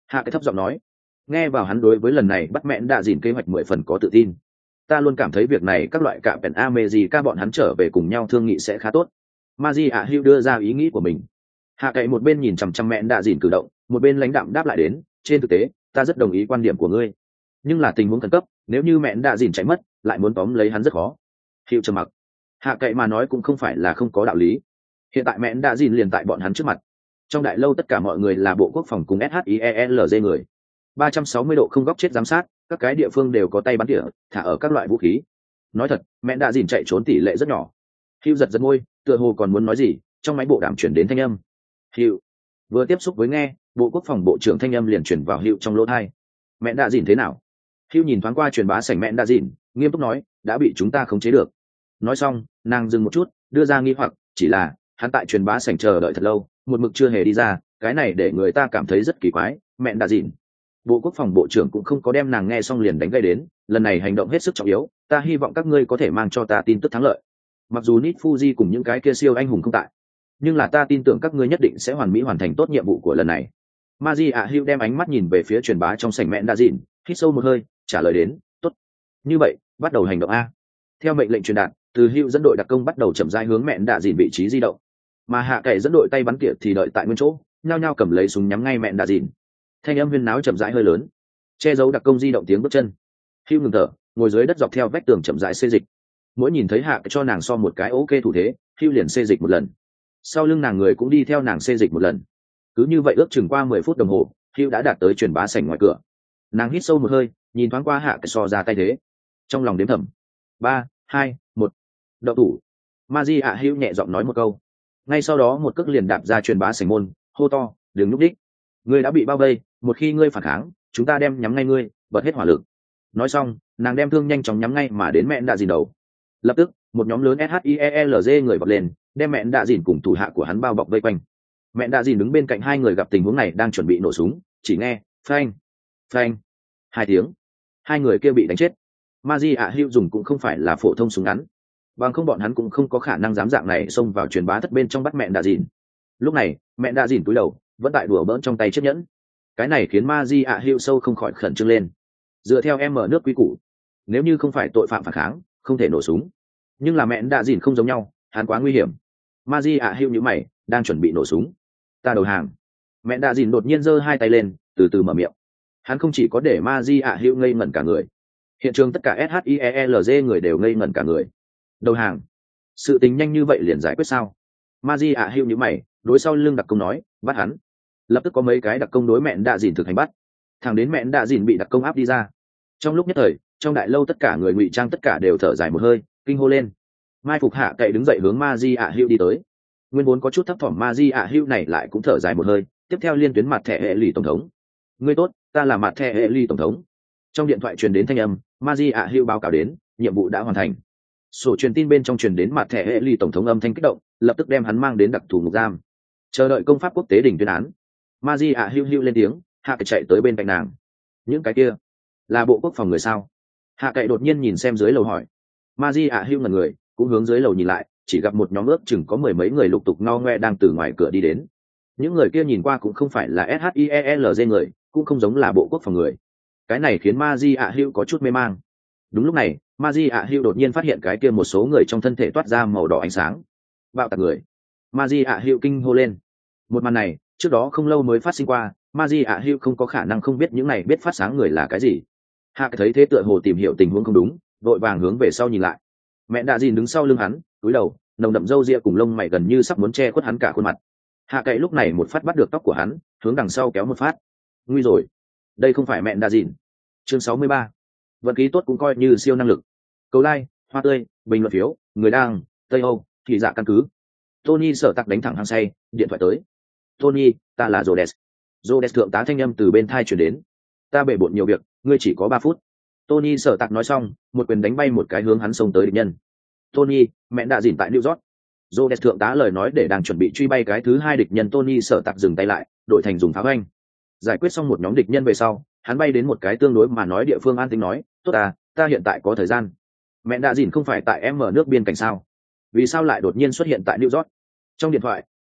hạ cái thấp giọng nói. Nghe vào hắn đối với lần này bắt mẹn đạ dìn kế hoạch mười phần có tự tin. Ta luôn cảm thấy việc này các loại cạm pèn America bọn hắn trở về cùng nhau thương nghị sẽ khá tốt. Maji ạ hữu đưa ra ý nghĩ của mình. Hạ cậy một bên nhìn chằm chằm mẹn đạ dìn cử động, một bên lãnh đạm đáp lại đến, trên thực tế ta rất đồng ý quan điểm của ngươi, nhưng là tình huống khẩn cấp, nếu như mẹn đạ dìn chạy mất lại muốn tóm lấy hắn rất khó. Hữu trầm mặc. Hạ cậy mà nói cũng không phải là không có đạo lý. Hiện tại mẹn đạ dìn liền tại bọn hắn trước mặt. Trong đại lâu tất cả mọi người là bộ quốc phòng cùng SHIELZ người. ba trăm sáu mươi độ không góc chết giám sát, các cái địa phương đều có tay bắn tỉa thả ở các loại vũ khí. Nói thật, mẹn đạ dìn chạy trốn tỷ lệ rất nhỏ. Hữu giật giật môi, tựa hồ còn muốn nói gì, trong máy bộ đàm chuyển đến thanh âm. Hữu vừa tiếp xúc với nghe, bộ quốc phòng bộ trưởng thanh âm liền chuyển vào Hữu trong lỗ tai. Mẹn đạ dìn thế nào? Hữu nhìn thoáng qua truyền bá sảnh mẹn đạ dìn, nghiêm túc nói, đã bị chúng ta khống chế được. Nói xong, nàng dừng một chút, đưa ra nghi hoặc, chỉ là hắn tại truyền bá sảnh chờ đợi thật lâu, một mực chưa hề đi ra, cái này để người ta cảm thấy rất kỳ quái. Mẹn đạ dìn, bộ quốc phòng bộ trưởng cũng không có đem nàng nghe xong liền đánh gây đến, lần này hành động hết sức trọng yếu, ta hy vọng các ngươi có thể mang cho ta tin tức thắng lợi. Mặc dù Nit Fuji cùng những cái kia siêu anh hùng không tại, nhưng là ta tin tưởng các ngươi nhất định sẽ hoàn mỹ hoàn thành tốt nhiệm vụ của lần này. Maji ạ hữu đem ánh mắt nhìn về phía truyền bá trong sảnh mẹn đạ dìn, hít sâu một hơi, trả lời đến, tốt. Như vậy, bắt đầu hành động a. Theo mệnh lệnh truyền đạt, từ Hữu dẫn đội đặc công bắt đầu chậm rãi hướng mẹn đạ dìn vị trí di động, mà hạ cậy dẫn đội tay bắn tỉa thì đợi tại nguyên chỗ, nhao nhao cầm lấy súng nhắm ngay mẹn đạ dìn. Thanh âm huyên náo chậm rãi hơi lớn, che giấu đặc công di động tiếng bước chân. Hữu ngừng thở, ngồi dưới đất dọc theo vách tường chậm rãi xê dịch. Mỗi nhìn thấy hạ cho nàng so một cái ok thủ thế, Hữu liền xê dịch một lần. Sau lưng nàng người cũng đi theo nàng xê dịch một lần. Cứ như vậy ước chừng qua mười phút đồng hồ, Hữu đã đạt tới truyền bá sảnh ngoài cửa. Nàng hít sâu một hơi, nhìn thoáng qua hạ so ra tay thế, trong lòng đếm thầm: ba, hai, một, đậu thủ. Maji ạ Hữu nhẹ giọng nói một câu, ngay sau đó một cước liền đạp ra truyền bá sảnh môn, hô to, đừng núp đích, ngươi đã bị bao vây, một khi ngươi phản kháng, chúng ta đem nhắm ngay ngươi, bật hết hỏa lực. Nói xong, nàng đem thương nhanh chóng nhắm ngay mà đến mẹn đạ dìn đầu. Lập tức, một nhóm lớn SHIELZ người vọt lên, đem mẹn đạ dìn cùng thủ hạ của hắn bao bọc vây quanh. Mẹn đạ dìn đứng bên cạnh hai người gặp tình huống này đang chuẩn bị nổ súng, chỉ nghe phanh phanh hai tiếng, hai người kia bị đánh chết. Maji ạ Hữu dùng cũng không phải là phổ thông súng ngắn, bằng không bọn hắn cũng không có khả năng dám dạng này xông vào truyền bá thất bên trong bắt mẹn đạ dìn. Lúc này, mẹn đạ dìn cúi đầu, vẫn tại đùa bỡn trong tay chiếc nhẫn. Cái này khiến Maji ạ Hữu sâu không khỏi khẩn trương lên. Dựa theo em mở nước quy củ, nếu như không phải tội phạm phản kháng, không thể nổ súng. Nhưng là mẹn đạ dìn không giống nhau, hắn quá nguy hiểm. Maji ạ Hữu nhíu mày, đang chuẩn bị nổ súng. Ta đầu hàng. Mẹn đạ dìn đột nhiên giơ hai tay lên, từ từ mở miệng. Hắn không chỉ có để Maji ạ Hữu ngây ngẩn cả người, hiện trường tất cả SHIELZ người đều ngây ngẩn cả người. Đầu hàng? Sự tình nhanh như vậy liền giải quyết sao? Maji ạ Hữu nhíu mày, đối sau lưng đặc công nói, bắt hắn. Lập tức có mấy cái đặc công đối mẹn đạ dìn thực hành bắt. Thằng đến mẹn đạ dìn bị đặc công áp đi ra. Trong lúc nhất thời, trong đại lâu tất cả người ngụy trang tất cả đều thở dài một hơi, kinh hô lên. Mai Phục hạ cậy đứng dậy hướng Maji ạ Hữu đi tới. Nguyên vốn có chút thấp thỏm Maji ạ Hữu này lại cũng thở dài một hơi, tiếp theo liên tuyến mặt thẻ hệ lì tổng thống. Ngươi tốt, ta là mặt thẻ hệ lì tổng thống. Trong điện thoại truyền đến thanh âm, Maji ạ Hữu báo cáo đến, nhiệm vụ đã hoàn thành. Sổ truyền tin bên trong truyền đến mặt thẻ hệ lì tổng thống âm thanh kích động, lập tức đem hắn mang đến đặc thù ngục giam, chờ đợi công pháp quốc tế đỉnh tuyên án. Maji ạ Hữu Hữu lên tiếng, hạ cậy chạy tới bên cạnh nàng. Những cái kia là bộ quốc phòng người sao? Hạ cậy đột nhiên nhìn xem dưới lầu hỏi. Maji ạ Hữu ngẩn người, cũng hướng dưới lầu nhìn lại, chỉ gặp một nhóm ước chừng có mười mấy người lục tục ngao ngoe đang từ ngoài cửa đi đến. Những người kia nhìn qua cũng không phải là SHIELZ người, cũng không giống là bộ quốc phòng người. Cái này khiến Maji ạ Hữu có chút mê mang. Đúng lúc này, Maji ạ Hữu đột nhiên phát hiện cái kia một số người trong thân thể toát ra màu đỏ ánh sáng. Bạo tạc người. Maji ạ Hữu kinh hô lên. Một màn này, trước đó không lâu mới phát sinh qua, Maji ạ Hữu không có khả năng không biết những này biết phát sáng người là cái gì. Hạ thấy thế tựa hồ tìm hiểu tình huống không đúng, vội vàng hướng về sau nhìn lại. Mẹ đạ dìn đứng sau lưng hắn, cúi đầu, nồng đậm râu ria cùng lông mày gần như sắp muốn che khuất hắn cả khuôn mặt. Hạ cậy lúc này một phát bắt được tóc của hắn, hướng đằng sau kéo một phát. Nguy rồi, đây không phải mẹ đạ dìn. Chương sáu mươi ba. Vận khí tốt cũng coi như siêu năng lực. Cầu like, hoa tươi, bình luận phiếu, người đang, Tây Âu, thì dạ căn cứ. Tony sở tặc đánh thẳng hăng say, điện thoại tới. Tony, ta là Rhodes. Rhodes thượng tá thanh âm từ bên thai chuyển đến. Ta bể bộn nhiều việc, ngươi chỉ có ba phút. Tony sở tặc nói xong, một quyền đánh bay một cái hướng hắn xông tới địch nhân. Tony, mẹ đã dỉn tại New York. Rhodes thượng tá lời nói để đang chuẩn bị truy bay cái thứ hai địch nhân. Tony sở tặc dừng tay lại, đội thành dùng pháo anh. Giải quyết xong một nhóm địch nhân về sau, hắn bay đến một cái tương đối mà nói địa phương an tĩnh nói, tốt à, ta hiện tại có thời gian. Mẹ đã dỉn không phải tại em ở nước biên cảnh sao? Vì sao lại đột nhiên xuất hiện tại New York? Trong điện thoại,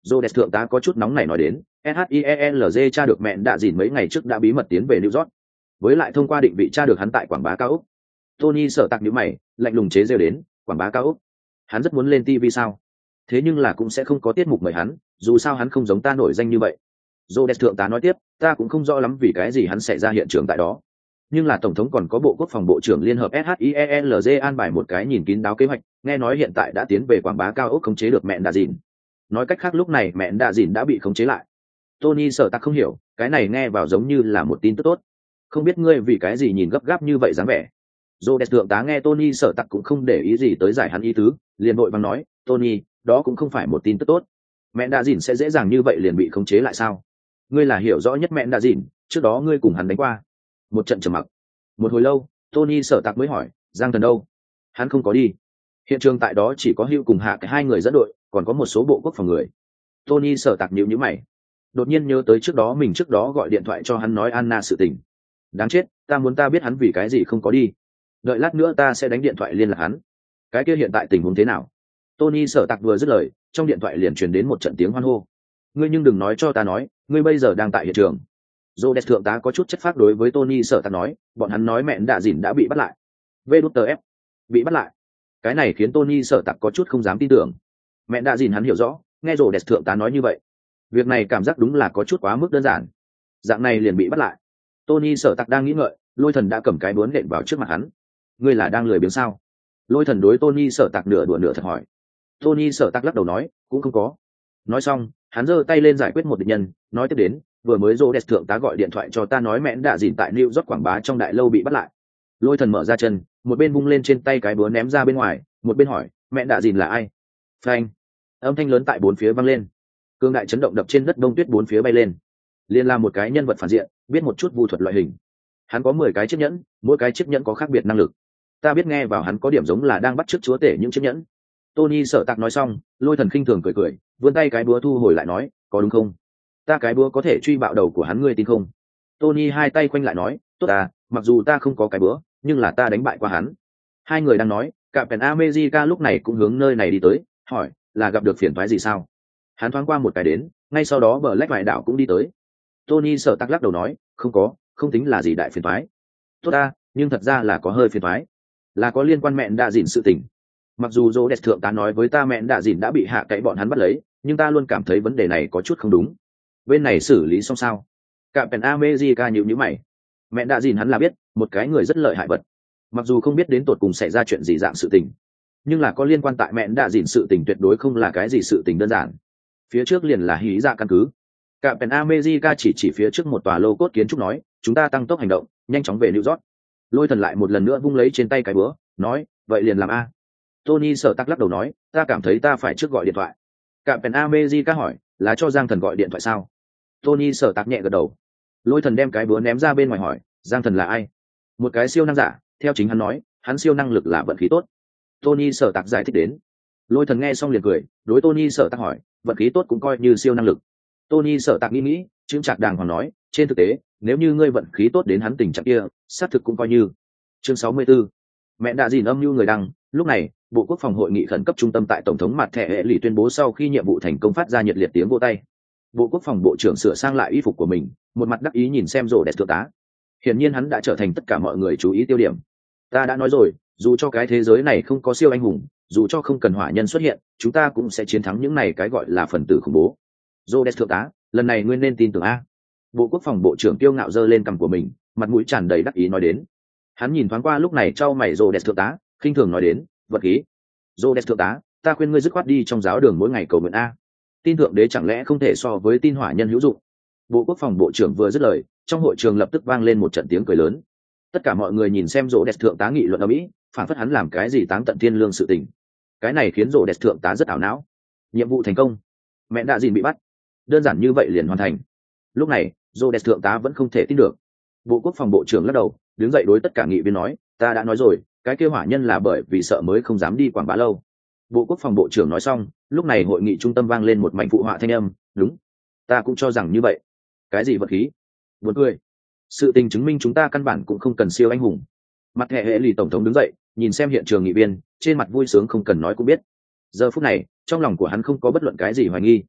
Rhodes thượng tá có chút nóng này nói đến, SHIELZ tra được mẹ đã dìn mấy ngày trước đã bí mật tiến về New York. Với lại thông qua định vị tra được hắn tại quảng bá cao ốc. Tony sở tạc nhíu mày, lạnh lùng chế giễu đến, quảng bá cao ốc. Hắn rất muốn lên ti vi sao? Thế nhưng là cũng sẽ không có tiết mục mời hắn, dù sao hắn không giống ta nổi danh như vậy. Rhodes thượng tá nói tiếp, ta cũng không rõ lắm vì cái gì hắn sẽ ra hiện trường tại đó. Nhưng là tổng thống còn có bộ quốc phòng bộ trưởng liên hợp SHIELZ an bài một cái nhìn kín đáo kế hoạch, nghe nói hiện tại đã tiến về quảng bá cao ốc khống chế được mẹ đã dìn. Nói cách khác lúc này mẹ đã dìn đã bị khống chế lại. Tony sở tạc không hiểu, cái này nghe vào giống như là một tin tức tốt. Không biết ngươi vì cái gì nhìn gấp gáp như vậy dáng vẻ. Rhodes thượng tá nghe Tony sở tạc cũng không để ý gì tới giải hắn ý tứ, liền vội vàng nói, Tony, đó cũng không phải một tin tức tốt. Mẹ đã dìn sẽ dễ dàng như vậy liền bị khống chế lại sao? Ngươi là hiểu rõ nhất mẹ đã dìn, trước đó ngươi cùng hắn đánh qua. Một trận trầm mặc. Một hồi lâu, Tony sở tạc mới hỏi, Giang Thần đâu? Hắn không có đi. Hiện trường tại đó chỉ có Hugh cùng Hạ cái hai người dẫn đội, còn có một số bộ quốc phòng người. Tony sở tạc nhíu nhíu mày. Đột nhiên nhớ tới trước đó mình trước đó gọi điện thoại cho hắn nói Anna sự tình. Đáng chết, ta muốn ta biết hắn vì cái gì không có đi. Đợi lát nữa ta sẽ đánh điện thoại liên lạc hắn. Cái kia hiện tại tình huống thế nào? Tony sở tạc vừa dứt lời, trong điện thoại liền truyền đến một trận tiếng hoan hô. Ngươi nhưng đừng nói cho ta nói, ngươi bây giờ đang tại hiện trường. Rhodes thượng tá có chút chất phác đối với Tony sở tạc nói, bọn hắn nói mẹ đã dìn đã bị bắt lại. vê đê ép bị bắt lại. Cái này khiến Tony sở tạc có chút không dám tin tưởng. Mẹ đã dìn hắn hiểu rõ, nghe Rhodes thượng tá nói như vậy. Việc này cảm giác đúng là có chút quá mức đơn giản. Dạng này liền bị bắt lại. Tony sở tạc đang nghĩ ngợi, Lôi Thần đã cầm cái búa nện vào trước mặt hắn. Ngươi là đang lười biếng sao? Lôi Thần đối Tony sở tạc nửa đùa nửa thật hỏi. Tony sở tạc lắc đầu nói, cũng không có. Nói xong, hắn giơ tay lên giải quyết một địch nhân, nói tiếp đến, vừa mới Rhodes thượng tá gọi điện thoại cho ta nói mẹ đã dìn tại New York quảng bá trong đại lâu bị bắt lại. Lôi Thần mở ra chân, một bên vung lên trên tay cái búa ném ra bên ngoài, một bên hỏi, mẹ đã dìn là ai? Phanh. Âm thanh lớn tại bốn phía vang lên. Cương đại chấn động đập trên đất đông tuyết bốn phía bay lên. Liên là một cái nhân vật phản diện, biết một chút vu thuật loại hình. Hắn có mười cái chiếc nhẫn, mỗi cái chiếc nhẫn có khác biệt năng lực. Ta biết nghe vào hắn có điểm giống là đang bắt chước chúa tể những chiếc nhẫn. Tony sở tạc nói xong, Lôi Thần khinh thường cười cười, vươn tay cái búa thu hồi lại nói, có đúng không? Ta cái búa có thể truy bạo đầu của hắn, ngươi tin không? Tony hai tay quanh lại nói, tốt à, mặc dù ta không có cái búa, nhưng là ta đánh bại qua hắn. Hai người đang nói, Captain America lúc này cũng hướng nơi này đi tới, hỏi, là gặp được phiền toái gì sao? Hắn thoáng qua một cái đến, ngay sau đó bờ lách vải đảo cũng đi tới. Tony sở tắc lắc đầu nói, không có, không tính là gì đại phiền toái. Tốt ta, nhưng thật ra là có hơi phiền toái, là có liên quan mẹn đạ dìn sự tình. Mặc dù Rhodes thượng tá nói với ta mẹn đạ dìn đã bị hạ cậy bọn hắn bắt lấy, nhưng ta luôn cảm thấy vấn đề này có chút không đúng. Bên này xử lý xong sao? Captain America nhíu nhíu mày. Mẹn đạ dìn hắn là biết, một cái người rất lợi hại vật. Mặc dù không biết đến tột cùng xảy ra chuyện gì dạng sự tình, nhưng là có liên quan tại mẹn đạ dìn sự tình tuyệt đối không là cái gì sự tình đơn giản. Phía trước liền là hí dạ căn cứ. Captain America chỉ chỉ phía trước một tòa lô cốt kiến trúc nói, chúng ta tăng tốc hành động, nhanh chóng về New York. Lôi Thần lại một lần nữa vung lấy trên tay cái búa, nói, vậy liền làm a. Tony sở tắc lắc đầu nói, ta cảm thấy ta phải trước gọi điện thoại. Captain America hỏi, là cho Giang Thần gọi điện thoại sao? Tony sở tắc nhẹ gật đầu. Lôi Thần đem cái búa ném ra bên ngoài hỏi, Giang Thần là ai? Một cái siêu năng giả, theo chính hắn nói, hắn siêu năng lực là vận khí tốt. Tony sở tắc giải thích đến. Lôi Thần nghe xong liền cười, đối Tony sở tắc hỏi, vận khí tốt cũng coi như siêu năng lực. Tony sở tạc nghĩ nghĩ, chững chạc đàng hoàng nói, trên thực tế, nếu như ngươi vận khí tốt đến hắn tình trạng kia, xác thực cũng coi như. Chương sáu mươi 64. Mẹ đã dìn âm mưu người đăng, lúc này, Bộ Quốc phòng hội nghị khẩn cấp trung tâm tại tổng thống mặt thẻ hệ lì tuyên bố sau khi nhiệm vụ thành công phát ra nhiệt liệt tiếng vỗ tay. Bộ Quốc phòng bộ trưởng sửa sang lại y phục của mình, một mặt đắc ý nhìn xem rổ đẹp thượng tá. Hiển nhiên hắn đã trở thành tất cả mọi người chú ý tiêu điểm. Ta đã nói rồi, dù cho cái thế giới này không có siêu anh hùng, dù cho không cần hỏa nhân xuất hiện, chúng ta cũng sẽ chiến thắng những này cái gọi là phần tử khủng bố. Rhodes thượng tá, lần này ngươi nên tin tưởng a. Bộ Quốc phòng bộ trưởng kiêu ngạo giơ lên cằm của mình, mặt mũi tràn đầy đắc ý nói đến. Hắn nhìn thoáng qua lúc này trao mày Rhodes thượng tá, khinh thường nói đến, vật khí. Rhodes thượng tá, ta khuyên ngươi dứt khoát đi trong giáo đường mỗi ngày cầu nguyện a. Tin thượng đế chẳng lẽ không thể so với tin hỏa nhân hữu dụng? Bộ Quốc phòng bộ trưởng vừa dứt lời, trong hội trường lập tức vang lên một trận tiếng cười lớn. Tất cả mọi người nhìn xem Rhodes thượng tá nghị luận ở mỹ, phản phất hắn làm cái gì táng tận thiên lương sự tình. Cái này khiến Rhodes thượng tá rất ảo não. Nhiệm vụ thành công, mẹ đã dìn bị bắt, đơn giản như vậy liền hoàn thành. Lúc này, Rhodes thượng tá vẫn không thể tin được. Bộ Quốc phòng bộ trưởng lắc đầu, đứng dậy đối tất cả nghị viên nói, ta đã nói rồi, cái kêu hỏa nhân là bởi vì sợ mới không dám đi quảng bá lâu. Bộ Quốc phòng bộ trưởng nói xong, lúc này hội nghị trung tâm vang lên một mảnh phụ họa thanh âm, đúng, ta cũng cho rằng như vậy. Cái gì vật khí? Buồn cười. Sự tình chứng minh chúng ta căn bản cũng không cần siêu anh hùng. Mặt hệ hệ lì tổng thống đứng dậy, nhìn xem hiện trường nghị viên, trên mặt vui sướng không cần nói cũng biết. Giờ phút này, trong lòng của hắn không có bất luận cái gì hoài nghi.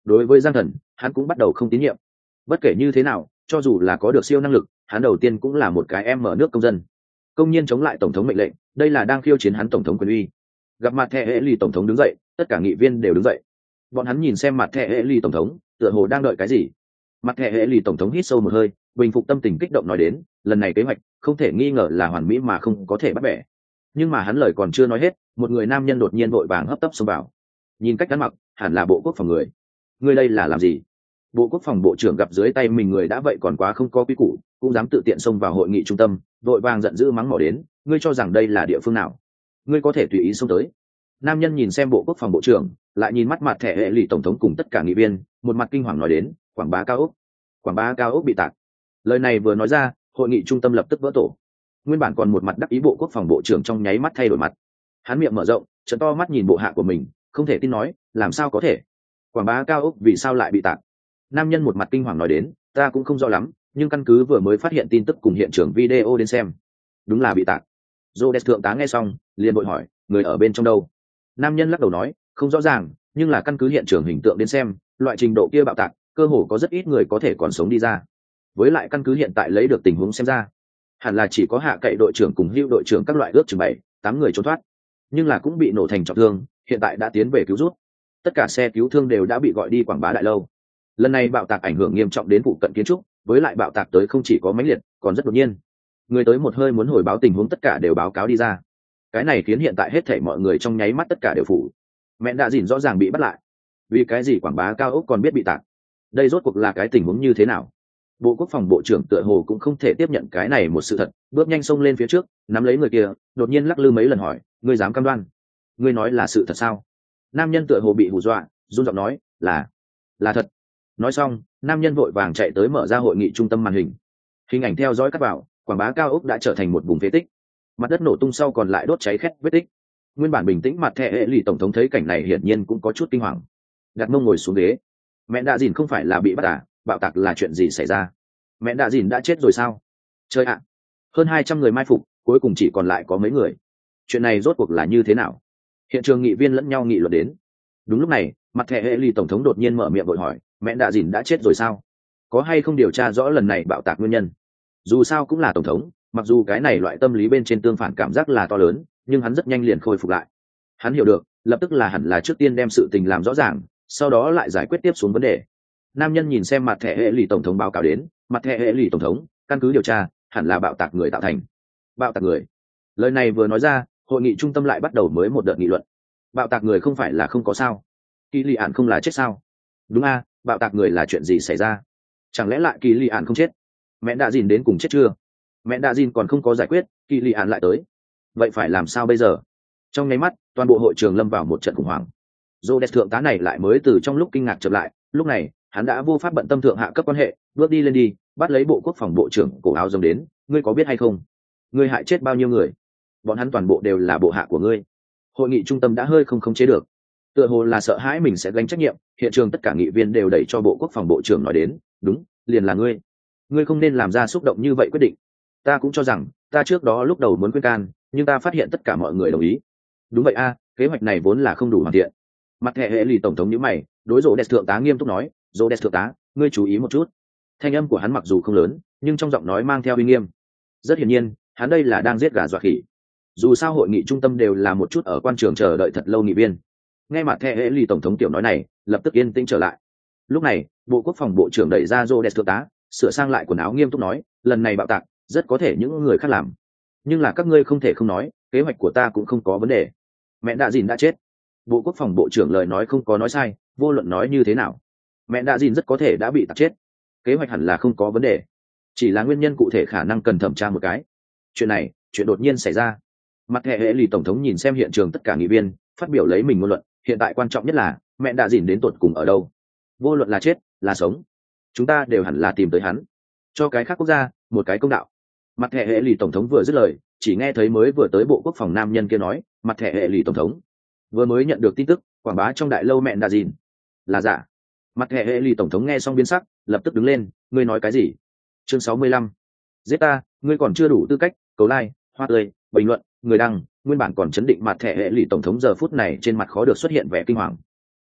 Đối với Giang Thần, hắn cũng bắt đầu không tín nhiệm. Bất kể như thế nào, cho dù là có được siêu năng lực, hắn đầu tiên cũng là một cái em mở nước công dân, công nhiên chống lại tổng thống mệnh lệnh, đây là đang khiêu chiến hắn tổng thống quyền uy. Gặp mặt thẻ hệ lì tổng thống đứng dậy, tất cả nghị viên đều đứng dậy. Bọn hắn nhìn xem mặt thẻ hệ lì tổng thống, tựa hồ đang đợi cái gì. Mặt thẻ hệ lì tổng thống hít sâu một hơi, bình phục tâm tình kích động nói đến, lần này kế hoạch không thể nghi ngờ là hoàn mỹ mà không có thể bắt bẻ. Nhưng mà hắn lời còn chưa nói hết, một người nam nhân đột nhiên vội vàng hấp tấp xông vào. Nhìn cách ăn mặc, hẳn là bộ quốc phòng người. Người đây là làm gì? Bộ quốc phòng bộ trưởng gặp dưới tay mình người đã vậy còn quá không có quy củ, cũng dám tự tiện xông vào hội nghị trung tâm, vội vàng giận dữ mắng mỏ đến, ngươi cho rằng đây là địa phương nào? Ngươi có thể tùy ý xông tới. Nam nhân nhìn xem bộ quốc phòng bộ trưởng, lại nhìn mắt mặt thẻ hệ lì tổng thống cùng tất cả nghị viên, một mặt kinh hoàng nói đến, quảng bá cao ốc, quảng bá cao ốc bị tạc. Lời này vừa nói ra, hội nghị trung tâm lập tức vỡ tổ. Nguyên bản còn một mặt đắc ý bộ quốc phòng bộ trưởng trong nháy mắt thay đổi mặt. Hắn miệng mở rộng, trợn to mắt nhìn bộ hạ của mình, không thể tin nói, làm sao có thể? Quảng bá cao ốc vì sao lại bị tạc? Nam nhân một mặt kinh hoàng nói đến, ta cũng không rõ lắm, nhưng căn cứ vừa mới phát hiện tin tức cùng hiện trường video đến xem, đúng là bị tạc. Rhodes thượng tá nghe xong, liền vội hỏi, người ở bên trong đâu? Nam nhân lắc đầu nói, không rõ ràng, nhưng là căn cứ hiện trường hình tượng đến xem, loại trình độ kia bạo tạc, cơ hồ có rất ít người có thể còn sống đi ra. Với lại căn cứ hiện tại lấy được tình huống xem ra, hẳn là chỉ có hạ cậy đội trưởng cùng hữu đội trưởng các loại ước chừng bảy, tám người trốn thoát, nhưng là cũng bị nổ thành trọng thương, hiện tại đã tiến về cứu rút. Tất cả xe cứu thương đều đã bị gọi đi quảng bá đại lâu. Lần này bạo tạc ảnh hưởng nghiêm trọng đến phụ cận kiến trúc, với lại bạo tạc tới không chỉ có mãnh liệt, còn rất đột nhiên. Người tới một hơi muốn hồi báo tình huống tất cả đều báo cáo đi ra. Cái này khiến hiện tại hết thảy mọi người trong nháy mắt tất cả đều phủ. Mẹ đã dỉn rõ ràng bị bắt lại. Vì cái gì quảng bá cao ốc còn biết bị tạc? Đây rốt cuộc là cái tình huống như thế nào? Bộ quốc phòng bộ trưởng tựa hồ cũng không thể tiếp nhận cái này một sự thật, bước nhanh xông lên phía trước, nắm lấy người kia, đột nhiên lắc lư mấy lần hỏi, ngươi dám cam đoan? Ngươi nói là sự thật sao? Nam nhân tựa hồ bị hù dọa, run giọng nói, là, là thật. Nói xong, nam nhân vội vàng chạy tới mở ra hội nghị trung tâm màn hình. Hình ảnh theo dõi cắt vào, quảng bá cao ốc đã trở thành một vùng phế tích. Mặt đất nổ tung sau còn lại đốt cháy khét vết tích. Nguyên bản bình tĩnh mặt thẻ hệ lì tổng thống thấy cảnh này hiển nhiên cũng có chút kinh hoàng. Đặt mông ngồi xuống ghế. Mẹ đã dìn không phải là bị bắt à, bạo tạc là chuyện gì xảy ra? Mẹ đã dìn đã chết rồi sao? Chơi ạ! Hơn hai trăm người mai phục, cuối cùng chỉ còn lại có mấy người. Chuyện này rốt cuộc là như thế nào? Hiện trường nghị viên lẫn nhau nghị luận đến. Đúng lúc này, mặt thẻ hệ lì tổng thống đột nhiên mở miệng vội hỏi, mẹ đã dìn đã chết rồi sao? Có hay không điều tra rõ lần này bạo tạc nguyên nhân? Dù sao cũng là tổng thống, mặc dù cái này loại tâm lý bên trên tương phản cảm giác là to lớn, nhưng hắn rất nhanh liền khôi phục lại. Hắn hiểu được, lập tức là hẳn là trước tiên đem sự tình làm rõ ràng, sau đó lại giải quyết tiếp xuống vấn đề. Nam nhân nhìn xem mặt thẻ hệ lì tổng thống báo cáo đến, mặt thẻ hệ lì tổng thống, căn cứ điều tra, hẳn là bạo tạc người tạo thành. Bạo tạc người? Lời này vừa nói ra, hội nghị trung tâm lại bắt đầu mới một đợt nghị luận. Bạo tạc người không phải là không có sao? Kỳ lì ạn không là chết sao? Đúng a, bạo tạc người là chuyện gì xảy ra? Chẳng lẽ lại kỳ lì ạn không chết? Mẹ đã dìn đến cùng chết chưa? Mẹ đã dìn còn không có giải quyết, kỳ lì ạn lại tới. Vậy phải làm sao bây giờ? Trong nháy mắt, toàn bộ hội trường lâm vào một trận khủng hoảng. Rhodes thượng tá này lại mới từ trong lúc kinh ngạc chậm lại, lúc này hắn đã vô pháp bận tâm thượng hạ cấp quan hệ, bước đi lên đi, bắt lấy bộ quốc phòng bộ trưởng cổ áo rồng đến, ngươi có biết hay không? Ngươi hại chết bao nhiêu người? Bọn hắn toàn bộ đều là bộ hạ của ngươi. Hội nghị trung tâm đã hơi không khống chế được, tựa hồ là sợ hãi mình sẽ gánh trách nhiệm, hiện trường tất cả nghị viên đều đẩy cho bộ quốc phòng bộ trưởng nói đến, đúng, liền là ngươi. Ngươi không nên làm ra xúc động như vậy quyết định. Ta cũng cho rằng, ta trước đó lúc đầu muốn khuyên can, nhưng ta phát hiện tất cả mọi người đồng ý. Đúng vậy a, kế hoạch này vốn là không đủ hoàn thiện. Mặt hệ hệ lì tổng thống nhíu mày, đối rộ đẹp thượng tá nghiêm túc nói, rộ đẹp thượng tá, ngươi chú ý một chút. Thanh âm của hắn mặc dù không lớn, nhưng trong giọng nói mang theo uy nghiêm. Rất hiển nhiên, hắn đây là đang giết gà dọa khỉ. Dù sao hội nghị trung tâm đều là một chút ở quan trường chờ đợi thật lâu nghị viên. Nghe mặt hệ hệ lì tổng thống tiểu nói này, lập tức yên tĩnh trở lại. Lúc này, bộ quốc phòng bộ trưởng đẩy ra rộ đẹp thượng tá, sửa sang lại quần áo nghiêm túc nói, lần này bạo tạc, rất có thể những người khác làm. Nhưng là các ngươi không thể không nói, kế hoạch của ta cũng không có vấn đề. Mẹ đã dìn đã chết. Bộ quốc phòng bộ trưởng lời nói không có nói sai, vô luận nói như thế nào, mẹ đã dìn rất có thể đã bị tạc chết. Kế hoạch hẳn là không có vấn đề, chỉ là nguyên nhân cụ thể khả năng cần thẩm tra một cái. Chuyện này, chuyện đột nhiên xảy ra. Mặt hệ hệ lì tổng thống nhìn xem hiện trường tất cả nghị viên, phát biểu lấy mình ngôn luận. Hiện tại quan trọng nhất là mẹ đã dìn đến tột cùng ở đâu. Vô luận là chết, là sống, chúng ta đều hẳn là tìm tới hắn, cho cái khác quốc gia một cái công đạo. Mặt hệ hệ lì tổng thống vừa dứt lời, chỉ nghe thấy mới vừa tới bộ quốc phòng nam nhân kia nói, mặt hệ hệ lì tổng thống vừa mới nhận được tin tức quảng bá trong đại lâu mẹ đã dìn là giả. Mặt hệ hệ lì tổng thống nghe xong biến sắc, lập tức đứng lên, ngươi nói cái gì? Chương sáu mươi lăm, giết ta, ngươi còn chưa đủ tư cách. Cầu like, hoa tươi, bình luận, người đăng. Nguyên bản còn chấn định mặt hệ hệ lì tổng thống giờ phút này trên mặt khó được xuất hiện vẻ kinh hoàng.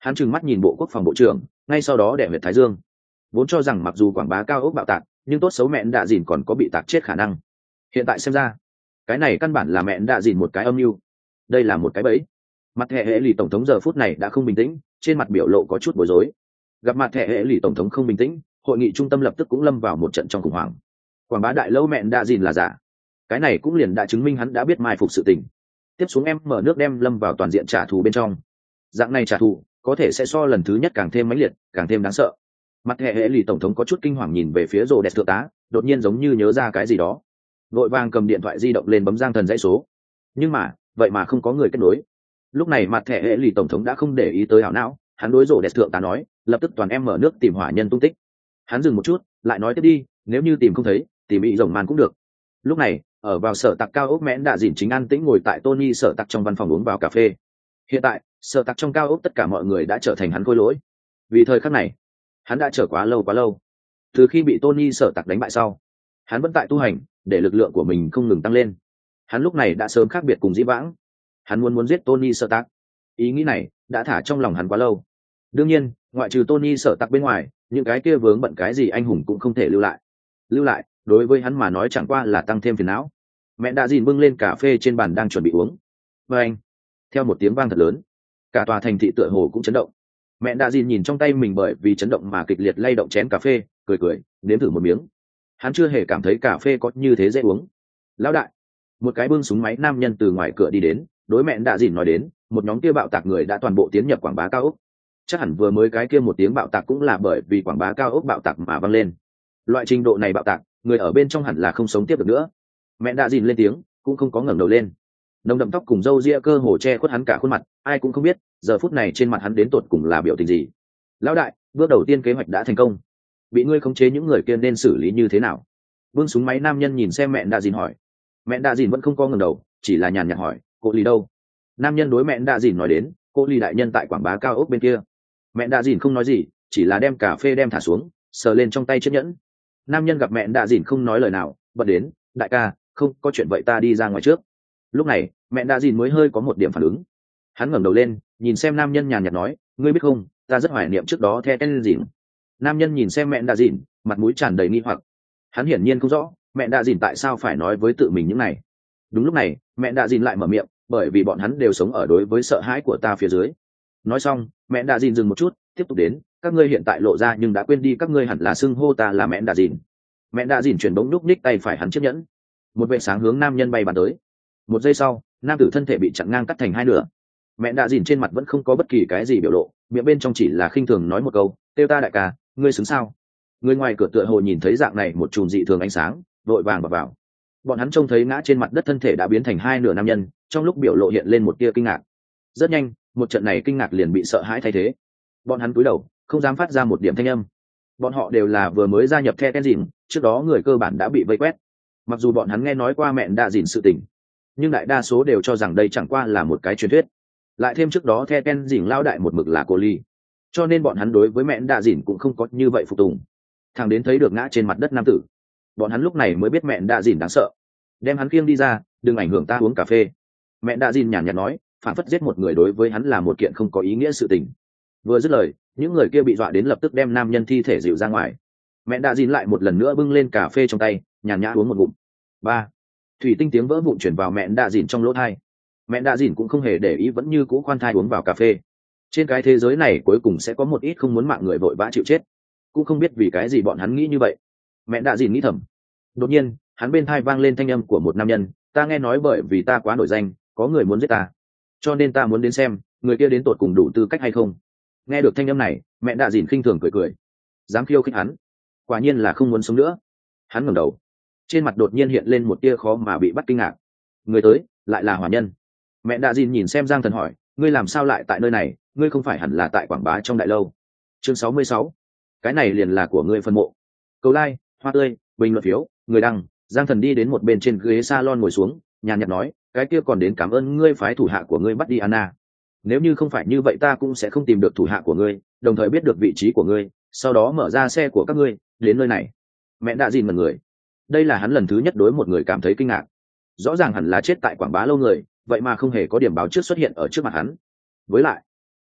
Hắn trừng mắt nhìn bộ quốc phòng bộ trưởng, ngay sau đó đẻ huyệt thái dương. Vốn cho rằng mặc dù quảng bá cao ốc bạo tạc, nhưng tốt xấu mẹn đạ dìn còn có bị tạc chết khả năng. Hiện tại xem ra, cái này căn bản là mẹn đạ dìn một cái âm mưu. Đây là một cái bẫy. Mặt hệ hệ lì tổng thống giờ phút này đã không bình tĩnh, trên mặt biểu lộ có chút bối rối. Gặp mặt hệ hệ lì tổng thống không bình tĩnh, hội nghị trung tâm lập tức cũng lâm vào một trận trong khủng hoảng. Quảng bá đại lâu mẹn đạ dìn là giả, cái này cũng liền đã chứng minh hắn đã biết mai phục sự tình. Tiếp xuống em mở nước đem lâm vào toàn diện trả thù bên trong. Dạng này trả thù có thể sẽ so lần thứ nhất càng thêm mãnh liệt, càng thêm đáng sợ. Mặt hệ hệ lì tổng thống có chút kinh hoàng nhìn về phía rồ đẹp thượng tá, đột nhiên giống như nhớ ra cái gì đó, vội vàng cầm điện thoại di động lên bấm giang thần dãy số. Nhưng mà vậy mà không có người kết nối. Lúc này mặt hệ hệ lì tổng thống đã không để ý tới ảo não, hắn đối rồ đẹp thượng tá nói, lập tức toàn em mở nước tìm hỏa nhân tung tích. Hắn dừng một chút, lại nói tiếp đi, nếu như tìm không thấy, tìm bị rồng màn cũng được. Lúc này ở vào sở tặc cao ốc mẽn đạ dìn chính an tĩnh ngồi tại Tony sở tặc trong văn phòng uống vào cà phê. Hiện tại sở tặc trong cao ốc tất cả mọi người đã trở thành hắn khôi lỗi. Vì thời khắc này hắn đã chờ quá lâu quá lâu. Từ khi bị Tony sở tặc đánh bại sau, hắn vẫn tại tu hành để lực lượng của mình không ngừng tăng lên. Hắn lúc này đã sớm khác biệt cùng dĩ vãng. Hắn muốn muốn giết Tony sở tặc. Ý nghĩ này đã thả trong lòng hắn quá lâu. Đương nhiên ngoại trừ Tony sở tặc bên ngoài, những cái kia vướng bận cái gì anh hùng cũng không thể lưu lại. Lưu lại đối với hắn mà nói chẳng qua là tăng thêm phiền não. Mẹ đã dìn bưng lên cà phê trên bàn đang chuẩn bị uống, và anh theo một tiếng vang thật lớn, cả tòa thành thị tựa hồ cũng chấn động. Mẹ đã dìn nhìn trong tay mình bởi vì chấn động mà kịch liệt lay động chén cà phê, cười cười nếm thử một miếng. Hắn chưa hề cảm thấy cà phê có như thế dễ uống. Lão đại, một cái bưng súng máy nam nhân từ ngoài cửa đi đến, đối mẹ đã dìn nói đến, một nhóm kia bạo tạc người đã toàn bộ tiến nhập quảng bá cao ốc. Chắc hẳn vừa mới cái kia một tiếng bạo tạc cũng là bởi vì quảng bá cao ốc bạo tạc mà vang lên. Loại trình độ này bạo tạc, người ở bên trong hẳn là không sống tiếp được nữa. Mẹ đã dìn lên tiếng, cũng không có ngẩng đầu lên. Nồng đậm tóc cùng râu ria cơ hồ che khuất hắn cả khuôn mặt, ai cũng không biết giờ phút này trên mặt hắn đến tột cùng là biểu tình gì. Lão đại, bước đầu tiên kế hoạch đã thành công, bị ngươi khống chế những người kia nên xử lý như thế nào? Vương súng máy nam nhân nhìn xem mẹ đã dìn hỏi. Mẹ đã dìn vẫn không có ngẩng đầu, chỉ là nhàn nhạt hỏi, cô lì đâu? Nam nhân đối mẹ đã dìn nói đến, cô lì đại nhân tại quảng bá cao ốc bên kia. Mẹ đã dìn không nói gì, chỉ là đem cà phê đem thả xuống, sờ lên trong tay chiếc nhẫn. Nam nhân gặp mẹ đã dìn không nói lời nào, bật đến, đại ca, không có chuyện vậy ta đi ra ngoài trước. Lúc này mẹ đã dìn mới hơi có một điểm phản ứng. Hắn ngẩng đầu lên nhìn xem nam nhân nhàn nhạt nói, ngươi biết không, ta rất hoài niệm trước đó theo tên dìn. Nam nhân nhìn xem mẹ đã dìn, mặt mũi tràn đầy nghi hoặc. Hắn hiển nhiên không rõ mẹ đã dìn tại sao phải nói với tự mình những này. Đúng lúc này mẹ đã dìn lại mở miệng, bởi vì bọn hắn đều sống ở đối với sợ hãi của ta phía dưới. Nói xong mẹ đã dìn dừng một chút, tiếp tục đến, các ngươi hiện tại lộ ra nhưng đã quên đi các ngươi hẳn là xưng hô ta là mẹ đã dìn. Mẹ đã dìn chuyển bóng núp ních tay phải hắn chiếc nhẫn, một vệ sáng hướng nam nhân bay bắn tới. Một giây sau nam tử thân thể bị chặn ngang cắt thành hai nửa. Mẹ đã dìn trên mặt vẫn không có bất kỳ cái gì biểu lộ, miệng bên trong chỉ là khinh thường nói một câu, kêu ta đại ca, ngươi xứng sao? Người ngoài cửa tựa hồ nhìn thấy dạng này một chùm dị thường ánh sáng, vội vàng vào vào. Bọn hắn trông thấy ngã trên mặt đất thân thể đã biến thành hai nửa nam nhân, trong lúc biểu lộ hiện lên một tia kinh ngạc. Rất nhanh một trận này kinh ngạc liền bị sợ hãi thay thế. Bọn hắn cúi đầu không dám phát ra một điểm thanh âm. Bọn họ đều là vừa mới gia nhập The Ten Dìn, trước đó người cơ bản đã bị vây quét. Mặc dù bọn hắn nghe nói qua mẹ đã dìn sự tình, nhưng đại đa số đều cho rằng đây chẳng qua là một cái truyền thuyết. Lại thêm trước đó The Ten Dìn lao đại một mực là cô ly, cho nên bọn hắn đối với mẹ đã dìn cũng không có như vậy phục tùng. Thằng đến thấy được ngã trên mặt đất nam tử, bọn hắn lúc này mới biết mẹ đã dìn đáng sợ. Đem hắn khiêng đi ra, đừng ảnh hưởng ta uống cà phê. Mẹ đã dìn nhàn nhạt nói, phản phất giết một người đối với hắn là một kiện không có ý nghĩa sự tình. Vừa dứt lời, những người kia bị dọa đến lập tức đem nam nhân thi thể dịu ra ngoài. Mẹ đã dìn lại một lần nữa bưng lên cà phê trong tay, nhàn nhã uống một ngụm. Ba, thủy tinh tiếng vỡ vụn chuyển vào mẹ đã dìn trong lỗ thai. Mẹ đã dìn cũng không hề để ý, vẫn như cũ khoan thai uống vào cà phê. Trên cái thế giới này cuối cùng sẽ có một ít không muốn mạng người vội vã chịu chết, cũng không biết vì cái gì bọn hắn nghĩ như vậy. Mẹ đã dìn nghĩ thầm. Đột nhiên hắn bên thai vang lên thanh âm của một nam nhân, ta nghe nói bởi vì ta quá nổi danh, có người muốn giết ta, cho nên ta muốn đến xem người kia đến tột cùng đủ tư cách hay không. Nghe được thanh âm này, mẹ đã dìn khinh thường cười cười, dám khiêu khích hắn, quả nhiên là không muốn sống nữa. Hắn ngẩng đầu, trên mặt đột nhiên hiện lên một tia khó mà bị bắt kinh ngạc. Người tới lại là hỏa nhân. Mẹ đã dìn nhìn xem Giang Thần hỏi, ngươi làm sao lại tại nơi này, ngươi không phải hẳn là tại quảng bá trong đại lâu? Chương sáu mươi sáu, cái này liền là của ngươi phân mộ. Cầu like, hoa tươi, bình luận phiếu, người đăng. Giang Thần đi đến một bên trên ghế salon ngồi xuống, nhàn nhạt nói, cái kia còn đến cảm ơn ngươi phái thủ hạ của ngươi bắt đi Anna. Nếu như không phải như vậy ta cũng sẽ không tìm được thủ hạ của ngươi, đồng thời biết được vị trí của ngươi, sau đó mở ra xe của các ngươi đến nơi này. Mẹ đã dìn mật người, đây là hắn lần thứ nhất đối một người cảm thấy kinh ngạc. Rõ ràng hẳn là chết tại quảng bá lâu người, vậy mà không hề có điểm báo trước xuất hiện ở trước mặt hắn. Với lại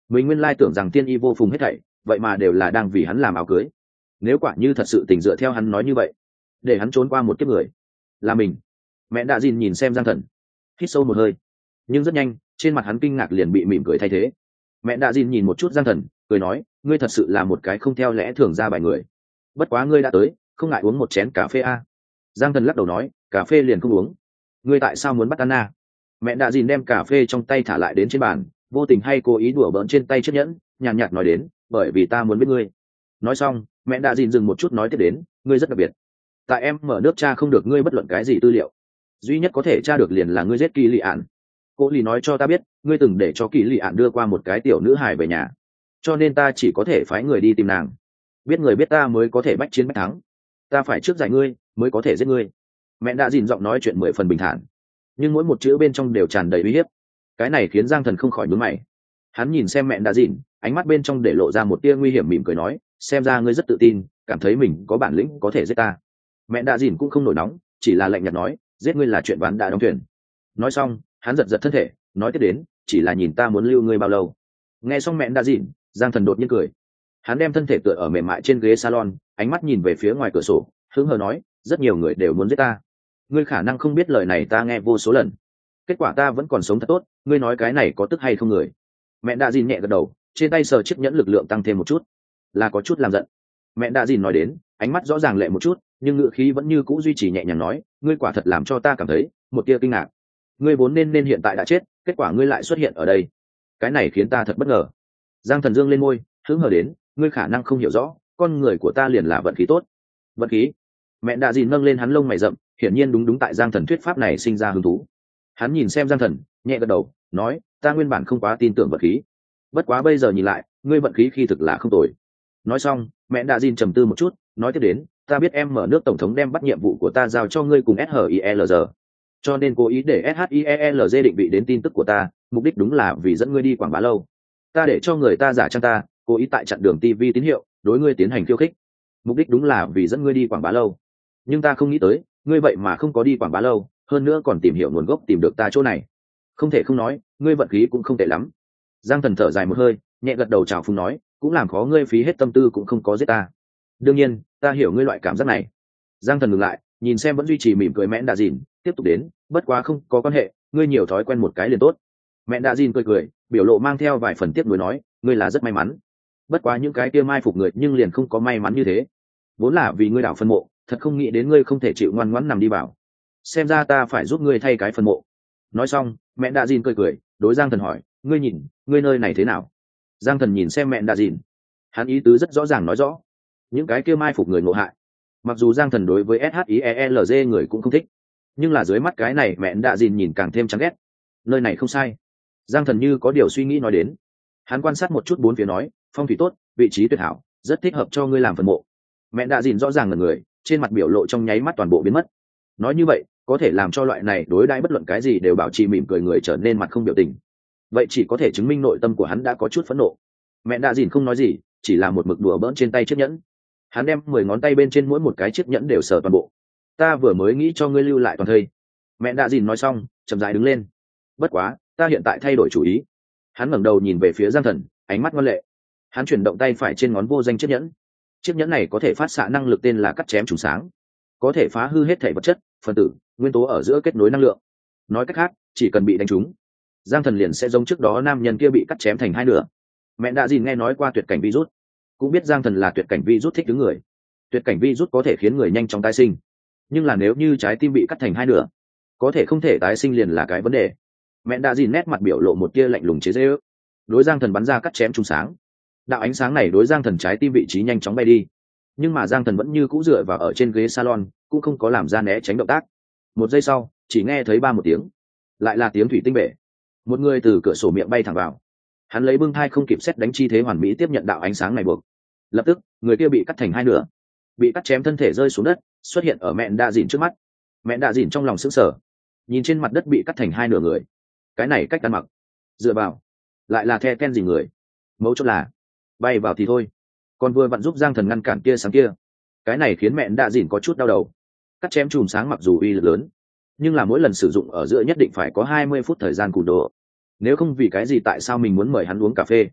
mình nguyên lai tưởng rằng tiên y vô phùng hết thảy vậy mà đều là đang vì hắn làm áo cưới. Nếu quả như thật sự tình dựa theo hắn nói như vậy, để hắn trốn qua một kiếp người là mình. Mẹ đạ dìn nhìn xem Giang Thần, hít sâu một hơi, nhưng rất nhanh trên mặt hắn kinh ngạc liền bị mỉm cười thay thế. Mẹ đạ dìn nhìn một chút Giang Thần, cười nói, ngươi thật sự là một cái không theo lẽ thường ra bài người. Bất quá ngươi đã tới, không ngại uống một chén cà phê a. Giang Thần lắc đầu nói, cà phê liền không uống. Ngươi tại sao muốn bắt Anna? Mẹ đạ dìn đem cà phê trong tay thả lại đến trên bàn, vô tình hay cố ý đùa bỡn trên tay chiếc nhẫn, nhàn nhạt nói đến, bởi vì ta muốn biết ngươi. Nói xong, mẹ đạ dìn dừng một chút nói tiếp đến, ngươi rất đặc biệt. Tại em mở nước tra không được ngươi bất luận cái gì tư liệu, duy nhất có thể tra được liền là ngươi giết kỳ lì ạn. Cô lì nói cho ta biết, ngươi từng để cho kỳ lì ạn đưa qua một cái tiểu nữ hài về nhà, cho nên ta chỉ có thể phái người đi tìm nàng. Biết người biết ta mới có thể bách chiến bách thắng, ta phải trước giải ngươi mới có thể giết ngươi. Mẹ đã dìn giọng nói chuyện mười phần bình thản, nhưng mỗi một chữ bên trong đều tràn đầy uy hiếp. Cái này khiến Giang Thần không khỏi nhướng mày. Hắn nhìn xem mẹ đã dìn, ánh mắt bên trong để lộ ra một tia nguy hiểm, mỉm cười nói, xem ra ngươi rất tự tin, cảm thấy mình có bản lĩnh có thể giết ta. Mẹ đã dìn cũng không nổi nóng, chỉ là lạnh nhạt nói, giết ngươi là chuyện ván đã đóng thuyền. Nói xong, hắn giật giật thân thể, nói tiếp đến, chỉ là nhìn ta muốn lưu ngươi bao lâu. Nghe xong mẹ đã dìn, Giang Thần đột nhiên cười. Hắn đem thân thể tựa ở mềm mại trên ghế salon, ánh mắt nhìn về phía ngoài cửa sổ, hứng hờ nói, rất nhiều người đều muốn giết ta. Ngươi khả năng không biết lời này ta nghe vô số lần. Kết quả ta vẫn còn sống thật tốt, ngươi nói cái này có tức hay không người? Mẹ đã dìn nhẹ gật đầu, trên tay sờ chiếc nhẫn lực lượng tăng thêm một chút, là có chút làm giận. Mẹ đã dìn nói đến, ánh mắt rõ ràng lệ một chút, nhưng ngữ khí vẫn như cũ duy trì nhẹ nhàng nói, ngươi quả thật làm cho ta cảm thấy một tia kinh ngạc. Ngươi vốn nên nên hiện tại đã chết, kết quả ngươi lại xuất hiện ở đây, cái này khiến ta thật bất ngờ. Giang Thần dương lên môi, hứng hờ đến, ngươi khả năng không hiểu rõ, con người của ta liền là vận khí tốt. Vận khí? Mẹ đã dìn nâng lên hắn lông mày rậm, hiển nhiên đúng đúng tại Giang Thần thuyết pháp này sinh ra hứng thú. Hắn nhìn xem Giang Thần, nhẹ gật đầu, nói, ta nguyên bản không quá tin tưởng vận khí, bất quá bây giờ nhìn lại, ngươi vận khí khi thực là không tồi. Nói xong, mẹ đã dìn trầm tư một chút, nói tiếp đến, ta biết em mở nước tổng thống đem bắt nhiệm vụ của ta giao cho ngươi cùng ét hát i e lờ giê, cho nên cố ý để ét hát i e lờ giê định vị đến tin tức của ta, mục đích đúng là vì dẫn ngươi đi quảng bá lâu. Ta để cho người ta giả trang ta, cố ý tại chặn đường ti vi tín hiệu, đối ngươi tiến hành khiêu khích, mục đích đúng là vì dẫn ngươi đi quảng bá lâu. Nhưng ta không nghĩ tới, ngươi vậy mà không có đi quảng bá lâu, hơn nữa còn tìm hiểu nguồn gốc tìm được ta chỗ này. Không thể không nói, ngươi vận khí cũng không tệ lắm. Giang Thần thở dài một hơi, nhẹ gật đầu chào phúng nói, cũng làm khó ngươi phí hết tâm tư cũng không có giết ta. Đương nhiên, ta hiểu ngươi loại cảm giác này. Giang Thần ngừng lại, nhìn xem vẫn duy trì mỉm cười mẹ đạ dìn, tiếp tục đến, bất quá không có quan hệ, ngươi nhiều thói quen một cái liền tốt. Mẹ đạ dìn cười cười, biểu lộ mang theo vài phần tiếc nuối nói, ngươi là rất may mắn. Bất quá những cái kia mai phục người nhưng liền không có may mắn như thế. Vốn là vì ngươi đảo phân mộ, thật không nghĩ đến ngươi không thể chịu ngoan ngoãn nằm đi vào. Xem ra ta phải giúp ngươi thay cái phân mộ. Nói xong, mẹ đạ dìn cười cười, đối Giang Thần hỏi, ngươi nhìn, ngươi nơi này thế nào? Giang Thần nhìn xem mẹ đạ dìn, hắn ý tứ rất rõ ràng nói rõ, những cái kia mai phục người ngộ hại. Mặc dù Giang Thần đối với ét hát i e lờ giê người cũng không thích, nhưng là dưới mắt cái này mẹ đạ dìn nhìn càng thêm chán ghét. Nơi này không sai. Giang Thần như có điều suy nghĩ nói đến. Hắn quan sát một chút bốn phía nói, phong thủy tốt, vị trí tuyệt hảo, rất thích hợp cho ngươi làm phần mộ. Mẹ đạ dìn rõ ràng là người, trên mặt biểu lộ trong nháy mắt toàn bộ biến mất. Nói như vậy, có thể làm cho loại này đối đãi bất luận cái gì đều bảo trì mỉm cười người trở nên mặt không biểu tình. Vậy chỉ có thể chứng minh nội tâm của hắn đã có chút phẫn nộ. Mẹ đạ dìn không nói gì, chỉ là một mực đùa bỡn trên tay chiếc nhẫn. Hắn đem mười ngón tay bên trên mỗi một cái chiếc nhẫn đều sờ toàn bộ. Ta vừa mới nghĩ cho ngươi lưu lại toàn thây. Mẹ đạ dìn nói xong, chậm rãi đứng lên. Bất quá, ta hiện tại thay đổi chủ ý. Hắn ngẩng đầu nhìn về phía Giang Thần, ánh mắt ngoan lệ. Hắn chuyển động tay phải trên ngón vô danh chiếc nhẫn. Chiếc nhẫn này có thể phát xạ năng lực tên là cắt chém trùng sáng, có thể phá hư hết thể vật chất, phân tử, nguyên tố ở giữa kết nối năng lượng. Nói cách khác, chỉ cần bị đánh trúng, Giang Thần liền sẽ giống trước đó nam nhân kia bị cắt chém thành hai nửa. Mẹ đã gì nghe nói qua tuyệt cảnh virus, cũng biết Giang Thần là tuyệt cảnh virus thích đứng người. Tuyệt cảnh virus có thể khiến người nhanh chóng tái sinh, nhưng là nếu như trái tim bị cắt thành hai nửa, có thể không thể tái sinh liền là cái vấn đề. Mẹ đã gì nét mặt biểu lộ một tia lạnh lùng chế giễu, đối Giang Thần bắn ra cắt chém trùng sáng. Đạo ánh sáng này đối Giang Thần trái tim vị trí nhanh chóng bay đi, nhưng mà Giang Thần vẫn như cũ dựa vào ở trên ghế salon, cũng không có làm ra né tránh động tác. Một giây sau, chỉ nghe thấy ba một tiếng, lại là tiếng thủy tinh bể. Một người từ cửa sổ miệng bay thẳng vào. Hắn lấy bưng thai không kịp xét đánh chi thế hoàn mỹ tiếp nhận đạo ánh sáng này buộc. Lập tức, người kia bị cắt thành hai nửa, bị cắt chém thân thể rơi xuống đất, xuất hiện ở mẹ đạ dìn trước mắt. Mẹ đạ dìn trong lòng sững sờ, nhìn trên mặt đất bị cắt thành hai nửa người, cái này cách ăn mặc, dựa vào, lại là the ken gì người. Mấu chốt là bay vào thì thôi, còn vừa vặn giúp Giang Thần ngăn cản kia sáng kia. Cái này khiến mẹ đạ dìn có chút đau đầu. Cắt chém chùm sáng mặc dù uy lực lớn, nhưng là mỗi lần sử dụng ở giữa nhất định phải có hai mươi phút thời gian cùn đồ. Nếu không, vì cái gì tại sao mình muốn mời hắn uống cà phê?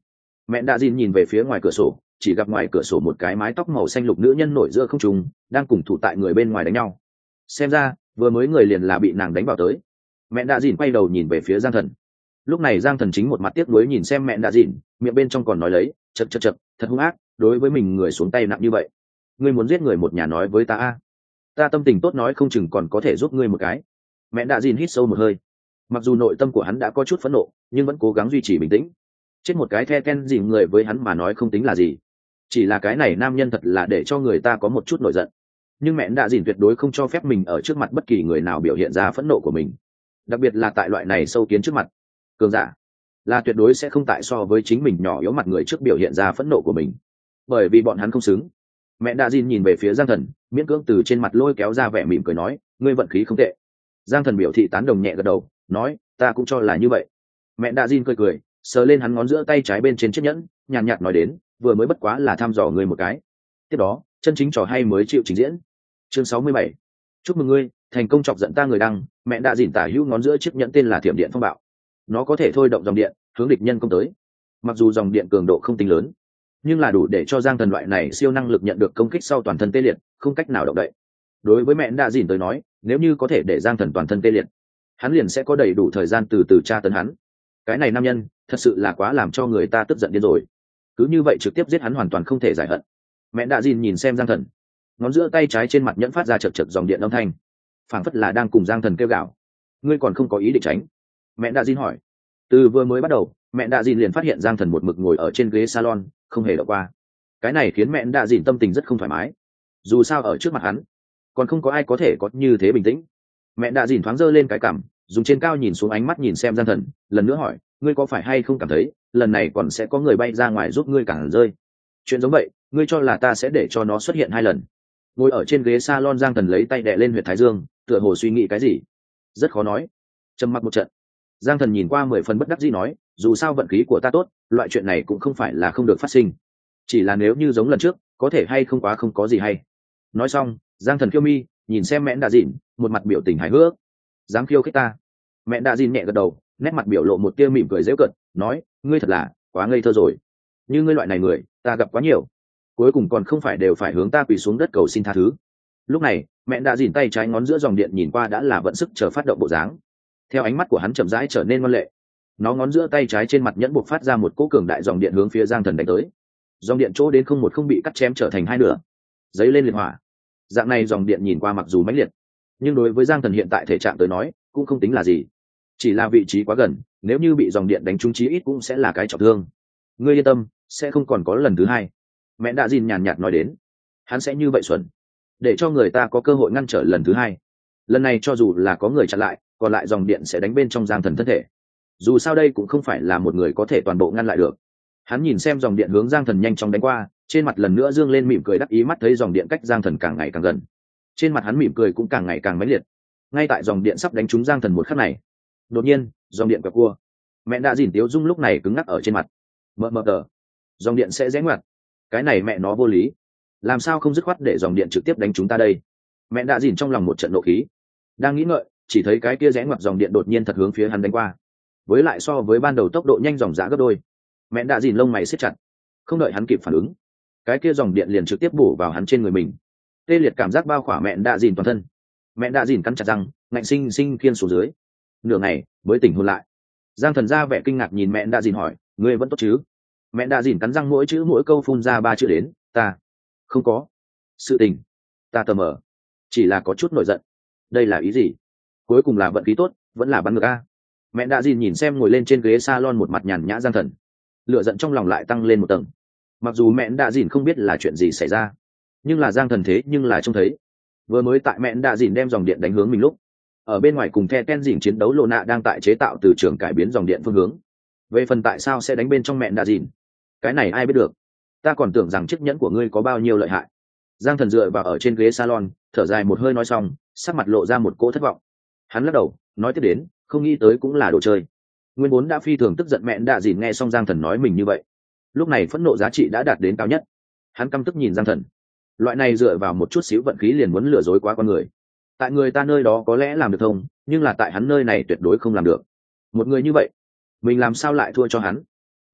Mẹ đã dìn nhìn về phía ngoài cửa sổ, chỉ gặp ngoài cửa sổ một cái mái tóc màu xanh lục nữ nhân nổi giữa không trung, đang cùng thủ tại người bên ngoài đánh nhau. Xem ra vừa mới người liền là bị nàng đánh vào tới. Mẹ đã dìn quay đầu nhìn về phía Giang Thần. Lúc này Giang Thần chính một mặt tiếc nuối nhìn xem mẹ đã dìn, miệng bên trong còn nói lấy, chật chật chật, thật hung ác, đối với mình người xuống tay nặng như vậy. Ngươi muốn giết người một nhà nói với ta a? Ta tâm tình tốt nói không chừng còn có thể giúp ngươi một cái. Mẹ đã dìn hít sâu một hơi. Mặc dù nội tâm của hắn đã có chút phẫn nộ, nhưng vẫn cố gắng duy trì bình tĩnh. Chết một cái the ken dìm người với hắn mà nói không tính là gì, chỉ là cái này nam nhân thật là để cho người ta có một chút nổi giận. Nhưng mẹ đã dìn tuyệt đối không cho phép mình ở trước mặt bất kỳ người nào biểu hiện ra phẫn nộ của mình, đặc biệt là tại loại này sâu kiến trước mặt. Cường giả là tuyệt đối sẽ không tại so với chính mình nhỏ yếu mặt người trước biểu hiện ra phẫn nộ của mình, bởi vì bọn hắn không xứng. Mẹ đã dìn nhìn về phía Giang Thần, miễn cưỡng từ trên mặt lôi kéo ra vẻ mỉm cười nói, ngươi vận khí không tệ. Giang Thần biểu thị tán đồng nhẹ gật đầu, nói, ta cũng cho là như vậy. Mẹ đã dìn cười cười, sờ lên hắn ngón giữa tay trái bên trên chiếc nhẫn, nhàn nhạt nói đến, vừa mới bất quá là thăm dò ngươi một cái. Tiếp đó chân chính trò hay mới chịu trình diễn. Chương sáu mươi bảy, chúc mừng ngươi thành công chọc giận ta người đăng. Mẹ đã dìn tả hữu ngón giữa chiếc nhẫn tên là thiểm điện phong bạo, nó có thể thôi động dòng điện hướng địch nhân công tới. Mặc dù dòng điện cường độ không tính lớn, nhưng là đủ để cho Giang Thần loại này siêu năng lực nhận được công kích sau toàn thân tê liệt, không cách nào động đậy. Đối với mẹ đã dìn tới nói, nếu như có thể để Giang Thần toàn thân tê liệt, hắn liền sẽ có đầy đủ thời gian từ từ tra tấn hắn. Cái này nam nhân thật sự là quá làm cho người ta tức giận điên rồi, cứ như vậy trực tiếp giết hắn hoàn toàn không thể giải hận. Mẹ đã dìn nhìn xem Giang Thần, ngón giữa tay trái trên mặt nhẫn phát ra chật chật dòng điện âm thanh, phảng phất là đang cùng Giang Thần kêu gào. Ngươi còn không có ý định tránh? Mẹ đã dìn hỏi. Từ vừa mới bắt đầu, mẹ đã dìn liền phát hiện Giang Thần một mực ngồi ở trên ghế salon, không hề động qua. Cái này khiến mẹ đã dìn tâm tình rất không thoải mái. Dù sao ở trước mặt hắn, còn không có ai có thể có như thế bình tĩnh. Mẹ đã dìn thoáng giơ lên cái cằm, dùng trên cao nhìn xuống ánh mắt nhìn xem Giang Thần, lần nữa hỏi, ngươi có phải hay không cảm thấy lần này còn sẽ có người bay ra ngoài giúp ngươi cản rơi? Chuyện giống vậy, ngươi cho là ta sẽ để cho nó xuất hiện hai lần? Ngồi ở trên ghế salon Giang Thần lấy tay đè lên huyệt thái dương, tựa hồ suy nghĩ cái gì. Rất khó nói. Trầm mặc một trận, Giang Thần nhìn qua mười phần bất đắc dĩ nói, dù sao vận khí của ta tốt, loại chuyện này cũng không phải là không được phát sinh, chỉ là nếu như giống lần trước, có thể hay không quá không có gì hay. Nói xong, Giang Thần khiêu mi nhìn xem mẹ đã dìn, một mặt biểu tình hài hước. Dám khiêu khích ta? Mẹ đã dìn nhẹ gật đầu, nét mặt biểu lộ một tia mỉm cười giễu cợt, nói, ngươi thật là quá ngây thơ rồi. Như ngươi loại này người, ta gặp quá nhiều, cuối cùng còn không phải đều phải hướng ta quỳ xuống đất cầu xin tha thứ. Lúc này, mẹ đã dìn tay trái ngón giữa dòng điện nhìn qua đã là vận sức chờ phát động bộ dáng. Theo ánh mắt của hắn chậm rãi trở nên ngoan lệ, nó ngón giữa tay trái trên mặt nhẫn buộc phát ra một cỗ cường đại dòng điện hướng phía Giang Thần đánh tới. Dòng điện chỗ đến không một không bị cắt chém trở thành hai nửa, giấy lên liệt hỏa. Dạng này dòng điện nhìn qua mặc dù mãnh liệt, nhưng đối với Giang Thần hiện tại thể trạng tới nói cũng không tính là gì, chỉ là vị trí quá gần, nếu như bị dòng điện đánh trúng chí ít cũng sẽ là cái trọng thương. Ngươi yên tâm, sẽ không còn có lần thứ hai. Mẹ đã dìn nhàn nhạt nói đến, hắn sẽ như vậy xuẩn, để cho người ta có cơ hội ngăn trở lần thứ hai. Lần này cho dù là có người chặn lại, còn lại dòng điện sẽ đánh bên trong Giang Thần thân thể. Dù sao đây cũng không phải là một người có thể toàn bộ ngăn lại được. Hắn nhìn xem dòng điện hướng Giang Thần nhanh chóng đánh qua, trên mặt lần nữa dương lên mỉm cười đắc ý, mắt thấy dòng điện cách Giang Thần càng ngày càng gần, trên mặt hắn mỉm cười cũng càng ngày càng mãnh liệt. Ngay tại dòng điện sắp đánh trúng Giang Thần một khắc này, đột nhiên dòng điện quẹo cua. Mẹ đã dìn tiếu dung lúc này cứng ngắc ở trên mặt. Mờ mờ tờ, dòng điện sẽ rẽ ngoặt. Cái này mẹ nó vô lý, làm sao không dứt khoát để dòng điện trực tiếp đánh chúng ta đây? Mẹ đã dìn trong lòng một trận nộ khí, đang nghĩ ngợi, chỉ thấy cái kia rẽ ngoặt dòng điện đột nhiên thật hướng phía hắn đánh qua, với lại so với ban đầu tốc độ nhanh dòng dã gấp đôi. Mẹ đã dìn lông mày siết chặt, không đợi hắn kịp phản ứng, cái kia dòng điện liền trực tiếp bổ vào hắn trên người mình. Tê liệt cảm giác bao khỏa mẹ đã dìn toàn thân. Mẹ đã dìn cắn chặt răng, ngạnh sinh sinh khiên xuống dưới, nửa ngày mới tỉnh hồn lại. Giang Thần ra vẻ kinh ngạc nhìn mẹ đã dìn hỏi, ngươi vẫn tốt chứ? Mẹ đã dìn cắn răng, mỗi chữ mỗi câu phun ra ba chữ đến, ta không có sự tình, ta tờ mờ, chỉ là có chút nổi giận. Đây là ý gì? Cuối cùng là vận khí tốt vẫn là bắn ngược a? Mẹ đã dìn nhìn xem ngồi lên trên ghế salon một mặt nhàn nhã Giang Thần, lửa giận trong lòng lại tăng lên một tầng. Mặc dù mẹ đã dìn không biết là chuyện gì xảy ra, nhưng là Giang Thần thế nhưng là trông thấy, vừa mới tại mẹ đã dìn đem dòng điện đánh hướng mình lúc, ở bên ngoài cùng the ten dìn chiến đấu lộ nạ đang tại chế tạo từ trường cải biến dòng điện phương hướng. Về phần tại sao sẽ đánh bên trong mẹ đã dìn, cái này ai biết được. Ta còn tưởng rằng chiếc nhẫn của ngươi có bao nhiêu lợi hại. Giang Thần dựa vào ở trên ghế salon, thở dài một hơi nói xong, sắc mặt lộ ra một cỗ thất vọng. Hắn lắc đầu nói tiếp đến, không nghĩ tới cũng là đồ chơi. Nguyên vốn đã phi thường tức giận mẹ đã dìn nghe xong Giang Thần nói mình như vậy, lúc này phẫn nộ giá trị đã đạt đến cao nhất. Hắn căm tức nhìn Giang Thần, loại này dựa vào một chút xíu vận khí liền muốn lừa dối quá con người, tại người ta nơi đó có lẽ làm được thông, nhưng là tại hắn nơi này tuyệt đối không làm được. Một người như vậy, mình làm sao lại thua cho hắn?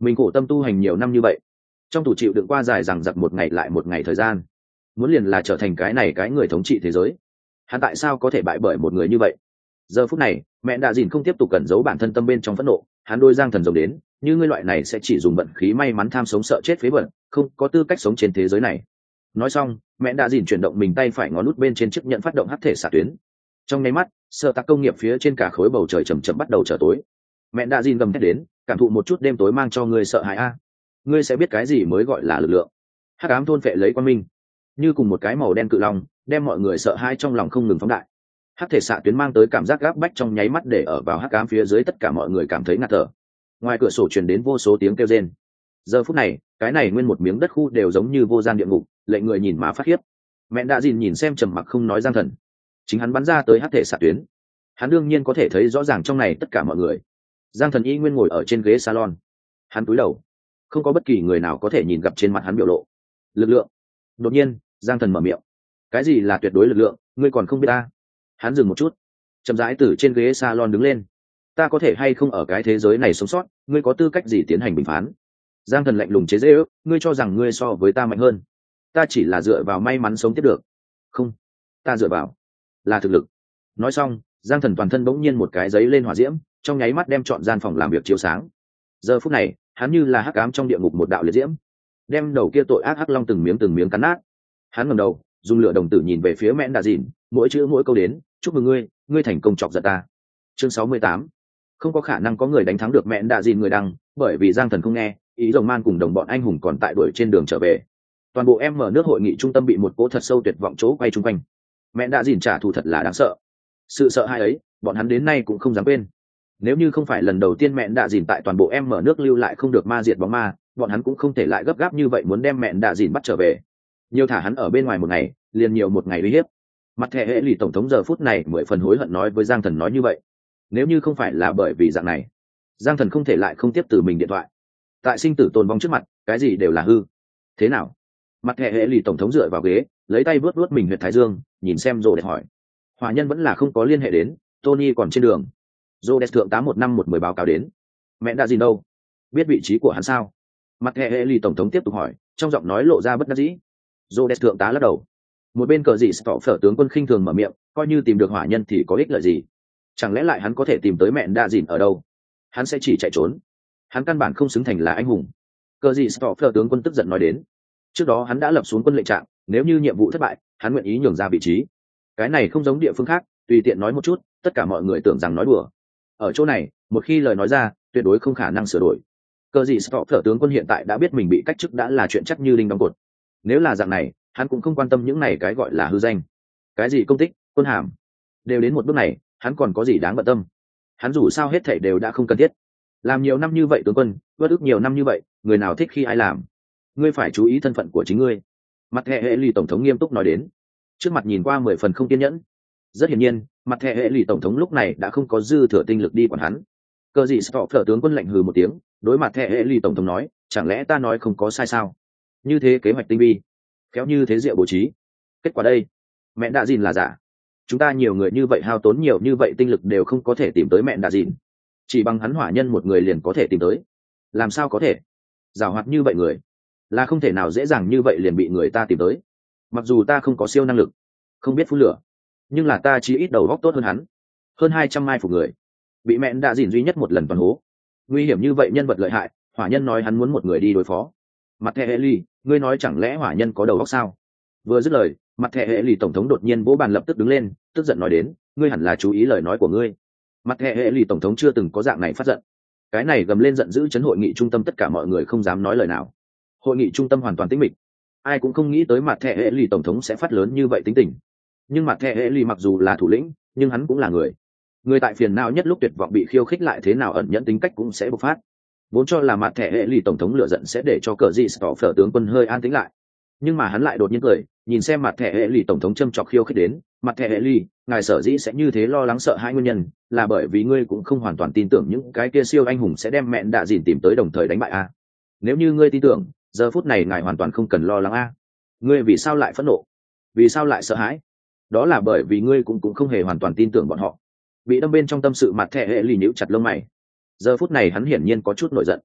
mình khổ tâm tu hành nhiều năm như vậy, trong tù chịu đựng qua dài rằng giặc một ngày lại một ngày thời gian, muốn liền là trở thành cái này cái người thống trị thế giới. Hắn tại sao có thể bại bởi một người như vậy? Giờ phút này mẹ đạ dìn không tiếp tục cẩn giấu bản thân tâm bên trong phẫn nộ, hắn đôi giang thần rồng đến, như ngươi loại này sẽ chỉ dùng vận khí may mắn tham sống sợ chết phế vật, không có tư cách sống trên thế giới này. Nói xong mẹ đạ dìn chuyển động mình tay phải ngón nút bên trên chiếc nhẫn phát động hắc thể xạ tuyến. Trong nháy mắt sợ tạc công nghiệp phía trên cả khối bầu trời chầm chậm bắt đầu trở tối. Mẹ đạ dìn gầm thét đến, cảm thụ một chút đêm tối mang cho ngươi sợ hãi a. Ngươi sẽ biết cái gì mới gọi là lực lượng. Hắc ám thôn vệ lấy quan minh, như cùng một cái màu đen cự long, đem mọi người sợ hãi trong lòng không ngừng phóng đại. Hắc thể xạ tuyến mang tới cảm giác gáp bách trong nháy mắt để ở vào hắc ám phía dưới tất cả mọi người cảm thấy ngạt thở. Ngoài cửa sổ truyền đến vô số tiếng kêu rên. Giờ phút này cái này nguyên một miếng đất khu đều giống như vô gian địa ngục, lệnh người nhìn mà phát khiếp. Mẹ đã dìn nhìn xem trầm mặc không nói giang thần, chính hắn bắn ra tới hắc thể xạ tuyến, hắn đương nhiên có thể thấy rõ ràng trong này tất cả mọi người. Giang thần y nguyên ngồi ở trên ghế salon, hắn cúi đầu, không có bất kỳ người nào có thể nhìn gặp trên mặt hắn biểu lộ. Lực lượng. Đột nhiên giang thần mở miệng, cái gì là tuyệt đối lực lượng, ngươi còn không biết ta? Hắn dừng một chút, chậm rãi từ trên ghế salon đứng lên. Ta có thể hay không ở cái thế giới này sống sót, ngươi có tư cách gì tiến hành bình phán? Giang thần lạnh lùng chế giễu, ngươi cho rằng ngươi so với ta mạnh hơn? Ta chỉ là dựa vào may mắn sống tiếp được. Không, ta dựa vào là thực lực. Nói xong giang thần toàn thân bỗng nhiên một cái giấy lên hỏa diễm, trong nháy mắt đem trọn gian phòng làm việc chiếu sáng. Giờ phút này hắn như là hắc ám trong địa ngục một đạo liệt diễm, đem đầu kia tội ác hắc long từng miếng từng miếng cắn nát. Hắn ngẩng đầu dùng lửa đồng tử nhìn về phía mẹ đạ dìn, mỗi chữ mỗi câu đến, chúc mừng ngươi, ngươi thành công chọc giận ta. Chương sáu mươi tám. Không có khả năng có người đánh thắng được mẹ đạ dìn người đăng, bởi vì giang thần không nghe, ý rồng man cùng đồng bọn anh hùng còn tại đuổi trên đường trở về. Toàn bộ em mở nước hội nghị trung tâm bị một cỗ thật sâu tuyệt vọng chỗ quay chung quanh. Mẹ đạ dìn trả thù thật là đáng sợ. Sự sợ hãi ấy bọn hắn đến nay cũng không dám quên. Nếu như không phải lần đầu tiên mẹ đạ dìn tại toàn bộ em mở nước lưu lại không được ma diệt bóng ma, bọn hắn cũng không thể lại gấp gáp như vậy muốn đem mẹ đạ dìn bắt trở về. Nhiều thả hắn ở bên ngoài một ngày, liền nhiều một ngày uy hiếp. Mặt thẻ hệ lì tổng thống giờ phút này mười phần hối hận nói với giang thần nói như vậy. Nếu như không phải là bởi vì dạng này, giang thần không thể lại không tiếp từ mình điện thoại. Tại sinh tử tồn vong trước mặt, cái gì đều là hư. Thế nào? Mặt thẻ hệ lì tổng thống dựa vào ghế, lấy tay vớt vớt mình huyệt thái dương, nhìn xem rồi để hỏi. Hỏa nhân vẫn là không có liên hệ đến, Tony còn trên đường. Rhodes thượng tá một năm một mười báo cáo đến. Mẹ đã gì đâu? Biết vị trí của hắn sao? Mặt hệ hệ lì tổng thống tiếp tục hỏi, trong giọng nói lộ ra bất đắc dĩ. Rhodes thượng tá lắc đầu. Một bên cờ gì stọ phở tướng quân khinh thường mở miệng, coi như tìm được hỏa nhân thì có ích lợi gì? Chẳng lẽ lại hắn có thể tìm tới mẹ đã dìn ở đâu? Hắn sẽ chỉ chạy trốn. Hắn căn bản không xứng thành là anh hùng. Cờ gì stọ phở tướng quân tức giận nói đến. Trước đó hắn đã lập xuống quân lệnh trạng, nếu như nhiệm vụ thất bại, hắn nguyện ý nhường ra vị trí. Cái này không giống địa phương khác, tùy tiện nói một chút, tất cả mọi người tưởng rằng nói đùa. Ở chỗ này, một khi lời nói ra, tuyệt đối không khả năng sửa đổi. Cờ gì stọ phở tướng quân hiện tại đã biết mình bị cách chức đã là chuyện chắc như đinh đóng cột. Nếu là dạng này, hắn cũng không quan tâm những này cái gọi là hư danh, cái gì công tích, quân hàm, đều đến một bước này, hắn còn có gì đáng bận tâm? Hắn dù sao hết thảy đều đã không cần thiết. Làm nhiều năm như vậy tướng quân, vất ức nhiều năm như vậy, người nào thích khi ai làm? Ngươi phải chú ý thân phận của chính ngươi. Mặt hệ hệ lì tổng thống nghiêm túc nói đến, trước mặt nhìn qua mười phần không kiên nhẫn. Rất hiển nhiên, mặt hệ hệ lì tổng thống lúc này đã không có dư thừa tinh lực đi quản hắn. Cờ gì stop phở tướng quân lạnh hừ một tiếng, đối mặt hệ hệ lì tổng thống nói, chẳng lẽ ta nói không có sai sao? Như thế kế hoạch tinh vi, khéo như thế diệu bố trí, kết quả đây, mẹ đã dìn là giả. Chúng ta nhiều người như vậy hao tốn nhiều như vậy tinh lực đều không có thể tìm tới mẹ đã dìn, chỉ bằng hắn hỏa nhân một người liền có thể tìm tới. Làm sao có thể? Giàu hoạt như vậy người, là không thể nào dễ dàng như vậy liền bị người ta tìm tới. Mặc dù ta không có siêu năng lực, không biết phun lửa, nhưng là ta chỉ ít đầu góc tốt hơn hắn. Hơn hai trăm mai phục người, bị mẹ đã dìn duy nhất một lần toàn hố. Nguy hiểm như vậy nhân vật lợi hại, hỏa nhân nói hắn muốn một người đi đối phó. Mặt thẻ hệ lì, ngươi nói chẳng lẽ hỏa nhân có đầu óc sao? Vừa dứt lời, mặt thẻ hệ lì tổng thống đột nhiên vỗ bàn lập tức đứng lên, tức giận nói đến, ngươi hẳn là chú ý lời nói của ngươi. Mặt thẻ hệ lì tổng thống chưa từng có dạng này phát giận. Cái này gầm lên giận dữ chấn hội nghị trung tâm, tất cả mọi người không dám nói lời nào. Hội nghị trung tâm hoàn toàn tĩnh mịch, ai cũng không nghĩ tới mặt thẻ hệ lì tổng thống sẽ phát lớn như vậy tính tình. Nhưng mặt thẻ hệ lì mặc dù là thủ lĩnh, nhưng hắn cũng là người. Người tại phiền não nhất lúc tuyệt vọng bị khiêu khích lại thế nào ẩn nhẫn tính cách cũng sẽ bộc phát. Vốn cho là mặt thẻ hệ lì tổng thống lựa giận sẽ để cho cờ gì stop phở tướng quân hơi an tĩnh lại, nhưng mà hắn lại đột nhiên cười, nhìn xem mặt thẻ hệ lì tổng thống châm chọc khiêu khích đến. Mặt thẻ hệ lì, ngài sở dĩ sẽ như thế lo lắng sợ hai nguyên nhân là bởi vì ngươi cũng không hoàn toàn tin tưởng những cái kia siêu anh hùng sẽ đem mẹn đạ dìn tìm tới đồng thời đánh bại a. Nếu như ngươi tin tưởng, giờ phút này ngài hoàn toàn không cần lo lắng a. Ngươi vì sao lại phẫn nộ, vì sao lại sợ hãi? Đó là bởi vì ngươi cũng cũng không hề hoàn toàn tin tưởng bọn họ. Bị đâm bên trong tâm sự, mặt thẻ hệ lì nhíu chặt lông mày. Giờ phút này hắn hiển nhiên có chút nổi giận.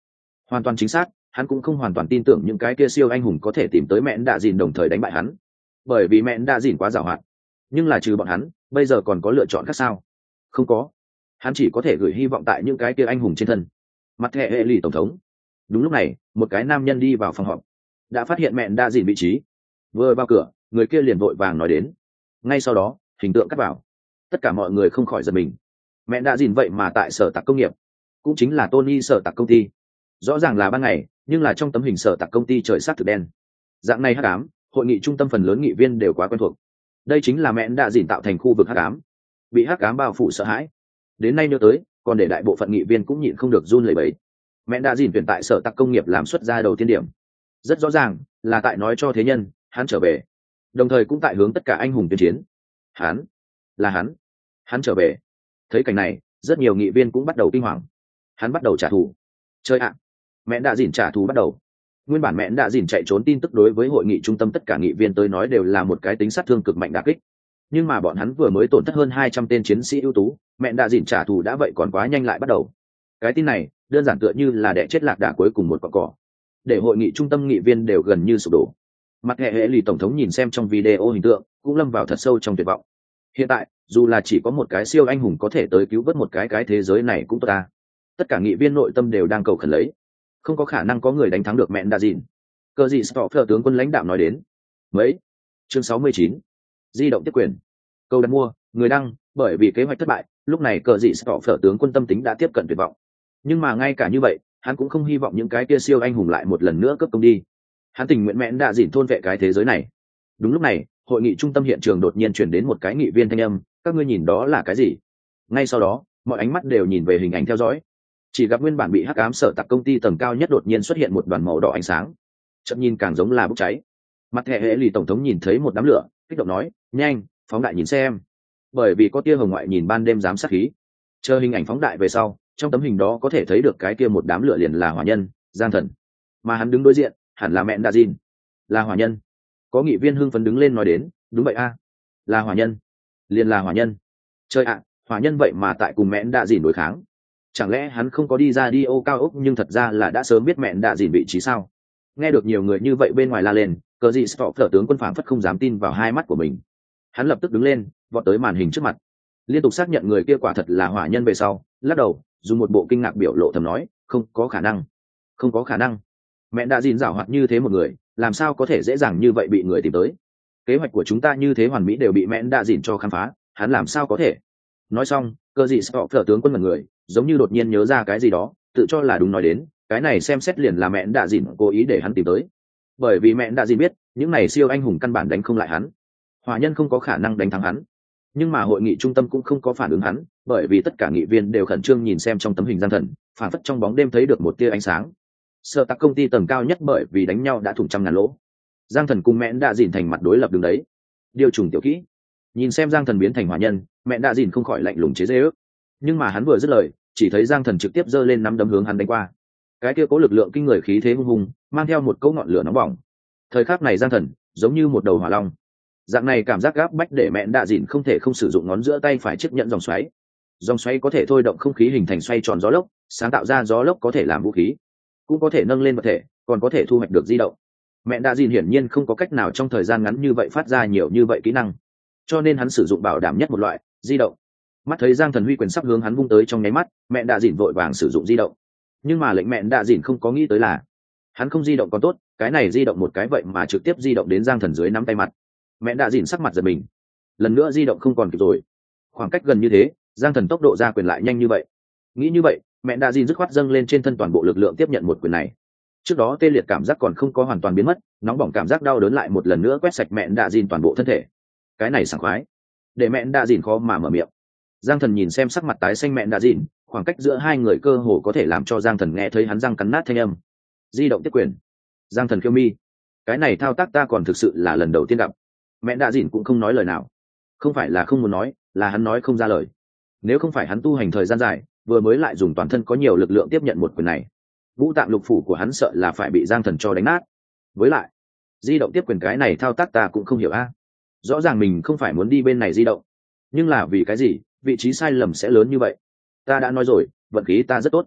Hoàn toàn chính xác, hắn cũng không hoàn toàn tin tưởng những cái kia siêu anh hùng có thể tìm tới mẹn đạ dìn đồng thời đánh bại hắn, bởi vì mẹn đạ dìn quá giàu hoạt. Nhưng là trừ bọn hắn, bây giờ còn có lựa chọn khác sao? Không có. Hắn chỉ có thể gửi hy vọng tại những cái kia anh hùng trên thân. Mặt thẻ hệ lì tổng thống. Đúng lúc này, một cái nam nhân đi vào phòng họp, đã phát hiện mẹn đạ dìn vị trí. Vừa vào cửa, người kia liền vội vàng nói đến. Ngay sau đó, hình tượng cắt vào. Tất cả mọi người không khỏi giật mình. Mẹn đạ dìn vậy mà tại sở tạc công nghiệp, cũng chính là Tony sở tạc công ty. Rõ ràng là ban ngày, nhưng là trong tấm hình sở tạc công ty trời sát thực đen. Dạng này hắc ám, hội nghị trung tâm phần lớn nghị viên đều quá quen thuộc. Đây chính là mẹn đạ dìn tạo thành khu vực hắc ám, bị hắc ám bao phủ sợ hãi. Đến nay nhớ tới, còn để đại bộ phận nghị viên cũng nhịn không được run lẩy bẩy. Mẹn đạ dìn tuyển tại sở tạc công nghiệp làm xuất ra đầu tiên điểm, rất rõ ràng là tại nói cho thế nhân hắn trở về, đồng thời cũng tại hướng tất cả anh hùng tuyên chiến. Hắn là hắn, hắn trở về. Thấy cảnh này, rất nhiều nghị viên cũng bắt đầu kinh hoàng. Hắn bắt đầu trả thù. Chơi ạ, mẹn đạ dìn trả thù bắt đầu. Nguyên bản mẹn đạ dìn chạy trốn tin tức đối với hội nghị trung tâm tất cả nghị viên tới nói đều là một cái tính sát thương cực mạnh đả kích, nhưng mà bọn hắn vừa mới tổn thất hơn hai trăm tên chiến sĩ ưu tú, mẹn đạ dìn trả thù đã vậy còn quá nhanh lại bắt đầu. Cái tin này đơn giản tựa như là đẻ chết lạc đà cuối cùng một cọn cỏ, để hội nghị trung tâm nghị viên đều gần như sụp đổ. Mặt hệ hệ lì tổng thống nhìn xem trong video hình tượng, cũng lâm vào thật sâu trong tuyệt vọng. Hiện tại dù là chỉ có một cái siêu anh hùng có thể tới cứu vớt một cái cái thế giới này cũng tốt ta. Tất cả nghị viên nội tâm đều đang cầu khẩn lấy. Không có khả năng có người đánh thắng được mẹn đạ dìn. Cờ gì Stoffer tướng quân lãnh đạo nói đến. Mấy chương sáu mươi chín, di động tiếp quyền. Câu đặt mua, người đăng, bởi vì kế hoạch thất bại, lúc này cờ gì Stoffer tướng quân tâm tính đã tiếp cận tuyệt vọng. Nhưng mà ngay cả như vậy, hắn cũng không hy vọng những cái kia siêu anh hùng lại một lần nữa cấp công đi. Hắn tình nguyện mẹn đạ dìn thôn vệ cái thế giới này. Đúng lúc này, hội nghị trung tâm hiện trường đột nhiên truyền đến một cái nghị viên thanh âm, các ngươi nhìn đó là cái gì? Ngay sau đó, mọi ánh mắt đều nhìn về hình ảnh theo dõi. Chỉ gặp nguyên bản bị hắc ám sở tạc công ty tầng cao nhất đột nhiên xuất hiện một đoàn màu đỏ ánh sáng, chậm nhìn càng giống là bốc cháy. Mặt hệ hệ lì tổng thống nhìn thấy một đám lửa, kích động nói, nhanh phóng đại nhìn xem, bởi vì có tia hồng ngoại nhìn ban đêm giám sát khí. Chờ hình ảnh phóng đại về sau, trong tấm hình đó có thể thấy được cái kia một đám lửa liền là hỏa nhân Giang Thần, mà hắn đứng đối diện hẳn là mẹn đạ dìn, là hỏa nhân. Có nghị viên hưng phấn đứng lên nói đến, đúng vậy a, là hỏa nhân, liền là hỏa nhân. Chơi ạ, hỏa nhân vậy mà tại cùng mẹn đạ dìn đối kháng. Chẳng lẽ hắn không có đi ra đi ô cao ốc nhưng thật ra là đã sớm biết mẹn đạ dìn vị trí sao? Nghe được nhiều người như vậy bên ngoài la lên, cờ gì Stoffer tướng quân phảng phất không dám tin vào hai mắt của mình. Hắn lập tức đứng lên, vọt tới màn hình trước mặt, liên tục xác nhận người kia quả thật là hỏa nhân về sau, lắc đầu, dùng một bộ kinh ngạc biểu lộ thầm nói, không có khả năng, không có khả năng. Mẹn đạ dìn giảo hoạt như thế một người, làm sao có thể dễ dàng như vậy bị người tìm tới? Kế hoạch của chúng ta như thế hoàn mỹ đều bị mẹn đạ dìn cho khám phá, hắn làm sao có thể? Nói xong, cờ gì Stoffer tướng quân là người, giống như đột nhiên nhớ ra cái gì đó, tự cho là đúng nói đến, cái này xem xét liền là mẹn đạ dìn cố ý để hắn tìm tới, bởi vì mẹn đạ dìn biết những này siêu anh hùng căn bản đánh không lại hắn, hỏa nhân không có khả năng đánh thắng hắn. Nhưng mà hội nghị trung tâm cũng không có phản ứng hắn, bởi vì tất cả nghị viên đều khẩn trương nhìn xem trong tấm hình Giang Thần, phản phất trong bóng đêm thấy được một tia ánh sáng. Sở tạc công ty tầng cao nhất bởi vì đánh nhau đã thủng trăm ngàn lỗ. Giang Thần cùng mẹn đạ dìn thành mặt đối lập đứng đấy, điều trùng tiểu kỹ. Nhìn xem Giang Thần biến thành hỏa nhân, mẹn đạ dìn không khỏi lạnh lùng chế giễu. Nhưng mà hắn vừa dứt lời, chỉ thấy Giang Thần trực tiếp giơ lên nắm đấm hướng hắn đánh qua. Cái kia cố lực lượng kinh người khí thế hung hùng, mang theo một cỗ ngọn lửa nóng bỏng. Thời khắc này Giang Thần giống như một đầu hỏa long. Dạng này cảm giác gáp bách để mẹn đạ dìn không thể không sử dụng ngón giữa tay phải chấp nhận dòng xoáy. Dòng xoáy có thể thôi động không khí hình thành xoay tròn gió lốc, sáng tạo ra gió lốc có thể làm vũ khí, cũng có thể nâng lên vật thể, còn có thể thu hoạch được di động. Mẹn đạ dìn hiển nhiên không có cách nào trong thời gian ngắn như vậy phát ra nhiều như vậy kỹ năng, cho nên hắn sử dụng bảo đảm nhất một loại, di động. Mắt thấy Giang Thần huy quyền sắp hướng hắn vung tới trong nháy mắt, mẹn đạ dìn vội vàng sử dụng di động. Nhưng mà lệnh mẹn đạ dìn không có nghĩ tới là, hắn không di động còn tốt, cái này di động một cái vậy mà trực tiếp di động đến Giang Thần dưới nắm tay mặt. Mẹn đạ dìn sắc mặt giật mình, lần nữa di động không còn kịp rồi. Khoảng cách gần như thế, Giang Thần tốc độ ra quyền lại nhanh như vậy. Nghĩ như vậy, mẹn đạ dìn dứt khoát dâng lên trên thân toàn bộ lực lượng tiếp nhận một quyền này. Trước đó tê liệt cảm giác còn không có hoàn toàn biến mất, nóng bỏng cảm giác đau đớn lại một lần nữa quét sạch mẹn đạ dìn toàn bộ thân thể. Cái này sảng khoái, để mẹn đạ dìn khó mà mở miệng. Giang Thần nhìn xem sắc mặt tái xanh mẹn đạ dìn, khoảng cách giữa hai người cơ hồ có thể làm cho Giang Thần nghe thấy hắn răng cắn nát thanh âm. Di động tiếp quyền. Giang Thần khiêu mi, cái này thao tác ta còn thực sự là lần đầu tiên gặp. Mẹn đạ dìn cũng không nói lời nào, không phải là không muốn nói, là hắn nói không ra lời. Nếu không phải hắn tu hành thời gian dài, vừa mới lại dùng toàn thân có nhiều lực lượng tiếp nhận một quyền này, vũ tạng lục phủ của hắn sợ là phải bị Giang Thần cho đánh nát. Với lại, di động tiếp quyền cái này thao tác ta cũng không hiểu a. Rõ ràng mình không phải muốn đi bên này di động, nhưng là vì cái gì vị trí sai lầm sẽ lớn như vậy? Ta đã nói rồi, vận khí ta rất tốt.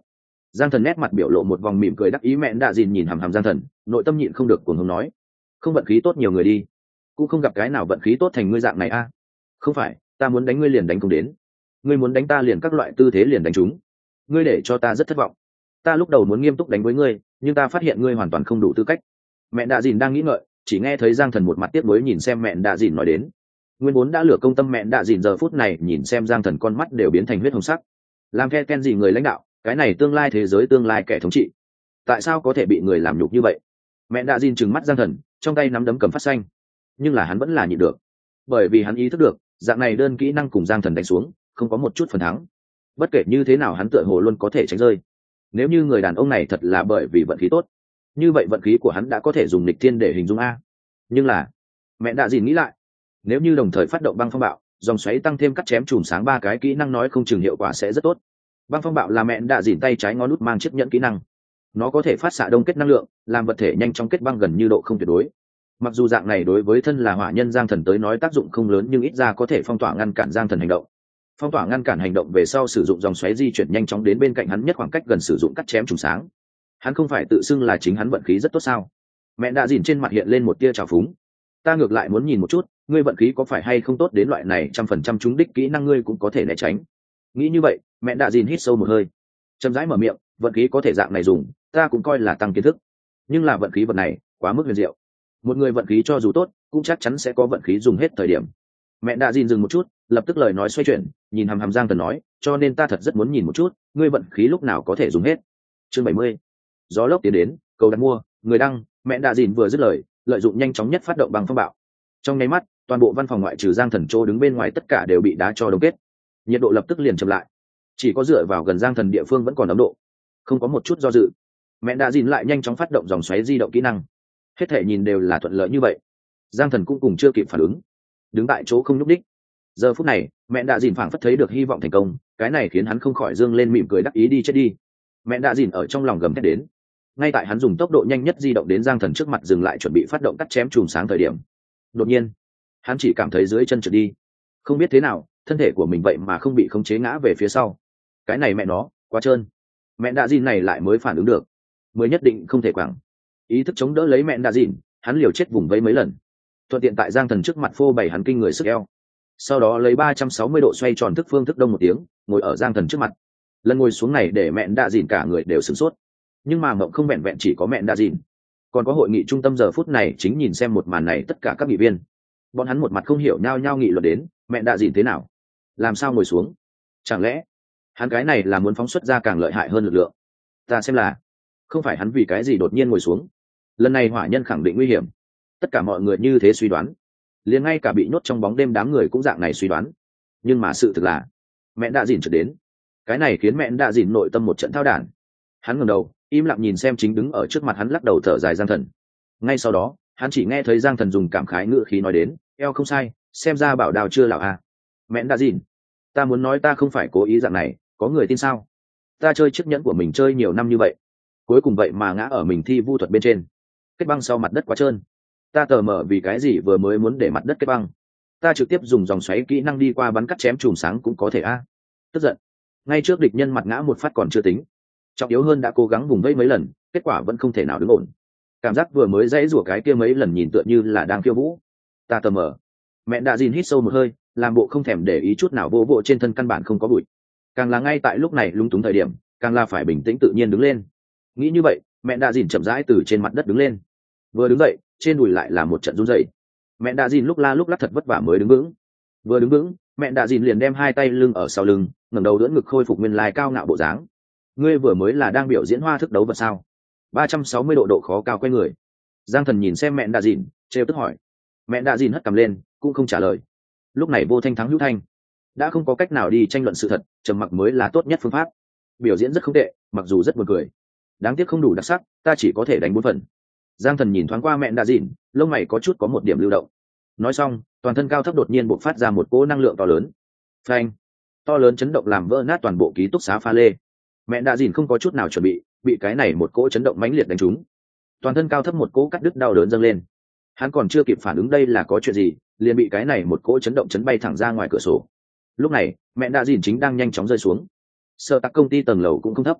Giang Thần nét mặt biểu lộ một vòng mỉm cười đắc ý. Mẹ Đạ Dìn nhìn hàm hàm Giang Thần, nội tâm nhịn không được cuồng hống nói: không vận khí tốt nhiều người đi, cũng không gặp cái nào vận khí tốt thành ngươi dạng này a. Không phải, ta muốn đánh ngươi liền đánh không đến, ngươi muốn đánh ta liền các loại tư thế liền đánh chúng, ngươi để cho ta rất thất vọng. Ta lúc đầu muốn nghiêm túc đánh với ngươi, nhưng ta phát hiện ngươi hoàn toàn không đủ tư cách. Mẹ Đạ Dìn đang nghĩ ngợi, chỉ nghe thấy Giang Thần một mặt tiếc nuối nhìn xem mẹ Đạ Dìn nói đến. Nguyên vốn đã lửa công tâm mẹ Đạ Dìn giờ phút này nhìn xem Giang Thần, con mắt đều biến thành huyết hồng sắc. Làm Ken Ken gì người lãnh đạo, cái này tương lai thế giới tương lai kẻ thống trị, tại sao có thể bị người làm nhục như vậy? Mẹ Đạ Dìn trừng mắt Giang Thần, trong tay nắm đấm cầm phát xanh, nhưng là hắn vẫn là nhịn được, bởi vì hắn ý thức được dạng này đơn kỹ năng cùng Giang Thần đánh xuống không có một chút phần thắng. Bất kể như thế nào hắn tựa hồ luôn có thể tránh rơi. Nếu như người đàn ông này thật là bởi vì vận khí tốt, như vậy vận khí của hắn đã có thể dùng nghịch thiên để hình dung a. Nhưng là mẹ Đạ Dìn nghĩ lại, nếu như đồng thời phát động băng phong bạo, dòng xoáy tăng thêm cắt chém chùm sáng ba cái kỹ năng, nói không chừng hiệu quả sẽ rất tốt. Băng phong bạo là mẹ Đạ Dìn tay trái ngón nút mang chiếc nhẫn kỹ năng, nó có thể phát xạ đông kết năng lượng, làm vật thể nhanh chóng kết băng gần như độ không tuyệt đối. Mặc dù dạng này đối với thân là hỏa nhân Giang Thần tới nói tác dụng không lớn, nhưng ít ra có thể phong tỏa ngăn cản Giang Thần hành động. Phong tỏa ngăn cản hành động về sau, sử dụng dòng xoáy di chuyển nhanh chóng đến bên cạnh hắn nhất khoảng cách gần, sử dụng cắt chém trùng sáng. Hắn không phải tự xưng là chính hắn vận khí rất tốt sao? Mẹ Đạ Dìn trên mặt hiện lên một tia trào phúng. Ta ngược lại muốn nhìn một chút, ngươi vận khí có phải hay không tốt đến loại này trăm phần trăm trúng đích kỹ năng ngươi cũng có thể né tránh. Nghĩ như vậy, mẹ Đạ Dìn hít sâu một hơi, chậm rãi mở miệng, vận khí có thể dạng này dùng, ta cũng coi là tăng kiến thức. Nhưng là vận khí vật này quá mức huyền diệu. Một người vận khí cho dù tốt, cũng chắc chắn sẽ có vận khí dùng hết thời điểm. Mẹ Đạ Dìn dừng một chút, lập tức lời nói xoay chuyển, nhìn hàm hàm Giang Thần nói, cho nên ta thật rất muốn nhìn một chút, ngươi vận khí lúc nào có thể dùng hết. Chương bảy mươi. Gió lốc tiến đến, cầu đặt mua, người đăng. Mẹ Đạ Dìn vừa dứt lời, lợi dụng nhanh chóng nhất phát động bằng phong bạo. Trong nháy mắt, toàn bộ văn phòng ngoại trừ Giang Thần chỗ đứng bên ngoài tất cả đều bị đá cho đông kết. Nhiệt độ lập tức liền chậm lại, chỉ có dựa vào gần Giang Thần địa phương vẫn còn ấm độ. Không có một chút do dự, mẹ Đạ Dìn lại nhanh chóng phát động dòng xoáy di động kỹ năng. Hết thể nhìn đều là thuận lợi như vậy. Giang Thần cũng cùng chưa kịp phản ứng, đứng tại chỗ không nhúc đích. Giờ phút này, mẹ Đạ Dìn phảng phất thấy được hy vọng thành công, cái này khiến hắn không khỏi dương lên mỉm cười đắc ý, đi chết đi. Mẹ Đạ Dìn ở trong lòng gầm thét đến. Ngay tại hắn dùng tốc độ nhanh nhất di động đến Giang Thần trước mặt, dừng lại chuẩn bị phát động cắt chém chùm sáng thời điểm, đột nhiên hắn chỉ cảm thấy dưới chân trượt đi. Không biết thế nào, thân thể của mình vậy mà không bị khống chế ngã về phía sau. Cái này mẹ nó quá trơn. Mẹ Đạ Dìn này lại mới phản ứng được, mới nhất định không thể quẳng. Ý thức chống đỡ lấy mẹ Đạ Dìn, hắn liều chết vùng vẫy mấy lần, thuận tiện tại Giang Thần trước mặt phô bày hắn kinh người sức eo. Sau đó lấy ba trăm sáu mươi độ xoay tròn thức phương thức đông một tiếng, ngồi ở Giang Thần trước mặt. Lần ngồi xuống này để mẹ Đạ Dìn cả người đều sửng sốt. Nhưng mà mộng không vẹn vẹn chỉ có mẹ Đạ Dìn, còn có hội nghị trung tâm giờ phút này chính nhìn xem một màn này tất cả các nghị viên. Bọn hắn một mặt không hiểu nhao nhao nghị luận đến, mẹ Đạ Dìn thế nào, làm sao ngồi xuống, chẳng lẽ hắn cái này là muốn phóng xuất ra càng lợi hại hơn lực lượng? Ta xem là không phải hắn vì cái gì đột nhiên ngồi xuống. Lần này hỏa nhân khẳng định nguy hiểm, tất cả mọi người như thế suy đoán, liền ngay cả bị nhốt trong bóng đêm đám người cũng dạng này suy đoán. Nhưng mà sự thực là mẹ Đạ Dìn trở đến, cái này khiến mẹ Đạ Dìn nội tâm một trận thao đản. Hắn ngẩng đầu im lặng nhìn xem chính đứng ở trước mặt hắn lắc đầu thở dài Giang Thần. Ngay sau đó hắn chỉ nghe thấy Giang Thần dùng cảm khái ngữ khí nói đến, eo không sai, xem ra bảo đào chưa lão à. Mẹ Đạ Dìn, ta muốn nói ta không phải cố ý dạng này, có người tin sao? Ta chơi chiếc nhẫn của mình chơi nhiều năm như vậy, cuối cùng vậy mà ngã ở mình thi vu thuật bên trên, kết băng sau mặt đất quá trơn. Ta tờ mờ vì cái gì vừa mới muốn để mặt đất kết băng, ta trực tiếp dùng dòng xoáy kỹ năng đi qua bắn cắt chém chùm sáng cũng có thể a. À. Tức giận, ngay trước địch nhân mặt ngã một phát còn chưa tính, trọng yếu hơn đã cố gắng vùng vẫy mấy lần, kết quả vẫn không thể nào đứng ổn. Cảm giác vừa mới dãy rủa cái kia mấy lần nhìn tựa như là đang khiêu vũ. Ta tờ mờ. Mẹ Đạ Dìn hít sâu một hơi, làm bộ không thèm để ý chút nào, vô bộ trên thân căn bản không có bụi. Càng là ngay tại lúc này lung túng thời điểm, càng là phải bình tĩnh tự nhiên đứng lên. Nghĩ như vậy, mẹ Đạ Dìn chậm rãi từ trên mặt đất đứng lên. Vừa đứng dậy, trên đùi lại là một trận run rẩy. Mẹ Đạ Dìn lúc la lúc lắc thật vất vả mới đứng vững. Vừa đứng vững, mẹ Đạ Dìn liền đem hai tay lưng ở sau lưng, ngẩng đầu đỡ ngực khôi phục nguyên lai cao ngạo bộ dáng. Ngươi vừa mới là đang biểu diễn hoa thức đấu vật sao? ba trăm sáu mươi độ độ khó cao quay người. Giang Thần nhìn xem mẹ Đạ Dìn, trêu tức hỏi. Mẹ Đạ Dìn hất cằm lên, cũng không trả lời. Lúc này vô thanh thắng hữu thanh, đã không có cách nào đi tranh luận sự thật, trầm mặc mới là tốt nhất phương pháp. Biểu diễn rất không tệ, mặc dù rất buồn cười, đáng tiếc không đủ đặc sắc, ta chỉ có thể đánh bốn phần. Giang Thần nhìn thoáng qua mẹ Đạ Dìn, lông mày có chút có một điểm lưu động. Nói xong, toàn thân cao thấp đột nhiên bộc phát ra một cỗ năng lượng to lớn. Phanh! To lớn chấn động làm vỡ nát toàn bộ ký túc xá pha lê. Mẹ Đạ Dìn không có chút nào chuẩn bị, bị cái này một cỗ chấn động mãnh liệt đánh trúng. Toàn thân cao thấp một cỗ cắt đứt đau đớn dâng lên. Hắn còn chưa kịp phản ứng đây là có chuyện gì, liền bị cái này một cỗ chấn động chấn bay thẳng ra ngoài cửa sổ. Lúc này, mẹ Đạ Dìn chính đang nhanh chóng rơi xuống. Sở tắc công ty tầng lầu cũng không thấp,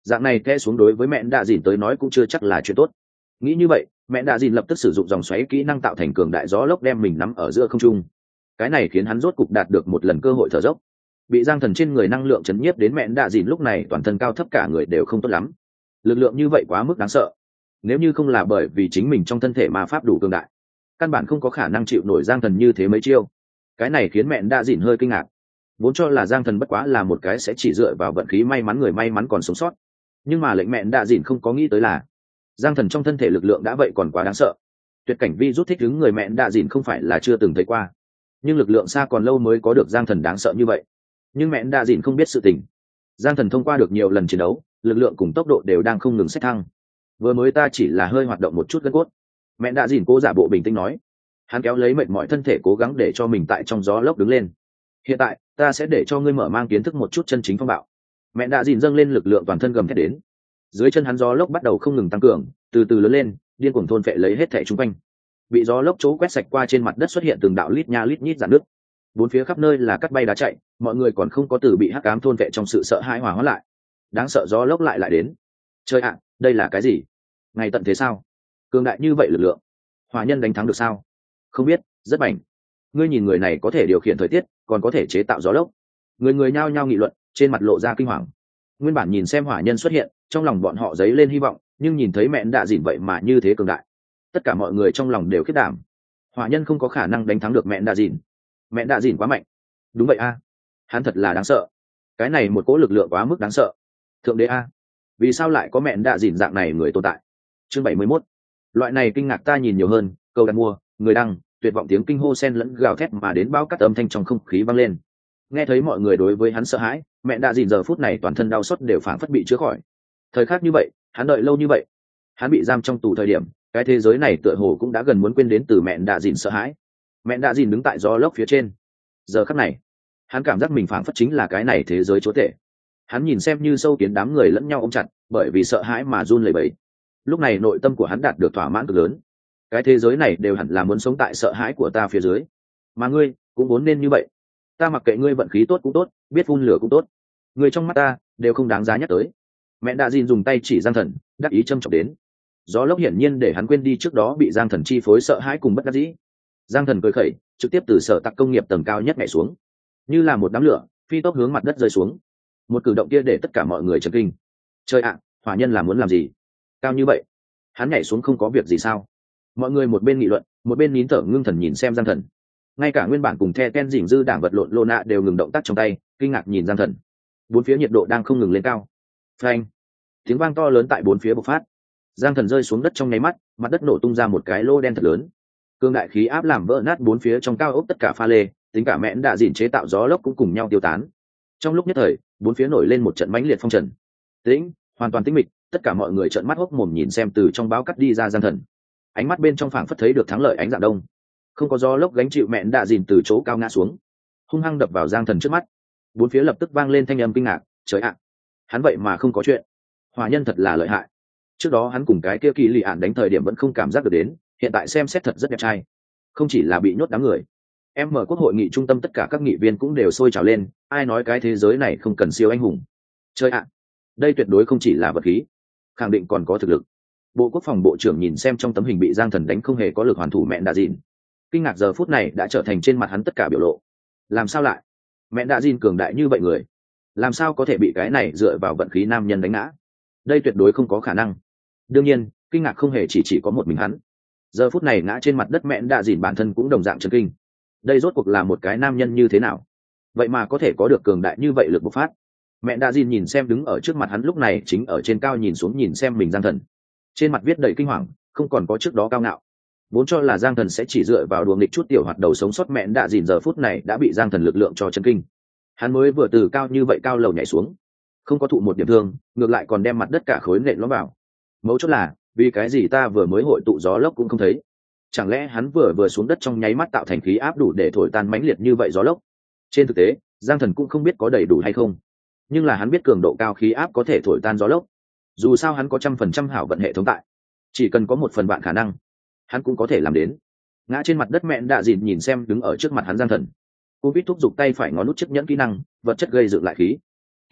dạng này khe xuống đối với mẹ đạ dìn tới nói cũng chưa chắc là chuyện tốt. Nghĩ như vậy, mẹ đạ dìn lập tức sử dụng dòng xoáy kỹ năng tạo thành cường đại gió lốc đem mình nắm ở giữa không trung. Cái này khiến hắn rốt cục đạt được một lần cơ hội thở dốc. Bị giang thần trên người năng lượng chấn nhiếp đến mẹ đạ dìn lúc này toàn thân cao thấp cả người đều không tốt lắm. Lực lượng như vậy quá mức đáng sợ. Nếu như không là bởi vì chính mình trong thân thể ma pháp đủ cường đại, căn bản không có khả năng chịu nổi giang thần như thế mấy chiêu. Cái này khiến mẹ đạ dìn hơi kinh ngạc. Vốn cho là giang thần bất quá là một cái sẽ chỉ dựa vào vận khí may mắn người may mắn còn sống sót, nhưng mà lệnh mẹ đạ dìn không có nghĩ tới là giang thần trong thân thể lực lượng đã vậy còn quá đáng sợ. Tuyệt cảnh vi rút thích ứng người mẹ đạ dìn không phải là chưa từng thấy qua, nhưng lực lượng xa còn lâu mới có được giang thần đáng sợ như vậy. Nhưng mẹ đạ dìn không biết sự tình, giang thần thông qua được nhiều lần chiến đấu, lực lượng cùng tốc độ đều đang không ngừng xét thăng. Vừa mới ta chỉ là hơi hoạt động một chút gân cốt. Mẹ đạ dìn cố giả bộ bình tĩnh nói. Hắn kéo lấy mệt mỏi thân thể cố gắng để cho mình tại trong gió lốc đứng lên. Hiện tại ta sẽ để cho ngươi mở mang kiến thức một chút chân chính phong bạo. Mẹ đạ dìn dâng lên lực lượng toàn thân gầm thét đến. Dưới chân hắn gió lốc bắt đầu không ngừng tăng cường, từ từ lớn lên, điên cuồng thôn phệ lấy hết thảy xung quanh. Bị gió lốc chỗ quét sạch qua trên mặt đất xuất hiện từng đạo lít nha lít nhít rạn nứt. Bốn phía khắp nơi là cắt bay đá chạy, mọi người còn không có từ bị hắc ám thôn phệ trong sự sợ hãi hòa hóa lại. Đáng sợ gió lốc lại lại đến. Trời ạ, đây là cái gì? Ngày tận thế sao? Cường đại như vậy lực lượng, hỏa nhân đánh thắng được sao? Không biết, rất mạnh. Ngươi nhìn người này có thể điều khiển thời tiết, còn có thể chế tạo gió lốc. Người người nhao nhao nghị luận, trên mặt lộ ra kinh hoàng. Nguyên bản nhìn xem hỏa nhân xuất hiện, trong lòng bọn họ dấy lên hy vọng, nhưng nhìn thấy mẹ đạ dìn vậy mà như thế cường đại, tất cả mọi người trong lòng đều khiếp đảm. Hỏa nhân không có khả năng đánh thắng được mẹ đạ dìn. Mẹ đạ dìn quá mạnh. Đúng vậy a, hắn thật là đáng sợ. Cái này một cỗ lực lượng quá mức đáng sợ. Thượng đế a, vì sao lại có mẹ đạ dìn dạng này người tồn tại? Chương bảy mươi mốt. Loại này kinh ngạc ta nhìn nhiều hơn, câu đặt mua, người đăng, tuyệt vọng tiếng kinh hô sen lẫn gào thét mà đến bao cắt âm thanh trong không khí vang lên. Nghe thấy mọi người đối với hắn sợ hãi, mẹ đạ dìn giờ phút này toàn thân đau xót đều phảng phất bị chữa khỏi. Thời khắc như vậy, hắn đợi lâu như vậy, hắn bị giam trong tù thời điểm, cái thế giới này tựa hồ cũng đã gần muốn quên đến từ mẹ đạ dìn sợ hãi. Mẹ đạ dìn đứng tại gió lốc phía trên, giờ khắc này, hắn cảm giác mình phảng phất chính là cái này thế giới chúa tể. Hắn nhìn xem như sâu kiến đám người lẫn nhau ôm chặt, bởi vì sợ hãi mà run lẩy bẩy. Lúc này nội tâm của hắn đạt được thỏa mãn cực lớn. Cái thế giới này đều hẳn là muốn sống tại sợ hãi của ta phía dưới, mà ngươi cũng vốn nên như vậy. Ta mặc kệ ngươi vận khí tốt cũng tốt, biết phun lửa cũng tốt, người trong mắt ta đều không đáng giá nhắc tới. Mẹ đạ dìn dùng tay chỉ giang thần, đắc ý châm chọc đến. Gió lốc hiển nhiên để hắn quên đi trước đó bị giang thần chi phối sợ hãi cùng bất đắc dĩ. Giang thần cười khẩy, trực tiếp từ sở tạc công nghiệp tầng cao nhất nhảy xuống, như là một đám lửa phi tốc hướng mặt đất rơi xuống. Một cử động kia để tất cả mọi người chấn kinh. Trời ạ, hỏa nhân là muốn làm gì cao như vậy? Hắn nhảy xuống không có việc gì sao? Mọi người một bên nghị luận, một bên nín thở ngưng thần nhìn xem giang thần. Ngay cả nguyên bản cùng the ken dỉnh dư đảng vật lộn lô nạ đều ngừng động tác trong tay, kinh ngạc nhìn giang thần. Bốn phía nhiệt độ đang không ngừng lên cao. Phanh! Tiếng vang to lớn tại bốn phía bộc phát. Giang thần rơi xuống đất trong nháy mắt, mặt đất nổ tung ra một cái lô đen thật lớn. Cương đại khí áp làm vỡ nát bốn phía trong cao ốc tất cả pha lê, tính cả mẽn đạ dìn chế tạo gió lốc cũng cùng nhau tiêu tán. Trong lúc nhất thời, bốn phía nổi lên một trận mãnh liệt phong trần. Tĩnh, hoàn toàn tĩnh mịch, tất cả mọi người trợn mắt hốc mồm nhìn xem từ trong báo cắt đi ra giang thần. Ánh mắt bên trong phảng phất thấy được thắng lợi ánh dạng đông. Không có gió lốc gánh chịu mẹn đạ dìn từ chỗ cao ngã xuống, hung hăng đập vào giang thần trước mắt. Bốn phía lập tức vang lên thanh âm kinh ngạc. Trời ạ, hắn vậy mà không có chuyện. Hỏa nhân thật là lợi hại. Trước đó hắn cùng cái kia kỳ lì ạn đánh thời điểm vẫn không cảm giác được đến, hiện tại xem xét thật rất đẹp trai. Không chỉ là bị nhốt đám người, em mở quốc hội nghị trung tâm tất cả các nghị viên cũng đều sôi trào lên. Ai nói cái thế giới này không cần siêu anh hùng? Trời ạ, đây tuyệt đối không chỉ là vật khí, khẳng định còn có thực lực. Bộ quốc phòng bộ trưởng nhìn xem trong tấm hình bị giang thần đánh không hề có lực hoàn thủ mẹ đạ dìn, kinh ngạc giờ phút này đã trở thành trên mặt hắn tất cả biểu lộ. Làm sao lại mẹ đạ dìn cường đại như vậy người, làm sao có thể bị cái này dựa vào vận khí nam nhân đánh ngã? Đây tuyệt đối không có khả năng. Đương nhiên kinh ngạc không hề chỉ chỉ có một mình hắn. Giờ phút này ngã trên mặt đất mẹ đạ dìn bản thân cũng đồng dạng chấn kinh. Đây rốt cuộc là một cái nam nhân như thế nào, vậy mà có thể có được cường đại như vậy lực bộc phát? Mẹ đạ dìn nhìn xem đứng ở trước mặt hắn lúc này chính ở trên cao nhìn xuống nhìn xem mình giang thần, trên mặt viết đầy kinh hoàng, không còn có trước đó cao ngạo. Vốn cho là giang thần sẽ chỉ dựa vào đùa nghịch chút tiểu hoạt đầu sống sót mẹ đạ dìn giờ phút này đã bị giang thần lực lượng cho chấn kinh. Hắn mới vừa từ cao như vậy cao lầu nhảy xuống, không có thụ một điểm thương, ngược lại còn đem mặt đất cả khối nện lõm vào. Mấu chốt là vì cái gì ta vừa mới hội tụ gió lốc cũng không thấy? Chẳng lẽ hắn vừa vừa xuống đất trong nháy mắt tạo thành khí áp đủ để thổi tan mãnh liệt như vậy gió lốc? Trên thực tế giang thần cũng không biết có đầy đủ hay không, nhưng là hắn biết cường độ cao khí áp có thể thổi tan gió lốc. Dù sao hắn có trăm phần trăm hảo vận hệ thống tại, chỉ cần có một phần bạn khả năng hắn cũng có thể làm đến. Ngã trên mặt đất mẹ đạ dìn nhìn xem đứng ở trước mặt hắn giang thần, cô vít thúc giục tay phải ngón nút chiếc nhẫn kỹ năng vật chất gây dựng lại khí.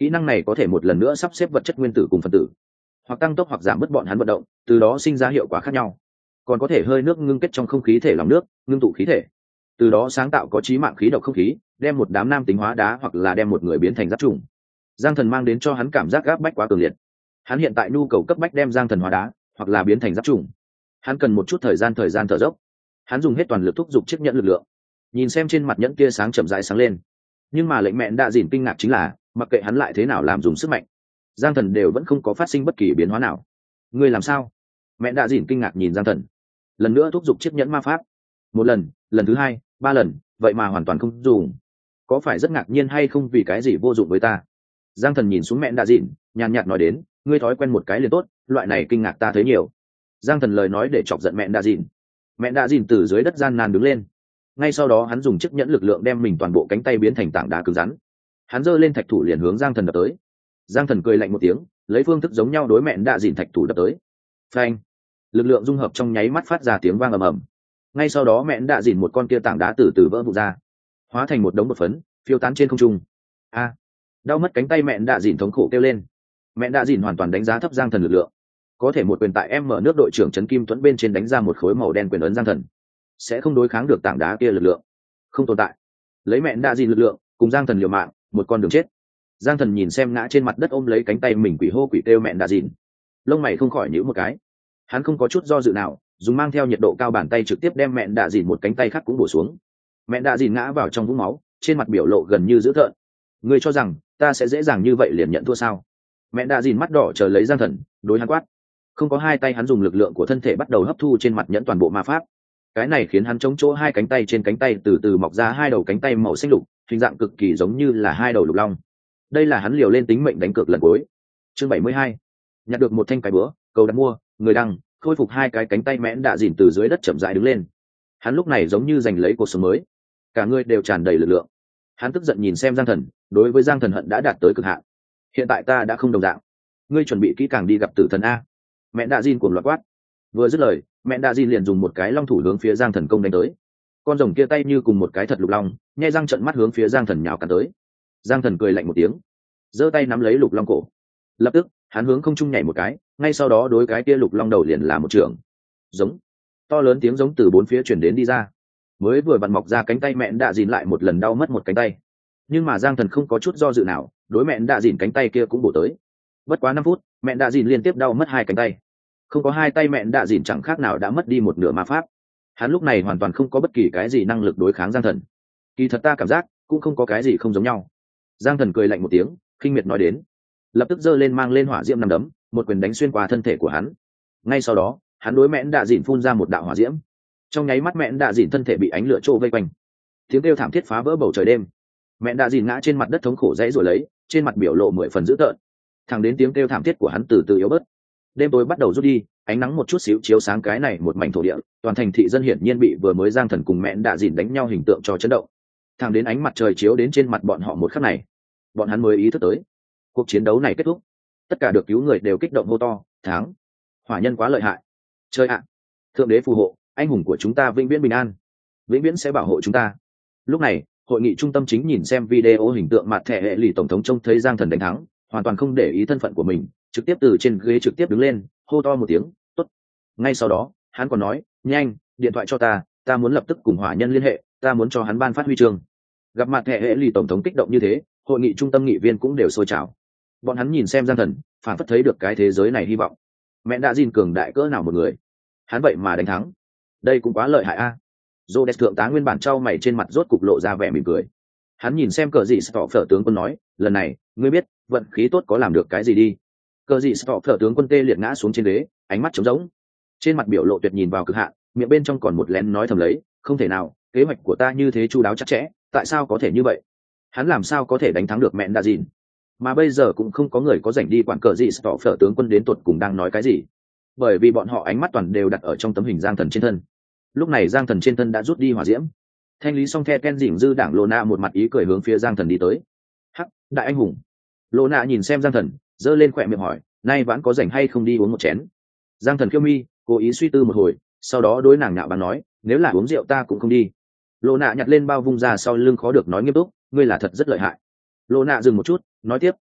Kỹ năng này có thể một lần nữa sắp xếp vật chất nguyên tử cùng phân tử, hoặc tăng tốc hoặc giảm bớt bọn hắn vận động, từ đó sinh ra hiệu quả khác nhau. Còn có thể hơi nước ngưng kết trong không khí thể lỏng nước, ngưng tụ khí thể, từ đó sáng tạo có chí mạng khí độc không khí, đem một đám nam tính hóa đá hoặc là đem một người biến thành giáp trùng. Giang Thần mang đến cho hắn cảm giác gáp bách quá cường liệt. Hắn hiện tại nhu cầu cấp bách đem Giang Thần hóa đá hoặc là biến thành giáp trùng. Hắn cần một chút thời gian thời gian thở dốc. Hắn dùng hết toàn lực thúc giục chiếc nhẫn lực lượng. Nhìn xem trên mặt nhẫn kia sáng chậm rãi sáng lên. Nhưng mà lệnh mẹn đã dỉn kinh ngạc chính là, mặc kệ hắn lại thế nào làm dùng sức mạnh, Giang Thần đều vẫn không có phát sinh bất kỳ biến hóa nào. Ngươi làm sao? Mẹn đã dỉn kinh ngạc nhìn Giang Thần. Lần nữa thúc giục chiếc nhẫn ma pháp. Một lần, lần thứ hai, ba lần, vậy mà hoàn toàn không dùng. Có phải rất ngạc nhiên hay không, vì cái gì vô dụng với ta? Giang Thần nhìn xuống mẹn đã dỉn, nhàn nhạt nói đến, ngươi thói quen một cái liền tốt, loại này kinh ngạc ta thấy nhiều. Giang Thần lời nói để chọc giận mẹn đã dỉn. Mẹn đã dỉn từ dưới đất gian nan đứng lên. Ngay sau đó hắn dùng chiếc nhẫn lực lượng đem mình toàn bộ cánh tay biến thành tảng đá cứng rắn. Hắn giơ lên thạch thủ liền hướng Giang Thần đập tới. Giang Thần cười lạnh một tiếng, lấy phương thức giống nhau đối mẹn đã dỉn thạch thủ đập tới. Phanh! Lực lượng dung hợp trong nháy mắt phát ra tiếng vang ầm ầm. Ngay sau đó mẹn đã dỉn một con kia tảng đá từ từ vỡ vụn ra, hóa thành một đống bột phấn phiêu tán trên không trung. A! Đau mất cánh tay mẹn đã dỉn thống khổ kêu lên. Mẹn đã dỉn hoàn toàn đánh giá thấp Giang Thần lực lượng. Có thể một quyền tại em mở nước đội trưởng Trấn Kim Tuấn bên trên đánh ra một khối màu đen quyền ấn Giang Thần, sẽ không đối kháng được tảng đá kia lực lượng. Không tồn tại. Lấy mẹn đã dỉn lực lượng cùng Giang Thần liều mạng, một con đường chết. Giang Thần nhìn xem ngã trên mặt đất ôm lấy cánh tay mình quỷ hô quỷ kêu mẹn đã dỉn, lông mày không khỏi nhíu một cái. Hắn không có chút do dự nào, dùng mang theo nhiệt độ cao bàn tay trực tiếp đem mẹn đạ dìn một cánh tay khác cũng bổ xuống. Mẹn đạ dìn ngã vào trong vũng máu, trên mặt biểu lộ gần như dữ tợn. Ngươi cho rằng ta sẽ dễ dàng như vậy liền nhận thua sao? Mẹn đạ dìn mắt đỏ chờ lấy Giang Thần, đối hắn quát. Không có hai tay, hắn dùng lực lượng của thân thể bắt đầu hấp thu trên mặt nhẫn toàn bộ ma pháp. Cái này khiến hắn chống chỗ hai cánh tay trên cánh tay từ từ mọc ra hai đầu cánh tay màu xanh lục, hình dạng cực kỳ giống như là hai đầu lục long. Đây là hắn liều lên tính mệnh đánh cược lần cuối. Chương bảy mươi hai. Nhặt được một thanh cái búa, cầu đặt mua, người đăng, khôi phục hai cái cánh tay mẽn đạ dìn từ dưới đất chậm rãi đứng lên. Hắn lúc này giống như giành lấy cuộc sống mới, cả người đều tràn đầy lực lượng. Hắn tức giận nhìn xem Giang Thần, đối với Giang Thần hận đã đạt tới cực hạn. Hiện tại ta đã không đồng dạng, ngươi chuẩn bị kỹ càng đi gặp tử thần a. Mẹn đạ dìn cuồng loạn quát. Vừa dứt lời, mẹn đạ dìn liền dùng một cái long thủ hướng phía Giang Thần công đánh tới. Con rồng kia tay như cùng một cái thật lục long, nhai răng trợn mắt hướng phía Giang Thần nhào cắn tới. Giang Thần cười lạnh một tiếng, giơ tay nắm lấy lục long cổ. Lập tức hắn hướng không trung nhảy một cái, ngay sau đó đối cái kia lục long đầu liền là một trường. Giống. To lớn tiếng giống từ bốn phía truyền đến đi ra. Mới vừa vặn mọc ra cánh tay mẹn đạ dìn lại một lần đau mất một cánh tay. Nhưng mà Giang Thần không có chút do dự nào, đối mẹn đạ dìn cánh tay kia cũng bổ tới. Bất quá năm phút, mẹn đạ dìn liên tiếp đau mất hai cánh tay. Không có hai tay mẹn đạ dìn chẳng khác nào đã mất đi một nửa ma pháp. Hắn lúc này hoàn toàn không có bất kỳ cái gì năng lực đối kháng Giang Thần. Kỳ thật ta cảm giác cũng không có cái gì không giống nhau. Giang Thần cười lạnh một tiếng, khinh miệt nói đến. Lập tức giơ lên mang lên hỏa diễm năm đấm, một quyền đánh xuyên qua thân thể của hắn. Ngay sau đó hắn đối mẹn đạ dìn phun ra một đạo hỏa diễm. Trong nháy mắt mẹn đạ dìn thân thể bị ánh lửa trô vây quanh, tiếng kêu thảm thiết phá vỡ bầu trời đêm. Mẹn đạ dìn ngã trên mặt đất thống khổ dãy rồi lấy, trên mặt biểu lộ mười phần dữ tợn. Thẳng đến tiếng kêu thảm thiết của hắn từ từ yếu bớt, đêm tối bắt đầu rút đi, ánh nắng một chút xíu chiếu sáng cái này một mảnh thổ địa. Toàn thành thị dân hiển nhiên bị vừa mới Giang Thần cùng mẹn đạ dìn đánh nhau hình tượng cho chấn động. Thẳng đến ánh mặt trời chiếu đến trên mặt bọn họ một khắc này, bọn hắn mới ý thức tới cuộc chiến đấu này kết thúc. Tất cả được cứu người đều kích động hô to, thắng, hỏa nhân quá lợi hại. Chơi ạ, thượng đế phù hộ, anh hùng của chúng ta vĩnh viễn bình an, vĩnh viễn sẽ bảo hộ chúng ta. Lúc này hội nghị trung tâm chính nhìn xem video hình tượng mặt thẻ hệ lì tổng thống trông thấy Giang Thần đánh thắng, hoàn toàn không để ý thân phận của mình, trực tiếp từ trên ghế trực tiếp đứng lên, hô to một tiếng, tốt. Ngay sau đó hắn còn nói, nhanh, điện thoại cho ta, ta muốn lập tức cùng hỏa nhân liên hệ, ta muốn cho hắn ban phát huy chương. Gặp mặt thẻ hệ lì tổng thống kích động như thế, hội nghị trung tâm nghị viên cũng đều sôi trào. Bọn hắn nhìn xem Giang Thần, phản phất thấy được cái thế giới này hy vọng. Mẹ đã gìn cường đại cỡ nào một người, hắn vậy mà đánh thắng, đây cũng quá lợi hại a. Rhodes thượng tá nguyên bản trao mày trên mặt rốt cục lộ ra vẻ mỉm cười. Hắn nhìn xem cờ dị Stoffer tướng quân nói, lần này ngươi biết vận khí tốt có làm được cái gì đi. Cờ dị Stoffer tướng quân tê liệt ngã xuống trên ghế, ánh mắt trống rỗng, trên mặt biểu lộ tuyệt nhìn vào cực hạn, miệng bên trong còn một lén nói thầm lấy, không thể nào, kế hoạch của ta như thế chu đáo chắc chẽ, tại sao có thể như vậy? Hắn làm sao có thể đánh thắng được mẹ đã gìn? Mà bây giờ cũng không có người có rảnh đi quản cờ gì Stoffer tướng quân đến tuột cùng đang nói cái gì, bởi vì bọn họ ánh mắt toàn đều đặt ở trong tấm hình Giang Thần trên thân. Lúc này Giang Thần trên thân đã rút đi hỏa diễm, thanh lý xong the ken dỉm dư đảng Lona một mặt ý cười hướng phía Giang Thần đi tới. Hắc, đại anh hùng. Lona nhìn xem Giang Thần, giơ lên khỏe miệng hỏi, nay vãn có rảnh hay không đi uống một chén? Giang Thần khiêu mi, cố ý suy tư một hồi, sau đó đối nàng nhạo báng nói, nếu là uống rượu ta cũng không đi. Lona nhặt lên bao vung ra sau lưng khó được nói nghiêm túc, ngươi là thật rất lợi hại. Lona dừng một chút, nói tiếp,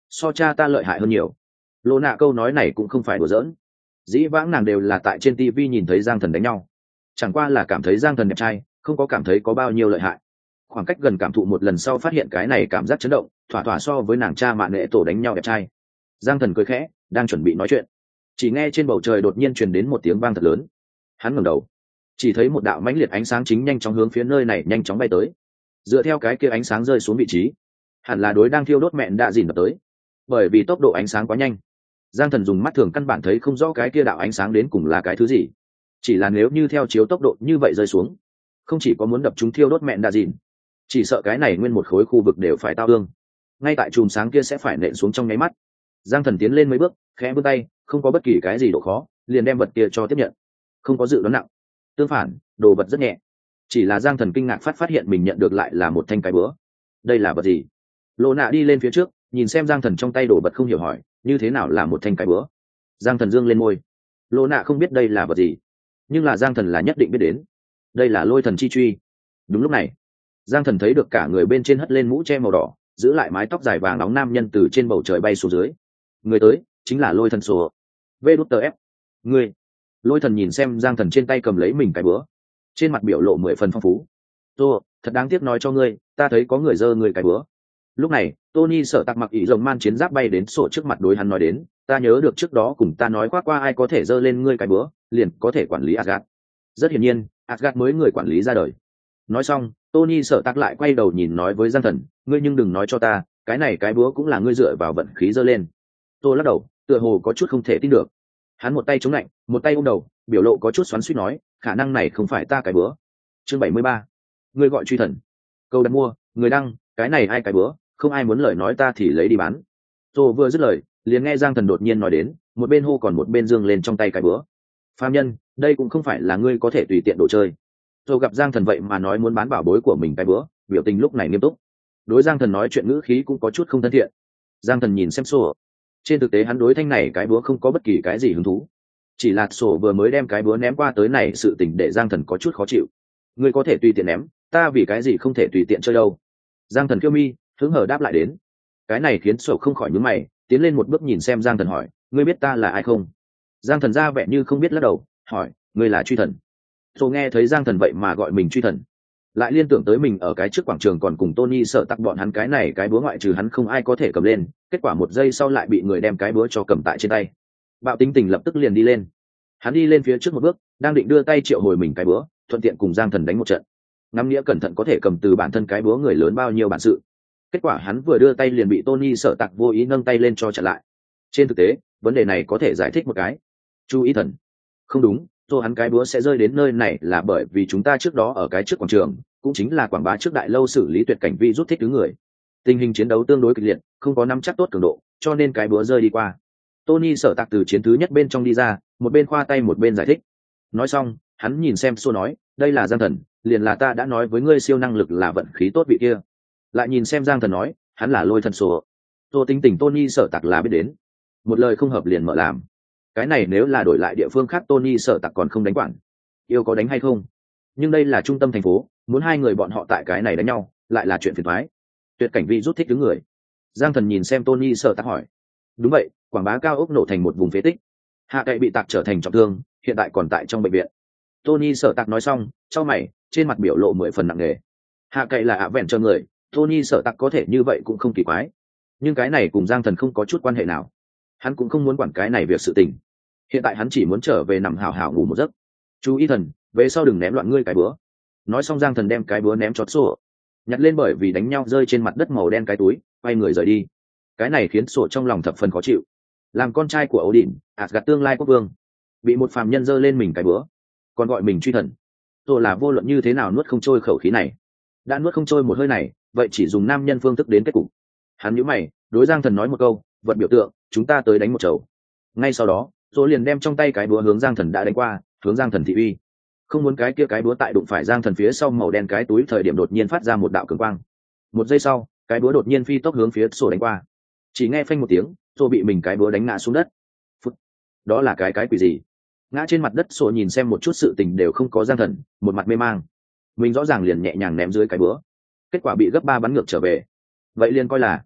so cha ta lợi hại hơn nhiều. Lô nạ câu nói này cũng không phải đùa giỡn. Dĩ vãng nàng đều là tại trên tivi nhìn thấy Giang Thần đánh nhau, chẳng qua là cảm thấy Giang Thần đẹp trai, không có cảm thấy có bao nhiêu lợi hại. Khoảng cách gần cảm thụ một lần sau phát hiện cái này cảm giác chấn động, thỏa thỏa so với nàng cha mạn nệ tổ đánh nhau đẹp trai. Giang Thần cười khẽ, đang chuẩn bị nói chuyện, chỉ nghe trên bầu trời đột nhiên truyền đến một tiếng vang thật lớn. Hắn ngẩng đầu, chỉ thấy một đạo mãnh liệt ánh sáng chính nhanh chóng hướng phía nơi này nhanh chóng bay tới. Dựa theo cái kia ánh sáng rơi xuống vị trí, hẳn là đối đang thiêu đốt mẹn đạ dìn đập tới. Bởi vì tốc độ ánh sáng quá nhanh, Giang Thần dùng mắt thường căn bản thấy không rõ cái kia đạo ánh sáng đến cùng là cái thứ gì. Chỉ là nếu như theo chiếu tốc độ như vậy rơi xuống, không chỉ có muốn đập chúng thiêu đốt mẹn đạ dìn, chỉ sợ cái này nguyên một khối khu vực đều phải tao ương. Ngay tại chùm sáng kia sẽ phải nện xuống trong nháy mắt. Giang Thần tiến lên mấy bước, khẽ vươn tay, không có bất kỳ cái gì độ khó, liền đem vật kia cho tiếp nhận. Không có dự đoán nặng, tương phản, đồ vật rất nhẹ. Chỉ là Giang Thần kinh ngạc phát phát hiện mình nhận được lại là một thanh cái búa. Đây là vật gì? Lô nạ đi lên phía trước, nhìn xem Giang Thần trong tay đồ vật không hiểu hỏi, như thế nào là một thanh cái búa? Giang Thần dương lên môi. Lô nạ không biết đây là vật gì, nhưng là Giang Thần là nhất định biết đến. Đây là lôi thần chi truy. Đúng lúc này, Giang Thần thấy được cả người bên trên hất lên mũ che màu đỏ, giữ lại mái tóc dài vàng nóng nam nhân từ trên bầu trời bay xuống dưới. Người tới chính là lôi thần sổ. vê đút tờ ép. Người. Lôi thần nhìn xem Giang Thần trên tay cầm lấy mình cái búa, trên mặt biểu lộ mười phần phong phú. Tô, thật đáng tiếc nói cho ngươi, ta thấy có người giơ người cái búa. Lúc này, Tony Sở Tạc mặc ỷ rồng man chiến giáp bay đến sổ trước mặt đối hắn nói đến, ta nhớ được trước đó cùng ta nói qua qua ai có thể giơ lên ngươi cái búa, liền có thể quản lý Asgard. Rất hiển nhiên, Asgard mới người quản lý ra đời. Nói xong, Tony Sở Tạc lại quay đầu nhìn nói với Giang Thần, ngươi nhưng đừng nói cho ta, cái này cái búa cũng là ngươi dựa vào vận khí giơ lên. Tô lắc đầu, tựa hồ có chút không thể tin được. Hắn một tay chống lạnh, một tay ôm đầu, biểu lộ có chút xoắn xuýt nói, khả năng này không phải ta cái búa. Chương bảy mươi ba, ngươi gọi truy thần. Câu đặt mua, người đăng, cái này ai cái búa, không ai muốn lời nói ta thì lấy đi bán. Tô vừa dứt lời, liền nghe Giang Thần đột nhiên nói đến, một bên hô còn một bên giương lên trong tay cái búa. Phàm nhân, đây cũng không phải là ngươi có thể tùy tiện đồ chơi. Tô gặp Giang Thần vậy mà nói muốn bán bảo bối của mình cái búa, biểu tình lúc này nghiêm túc. Đối Giang Thần nói chuyện ngữ khí cũng có chút không thân thiện. Giang Thần nhìn xem sổ, trên thực tế hắn đối thanh này cái búa không có bất kỳ cái gì hứng thú, chỉ là sổ vừa mới đem cái búa ném qua tới này sự tình để Giang Thần có chút khó chịu. Ngươi có thể tùy tiện ném, ta vì cái gì không thể tùy tiện chơi đâu? Giang Thần kiêu mi hứng hở đáp lại đến. Cái này khiến sổ không khỏi nhướng mày, tiến lên một bước nhìn xem Giang Thần hỏi, ngươi biết ta là ai không? Giang Thần ra vẻ như không biết lắc đầu, hỏi, ngươi là truy thần? Sổ nghe thấy Giang Thần vậy mà gọi mình truy thần, lại liên tưởng tới mình ở cái trước quảng trường còn cùng Tony Sở Tạc bọn hắn cái này cái búa ngoại trừ hắn không ai có thể cầm lên, kết quả một giây sau lại bị người đem cái búa cho cầm tại trên tay. Bạo tính tình lập tức liền đi lên. Hắn đi lên phía trước một bước, đang định đưa tay triệu hồi mình cái búa, thuận tiện cùng Giang Thần đánh một trận. Ngắm nghĩa cẩn thận có thể cầm từ bản thân cái búa người lớn bao nhiêu bản sự. Kết quả hắn vừa đưa tay liền bị Tony Sở Tạc vô ý nâng tay lên cho chặn lại. Trên thực tế, vấn đề này có thể giải thích một cái. Chú ý thần. Không đúng, rồi hắn cái búa sẽ rơi đến nơi này là bởi vì chúng ta trước đó ở cái trước quảng trường, cũng chính là quảng bá trước đại lâu xử lý tuyệt cảnh vi rút thích thứ người. Tình hình chiến đấu tương đối kịch liệt, không có nắm chắc tốt cường độ, cho nên cái búa rơi đi qua. Tony Sở Tạc từ chiến thứ nhất bên trong đi ra, một bên khoa tay một bên giải thích. Nói xong, hắn nhìn xem Sô nói, đây là Giang Thần, liền là ta đã nói với ngươi siêu năng lực là vận khí tốt vị kia. Lại nhìn xem Giang Thần nói, hắn là lôi thần Sô. Tô tính tình Tony Sở Tạc là biết đến. Một lời không hợp liền mở làm. Cái này nếu là đổi lại địa phương khác Tony Sở Tạc còn không đánh quản. Yêu có đánh hay không? Nhưng đây là trung tâm thành phố, muốn hai người bọn họ tại cái này đánh nhau, lại là chuyện phiền toái. Tuyệt cảnh vi rút thích đứng người. Giang Thần nhìn xem Tony Sở Tạc hỏi. Đúng vậy, quảng bá cao ốc nổ thành một vùng phế tích. Hạ cậy bị tạc trở thành trọng thương, hiện tại còn tại trong bệnh viện. Tony Sở Tạc nói xong, chau mày, trên mặt biểu lộ mười phần nặng nề. Hạ cậy là ạ vẹn cho người, Tony Sở Tạc có thể như vậy cũng không kỳ quái. Nhưng cái này cùng Giang Thần không có chút quan hệ nào. Hắn cũng không muốn quản cái này việc sự tình. Hiện tại hắn chỉ muốn trở về nằm hào hào ngủ một giấc. Chú ý thần, về sau đừng ném loạn ngươi cái búa. Nói xong Giang Thần đem cái búa ném chót sổ, nhặt lên bởi vì đánh nhau rơi trên mặt đất màu đen cái túi, quay người rời đi. Cái này khiến sổ trong lòng thập phần khó chịu. Làm con trai của Odin, Asgard tương lai quốc vương, bị một phàm nhân giơ lên mình cái búa, còn gọi mình truy thần. Rồi là vô luận như thế nào nuốt không trôi khẩu khí này. Đã nuốt không trôi một hơi này, vậy chỉ dùng nam nhân phương thức đến kết cục. Hắn nhíu mày, đối Giang Thần nói một câu, vật biểu tượng, chúng ta tới đánh một chầu. Ngay sau đó, rồi liền đem trong tay cái búa hướng Giang Thần đã đánh qua, hướng Giang Thần thị uy. Không muốn cái kia cái búa tại đụng phải Giang Thần phía sau màu đen cái túi thời điểm đột nhiên phát ra một đạo cường quang. Một giây sau, cái búa đột nhiên phi tốc hướng phía sổ đánh qua. Chỉ nghe phanh một tiếng, rồi bị mình cái búa đánh ngã xuống đất. Phút. Đó là cái cái quỷ gì? Ngã trên mặt đất sổ nhìn xem một chút sự tình đều không có Giang Thần, một mặt mê mang. Mình rõ ràng liền nhẹ nhàng ném dưới cái búa, kết quả bị gấp ba bắn ngược trở về. Vậy liền coi là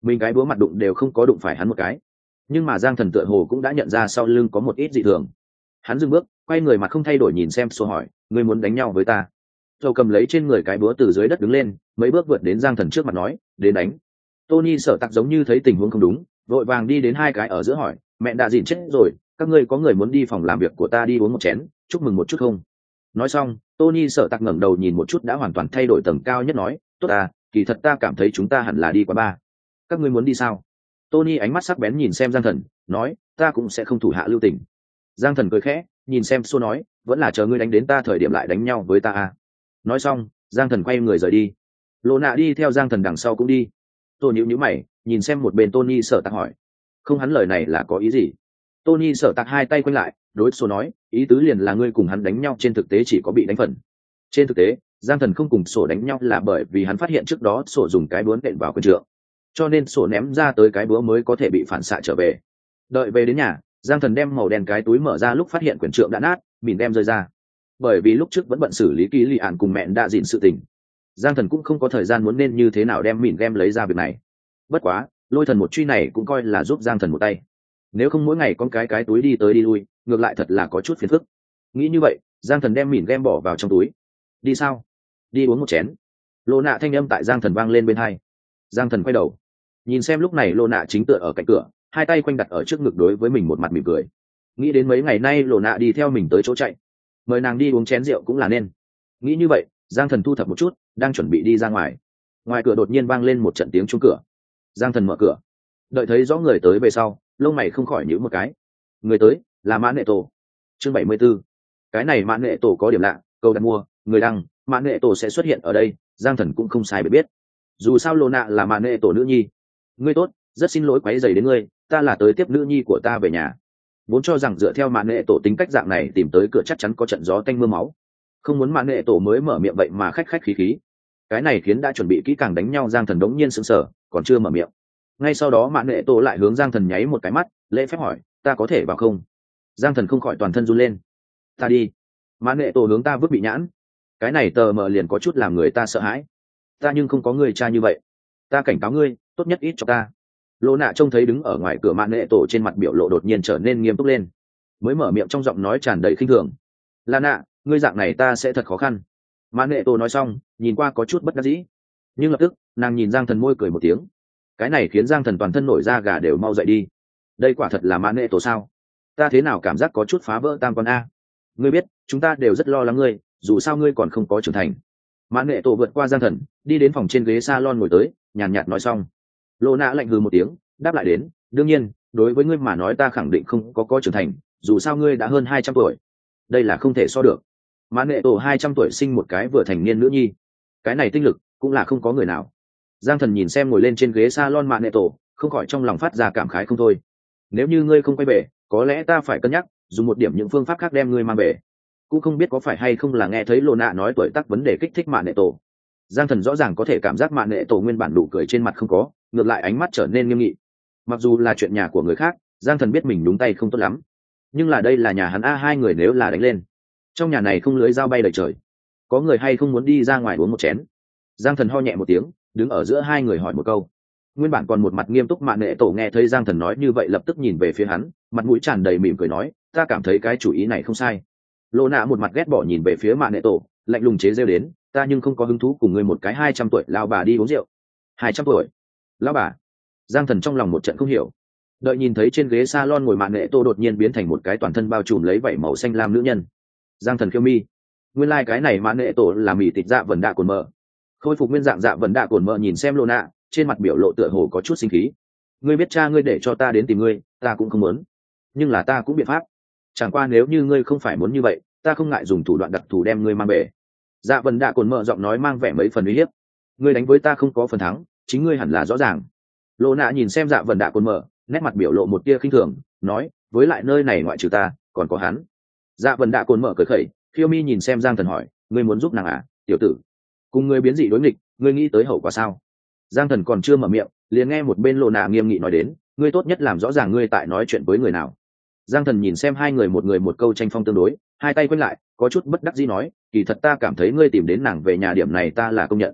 mình cái búa mặt đụng đều không có đụng phải hắn một cái. Nhưng mà Giang Thần tựa hồ cũng đã nhận ra sau lưng có một ít dị thường. Hắn dừng bước, quay người mặt không thay đổi nhìn xem Sô hỏi, ngươi muốn đánh nhau với ta? Sô cầm lấy trên người cái búa từ dưới đất đứng lên, mấy bước vượt đến Giang Thần trước mặt nói, đến đánh. Tony Sở Tạc giống như thấy tình huống không đúng, vội vàng đi đến hai cái ở giữa hỏi, mẹ đã dịn chết rồi, các ngươi có người muốn đi phòng làm việc của ta đi uống một chén, chúc mừng một chút không? Nói xong, Tony Sở Tạc ngẩng đầu nhìn một chút đã hoàn toàn thay đổi tầng cao nhất nói, tốt à, kỳ thật ta cảm thấy chúng ta hẳn là đi quán bar. Các ngươi muốn đi sao? Tony ánh mắt sắc bén nhìn xem Giang Thần, nói, ta cũng sẽ không thủ hạ lưu tình. Giang Thần cười khẽ, nhìn xem Sô nói, vẫn là chờ ngươi đánh đến ta thời điểm lại đánh nhau với ta à. Nói xong, Giang Thần quay người rời đi. Lộ nạ đi theo Giang Thần đằng sau cũng đi. Tôi nhíu nhíu mày, nhìn xem một bên Tony Sở Tạc hỏi, không hắn lời này là có ý gì? Tony Sở Tạc hai tay quanh lại, đối Sô nói, ý tứ liền là ngươi cùng hắn đánh nhau trên thực tế chỉ có bị đánh phần. Trên thực tế, Giang Thần không cùng Sô đánh nhau là bởi vì hắn phát hiện trước đó Sô dùng cái búa nện vào quyền trượng, cho nên Sô ném ra tới cái búa mới có thể bị phản xạ trở về. Đợi về đến nhà, Giang Thần đem màu đen cái túi mở ra lúc phát hiện quyển trượng đã nát, mìn đem rơi ra. Bởi vì lúc trước vẫn bận xử lý kỹ lì ạn cùng mẹ đã dịn sự tình, Giang Thần cũng không có thời gian muốn nên như thế nào đem mìn đem lấy ra việc này. Bất quá, lôi thần một truy này cũng coi là giúp Giang Thần một tay. Nếu không mỗi ngày con cái cái túi đi tới đi lui, ngược lại thật là có chút phiền phức. Nghĩ như vậy, Giang Thần đem mìn đem bỏ vào trong túi. Đi sao? Đi uống một chén. Lô nạ thanh âm tại Giang Thần vang lên bên hai. Giang Thần quay đầu, nhìn xem lúc này Lô nạ chính tựa ở cạnh cửa, hai tay quanh đặt ở trước ngực đối với mình một mặt mỉm cười. Nghĩ đến mấy ngày nay Lô nạ đi theo mình tới chỗ chạy, mời nàng đi uống chén rượu cũng là nên. Nghĩ như vậy, Giang Thần thu thập một chút, đang chuẩn bị đi ra ngoài. Ngoài cửa đột nhiên vang lên một trận tiếng chuông cửa. Giang Thần mở cửa, đợi thấy rõ người tới về sau, lông mày không khỏi nhíu một cái. Người tới là Mã Nệ Tổ. Chương bảy mươi 74. Cái này Mã Nệ Tổ có điểm lạ, câu đặt mua, người đăng, Mã Nệ Tổ sẽ xuất hiện ở đây, Giang Thần cũng không sai để biết. Dù sao Lô nạ là Mã Nệ Tổ nữ nhi. Ngươi tốt, rất xin lỗi quấy rầy đến ngươi, ta là tới tiếp nữ nhi của ta về nhà. Vốn cho rằng dựa theo Mã Nệ Tổ tính cách dạng này tìm tới cửa chắc chắn có trận gió tanh mưa máu. Không muốn Mã Nệ Tổ mới mở miệng vậy mà khách khách khí khí. Cái này khiến đã chuẩn bị kỹ càng đánh nhau Giang Thần đống nhiên sững sờ, còn chưa mở miệng. Ngay sau đó Mã Nệ Tổ lại hướng Giang Thần nháy một cái mắt, lễ phép hỏi, ta có thể vào không? Giang Thần không khỏi toàn thân run lên. Ta đi. Mã Nệ Tổ hướng ta vứt bị nhãn. Cái này tờ mờ liền có chút làm người ta sợ hãi. Ta nhưng không có người cha như vậy. Ta cảnh cáo ngươi, tốt nhất ít cho ta. Lô nạ trông thấy đứng ở ngoài cửa Mã Nệ Tổ trên mặt biểu lộ đột nhiên trở nên nghiêm túc lên, mới mở miệng trong giọng nói tràn đầy khinh thường. Là nạ, ngươi dạng này ta sẽ thật khó khăn. Mã Nệ Tổ nói xong, nhìn qua có chút bất đắc dĩ, nhưng lập tức nàng nhìn Giang Thần môi cười một tiếng. Cái này khiến Giang Thần toàn thân nổi da gà đều mau dậy đi. Đây quả thật là Mã Nệ Tổ sao? Ta thế nào cảm giác có chút phá vỡ tam quan a? Ngươi biết, chúng ta đều rất lo lắng ngươi, dù sao ngươi còn không có trưởng thành. Mã Nệ Tổ vượt qua Giang Thần, đi đến phòng trên ghế salon ngồi tới, nhàn nhạt nói xong. Lô nạ lạnh hừ một tiếng, đáp lại đến, đương nhiên, đối với ngươi mà nói ta khẳng định không có có trưởng thành, dù sao ngươi đã hơn hai trăm tuổi. Đây là không thể so được. Mã Nệ Tổ hai trăm tuổi sinh một cái vừa thành niên nữ nhi, cái này tinh lực cũng là không có người nào. Giang Thần nhìn xem ngồi lên trên ghế salon Mã Nệ Tổ, không khỏi trong lòng phát ra cảm khái không thôi. Nếu như ngươi không quay về, có lẽ ta phải cân nhắc dùng một điểm những phương pháp khác đem ngươi mang về. Cũng không biết có phải hay không là nghe thấy Lô nạ nói tuổi tác vấn đề kích thích Mã Nệ Tổ. Giang Thần rõ ràng có thể cảm giác Mã Nệ Tổ nguyên bản nụ cười trên mặt không có, ngược lại ánh mắt trở nên nghiêm nghị. Mặc dù là chuyện nhà của người khác, Giang Thần biết mình đúng tay không tốt lắm, nhưng là đây là nhà hắn a, hai người nếu là đánh lên, trong nhà này không lưới dao bay đầy trời. Có người hay không muốn đi ra ngoài uống một chén? Giang Thần ho nhẹ một tiếng, đứng ở giữa hai người hỏi một câu. Nguyên bản còn một mặt nghiêm túc Mã Nệ Tổ nghe thấy Giang Thần nói như vậy lập tức nhìn về phía hắn, mặt mũi tràn đầy mỉm cười nói, ta cảm thấy cái chủ ý này không sai. Lô nạ một mặt ghét bỏ nhìn về phía Mã Nệ Tổ, lạnh lùng chế rêu đến, ta nhưng không có hứng thú cùng ngươi một cái hai trăm tuổi lao bà đi uống rượu. Hai trăm tuổi? Lao bà? Giang Thần trong lòng một trận không hiểu. Đợi nhìn thấy trên ghế salon ngồi Mã Nệ Tổ đột nhiên biến thành một cái toàn thân bao trùm lấy vảy màu xanh lam nữ nhân. Giang Thần khiêu mi, nguyên lai like cái này Mã Nệ Tổ là mỉ tịch dạ vần đạ cồn mờ. Khôi phục nguyên dạng dạ vần đạ cồn mờ nhìn xem Lô nạ, trên mặt biểu lộ tựa hồ có chút sinh khí. Ngươi biết cha ngươi để cho ta đến tìm ngươi, ta cũng không muốn, nhưng là ta cũng biện pháp. Chẳng qua nếu như ngươi không phải muốn như vậy, ta không ngại dùng thủ đoạn đặc thù đem ngươi mang về. Dạ vần đạ cồn mờ giọng nói mang vẻ mấy phần uy hiếp. Ngươi đánh với ta không có phần thắng, chính ngươi hẳn là rõ ràng. Lô nạ nhìn xem dạ vần đạ cồn mờ, nét mặt biểu lộ một tia khinh thường, nói, với lại nơi này ngoại trừ ta còn có hắn. Dạ vần đạ cồn mờ cười khẩy, khiêu mi nhìn xem Giang Thần hỏi, ngươi muốn giúp nàng à, tiểu tử? Cùng ngươi biến dị đối nghịch, ngươi nghĩ tới hậu quả sao? Giang Thần còn chưa mở miệng, liền nghe một bên Lô nạ nghiêm nghị nói đến, ngươi tốt nhất làm rõ ràng ngươi tại nói chuyện với người nào. Giang Thần nhìn xem hai người một người một câu tranh phong tương đối, hai tay quanh lại, có chút bất đắc dĩ nói, kỳ thật ta cảm thấy ngươi tìm đến nàng về nhà điểm này ta là công nhận.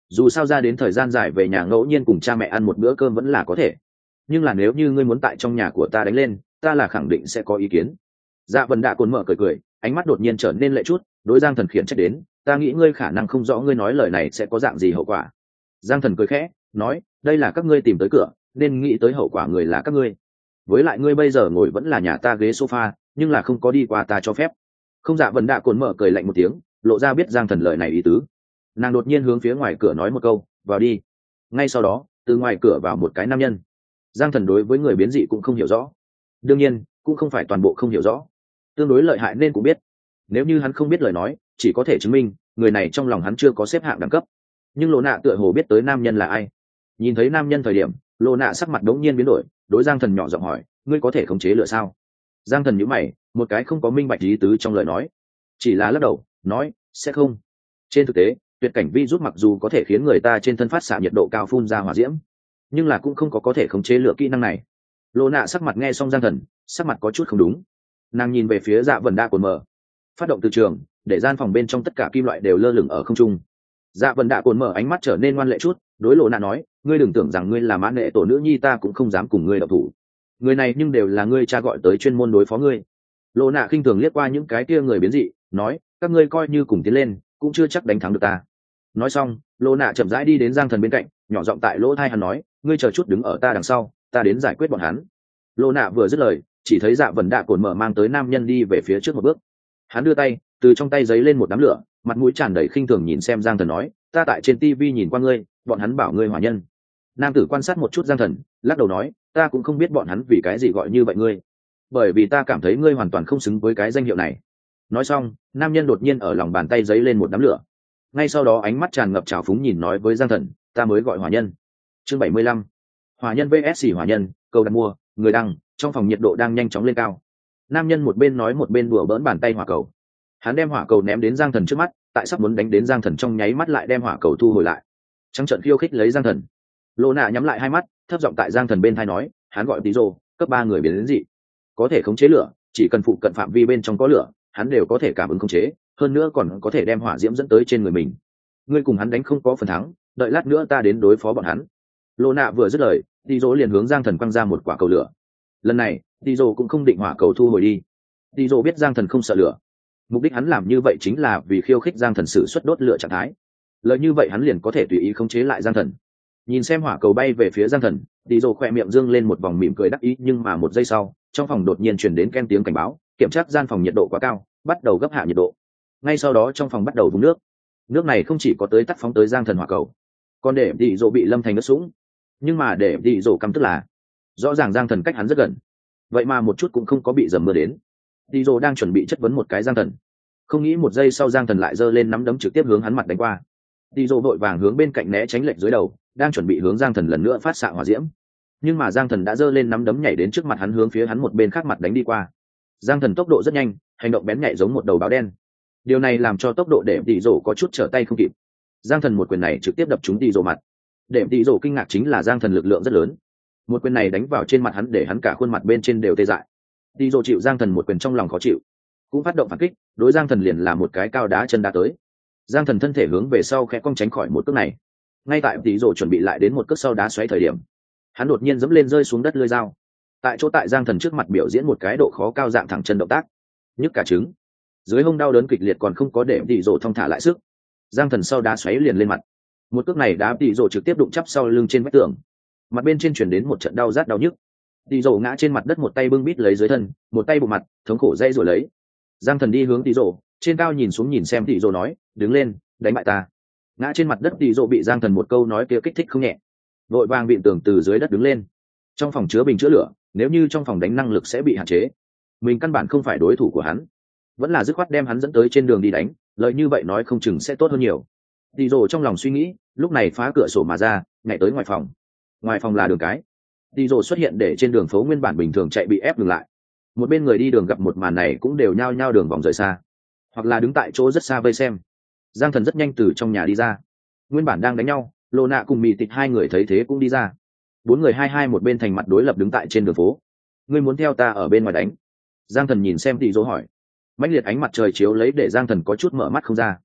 dù sao ra đến thời gian dài về nhà ngẫu nhiên cùng cha mẹ ăn một bữa cơm vẫn là có thể, nhưng là nếu như ngươi muốn tại trong nhà của ta đánh lên, ta là khẳng định sẽ có ý kiến. Dạ vần đạ cồn mở cười cười, ánh mắt đột nhiên trở nên lệ chút, đối Giang Thần khiển trách đến, ta nghĩ ngươi khả năng không rõ ngươi nói lời này sẽ có dạng gì hậu quả. Giang Thần cười khẽ nói, đây là các ngươi tìm tới cửa, nên nghĩ tới hậu quả người là các ngươi. Với lại ngươi bây giờ ngồi vẫn là nhà ta ghế sofa, nhưng là không có đi qua ta cho phép. Không. Dạ vần đạ cồn mở cười lạnh một tiếng, lộ ra biết Giang Thần lời này ý tứ. Nàng đột nhiên hướng phía ngoài cửa nói một câu, vào đi. Ngay sau đó, từ ngoài cửa vào một cái nam nhân. Giang Thần đối với người biến dị cũng không hiểu rõ, đương nhiên cũng không phải toàn bộ không hiểu rõ, tương đối lợi hại nên cũng biết. Nếu như hắn không biết lời nói, chỉ có thể chứng minh người này trong lòng hắn chưa có xếp hạng đẳng cấp. Nhưng Lộ Nạ tựa hồ biết tới nam nhân là ai. Nhìn thấy nam nhân thời điểm, Lộ Nạ sắc mặt đống nhiên biến đổi, đối Giang Thần nhỏ giọng hỏi, ngươi có thể khống chế lửa sao? Giang Thần nhíu mày, một cái không có minh bạch ý tứ trong lời nói, chỉ là lắc đầu nói, sẽ không. Trên thực tế, tuyệt cảnh virus mặc dù có thể khiến người ta trên thân phát xạ nhiệt độ cao phun ra hỏa diễm, nhưng là cũng không có có thể khống chế lửa kỹ năng này. Lộ Nạ sắc mặt nghe xong Giang Thần, sắc mặt có chút không đúng. Nàng nhìn về phía Dạ vần đa cồn mở, phát động từ trường, để gian phòng bên trong tất cả kim loại đều lơ lửng ở không trung. Dạ vần đa cồn mở ánh mắt trở nên ngoan lệ chút, đối Lộ Nạ nói, ngươi đừng tưởng rằng ngươi là mãn nệ tổ nữ nhi ta cũng không dám cùng ngươi độc thủ. Người này nhưng đều là ngươi cha gọi tới chuyên môn đối phó ngươi. Lộ Nạ khinh thường liếc qua những cái kia người biến dị, nói, các ngươi coi như cùng tiến lên, cũng chưa chắc đánh thắng được ta. Nói xong, Lộ Nạ chậm rãi đi đến Giang Thần bên cạnh, nhỏ giọng tại lỗ tai hắn nói, ngươi chờ chút đứng ở ta đằng sau, ta đến giải quyết bọn hắn. Lộ Nạ vừa dứt lời, chỉ thấy Dạ vần đạ cồn mở mang tới nam nhân đi về phía trước một bước. Hắn đưa tay, từ trong tay giấy lên một đám lửa, mặt mũi tràn đầy khinh thường nhìn xem Giang Thần nói, ta tại trên tivi nhìn qua ngươi, bọn hắn bảo ngươi hỏa nhân. Nam tử quan sát một chút Giang Thần, lắc đầu nói, ta cũng không biết bọn hắn vì cái gì gọi như vậy ngươi, bởi vì ta cảm thấy ngươi hoàn toàn không xứng với cái danh hiệu này. Nói xong, nam nhân đột nhiên ở lòng bàn tay giấy lên một đám lửa. Ngay sau đó ánh mắt tràn ngập trào phúng nhìn nói với Giang Thần, ta mới gọi hỏa nhân. Chương bảy mươi lăm, hỏa nhân vs hỏa nhân, câu đặt mua, người đăng, trong phòng nhiệt độ đang nhanh chóng lên cao. Nam nhân một bên nói một bên đùa bỡn bàn tay hỏa cầu. Hắn đem hỏa cầu ném đến Giang Thần trước mắt, tại sắp muốn đánh đến Giang Thần trong nháy mắt lại đem hỏa cầu thu hồi lại, trắng trợn khiêu khích lấy Giang Thần. Lộ Nạ nhắm lại hai mắt, thấp giọng tại Giang Thần bên tai nói, hắn gọi tí rồ, cấp ba người biến đến dị, có thể khống chế lửa, chỉ cần phụ cận phạm vi bên trong có lửa, hắn đều có thể cảm ứng khống chế, hơn nữa còn có thể đem hỏa diễm dẫn tới trên người mình. Ngươi cùng hắn đánh không có phần thắng, đợi lát nữa ta đến đối phó bọn hắn. Lộ Nạ vừa dứt lời, tí rồ liền hướng Giang Thần quăng ra một quả cầu lửa. Lần này, tí rồ cũng không định hỏa cầu thu hồi đi. Tí rồ biết Giang Thần không sợ lửa, mục đích hắn làm như vậy chính là vì khiêu khích Giang Thần sử xuất đốt lửa trạng thái. Lợi như vậy hắn liền có thể tùy ý khống chế lại Giang Thần. Nhìn xem hỏa cầu bay về phía Giang Thần, tí rồ khỏe miệng dương lên một vòng mỉm cười đắc ý, nhưng mà một giây sau, trong phòng đột nhiên truyền đến ken tiếng cảnh báo, kiểm tra gian phòng nhiệt độ quá cao, bắt đầu gấp hạ nhiệt độ. Ngay sau đó trong phòng bắt đầu vũng nước. Nước này không chỉ có tới tắt phóng tới Giang Thần hỏa cầu, còn để tí rồ bị lâm thành ướt sũng. Nhưng mà để tí rồ căm tức là, rõ ràng Giang Thần cách hắn rất gần, vậy mà một chút cũng không có bị dầm mưa đến. Tí rồ đang chuẩn bị chất vấn một cái Giang Thần, không nghĩ một giây sau Giang Thần lại giơ lên nắm đấm trực tiếp hướng hắn mặt đánh qua. Tí rồ vội vàng hướng bên cạnh né tránh lệch dưới đầu, đang chuẩn bị hướng Giang Thần lần nữa phát xạ hỏa diễm, nhưng mà Giang Thần đã giơ lên nắm đấm nhảy đến trước mặt hắn, hướng phía hắn một bên khác mặt đánh đi qua. Giang Thần tốc độ rất nhanh, hành động bén nhạy giống một đầu báo đen. Điều này làm cho tốc độ để tỷ rồ có chút trở tay không kịp. Giang Thần một quyền này trực tiếp đập trúng tỷ rồ mặt. Để tỷ rồ kinh ngạc chính là Giang Thần lực lượng rất lớn. Một quyền này đánh vào trên mặt hắn để hắn cả khuôn mặt bên trên đều tê dại. Tỷ rồ chịu Giang Thần một quyền trong lòng khó chịu, cũng phát động phản kích, đối Giang Thần liền là một cái cao đá chân đá tới. Giang Thần thân thể hướng về sau khẽ cong tránh khỏi một cước này. Ngay tại tỷ rồ chuẩn bị lại đến một cước sau đá xoáy thời điểm, hắn đột nhiên dẫm lên rơi xuống đất lưỡi dao. Tại chỗ tại Giang Thần trước mặt biểu diễn một cái độ khó cao dạng thẳng chân động tác, nhức cả trứng. Dưới hông đau đớn kịch liệt còn không có để tỷ rồ thong thả lại sức, Giang Thần sau đá xoáy liền lên mặt. Một cước này đá tỷ rồ trực tiếp đụng chắp sau lưng trên vách tường, mặt bên trên truyền đến một trận đau rát đau nhức. Tỷ rồ ngã trên mặt đất, một tay bưng bít lấy dưới thân, một tay bụng mặt, thống khổ dây rồi lấy. Giang Thần đi hướng tỷ rồ, trên cao nhìn xuống nhìn xem tỷ rồ nói, đứng lên, đánh bại ta. Ngã trên mặt đất tỷ rồ bị Giang Thần một câu nói kia kích thích không nhẹ, vội vàng vịn tường từ dưới đất đứng lên. Trong phòng chứa bình chữa lửa, nếu như trong phòng đánh năng lực sẽ bị hạn chế, mình căn bản không phải đối thủ của hắn, vẫn là dứt khoát đem hắn dẫn tới trên đường đi đánh, lợi như vậy nói không chừng sẽ tốt hơn nhiều. Tỷ rồ trong lòng suy nghĩ, lúc này phá cửa sổ mà ra, nhảy tới ngoài phòng. Ngoài phòng là đường cái. Tỷ rồ xuất hiện để trên đường phố nguyên bản bình thường chạy bị ép ngừng lại. Một bên người đi đường gặp một màn này cũng đều nhao nhao đường vòng rời xa, hoặc là đứng tại chỗ rất xa vây xem. Giang Thần rất nhanh từ trong nhà đi ra. Nguyên bản đang đánh nhau, Lộ Nạ cùng Mị Tịch hai người thấy thế cũng đi ra. Bốn người hai hai một bên thành mặt đối lập đứng tại trên đường phố. Ngươi muốn theo ta ở bên ngoài đánh? Giang Thần nhìn xem tỷ rồ hỏi. Mãnh liệt ánh mặt trời chiếu lấy để Giang Thần có chút mở mắt không ra.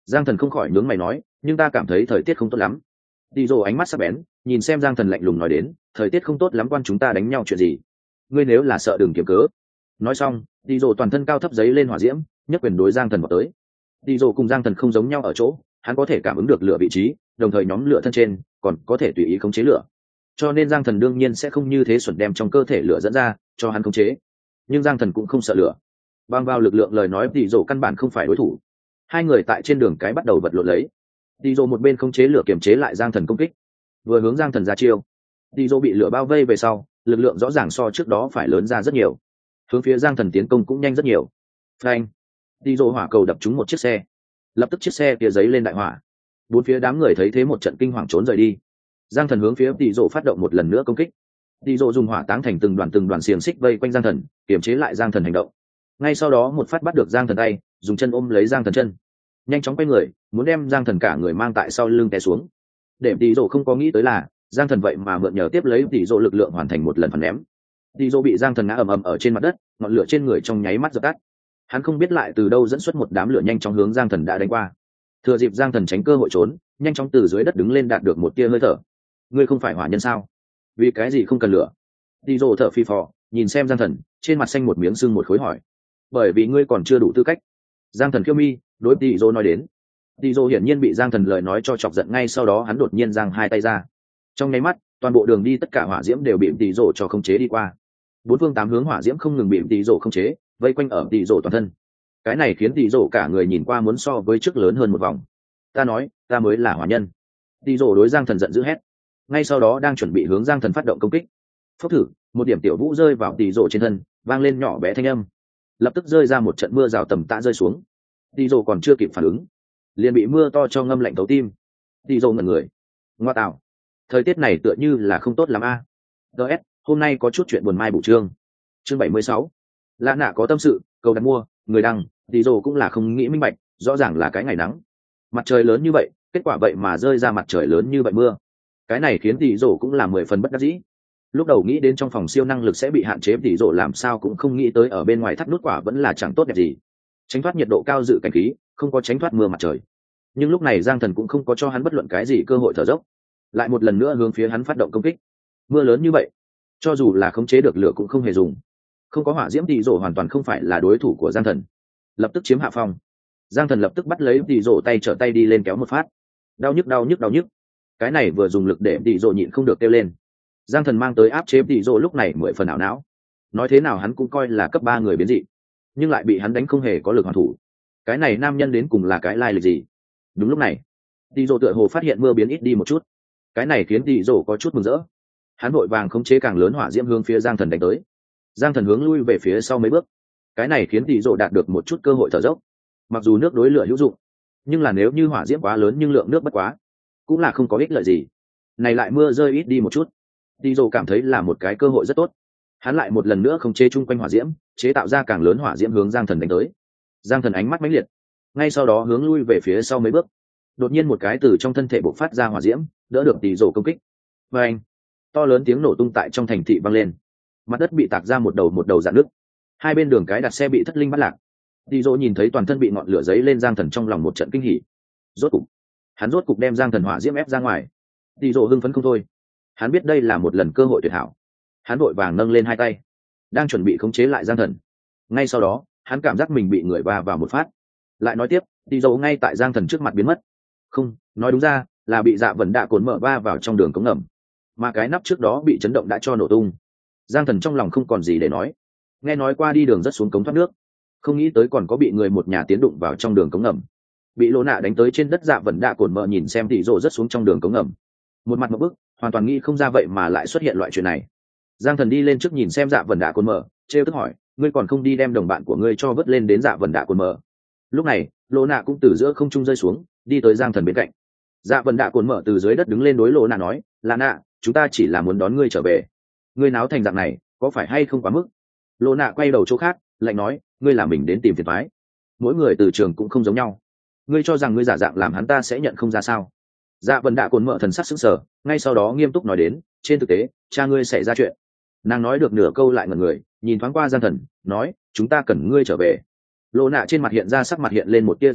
Giang Thần không khỏi nhướng mày nói, nhưng ta cảm thấy thời tiết không tốt lắm. Đi Dô ánh mắt sắc bén, nhìn xem Giang Thần lạnh lùng nói đến, thời tiết không tốt lắm quan chúng ta đánh nhau chuyện gì? Ngươi nếu là sợ đừng kiếm cớ. Nói xong, Đi Dô toàn thân cao thấp giấy lên hỏa diễm, nhấc quyền đối Giang Thần vào tới. Đi Dô cùng Giang Thần không giống nhau ở chỗ, hắn có thể cảm ứng được lửa vị trí, đồng thời nhóm lửa thân trên, còn có thể tùy ý khống chế lửa. Cho nên Giang Thần đương nhiên sẽ không như thế xuẩn đem trong cơ thể lửa dẫn ra, cho hắn khống chế. Nhưng Giang Thần cũng không sợ lửa. Bằng vào lực lượng lời nói Đi Dô căn bản không phải đối thủ. Hai người tại trên đường cái bắt đầu vật lộn lấy. Đi Dô một bên khống chế lửa kiềm chế lại Giang Thần công kích, vừa hướng Giang Thần ra chiêu. Đi Dô bị lửa bao vây về sau, lực lượng rõ ràng so trước đó phải lớn ra rất nhiều, hướng phía Giang Thần tiến công cũng nhanh rất nhiều. Phanh! Đi Dô hỏa cầu đập trúng một chiếc xe, lập tức chiếc xe kia giấy lên đại hỏa. Bốn phía đám người thấy thế một trận kinh hoàng trốn rời đi. Giang Thần hướng phía Đi Dô phát động một lần nữa công kích. Đi Dô dùng hỏa táng thành từng đoàn từng đoàn xiềng xích vây quanh Giang Thần, kiềm chế lại Giang Thần hành động. Ngay sau đó một phát bắt được Giang Thần tay, dùng chân ôm lấy Giang Thần chân, nhanh chóng quay người, muốn đem Giang Thần cả người mang tại sau lưng té xuống. Để Đi Dô không có nghĩ tới là Giang Thần vậy mà mượn nhờ tiếp lấy Đi Dô lực lượng hoàn thành một lần phản ném. Đi Dô bị Giang Thần ngã ầm ầm ở trên mặt đất, ngọn lửa trên người trong nháy mắt dập tắt. Hắn không biết lại từ đâu dẫn xuất một đám lửa nhanh chóng hướng Giang Thần đã đánh qua. Thừa dịp Giang Thần tránh cơ hội trốn, nhanh chóng từ dưới đất đứng lên đạt được một tia hơi thở. Ngươi không phải hỏa nhân sao? Vì cái gì không cần lửa? Đi Dô thở phì phò, nhìn xem Giang Thần, trên mặt xanh một miếng sưng một khối hỏi. Bởi vì ngươi còn chưa đủ tư cách. Giang Thần khiêu mi, đối Đi Dô nói đến. Đi Dô hiển nhiên bị Giang Thần lời nói cho chọc giận, ngay sau đó hắn đột nhiên giang hai tay ra. Trong nháy mắt, toàn bộ đường đi tất cả hỏa diễm đều bị Đi Dô cho khống chế đi qua. Bốn phương tám hướng hỏa diễm không ngừng bị Đi Dô khống chế, vây quanh ở Đi Dô toàn thân. Cái này khiến Đi Dô cả người nhìn qua muốn so với trước lớn hơn một vòng. Ta nói, ta mới là hỏa nhân. Đi Dô đối Giang Thần giận dữ hét. Ngay sau đó đang chuẩn bị hướng Giang Thần phát động công kích. Phốc thử, một điểm tiểu vũ rơi vào Đi Dô trên thân, vang lên nhỏ bé thanh âm. Lập tức rơi ra một trận mưa rào tầm tã rơi xuống. Đi Dô còn chưa kịp phản ứng, liền bị mưa to cho ngâm lạnh tấu tim. Đi Dô ngẩn người. Ngoa tạo, thời tiết này tựa như là không tốt lắm a. gs hôm nay có chút chuyện buồn mai bổ chương. Chương bảy mươi sáu. Lạ nạ có tâm sự, cầu đặt mua, người đăng. Đi Dô cũng là không nghĩ minh bạch, rõ ràng là cái ngày nắng, mặt trời lớn như vậy, kết quả vậy mà rơi ra mặt trời lớn như vậy mưa. Cái này khiến Đi Dô cũng là mười phần bất đắc dĩ. Lúc đầu nghĩ đến trong phòng siêu năng lực sẽ bị hạn chế, Đi Dô làm sao cũng không nghĩ tới ở bên ngoài thắt nút quả vẫn là chẳng tốt đẹp gì. Tránh thoát nhiệt độ cao dự cảnh khí, không có tránh thoát mưa mặt trời. Nhưng lúc này Giang Thần cũng không có cho hắn bất luận cái gì cơ hội thở dốc, lại một lần nữa hướng phía hắn phát động công kích. Mưa lớn như vậy, cho dù là khống chế được lửa cũng không hề dùng. Không có hỏa diễm, Đi Dô hoàn toàn không phải là đối thủ của Giang Thần. Lập tức chiếm hạ phong. Giang Thần lập tức bắt lấy Đi Dô tay, trở tay đi lên kéo một phát. Đau nhức đau nhức đau nhức. Cái này vừa dùng lực để Đi Dô nhịn không được kêu lên. Giang Thần mang tới áp chế Đi Dô lúc này mười phần ảo não. Nói thế nào hắn cũng coi là cấp ba người biến dị, nhưng lại bị hắn đánh không hề có lực hoàn thủ. Cái này nam nhân đến cùng là cái lai lịch gì? Đúng lúc này, Đi Dô tựa hồ phát hiện mưa biến ít đi một chút. Cái này khiến Đi Dô có chút mừng rỡ. Hắn vội vàng khống chế càng lớn hỏa diễm hướng phía Giang Thần đánh tới. Giang Thần hướng lui về phía sau mấy bước. Cái này khiến Đi Dô đạt được một chút cơ hội thở dốc. Mặc dù nước đối lửa hữu dụng, nhưng là nếu như hỏa diễm quá lớn nhưng lượng nước bất quá, cũng là không có ích lợi gì. Này lại mưa rơi ít đi một chút, Đi Dô cảm thấy là một cái cơ hội rất tốt. Hắn lại một lần nữa khống chế chung quanh hỏa diễm, chế tạo ra càng lớn hỏa diễm hướng Giang Thần đánh tới. Giang Thần ánh mắt mãnh liệt, ngay sau đó hướng lui về phía sau mấy bước. Đột nhiên một cái từ trong thân thể bộc phát ra hỏa diễm, đỡ được Đi Dô công kích. Và anh, to lớn tiếng nổ tung tại trong thành thị vang lên, mặt đất bị tạc ra một đầu một đầu rạn nứt. Hai bên đường cái đặt xe bị thất linh bắt lạc. Đi Dô nhìn thấy toàn thân bị ngọn lửa giấy lên Giang Thần, trong lòng một trận kinh hỉ. Rốt cục, hắn rốt cục đem Giang Thần hỏa diễm ép ra ngoài. Đi Dô hưng phấn không thôi. Hắn biết đây là một lần cơ hội tuyệt hảo. Hắn vội vàng nâng lên hai tay, đang chuẩn bị khống chế lại Giang Thần. Ngay sau đó, hắn cảm giác mình bị người va vào một phát. Lại nói tiếp, Đi Dô ngay tại Giang Thần trước mặt biến mất. Không, nói đúng ra là bị Dạ Vân Đạ cồn mở va vào trong đường cống ngầm, mà cái nắp trước đó bị chấn động đã cho nổ tung. Giang Thần trong lòng không còn gì để nói. Nghe nói qua đi đường rất xuống cống thoát nước, không nghĩ tới còn có bị người một nhà tiến đụng vào trong đường cống ngầm. Bị Lô Nạ đánh tới trên đất, Dạ Vân Đạ cồn mở nhìn xem Đi Dô rất xuống trong đường cống ngầm, một mặt một bức, hoàn toàn nghĩ không ra vậy mà lại xuất hiện loại chuyện này. Giang Thần đi lên trước nhìn xem Dạ Vân Đạ cồn mở, trêu tức hỏi, ngươi còn không đi đem đồng bạn của ngươi cho vớt lên đến Dạ Vân Đạ cồn mở. Lúc này Lô Nạ cũng từ giữa không trung rơi xuống, đi tới Giang Thần bên cạnh. Dạ Vân Đạ cồn mở từ dưới đất đứng lên đối Lô Nạ nói, là Nạ, chúng ta chỉ là muốn đón ngươi trở về, ngươi náo thành dạng này có phải hay không quá mức? Lô Nạ quay đầu chỗ khác, lạnh nói, ngươi làm mình đến tìm phiền toái. Mỗi người từ trường cũng không giống nhau, ngươi cho rằng ngươi giả dạng làm hắn ta sẽ nhận không ra sao? Dạ Vân Đạ cồn mở thần sắc sững sờ, ngay sau đó nghiêm túc nói đến, trên thực tế cha ngươi xảy ra chuyện. Nàng nói được nửa câu lại ngẩn người, nhìn thoáng qua Giang Thần, nói, chúng ta cần ngươi trở về. Lô Nạ trên mặt hiện ra sắc mặt hiện lên một tia dị dạng,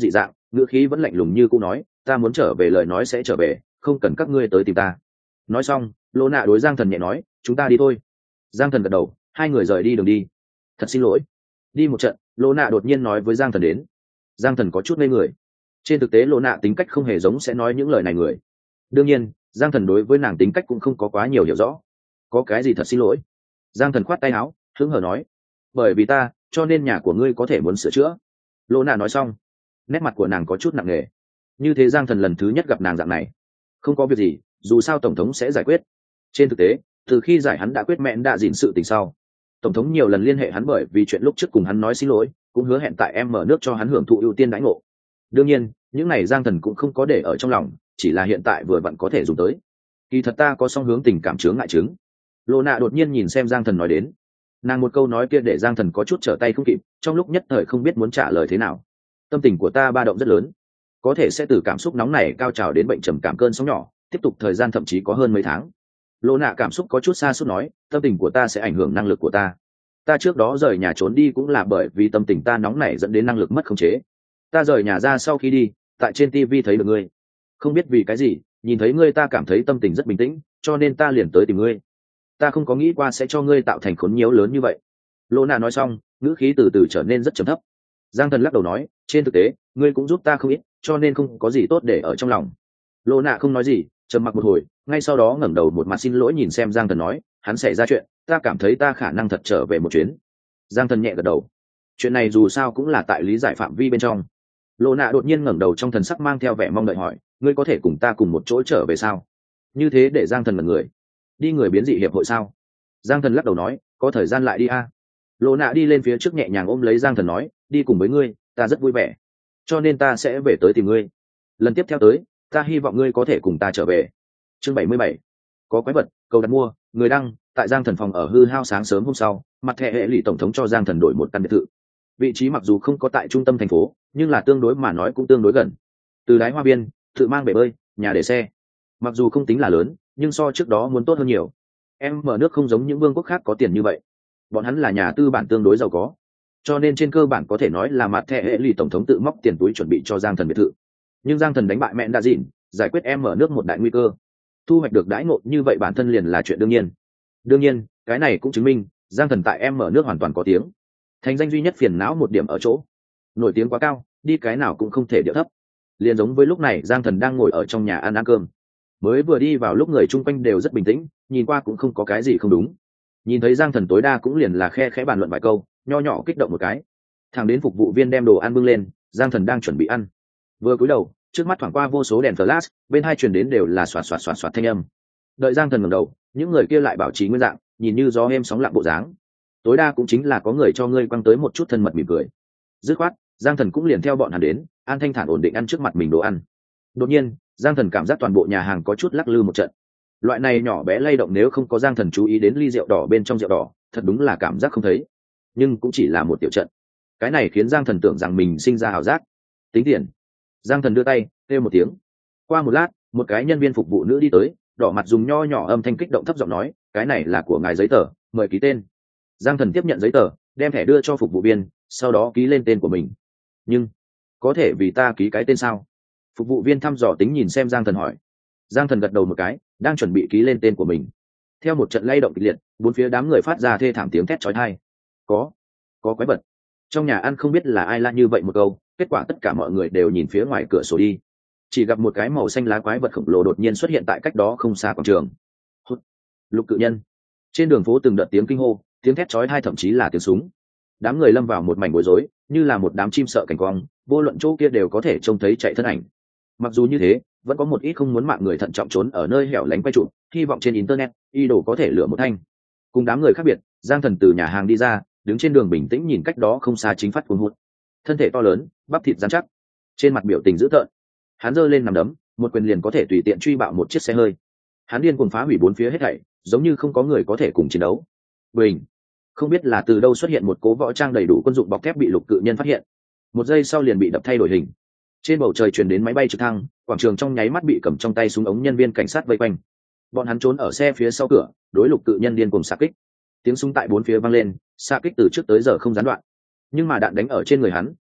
ngữ khí vẫn lạnh lùng như cũ nói, ta muốn trở về lời nói sẽ trở về, không cần các ngươi tới tìm ta. Nói xong lô nạ đối giang thần nhẹ nói, chúng ta đi thôi. Giang thần gật đầu, hai người rời đi đường đi. Thật xin lỗi. Đi một trận, lô nạ đột nhiên nói với giang thần đến. Giang thần có chút ngây người. Trên thực tế lô nạ tính cách không hề giống sẽ nói những lời này người. Đương nhiên giang thần đối với nàng tính cách cũng không có quá nhiều hiểu rõ. Có cái gì thật xin lỗi? Giang thần khoát tay áo hứng hở nói, bởi vì ta cho nên nhà của ngươi có thể muốn sửa chữa. Lô nạ nói xong nét mặt của nàng có chút nặng nề. Như thế giang thần lần thứ nhất gặp nàng dạng này. Không có việc gì, dù sao tổng thống sẽ giải quyết. Trên thực tế từ khi giải hắn đã quyết mẹn đã dịn sự tình sau, tổng thống nhiều lần liên hệ hắn bởi vì chuyện lúc trước cùng hắn nói xin lỗi, cũng hứa hẹn tại em mở nước cho hắn hưởng thụ ưu tiên đãi ngộ. Đương nhiên những này giang thần cũng không có để ở trong lòng, chỉ là hiện tại vừa vặn có thể dùng tới. Kỳ thật ta có song hướng tình cảm chướng ngại chứng. Lô nạ đột nhiên nhìn xem giang thần nói đến. Nàng một câu nói kia để giang thần có chút trở tay không kịp, trong lúc nhất thời không biết muốn trả lời thế nào. Tâm tình của ta ba động rất lớn, có thể sẽ từ cảm xúc nóng này cao trào đến bệnh trầm cảm cơn sóng nhỏ, tiếp tục thời gian thậm chí có hơn mấy tháng. Lô nạ cảm xúc có chút xa suốt nói, tâm tình của ta sẽ ảnh hưởng năng lực của ta. Ta trước đó rời nhà trốn đi cũng là bởi vì tâm tình ta nóng này dẫn đến năng lực mất khống chế. Ta rời nhà ra sau khi đi, tại trên tivi thấy được ngươi, không biết vì cái gì nhìn thấy ngươi ta cảm thấy tâm tình rất bình tĩnh, cho nên ta liền tới tìm ngươi. Ta không có nghĩ qua sẽ cho ngươi tạo thành khốn nhiễu lớn như vậy. Lô nạ nói xong ngữ khí từ từ trở nên rất trầm thấp. Giang thần lắc đầu nói, trên thực tế ngươi cũng giúp ta không ít, cho nên không có gì tốt để ở trong lòng. Lô nạ không nói gì, trầm mặc một hồi, ngay sau đó ngẩng đầu một mặt xin lỗi nhìn xem Giang thần nói, hắn xảy ra chuyện, ta cảm thấy ta khả năng thật trở về một chuyến. Giang thần nhẹ gật đầu. Chuyện này dù sao cũng là tại lý giải phạm vi bên trong. Lô nạ đột nhiên ngẩng đầu trong thần sắc mang theo vẻ mong đợi hỏi, ngươi có thể cùng ta cùng một chỗ trở về sao? Như thế để Giang thần mật người. Đi người biến dị hiệp hội sao? Giang thần lắc đầu nói, có thời gian lại đi a. À? Lô nạ đi lên phía trước nhẹ nhàng ôm lấy Giang thần nói, đi cùng với ngươi ta rất vui vẻ, cho nên ta sẽ về tới tìm ngươi. Lần tiếp theo tới ta hy vọng ngươi có thể cùng ta trở về. Chương bảy mươi bảy, có quái vật, cầu đặt mua. Người đăng, tại Giang thần phòng ở hư hao sáng sớm hôm sau, mặt thẻ hệ lụy tổng thống cho Giang thần đổi một căn biệt thự. Vị trí mặc dù không có tại trung tâm thành phố, nhưng là tương đối mà nói cũng tương đối gần. Từ đáy hoa viên, tự mang bể bơi, nhà để xe. Mặc dù không tính là lớn, nhưng so trước đó muốn tốt hơn nhiều. Em mở nước không giống những vương quốc khác có tiền như vậy, bọn hắn là nhà tư bản tương đối giàu có, cho nên trên cơ bản có thể nói là mặt thẻ hệ lụy tổng thống tự móc tiền túi chuẩn bị cho Giang thần biệt thự. Nhưng Giang thần đánh bại mẹn đã dịn, giải quyết em mở nước một đại nguy cơ, thu hoạch được đãi ngộ như vậy bản thân liền là chuyện đương nhiên. Đương nhiên cái này cũng chứng minh Giang thần tại em mở nước hoàn toàn có tiếng. Thành danh duy nhất phiền não một điểm ở chỗ nổi tiếng quá cao, đi cái nào cũng không thể điệu thấp. Liền giống với lúc này Giang thần đang ngồi ở trong nhà ăn ăn cơm, mới vừa đi vào lúc người chung quanh đều rất bình tĩnh, nhìn qua cũng không có cái gì không đúng. Nhìn thấy Giang thần tối đa cũng liền là khe khẽ bàn luận vài câu, nho nhỏ kích động một cái. Thằng đến phục vụ viên đem đồ ăn bưng lên, Giang thần đang chuẩn bị ăn, vừa cúi đầu trước mắt thoảng qua vô số đèn flash, bên hai truyền đến đều là xoạt xoạt xoạt xoạt thanh âm. Đợi Giang thần ngẩng đầu, những người kia lại bảo trì nguyên dạng, nhìn như gió êm sóng lặng bộ dáng. Tối đa cũng chính là có người cho ngươi quăng tới một chút thân mật mỉm cười. Dứt khoát Giang thần cũng liền theo bọn hắn đến, an thanh thản ổn định ăn trước mặt mình đồ ăn. Đột nhiên Giang thần cảm giác toàn bộ nhà hàng có chút lắc lư một trận. Loại này nhỏ bé lay động nếu không có Giang thần chú ý đến ly rượu đỏ bên trong rượu đỏ, thật đúng là cảm giác không thấy. Nhưng cũng chỉ là một tiểu trận, cái này khiến Giang thần tưởng rằng mình sinh ra ảo giác. Tính tiền. Giang thần đưa tay kêu một tiếng. Qua một lát một cái nhân viên phục vụ nữ đi tới, đỏ mặt dùng nho nhỏ âm thanh kích động thấp giọng nói, cái này là của ngài giấy tờ, mời ký tên. Giang thần tiếp nhận giấy tờ, đem thẻ đưa cho phục vụ viên, sau đó ký lên tên của mình. Nhưng có thể vì ta ký cái tên sao? Phục vụ viên thăm dò tính nhìn xem Giang thần hỏi. Giang thần gật đầu một cái, đang chuẩn bị ký lên tên của mình. Theo một trận lay động kịch liệt, bốn phía đám người phát ra thê thảm tiếng thét chói tai. Có, có quái vật. Trong nhà ăn không biết là ai la như vậy một câu, kết quả tất cả mọi người đều nhìn phía ngoài cửa sổ đi. Chỉ gặp một cái màu xanh lá quái vật khổng lồ đột nhiên xuất hiện tại cách đó không xa quảng trường. Hút. Lục cự nhân. Trên đường phố từng đợt tiếng kinh hô, tiếng thét chói tai thậm chí là tiếng súng. Đám người lâm vào một mảnh bối rối, như là một đám chim sợ cảnh quang, vô luận chỗ kia đều có thể trông thấy chạy thân ảnh. Mặc dù như thế, vẫn có một ít không muốn mạng người thận trọng trốn ở nơi hẻo lánh quay trụ, hy vọng trên internet y đồ có thể lửa một thanh. Cùng đám người khác biệt, Giang thần từ nhà hàng đi ra, đứng trên đường bình tĩnh nhìn cách đó không xa chính phát cuồng hút. Thân thể to lớn, bắp thịt rắn chắc, trên mặt biểu tình dữ tợn. Hắn giơ lên nằm đấm, một quyền liền có thể tùy tiện truy bạo một chiếc xe hơi. Hắn điên cuồng phá hủy bốn phía hết thảy, giống như không có người có thể cùng chiến đấu. Bình, không biết là từ đâu xuất hiện một cố võ trang đầy đủ quân dụng bọc thép bị lục cự nhân phát hiện. Một giây sau liền bị đập thay đổi hình. Trên bầu trời truyền đến máy bay trực thăng, quảng trường trong nháy mắt bị cầm trong tay súng ống nhân viên cảnh sát vây quanh. Bọn hắn trốn ở xe phía sau cửa, đối lục cự nhân điên cuồng xạ kích. Tiếng súng tại bốn phía vang lên, xạ kích từ trước tới giờ không gián đoạn. Nhưng mà đạn đánh ở trên người hắn,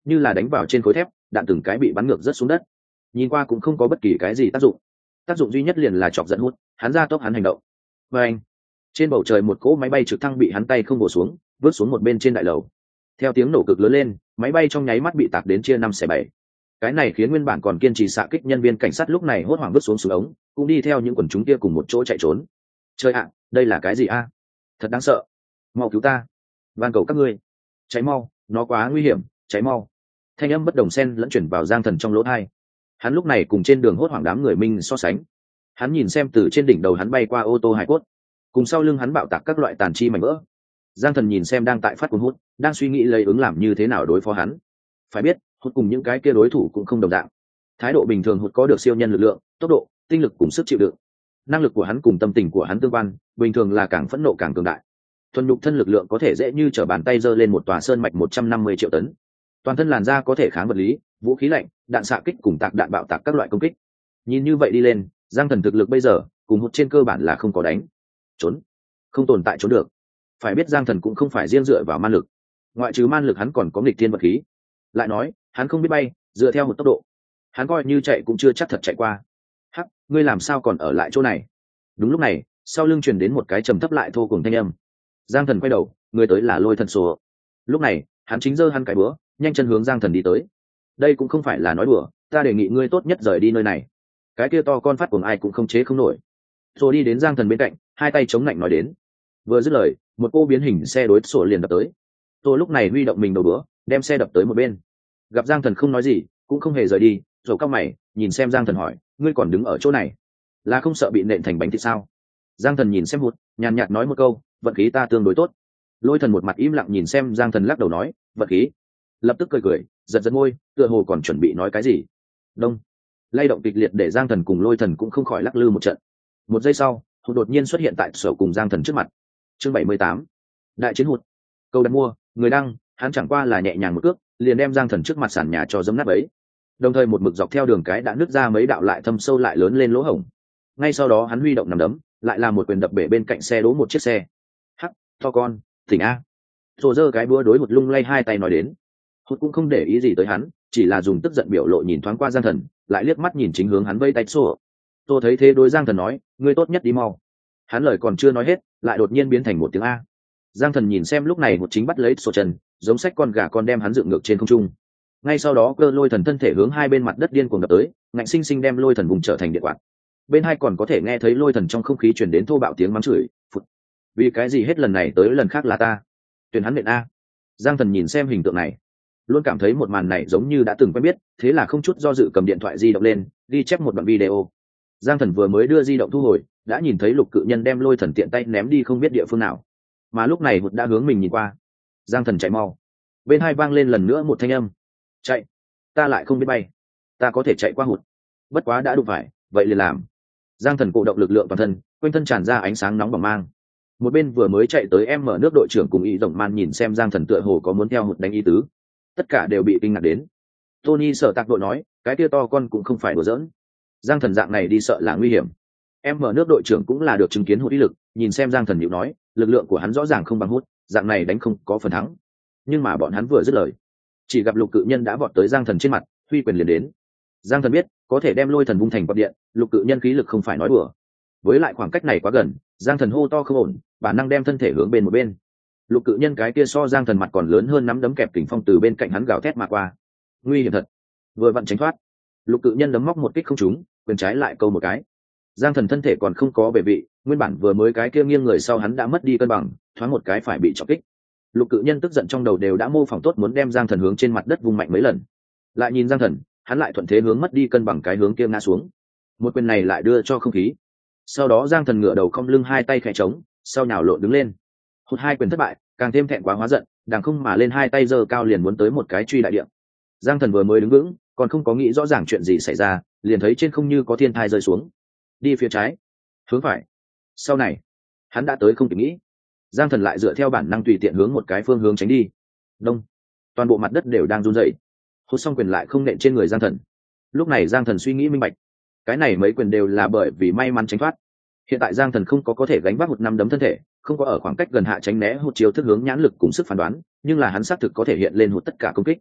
như là đánh vào trên khối thép, đạn từng cái bị bắn ngược rất xuống đất. Nhìn qua cũng không có bất kỳ cái gì tác dụng, tác dụng duy nhất liền là chọc giận hút, hắn ra tốc hắn hành động. Và anh, trên bầu trời một cỗ máy bay trực thăng bị hắn tay không bổ xuống, vớt xuống một bên trên đại lầu. Theo tiếng nổ cực lớn lên, máy bay trong nháy mắt bị tạc đến chia năm xẻ bảy. Cái này khiến nguyên bản còn kiên trì xạ kích nhân viên cảnh sát lúc này hốt hoảng vứt xuống xuống ống, cũng đi theo những quần chúng kia cùng một chỗ chạy trốn. Trời ạ, đây là cái gì a? Thật đáng sợ! Mau cứu ta! Van cầu các ngươi! Cháy mau, nó quá nguy hiểm, cháy mau! Thanh âm bất đồng xen lẫn chuyển vào Giang Thần trong lỗ tai. Hắn lúc này cùng trên đường hốt hoảng đám người minh so sánh. Hắn nhìn xem từ trên đỉnh đầu hắn bay qua ô tô hải cốt, cùng sau lưng hắn bạo tạc các loại tàn chi mảnh vỡ. Giang Thần nhìn xem đang tại phát cuồng hút, đang suy nghĩ lấy ứng làm như thế nào đối phó hắn. Phải biết, hút cùng những cái kia đối thủ cũng không đồng dạng. Thái độ bình thường hút có được siêu nhân lực lượng, tốc độ, tinh lực cùng sức chịu đựng. Năng lực của hắn cùng tâm tình của hắn tương quan, bình thường là càng phẫn nộ càng cường đại. Thuần nhục thân lực lượng có thể dễ như trở bàn tay giơ lên một tòa sơn mạch một trăm năm mươi triệu tấn. Toàn thân làn da có thể kháng vật lý, vũ khí lạnh, đạn xạ kích cùng tạc đạn bạo tạc các loại công kích. Nhìn như vậy đi lên, Giang Thần thực lực bây giờ cùng hút trên cơ bản là không có đánh trốn, không tồn tại trốn được. Phải biết Giang Thần cũng không phải riêng dựa vào man lực, ngoại trừ man lực hắn còn có nghịch thiên vật khí. Lại nói hắn không biết bay, dựa theo một tốc độ hắn coi như chạy cũng chưa chắc thật chạy qua. Hắc, ngươi làm sao còn ở lại chỗ này? Đúng lúc này sau lưng truyền đến một cái trầm thấp lại thô cùng thanh âm. Giang Thần quay đầu, người tới là Lôi Thần Sổ. Lúc này hắn chính giơ hắn cái búa, nhanh chân hướng Giang Thần đi tới. Đây cũng không phải là nói đùa, ta đề nghị ngươi tốt nhất rời đi nơi này. Cái kia to con phát cuồng ai cũng không chế không nổi. Rồi đi đến Giang Thần bên cạnh, hai tay chống lạnh nói đến. Vừa dứt lời, một cô biến hình xe đối sổ liền đập tới. Tôi lúc này huy động mình đầu búa, đem xe đập tới một bên. Gặp Giang Thần không nói gì, cũng không hề rời đi, rồi cau mày, nhìn xem Giang Thần hỏi, ngươi còn đứng ở chỗ này, là không sợ bị nện thành bánh thịt sao? Giang Thần nhìn xem hụt, nhàn nhạt nói một câu, vận khí ta tương đối tốt. Lôi Thần một mặt im lặng nhìn xem Giang Thần lắc đầu nói, vận khí. Lập tức cười cười, giật giật môi, tựa hồ còn chuẩn bị nói cái gì. Đông, lay động kịch liệt để Giang Thần cùng Lôi Thần cũng không khỏi lắc lư một trận. Một giây sau, hụt đột nhiên xuất hiện tại sổ cùng Giang Thần trước mặt. Chương bảy mươi tám, đại chiến hụt. Câu đặt mua, người đăng, hắn chẳng qua là nhẹ nhàng một cước, liền đem Giang Thần trước mặt sàn nhà cho dấm nát ấy. Đồng thời một mực dọc theo đường cái đã nứt ra mấy đạo lại thâm sâu lại lớn lên lỗ hổng. Ngay sau đó hắn huy động nằm đấm, lại làm một quyền đập bể bên cạnh xe đỗ một chiếc xe. Hắc, to con, tỉnh a. Rồi giơ cái búa đối hụt lung lay hai tay nói đến. Hụt cũng không để ý gì tới hắn, chỉ là dùng tức giận biểu lộ nhìn thoáng qua Giang Thần, lại liếc mắt nhìn chính hướng hắn vây tay xô. Tôi thấy thế đối Giang Thần nói, ngươi tốt nhất đi mau. Hắn lời còn chưa nói hết, lại đột nhiên biến thành một tiếng a. Giang Thần nhìn xem lúc này một chính bắt lấy sổ chân, giống sách con gà con đem hắn dựng ngược trên không trung. Ngay sau đó cơ Lôi Thần thân thể hướng hai bên mặt đất điên cuồng đập tới, ngạnh sinh sinh đem Lôi Thần vùng trở thành điện quạt. Bên hai còn có thể nghe thấy Lôi Thần trong không khí truyền đến thô bạo tiếng mắng chửi, phụt. Vì cái gì hết lần này tới lần khác là ta? Tuyển hắn nện a. Giang Thần nhìn xem hình tượng này, luôn cảm thấy một màn này giống như đã từng quen biết, thế là không chút do dự cầm điện thoại di động lên, ghi chép một đoạn video. Giang Thần vừa mới đưa di động thu hồi, đã nhìn thấy Lục Cự Nhân đem Lôi Thần tiện tay ném đi không biết địa phương nào. Mà lúc này hụt đã hướng mình nhìn qua. Giang Thần chạy mau. Bên hai vang lên lần nữa một thanh âm. Chạy, ta lại không biết bay, ta có thể chạy qua hụt, bất quá đã đụng phải, vậy liền làm. Giang Thần cổ động lực lượng toàn thân, quanh thân tràn ra ánh sáng nóng bỏng mang. Một bên vừa mới chạy tới em mở nước đội trưởng cùng ý rộng man nhìn xem Giang Thần tựa hồ có muốn theo hụt đánh ý tứ, tất cả đều bị kinh ngạc đến. Tony Sở Tạc đội nói, cái kia to con cũng không phải đùa giỡn, Giang Thần dạng này đi sợ là nguy hiểm. Em mở nước đội trưởng cũng là được chứng kiến hụt ý lực, nhìn xem Giang Thần nhịu nói, lực lượng của hắn rõ ràng không bằng hút, dạng này đánh không có phần thắng. Nhưng mà bọn hắn vừa dứt lời, chỉ gặp Lục Cự Nhân đã vọt tới Giang Thần trên mặt, huy quyền liền đến. Giang Thần biết có thể đem Lôi Thần vung thành quạt điện, Lục Cự Nhân khí lực không phải nói đùa. Với lại khoảng cách này quá gần, Giang Thần hô to không ổn, bản năng đem thân thể hướng bên một bên. Lục Cự Nhân cái kia so Giang Thần mặt còn lớn hơn nắm đấm kẹp kình phong từ bên cạnh hắn gào thét mà qua. Nguy hiểm thật. Vừa vặn tránh thoát, Lục Cự Nhân đấm móc một kích không trúng, quyền trái lại câu một cái. Giang Thần thân thể còn không có bề vị, nguyên bản vừa mới cái kia nghiêng người sau hắn đã mất đi cân bằng, thoáng một cái phải bị chọc kích. Lục Cự Nhân tức giận trong đầu đều đã mô phỏng tốt muốn đem Giang Thần hướng trên mặt đất vung mạnh mấy lần. Lại nhìn Giang Thần, hắn lại thuận thế hướng mất đi cân bằng cái hướng kia ngã xuống. Một quyền này lại đưa cho không khí. Sau đó Giang Thần ngửa đầu cong lưng hai tay khẽ trống, sau nhào lộn đứng lên. Hụt hai quyền thất bại, càng thêm thẹn quá hóa giận, đàng không mà lên hai tay giơ cao liền muốn tới một cái truy đại địa. Giang Thần vừa mới đứng vững, còn không có nghĩ rõ ràng chuyện gì xảy ra, liền thấy trên không như có thiên thai rơi xuống. Đi phía trái, hướng phải. Sau này, hắn đã tới không kịp nghĩ. Giang Thần lại dựa theo bản năng tùy tiện hướng một cái phương hướng tránh đi. Đông, toàn bộ mặt đất đều đang run rẩy. Hút xong quyền lại không nện trên người Giang Thần. Lúc này Giang Thần suy nghĩ minh bạch, cái này mấy quyền đều là bởi vì may mắn tránh thoát. Hiện tại Giang Thần không có có thể gánh vác một năm đấm thân thể, không có ở khoảng cách gần hạ tránh né hụt chiều thức hướng nhãn lực cùng sức phán đoán, nhưng là hắn xác thực có thể hiện lên hụt tất cả công kích.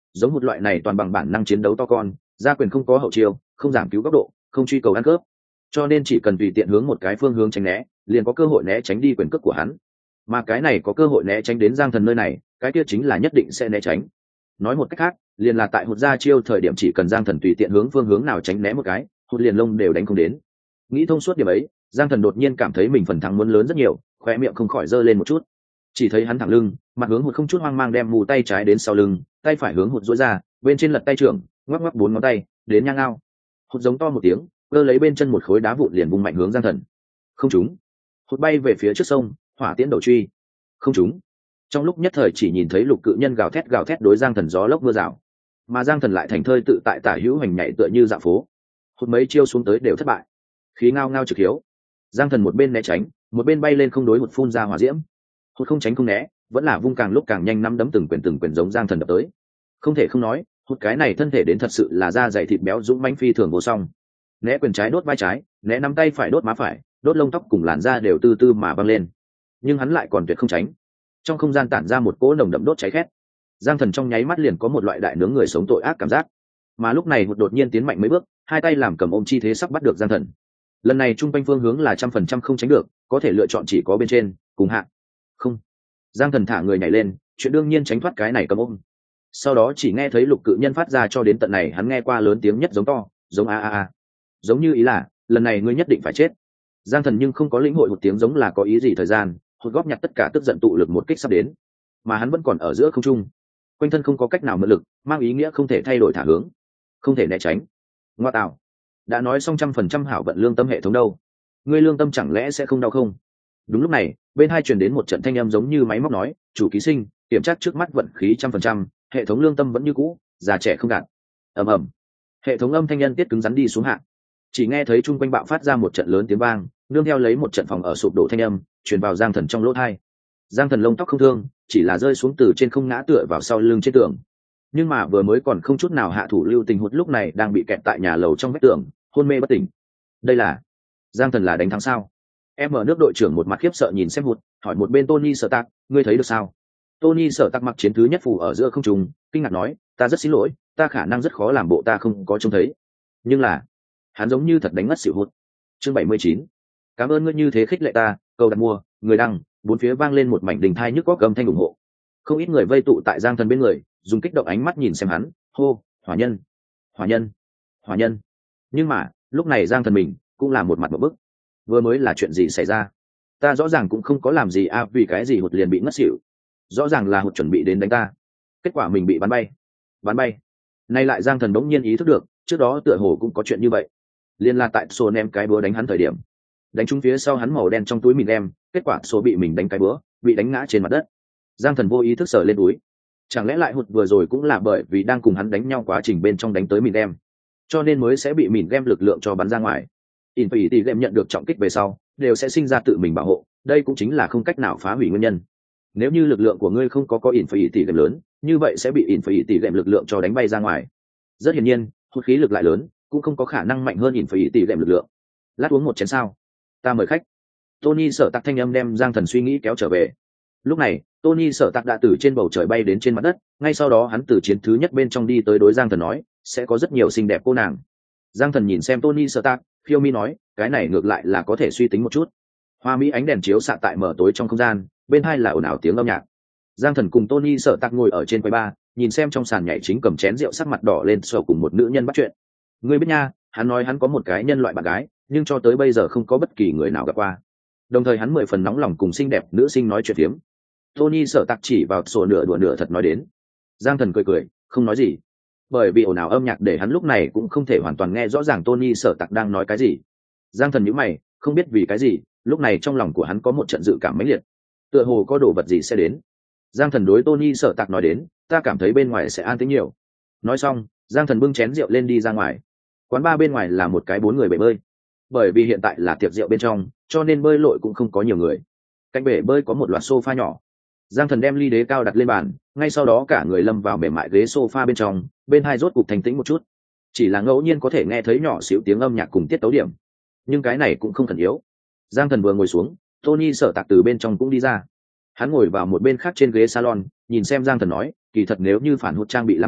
giống một loại này toàn bằng bản năng chiến đấu to con, ra quyền không có hậu chiêu, không giảm cứu góc độ, không truy cầu ăn cướp, cho nên chỉ cần tùy tiện hướng một cái phương hướng tránh né, liền có cơ hội né tránh đi quyền cước của hắn. Mà cái này có cơ hội né tránh đến Giang Thần nơi này, cái kia chính là nhất định sẽ né tránh. Nói một cách khác, liền là tại hụt ra chiêu thời điểm chỉ cần Giang Thần tùy tiện hướng phương hướng nào tránh né một cái, hụt liền lông đều đánh không đến. Nghĩ thông suốt điểm ấy, Giang Thần đột nhiên cảm thấy mình phần thắng muốn lớn rất nhiều, khóe miệng không khỏi giơ lên một chút. Chỉ thấy hắn thẳng lưng, mặt hướng hụt không chút hoang mang đem mù tay trái đến sau lưng, tay phải hướng hụt duỗi ra, bên trên lật tay trưởng, ngoắc ngoắc bốn ngón tay, đến nhang ao. Hụt giống to một tiếng, cơ lấy bên chân một khối đá vụn liền vung mạnh hướng Giang Thần. Không trúng. Hụt bay về phía trước sông, hỏa tiễn đầu truy. Không trúng. Trong lúc nhất thời chỉ nhìn thấy lục cự nhân gào thét gào thét đối Giang Thần gió lốc mưa rào, mà Giang Thần lại thành thơi tự tại tả hữu hành nhảy tựa như dạo phố. Hụt mấy chiêu xuống tới đều thất bại, khí ngao ngao trực hiếu. Giang Thần một bên né tránh, một bên bay lên không đối hụt phun ra hỏa diễm. Hụt không tránh không né, vẫn là vung càng lúc càng nhanh, năm đấm từng quyền từng quyền giống Giang Thần đập tới. Không thể không nói, hụt cái này thân thể đến thật sự là da dày thịt béo dũng mãnh phi thường vô song. Né quyền trái đốt vai trái, né nắm tay phải đốt má phải, đốt lông tóc cùng làn da đều từ từ mà băng lên. Nhưng hắn lại còn tuyệt không tránh. Trong không gian tản ra một cỗ nồng đậm đốt cháy khét. Giang Thần trong nháy mắt liền có một loại đại nướng người sống tội ác cảm giác. Mà lúc này hụt đột nhiên tiến mạnh mấy bước, hai tay làm cầm ôm chi thế sắp bắt được Giang Thần. Lần này trung quanh phương hướng là trăm phần trăm không tránh được, có thể lựa chọn chỉ có bên trên cùng hạ. Không. Giang Thần thả người nhảy lên, chuyện đương nhiên tránh thoát cái này cầm ôm. Sau đó chỉ nghe thấy lục cự nhân phát ra cho đến tận này hắn nghe qua lớn tiếng nhất giống to, giống a a a, giống như ý là lần này ngươi nhất định phải chết. Giang Thần nhưng không có lĩnh hội một tiếng giống là có ý gì thời gian, hụt góp nhặt tất cả tức giận tụ lực một kích sắp đến, mà hắn vẫn còn ở giữa không trung, quanh thân không có cách nào mượn lực, mang ý nghĩa không thể thay đổi thả hướng, không thể né tránh. Ngoa tạo, đã nói xong trăm phần trăm hảo vận lương tâm hệ thống đâu, ngươi lương tâm chẳng lẽ sẽ không đau không? Đúng lúc này bên hai truyền đến một trận thanh âm giống như máy móc nói, chủ ký sinh kiểm tra trước mắt vận khí trăm phần trăm, hệ thống lương tâm vẫn như cũ, già trẻ không đạt. Ầm ầm, hệ thống âm thanh nhân tiết cứng rắn đi xuống hạ, chỉ nghe thấy chung quanh bạo phát ra một trận lớn tiếng vang, nương theo lấy một trận phòng ở sụp đổ thanh âm truyền vào Giang Thần trong lỗ tai. Giang Thần lông tóc không thương, chỉ là rơi xuống từ trên không ngã tựa vào sau lưng trên tường, nhưng mà vừa mới còn không chút nào hạ thủ lưu tình hụt lúc này đang bị kẹt tại nhà lầu trong vách tường, hôn mê bất tỉnh. Đây là Giang Thần là đánh thắng sao? Em ở nước đội trưởng một mặt khiếp sợ nhìn xem hụt, hỏi một bên Tony Sở Tạc, ngươi thấy được sao? Tony Sở Tạc mặc chiến thứ nhất phù ở giữa không trung, kinh ngạc nói, ta rất xin lỗi, ta khả năng rất khó làm bộ ta không có trông thấy. Nhưng là hắn giống như thật đánh ngất xỉu hụt. Chương bảy mươi chín, cảm ơn ngươi như thế khích lệ ta, câu đặt mua, người đăng, bốn phía vang lên một mảnh đình thai nhức góc âm thanh ủng hộ. Không ít người vây tụ tại Giang Thần bên người, dùng kích động ánh mắt nhìn xem hắn, hô, hỏa nhân, hỏa nhân, hỏa nhân. Nhưng mà lúc này Giang Thần mình cũng là một mặt một bức. Vừa mới là chuyện gì xảy ra? Ta rõ ràng cũng không có làm gì à, vì cái gì hụt liền bị ngất xỉu? Rõ ràng là hụt chuẩn bị đến đánh ta, kết quả mình bị bắn bay. Bắn bay. Nay lại Giang Thần bỗng nhiên ý thức được, trước đó tựa hồ cũng có chuyện như vậy. Liên là tại số ném cái búa đánh hắn thời điểm, đánh trúng phía sau hắn màu đen trong túi mình đem, kết quả số bị mình đánh cái búa, bị đánh ngã trên mặt đất. Giang Thần vô ý thức sờ lên túi, chẳng lẽ lại hụt vừa rồi cũng là bởi vì đang cùng hắn đánh nhau quá trình bên trong đánh tới mình đem, cho nên mới sẽ bị mình đem lực lượng cho bắn ra ngoài. Infinity Game nhận được trọng kích về sau, đều sẽ sinh ra tự mình bảo hộ, đây cũng chính là không cách nào phá hủy nguyên nhân. Nếu như lực lượng của ngươi không có có Infinity Game lớn, như vậy sẽ bị Infinity Game lực lượng cho đánh bay ra ngoài. Rất hiển nhiên, hụt khí lực lại lớn, cũng không có khả năng mạnh hơn Infinity Game lực lượng. Lát uống một chén sao? Ta mời khách. Tony Sở Tạc thanh âm đem Giang Thần suy nghĩ kéo trở về. Lúc này, Tony Sở Tạc đã từ trên bầu trời bay đến trên mặt đất, ngay sau đó hắn từ chiến thứ nhất bên trong đi tới đối Giang Thần nói, sẽ có rất nhiều xinh đẹp cô nàng. Giang Thần nhìn xem Tony Sở Tạc, phiêu mi nói, cái này ngược lại là có thể suy tính một chút. Hoa mỹ ánh đèn chiếu xạ tại mở tối trong không gian, bên hai là ồn ào tiếng âm nhạc. Giang Thần cùng Tony Sở Tạc ngồi ở trên quầy bar, nhìn xem trong sàn nhảy chính cầm chén rượu sắc mặt đỏ lên sầu cùng một nữ nhân bắt chuyện. Ngươi biết nha, hắn nói hắn có một cái nhân loại bạn gái, nhưng cho tới bây giờ không có bất kỳ người nào gặp qua. Đồng thời hắn mười phần nóng lòng cùng xinh đẹp nữ sinh nói chuyện phiếm. Tony Sở Tạc chỉ vào sổ nửa đùa nửa thật nói đến. Giang Thần cười cười, không nói gì, bởi vì ồn ào âm nhạc để hắn lúc này cũng không thể hoàn toàn nghe rõ ràng Tony Sở Tạc đang nói cái gì. Giang Thần nhíu mày, không biết vì cái gì, lúc này trong lòng của hắn có một trận dự cảm mãnh liệt, tựa hồ có đồ vật gì sẽ đến. Giang Thần đối Tony Sở Tạc nói đến, ta cảm thấy bên ngoài sẽ an tĩnh nhiều. Nói xong, Giang Thần bưng chén rượu lên đi ra ngoài. Quán bar bên ngoài là một cái bốn người bể bơi, bởi vì hiện tại là tiệc rượu bên trong, cho nên bơi lội cũng không có nhiều người. Cạnh bể bơi có một loạt sofa nhỏ. Giang Thần đem ly đế cao đặt lên bàn, ngay sau đó cả người lâm vào mềm mại ghế sofa bên trong, bên hai rốt cục thành tĩnh một chút, chỉ là ngẫu nhiên có thể nghe thấy nhỏ xíu tiếng âm nhạc cùng tiết tấu điểm, nhưng cái này cũng không cần yếu. Giang Thần vừa ngồi xuống, Tony Sở Tạc từ bên trong cũng đi ra. Hắn ngồi vào một bên khác trên ghế salon, nhìn xem Giang Thần nói, kỳ thật nếu như phản hụt trang bị làm tốt,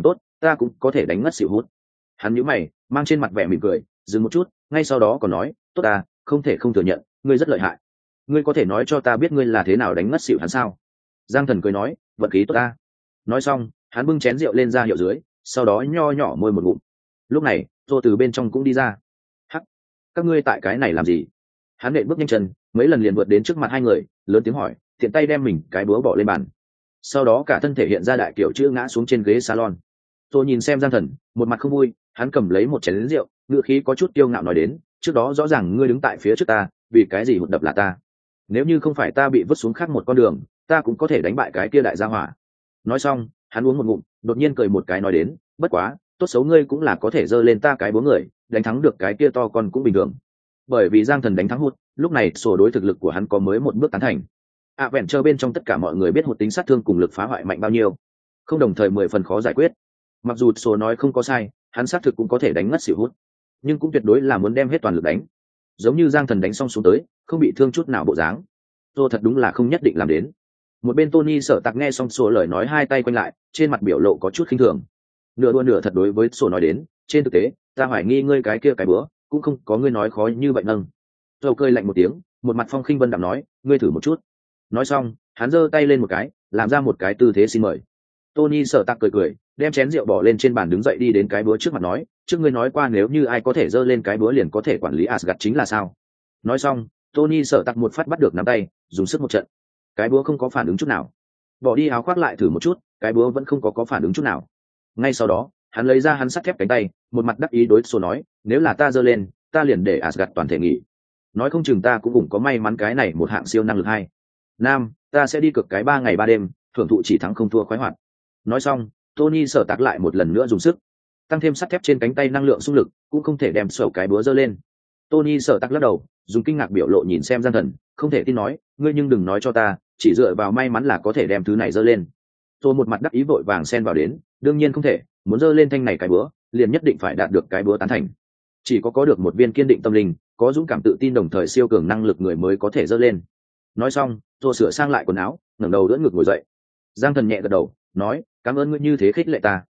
ta cũng có thể đánh ngất xỉu hút. Hắn nhíu mày, mang trên mặt vẻ mỉm cười, dừng một chút, ngay sau đó còn nói, tốt ta, không thể không thừa nhận, ngươi rất lợi hại. Ngươi có thể nói cho ta biết ngươi là thế nào đánh ngất xỉu hắn sao? Giang Thần cười nói, vận khí tốt ta. Nói xong, hắn bưng chén rượu lên ra hiệu dưới, sau đó nho nhỏ môi một ngụm. Lúc này, Tô từ bên trong cũng đi ra. Hắc, các ngươi tại cái này làm gì? Hắn nện bước nhanh chân, mấy lần liền vượt đến trước mặt hai người, lớn tiếng hỏi, tiện tay đem mình cái búa bỏ lên bàn. Sau đó cả thân thể hiện ra đại kiểu chữ ngã xuống trên ghế salon. Tô nhìn xem Giang Thần, một mặt không vui, hắn cầm lấy một chén rượu, ngữ khí có chút kiêu ngạo nói đến, trước đó rõ ràng ngươi đứng tại phía trước ta, vì cái gì hụt đập là ta? Nếu như không phải ta bị vứt xuống khác một con đường, ta cũng có thể đánh bại cái kia đại gia hỏa. Nói xong, hắn uống một ngụm, đột nhiên cười một cái nói đến, bất quá, tốt xấu ngươi cũng là có thể giơ lên ta cái búa người, đánh thắng được cái kia to con cũng bình thường. Bởi vì Giang Thần đánh thắng hụt, lúc này sổ đối thực lực của hắn có mới một bước tán thành. À vẹn chờ bên trong tất cả mọi người biết hụt tính sát thương cùng lực phá hoại mạnh bao nhiêu, không đồng thời mười phần khó giải quyết. Mặc dù sổ nói không có sai, hắn xác thực cũng có thể đánh ngất xỉu hút, nhưng cũng tuyệt đối là muốn đem hết toàn lực đánh, giống như Giang Thần đánh xong xuống tới không bị thương chút nào bộ dáng. Tô thật đúng là không nhất định làm đến. Một bên Tony Sở Tạc nghe xong sổ lời nói, hai tay quanh lại, trên mặt biểu lộ có chút khinh thường, nửa đùa nửa thật đối với sổ nói đến, trên thực tế ta hoài nghi ngươi cái kia cái bữa cũng không có ngươi nói khó như vậy nâng. Tô cười lạnh một tiếng, một mặt phong khinh vân đạm nói, ngươi thử một chút. Nói xong, hắn giơ tay lên một cái, làm ra một cái tư thế xin mời. Tony Sở Tạc cười cười, đem chén rượu bỏ lên trên bàn, đứng dậy đi đến cái búa trước mặt nói, trước ngươi nói qua nếu như ai có thể giơ lên cái búa liền có thể quản lý Asgard chính là sao? Nói xong, Tony Sở Tạc một phát bắt được nắm tay, dùng sức một trận. Cái búa không có phản ứng chút nào. Bỏ đi áo khoác lại thử một chút, cái búa vẫn không có có phản ứng chút nào. Ngay sau đó, hắn lấy ra hắn sắt thép cánh tay, một mặt đắc ý đối Sô nói, nếu là ta giơ lên, ta liền để Asgard toàn thể nghỉ. Nói không chừng ta cũng cũng có may mắn cái này một hạng siêu năng lực hay. Nam, ta sẽ đi cực cái ba ngày ba đêm, thưởng thụ chỉ thắng không thua khoái hoạt. Nói xong, Tony Sở Tạc lại một lần nữa dùng sức, tăng thêm sắt thép trên cánh tay năng lượng xung lực, cũng không thể đem sổ cái búa giơ lên. Tony Sở Tạc lắc đầu, dùng kinh ngạc biểu lộ nhìn xem Giang Thần, không thể tin nói, ngươi nhưng đừng nói cho ta, chỉ dựa vào may mắn là có thể đem thứ này giơ lên. Tôi một mặt đắc ý vội vàng xen vào đến, đương nhiên không thể, muốn giơ lên thanh này cái búa, liền nhất định phải đạt được cái búa tán thành. Chỉ có có được một viên kiên định tâm linh, có dũng cảm tự tin đồng thời siêu cường năng lực người mới có thể giơ lên. Nói xong, tôi sửa sang lại quần áo, ngẩng đầu đỡ ngực ngồi dậy. Giang Thần nhẹ gật đầu, nói, cảm ơn ngươi như thế khích lệ ta.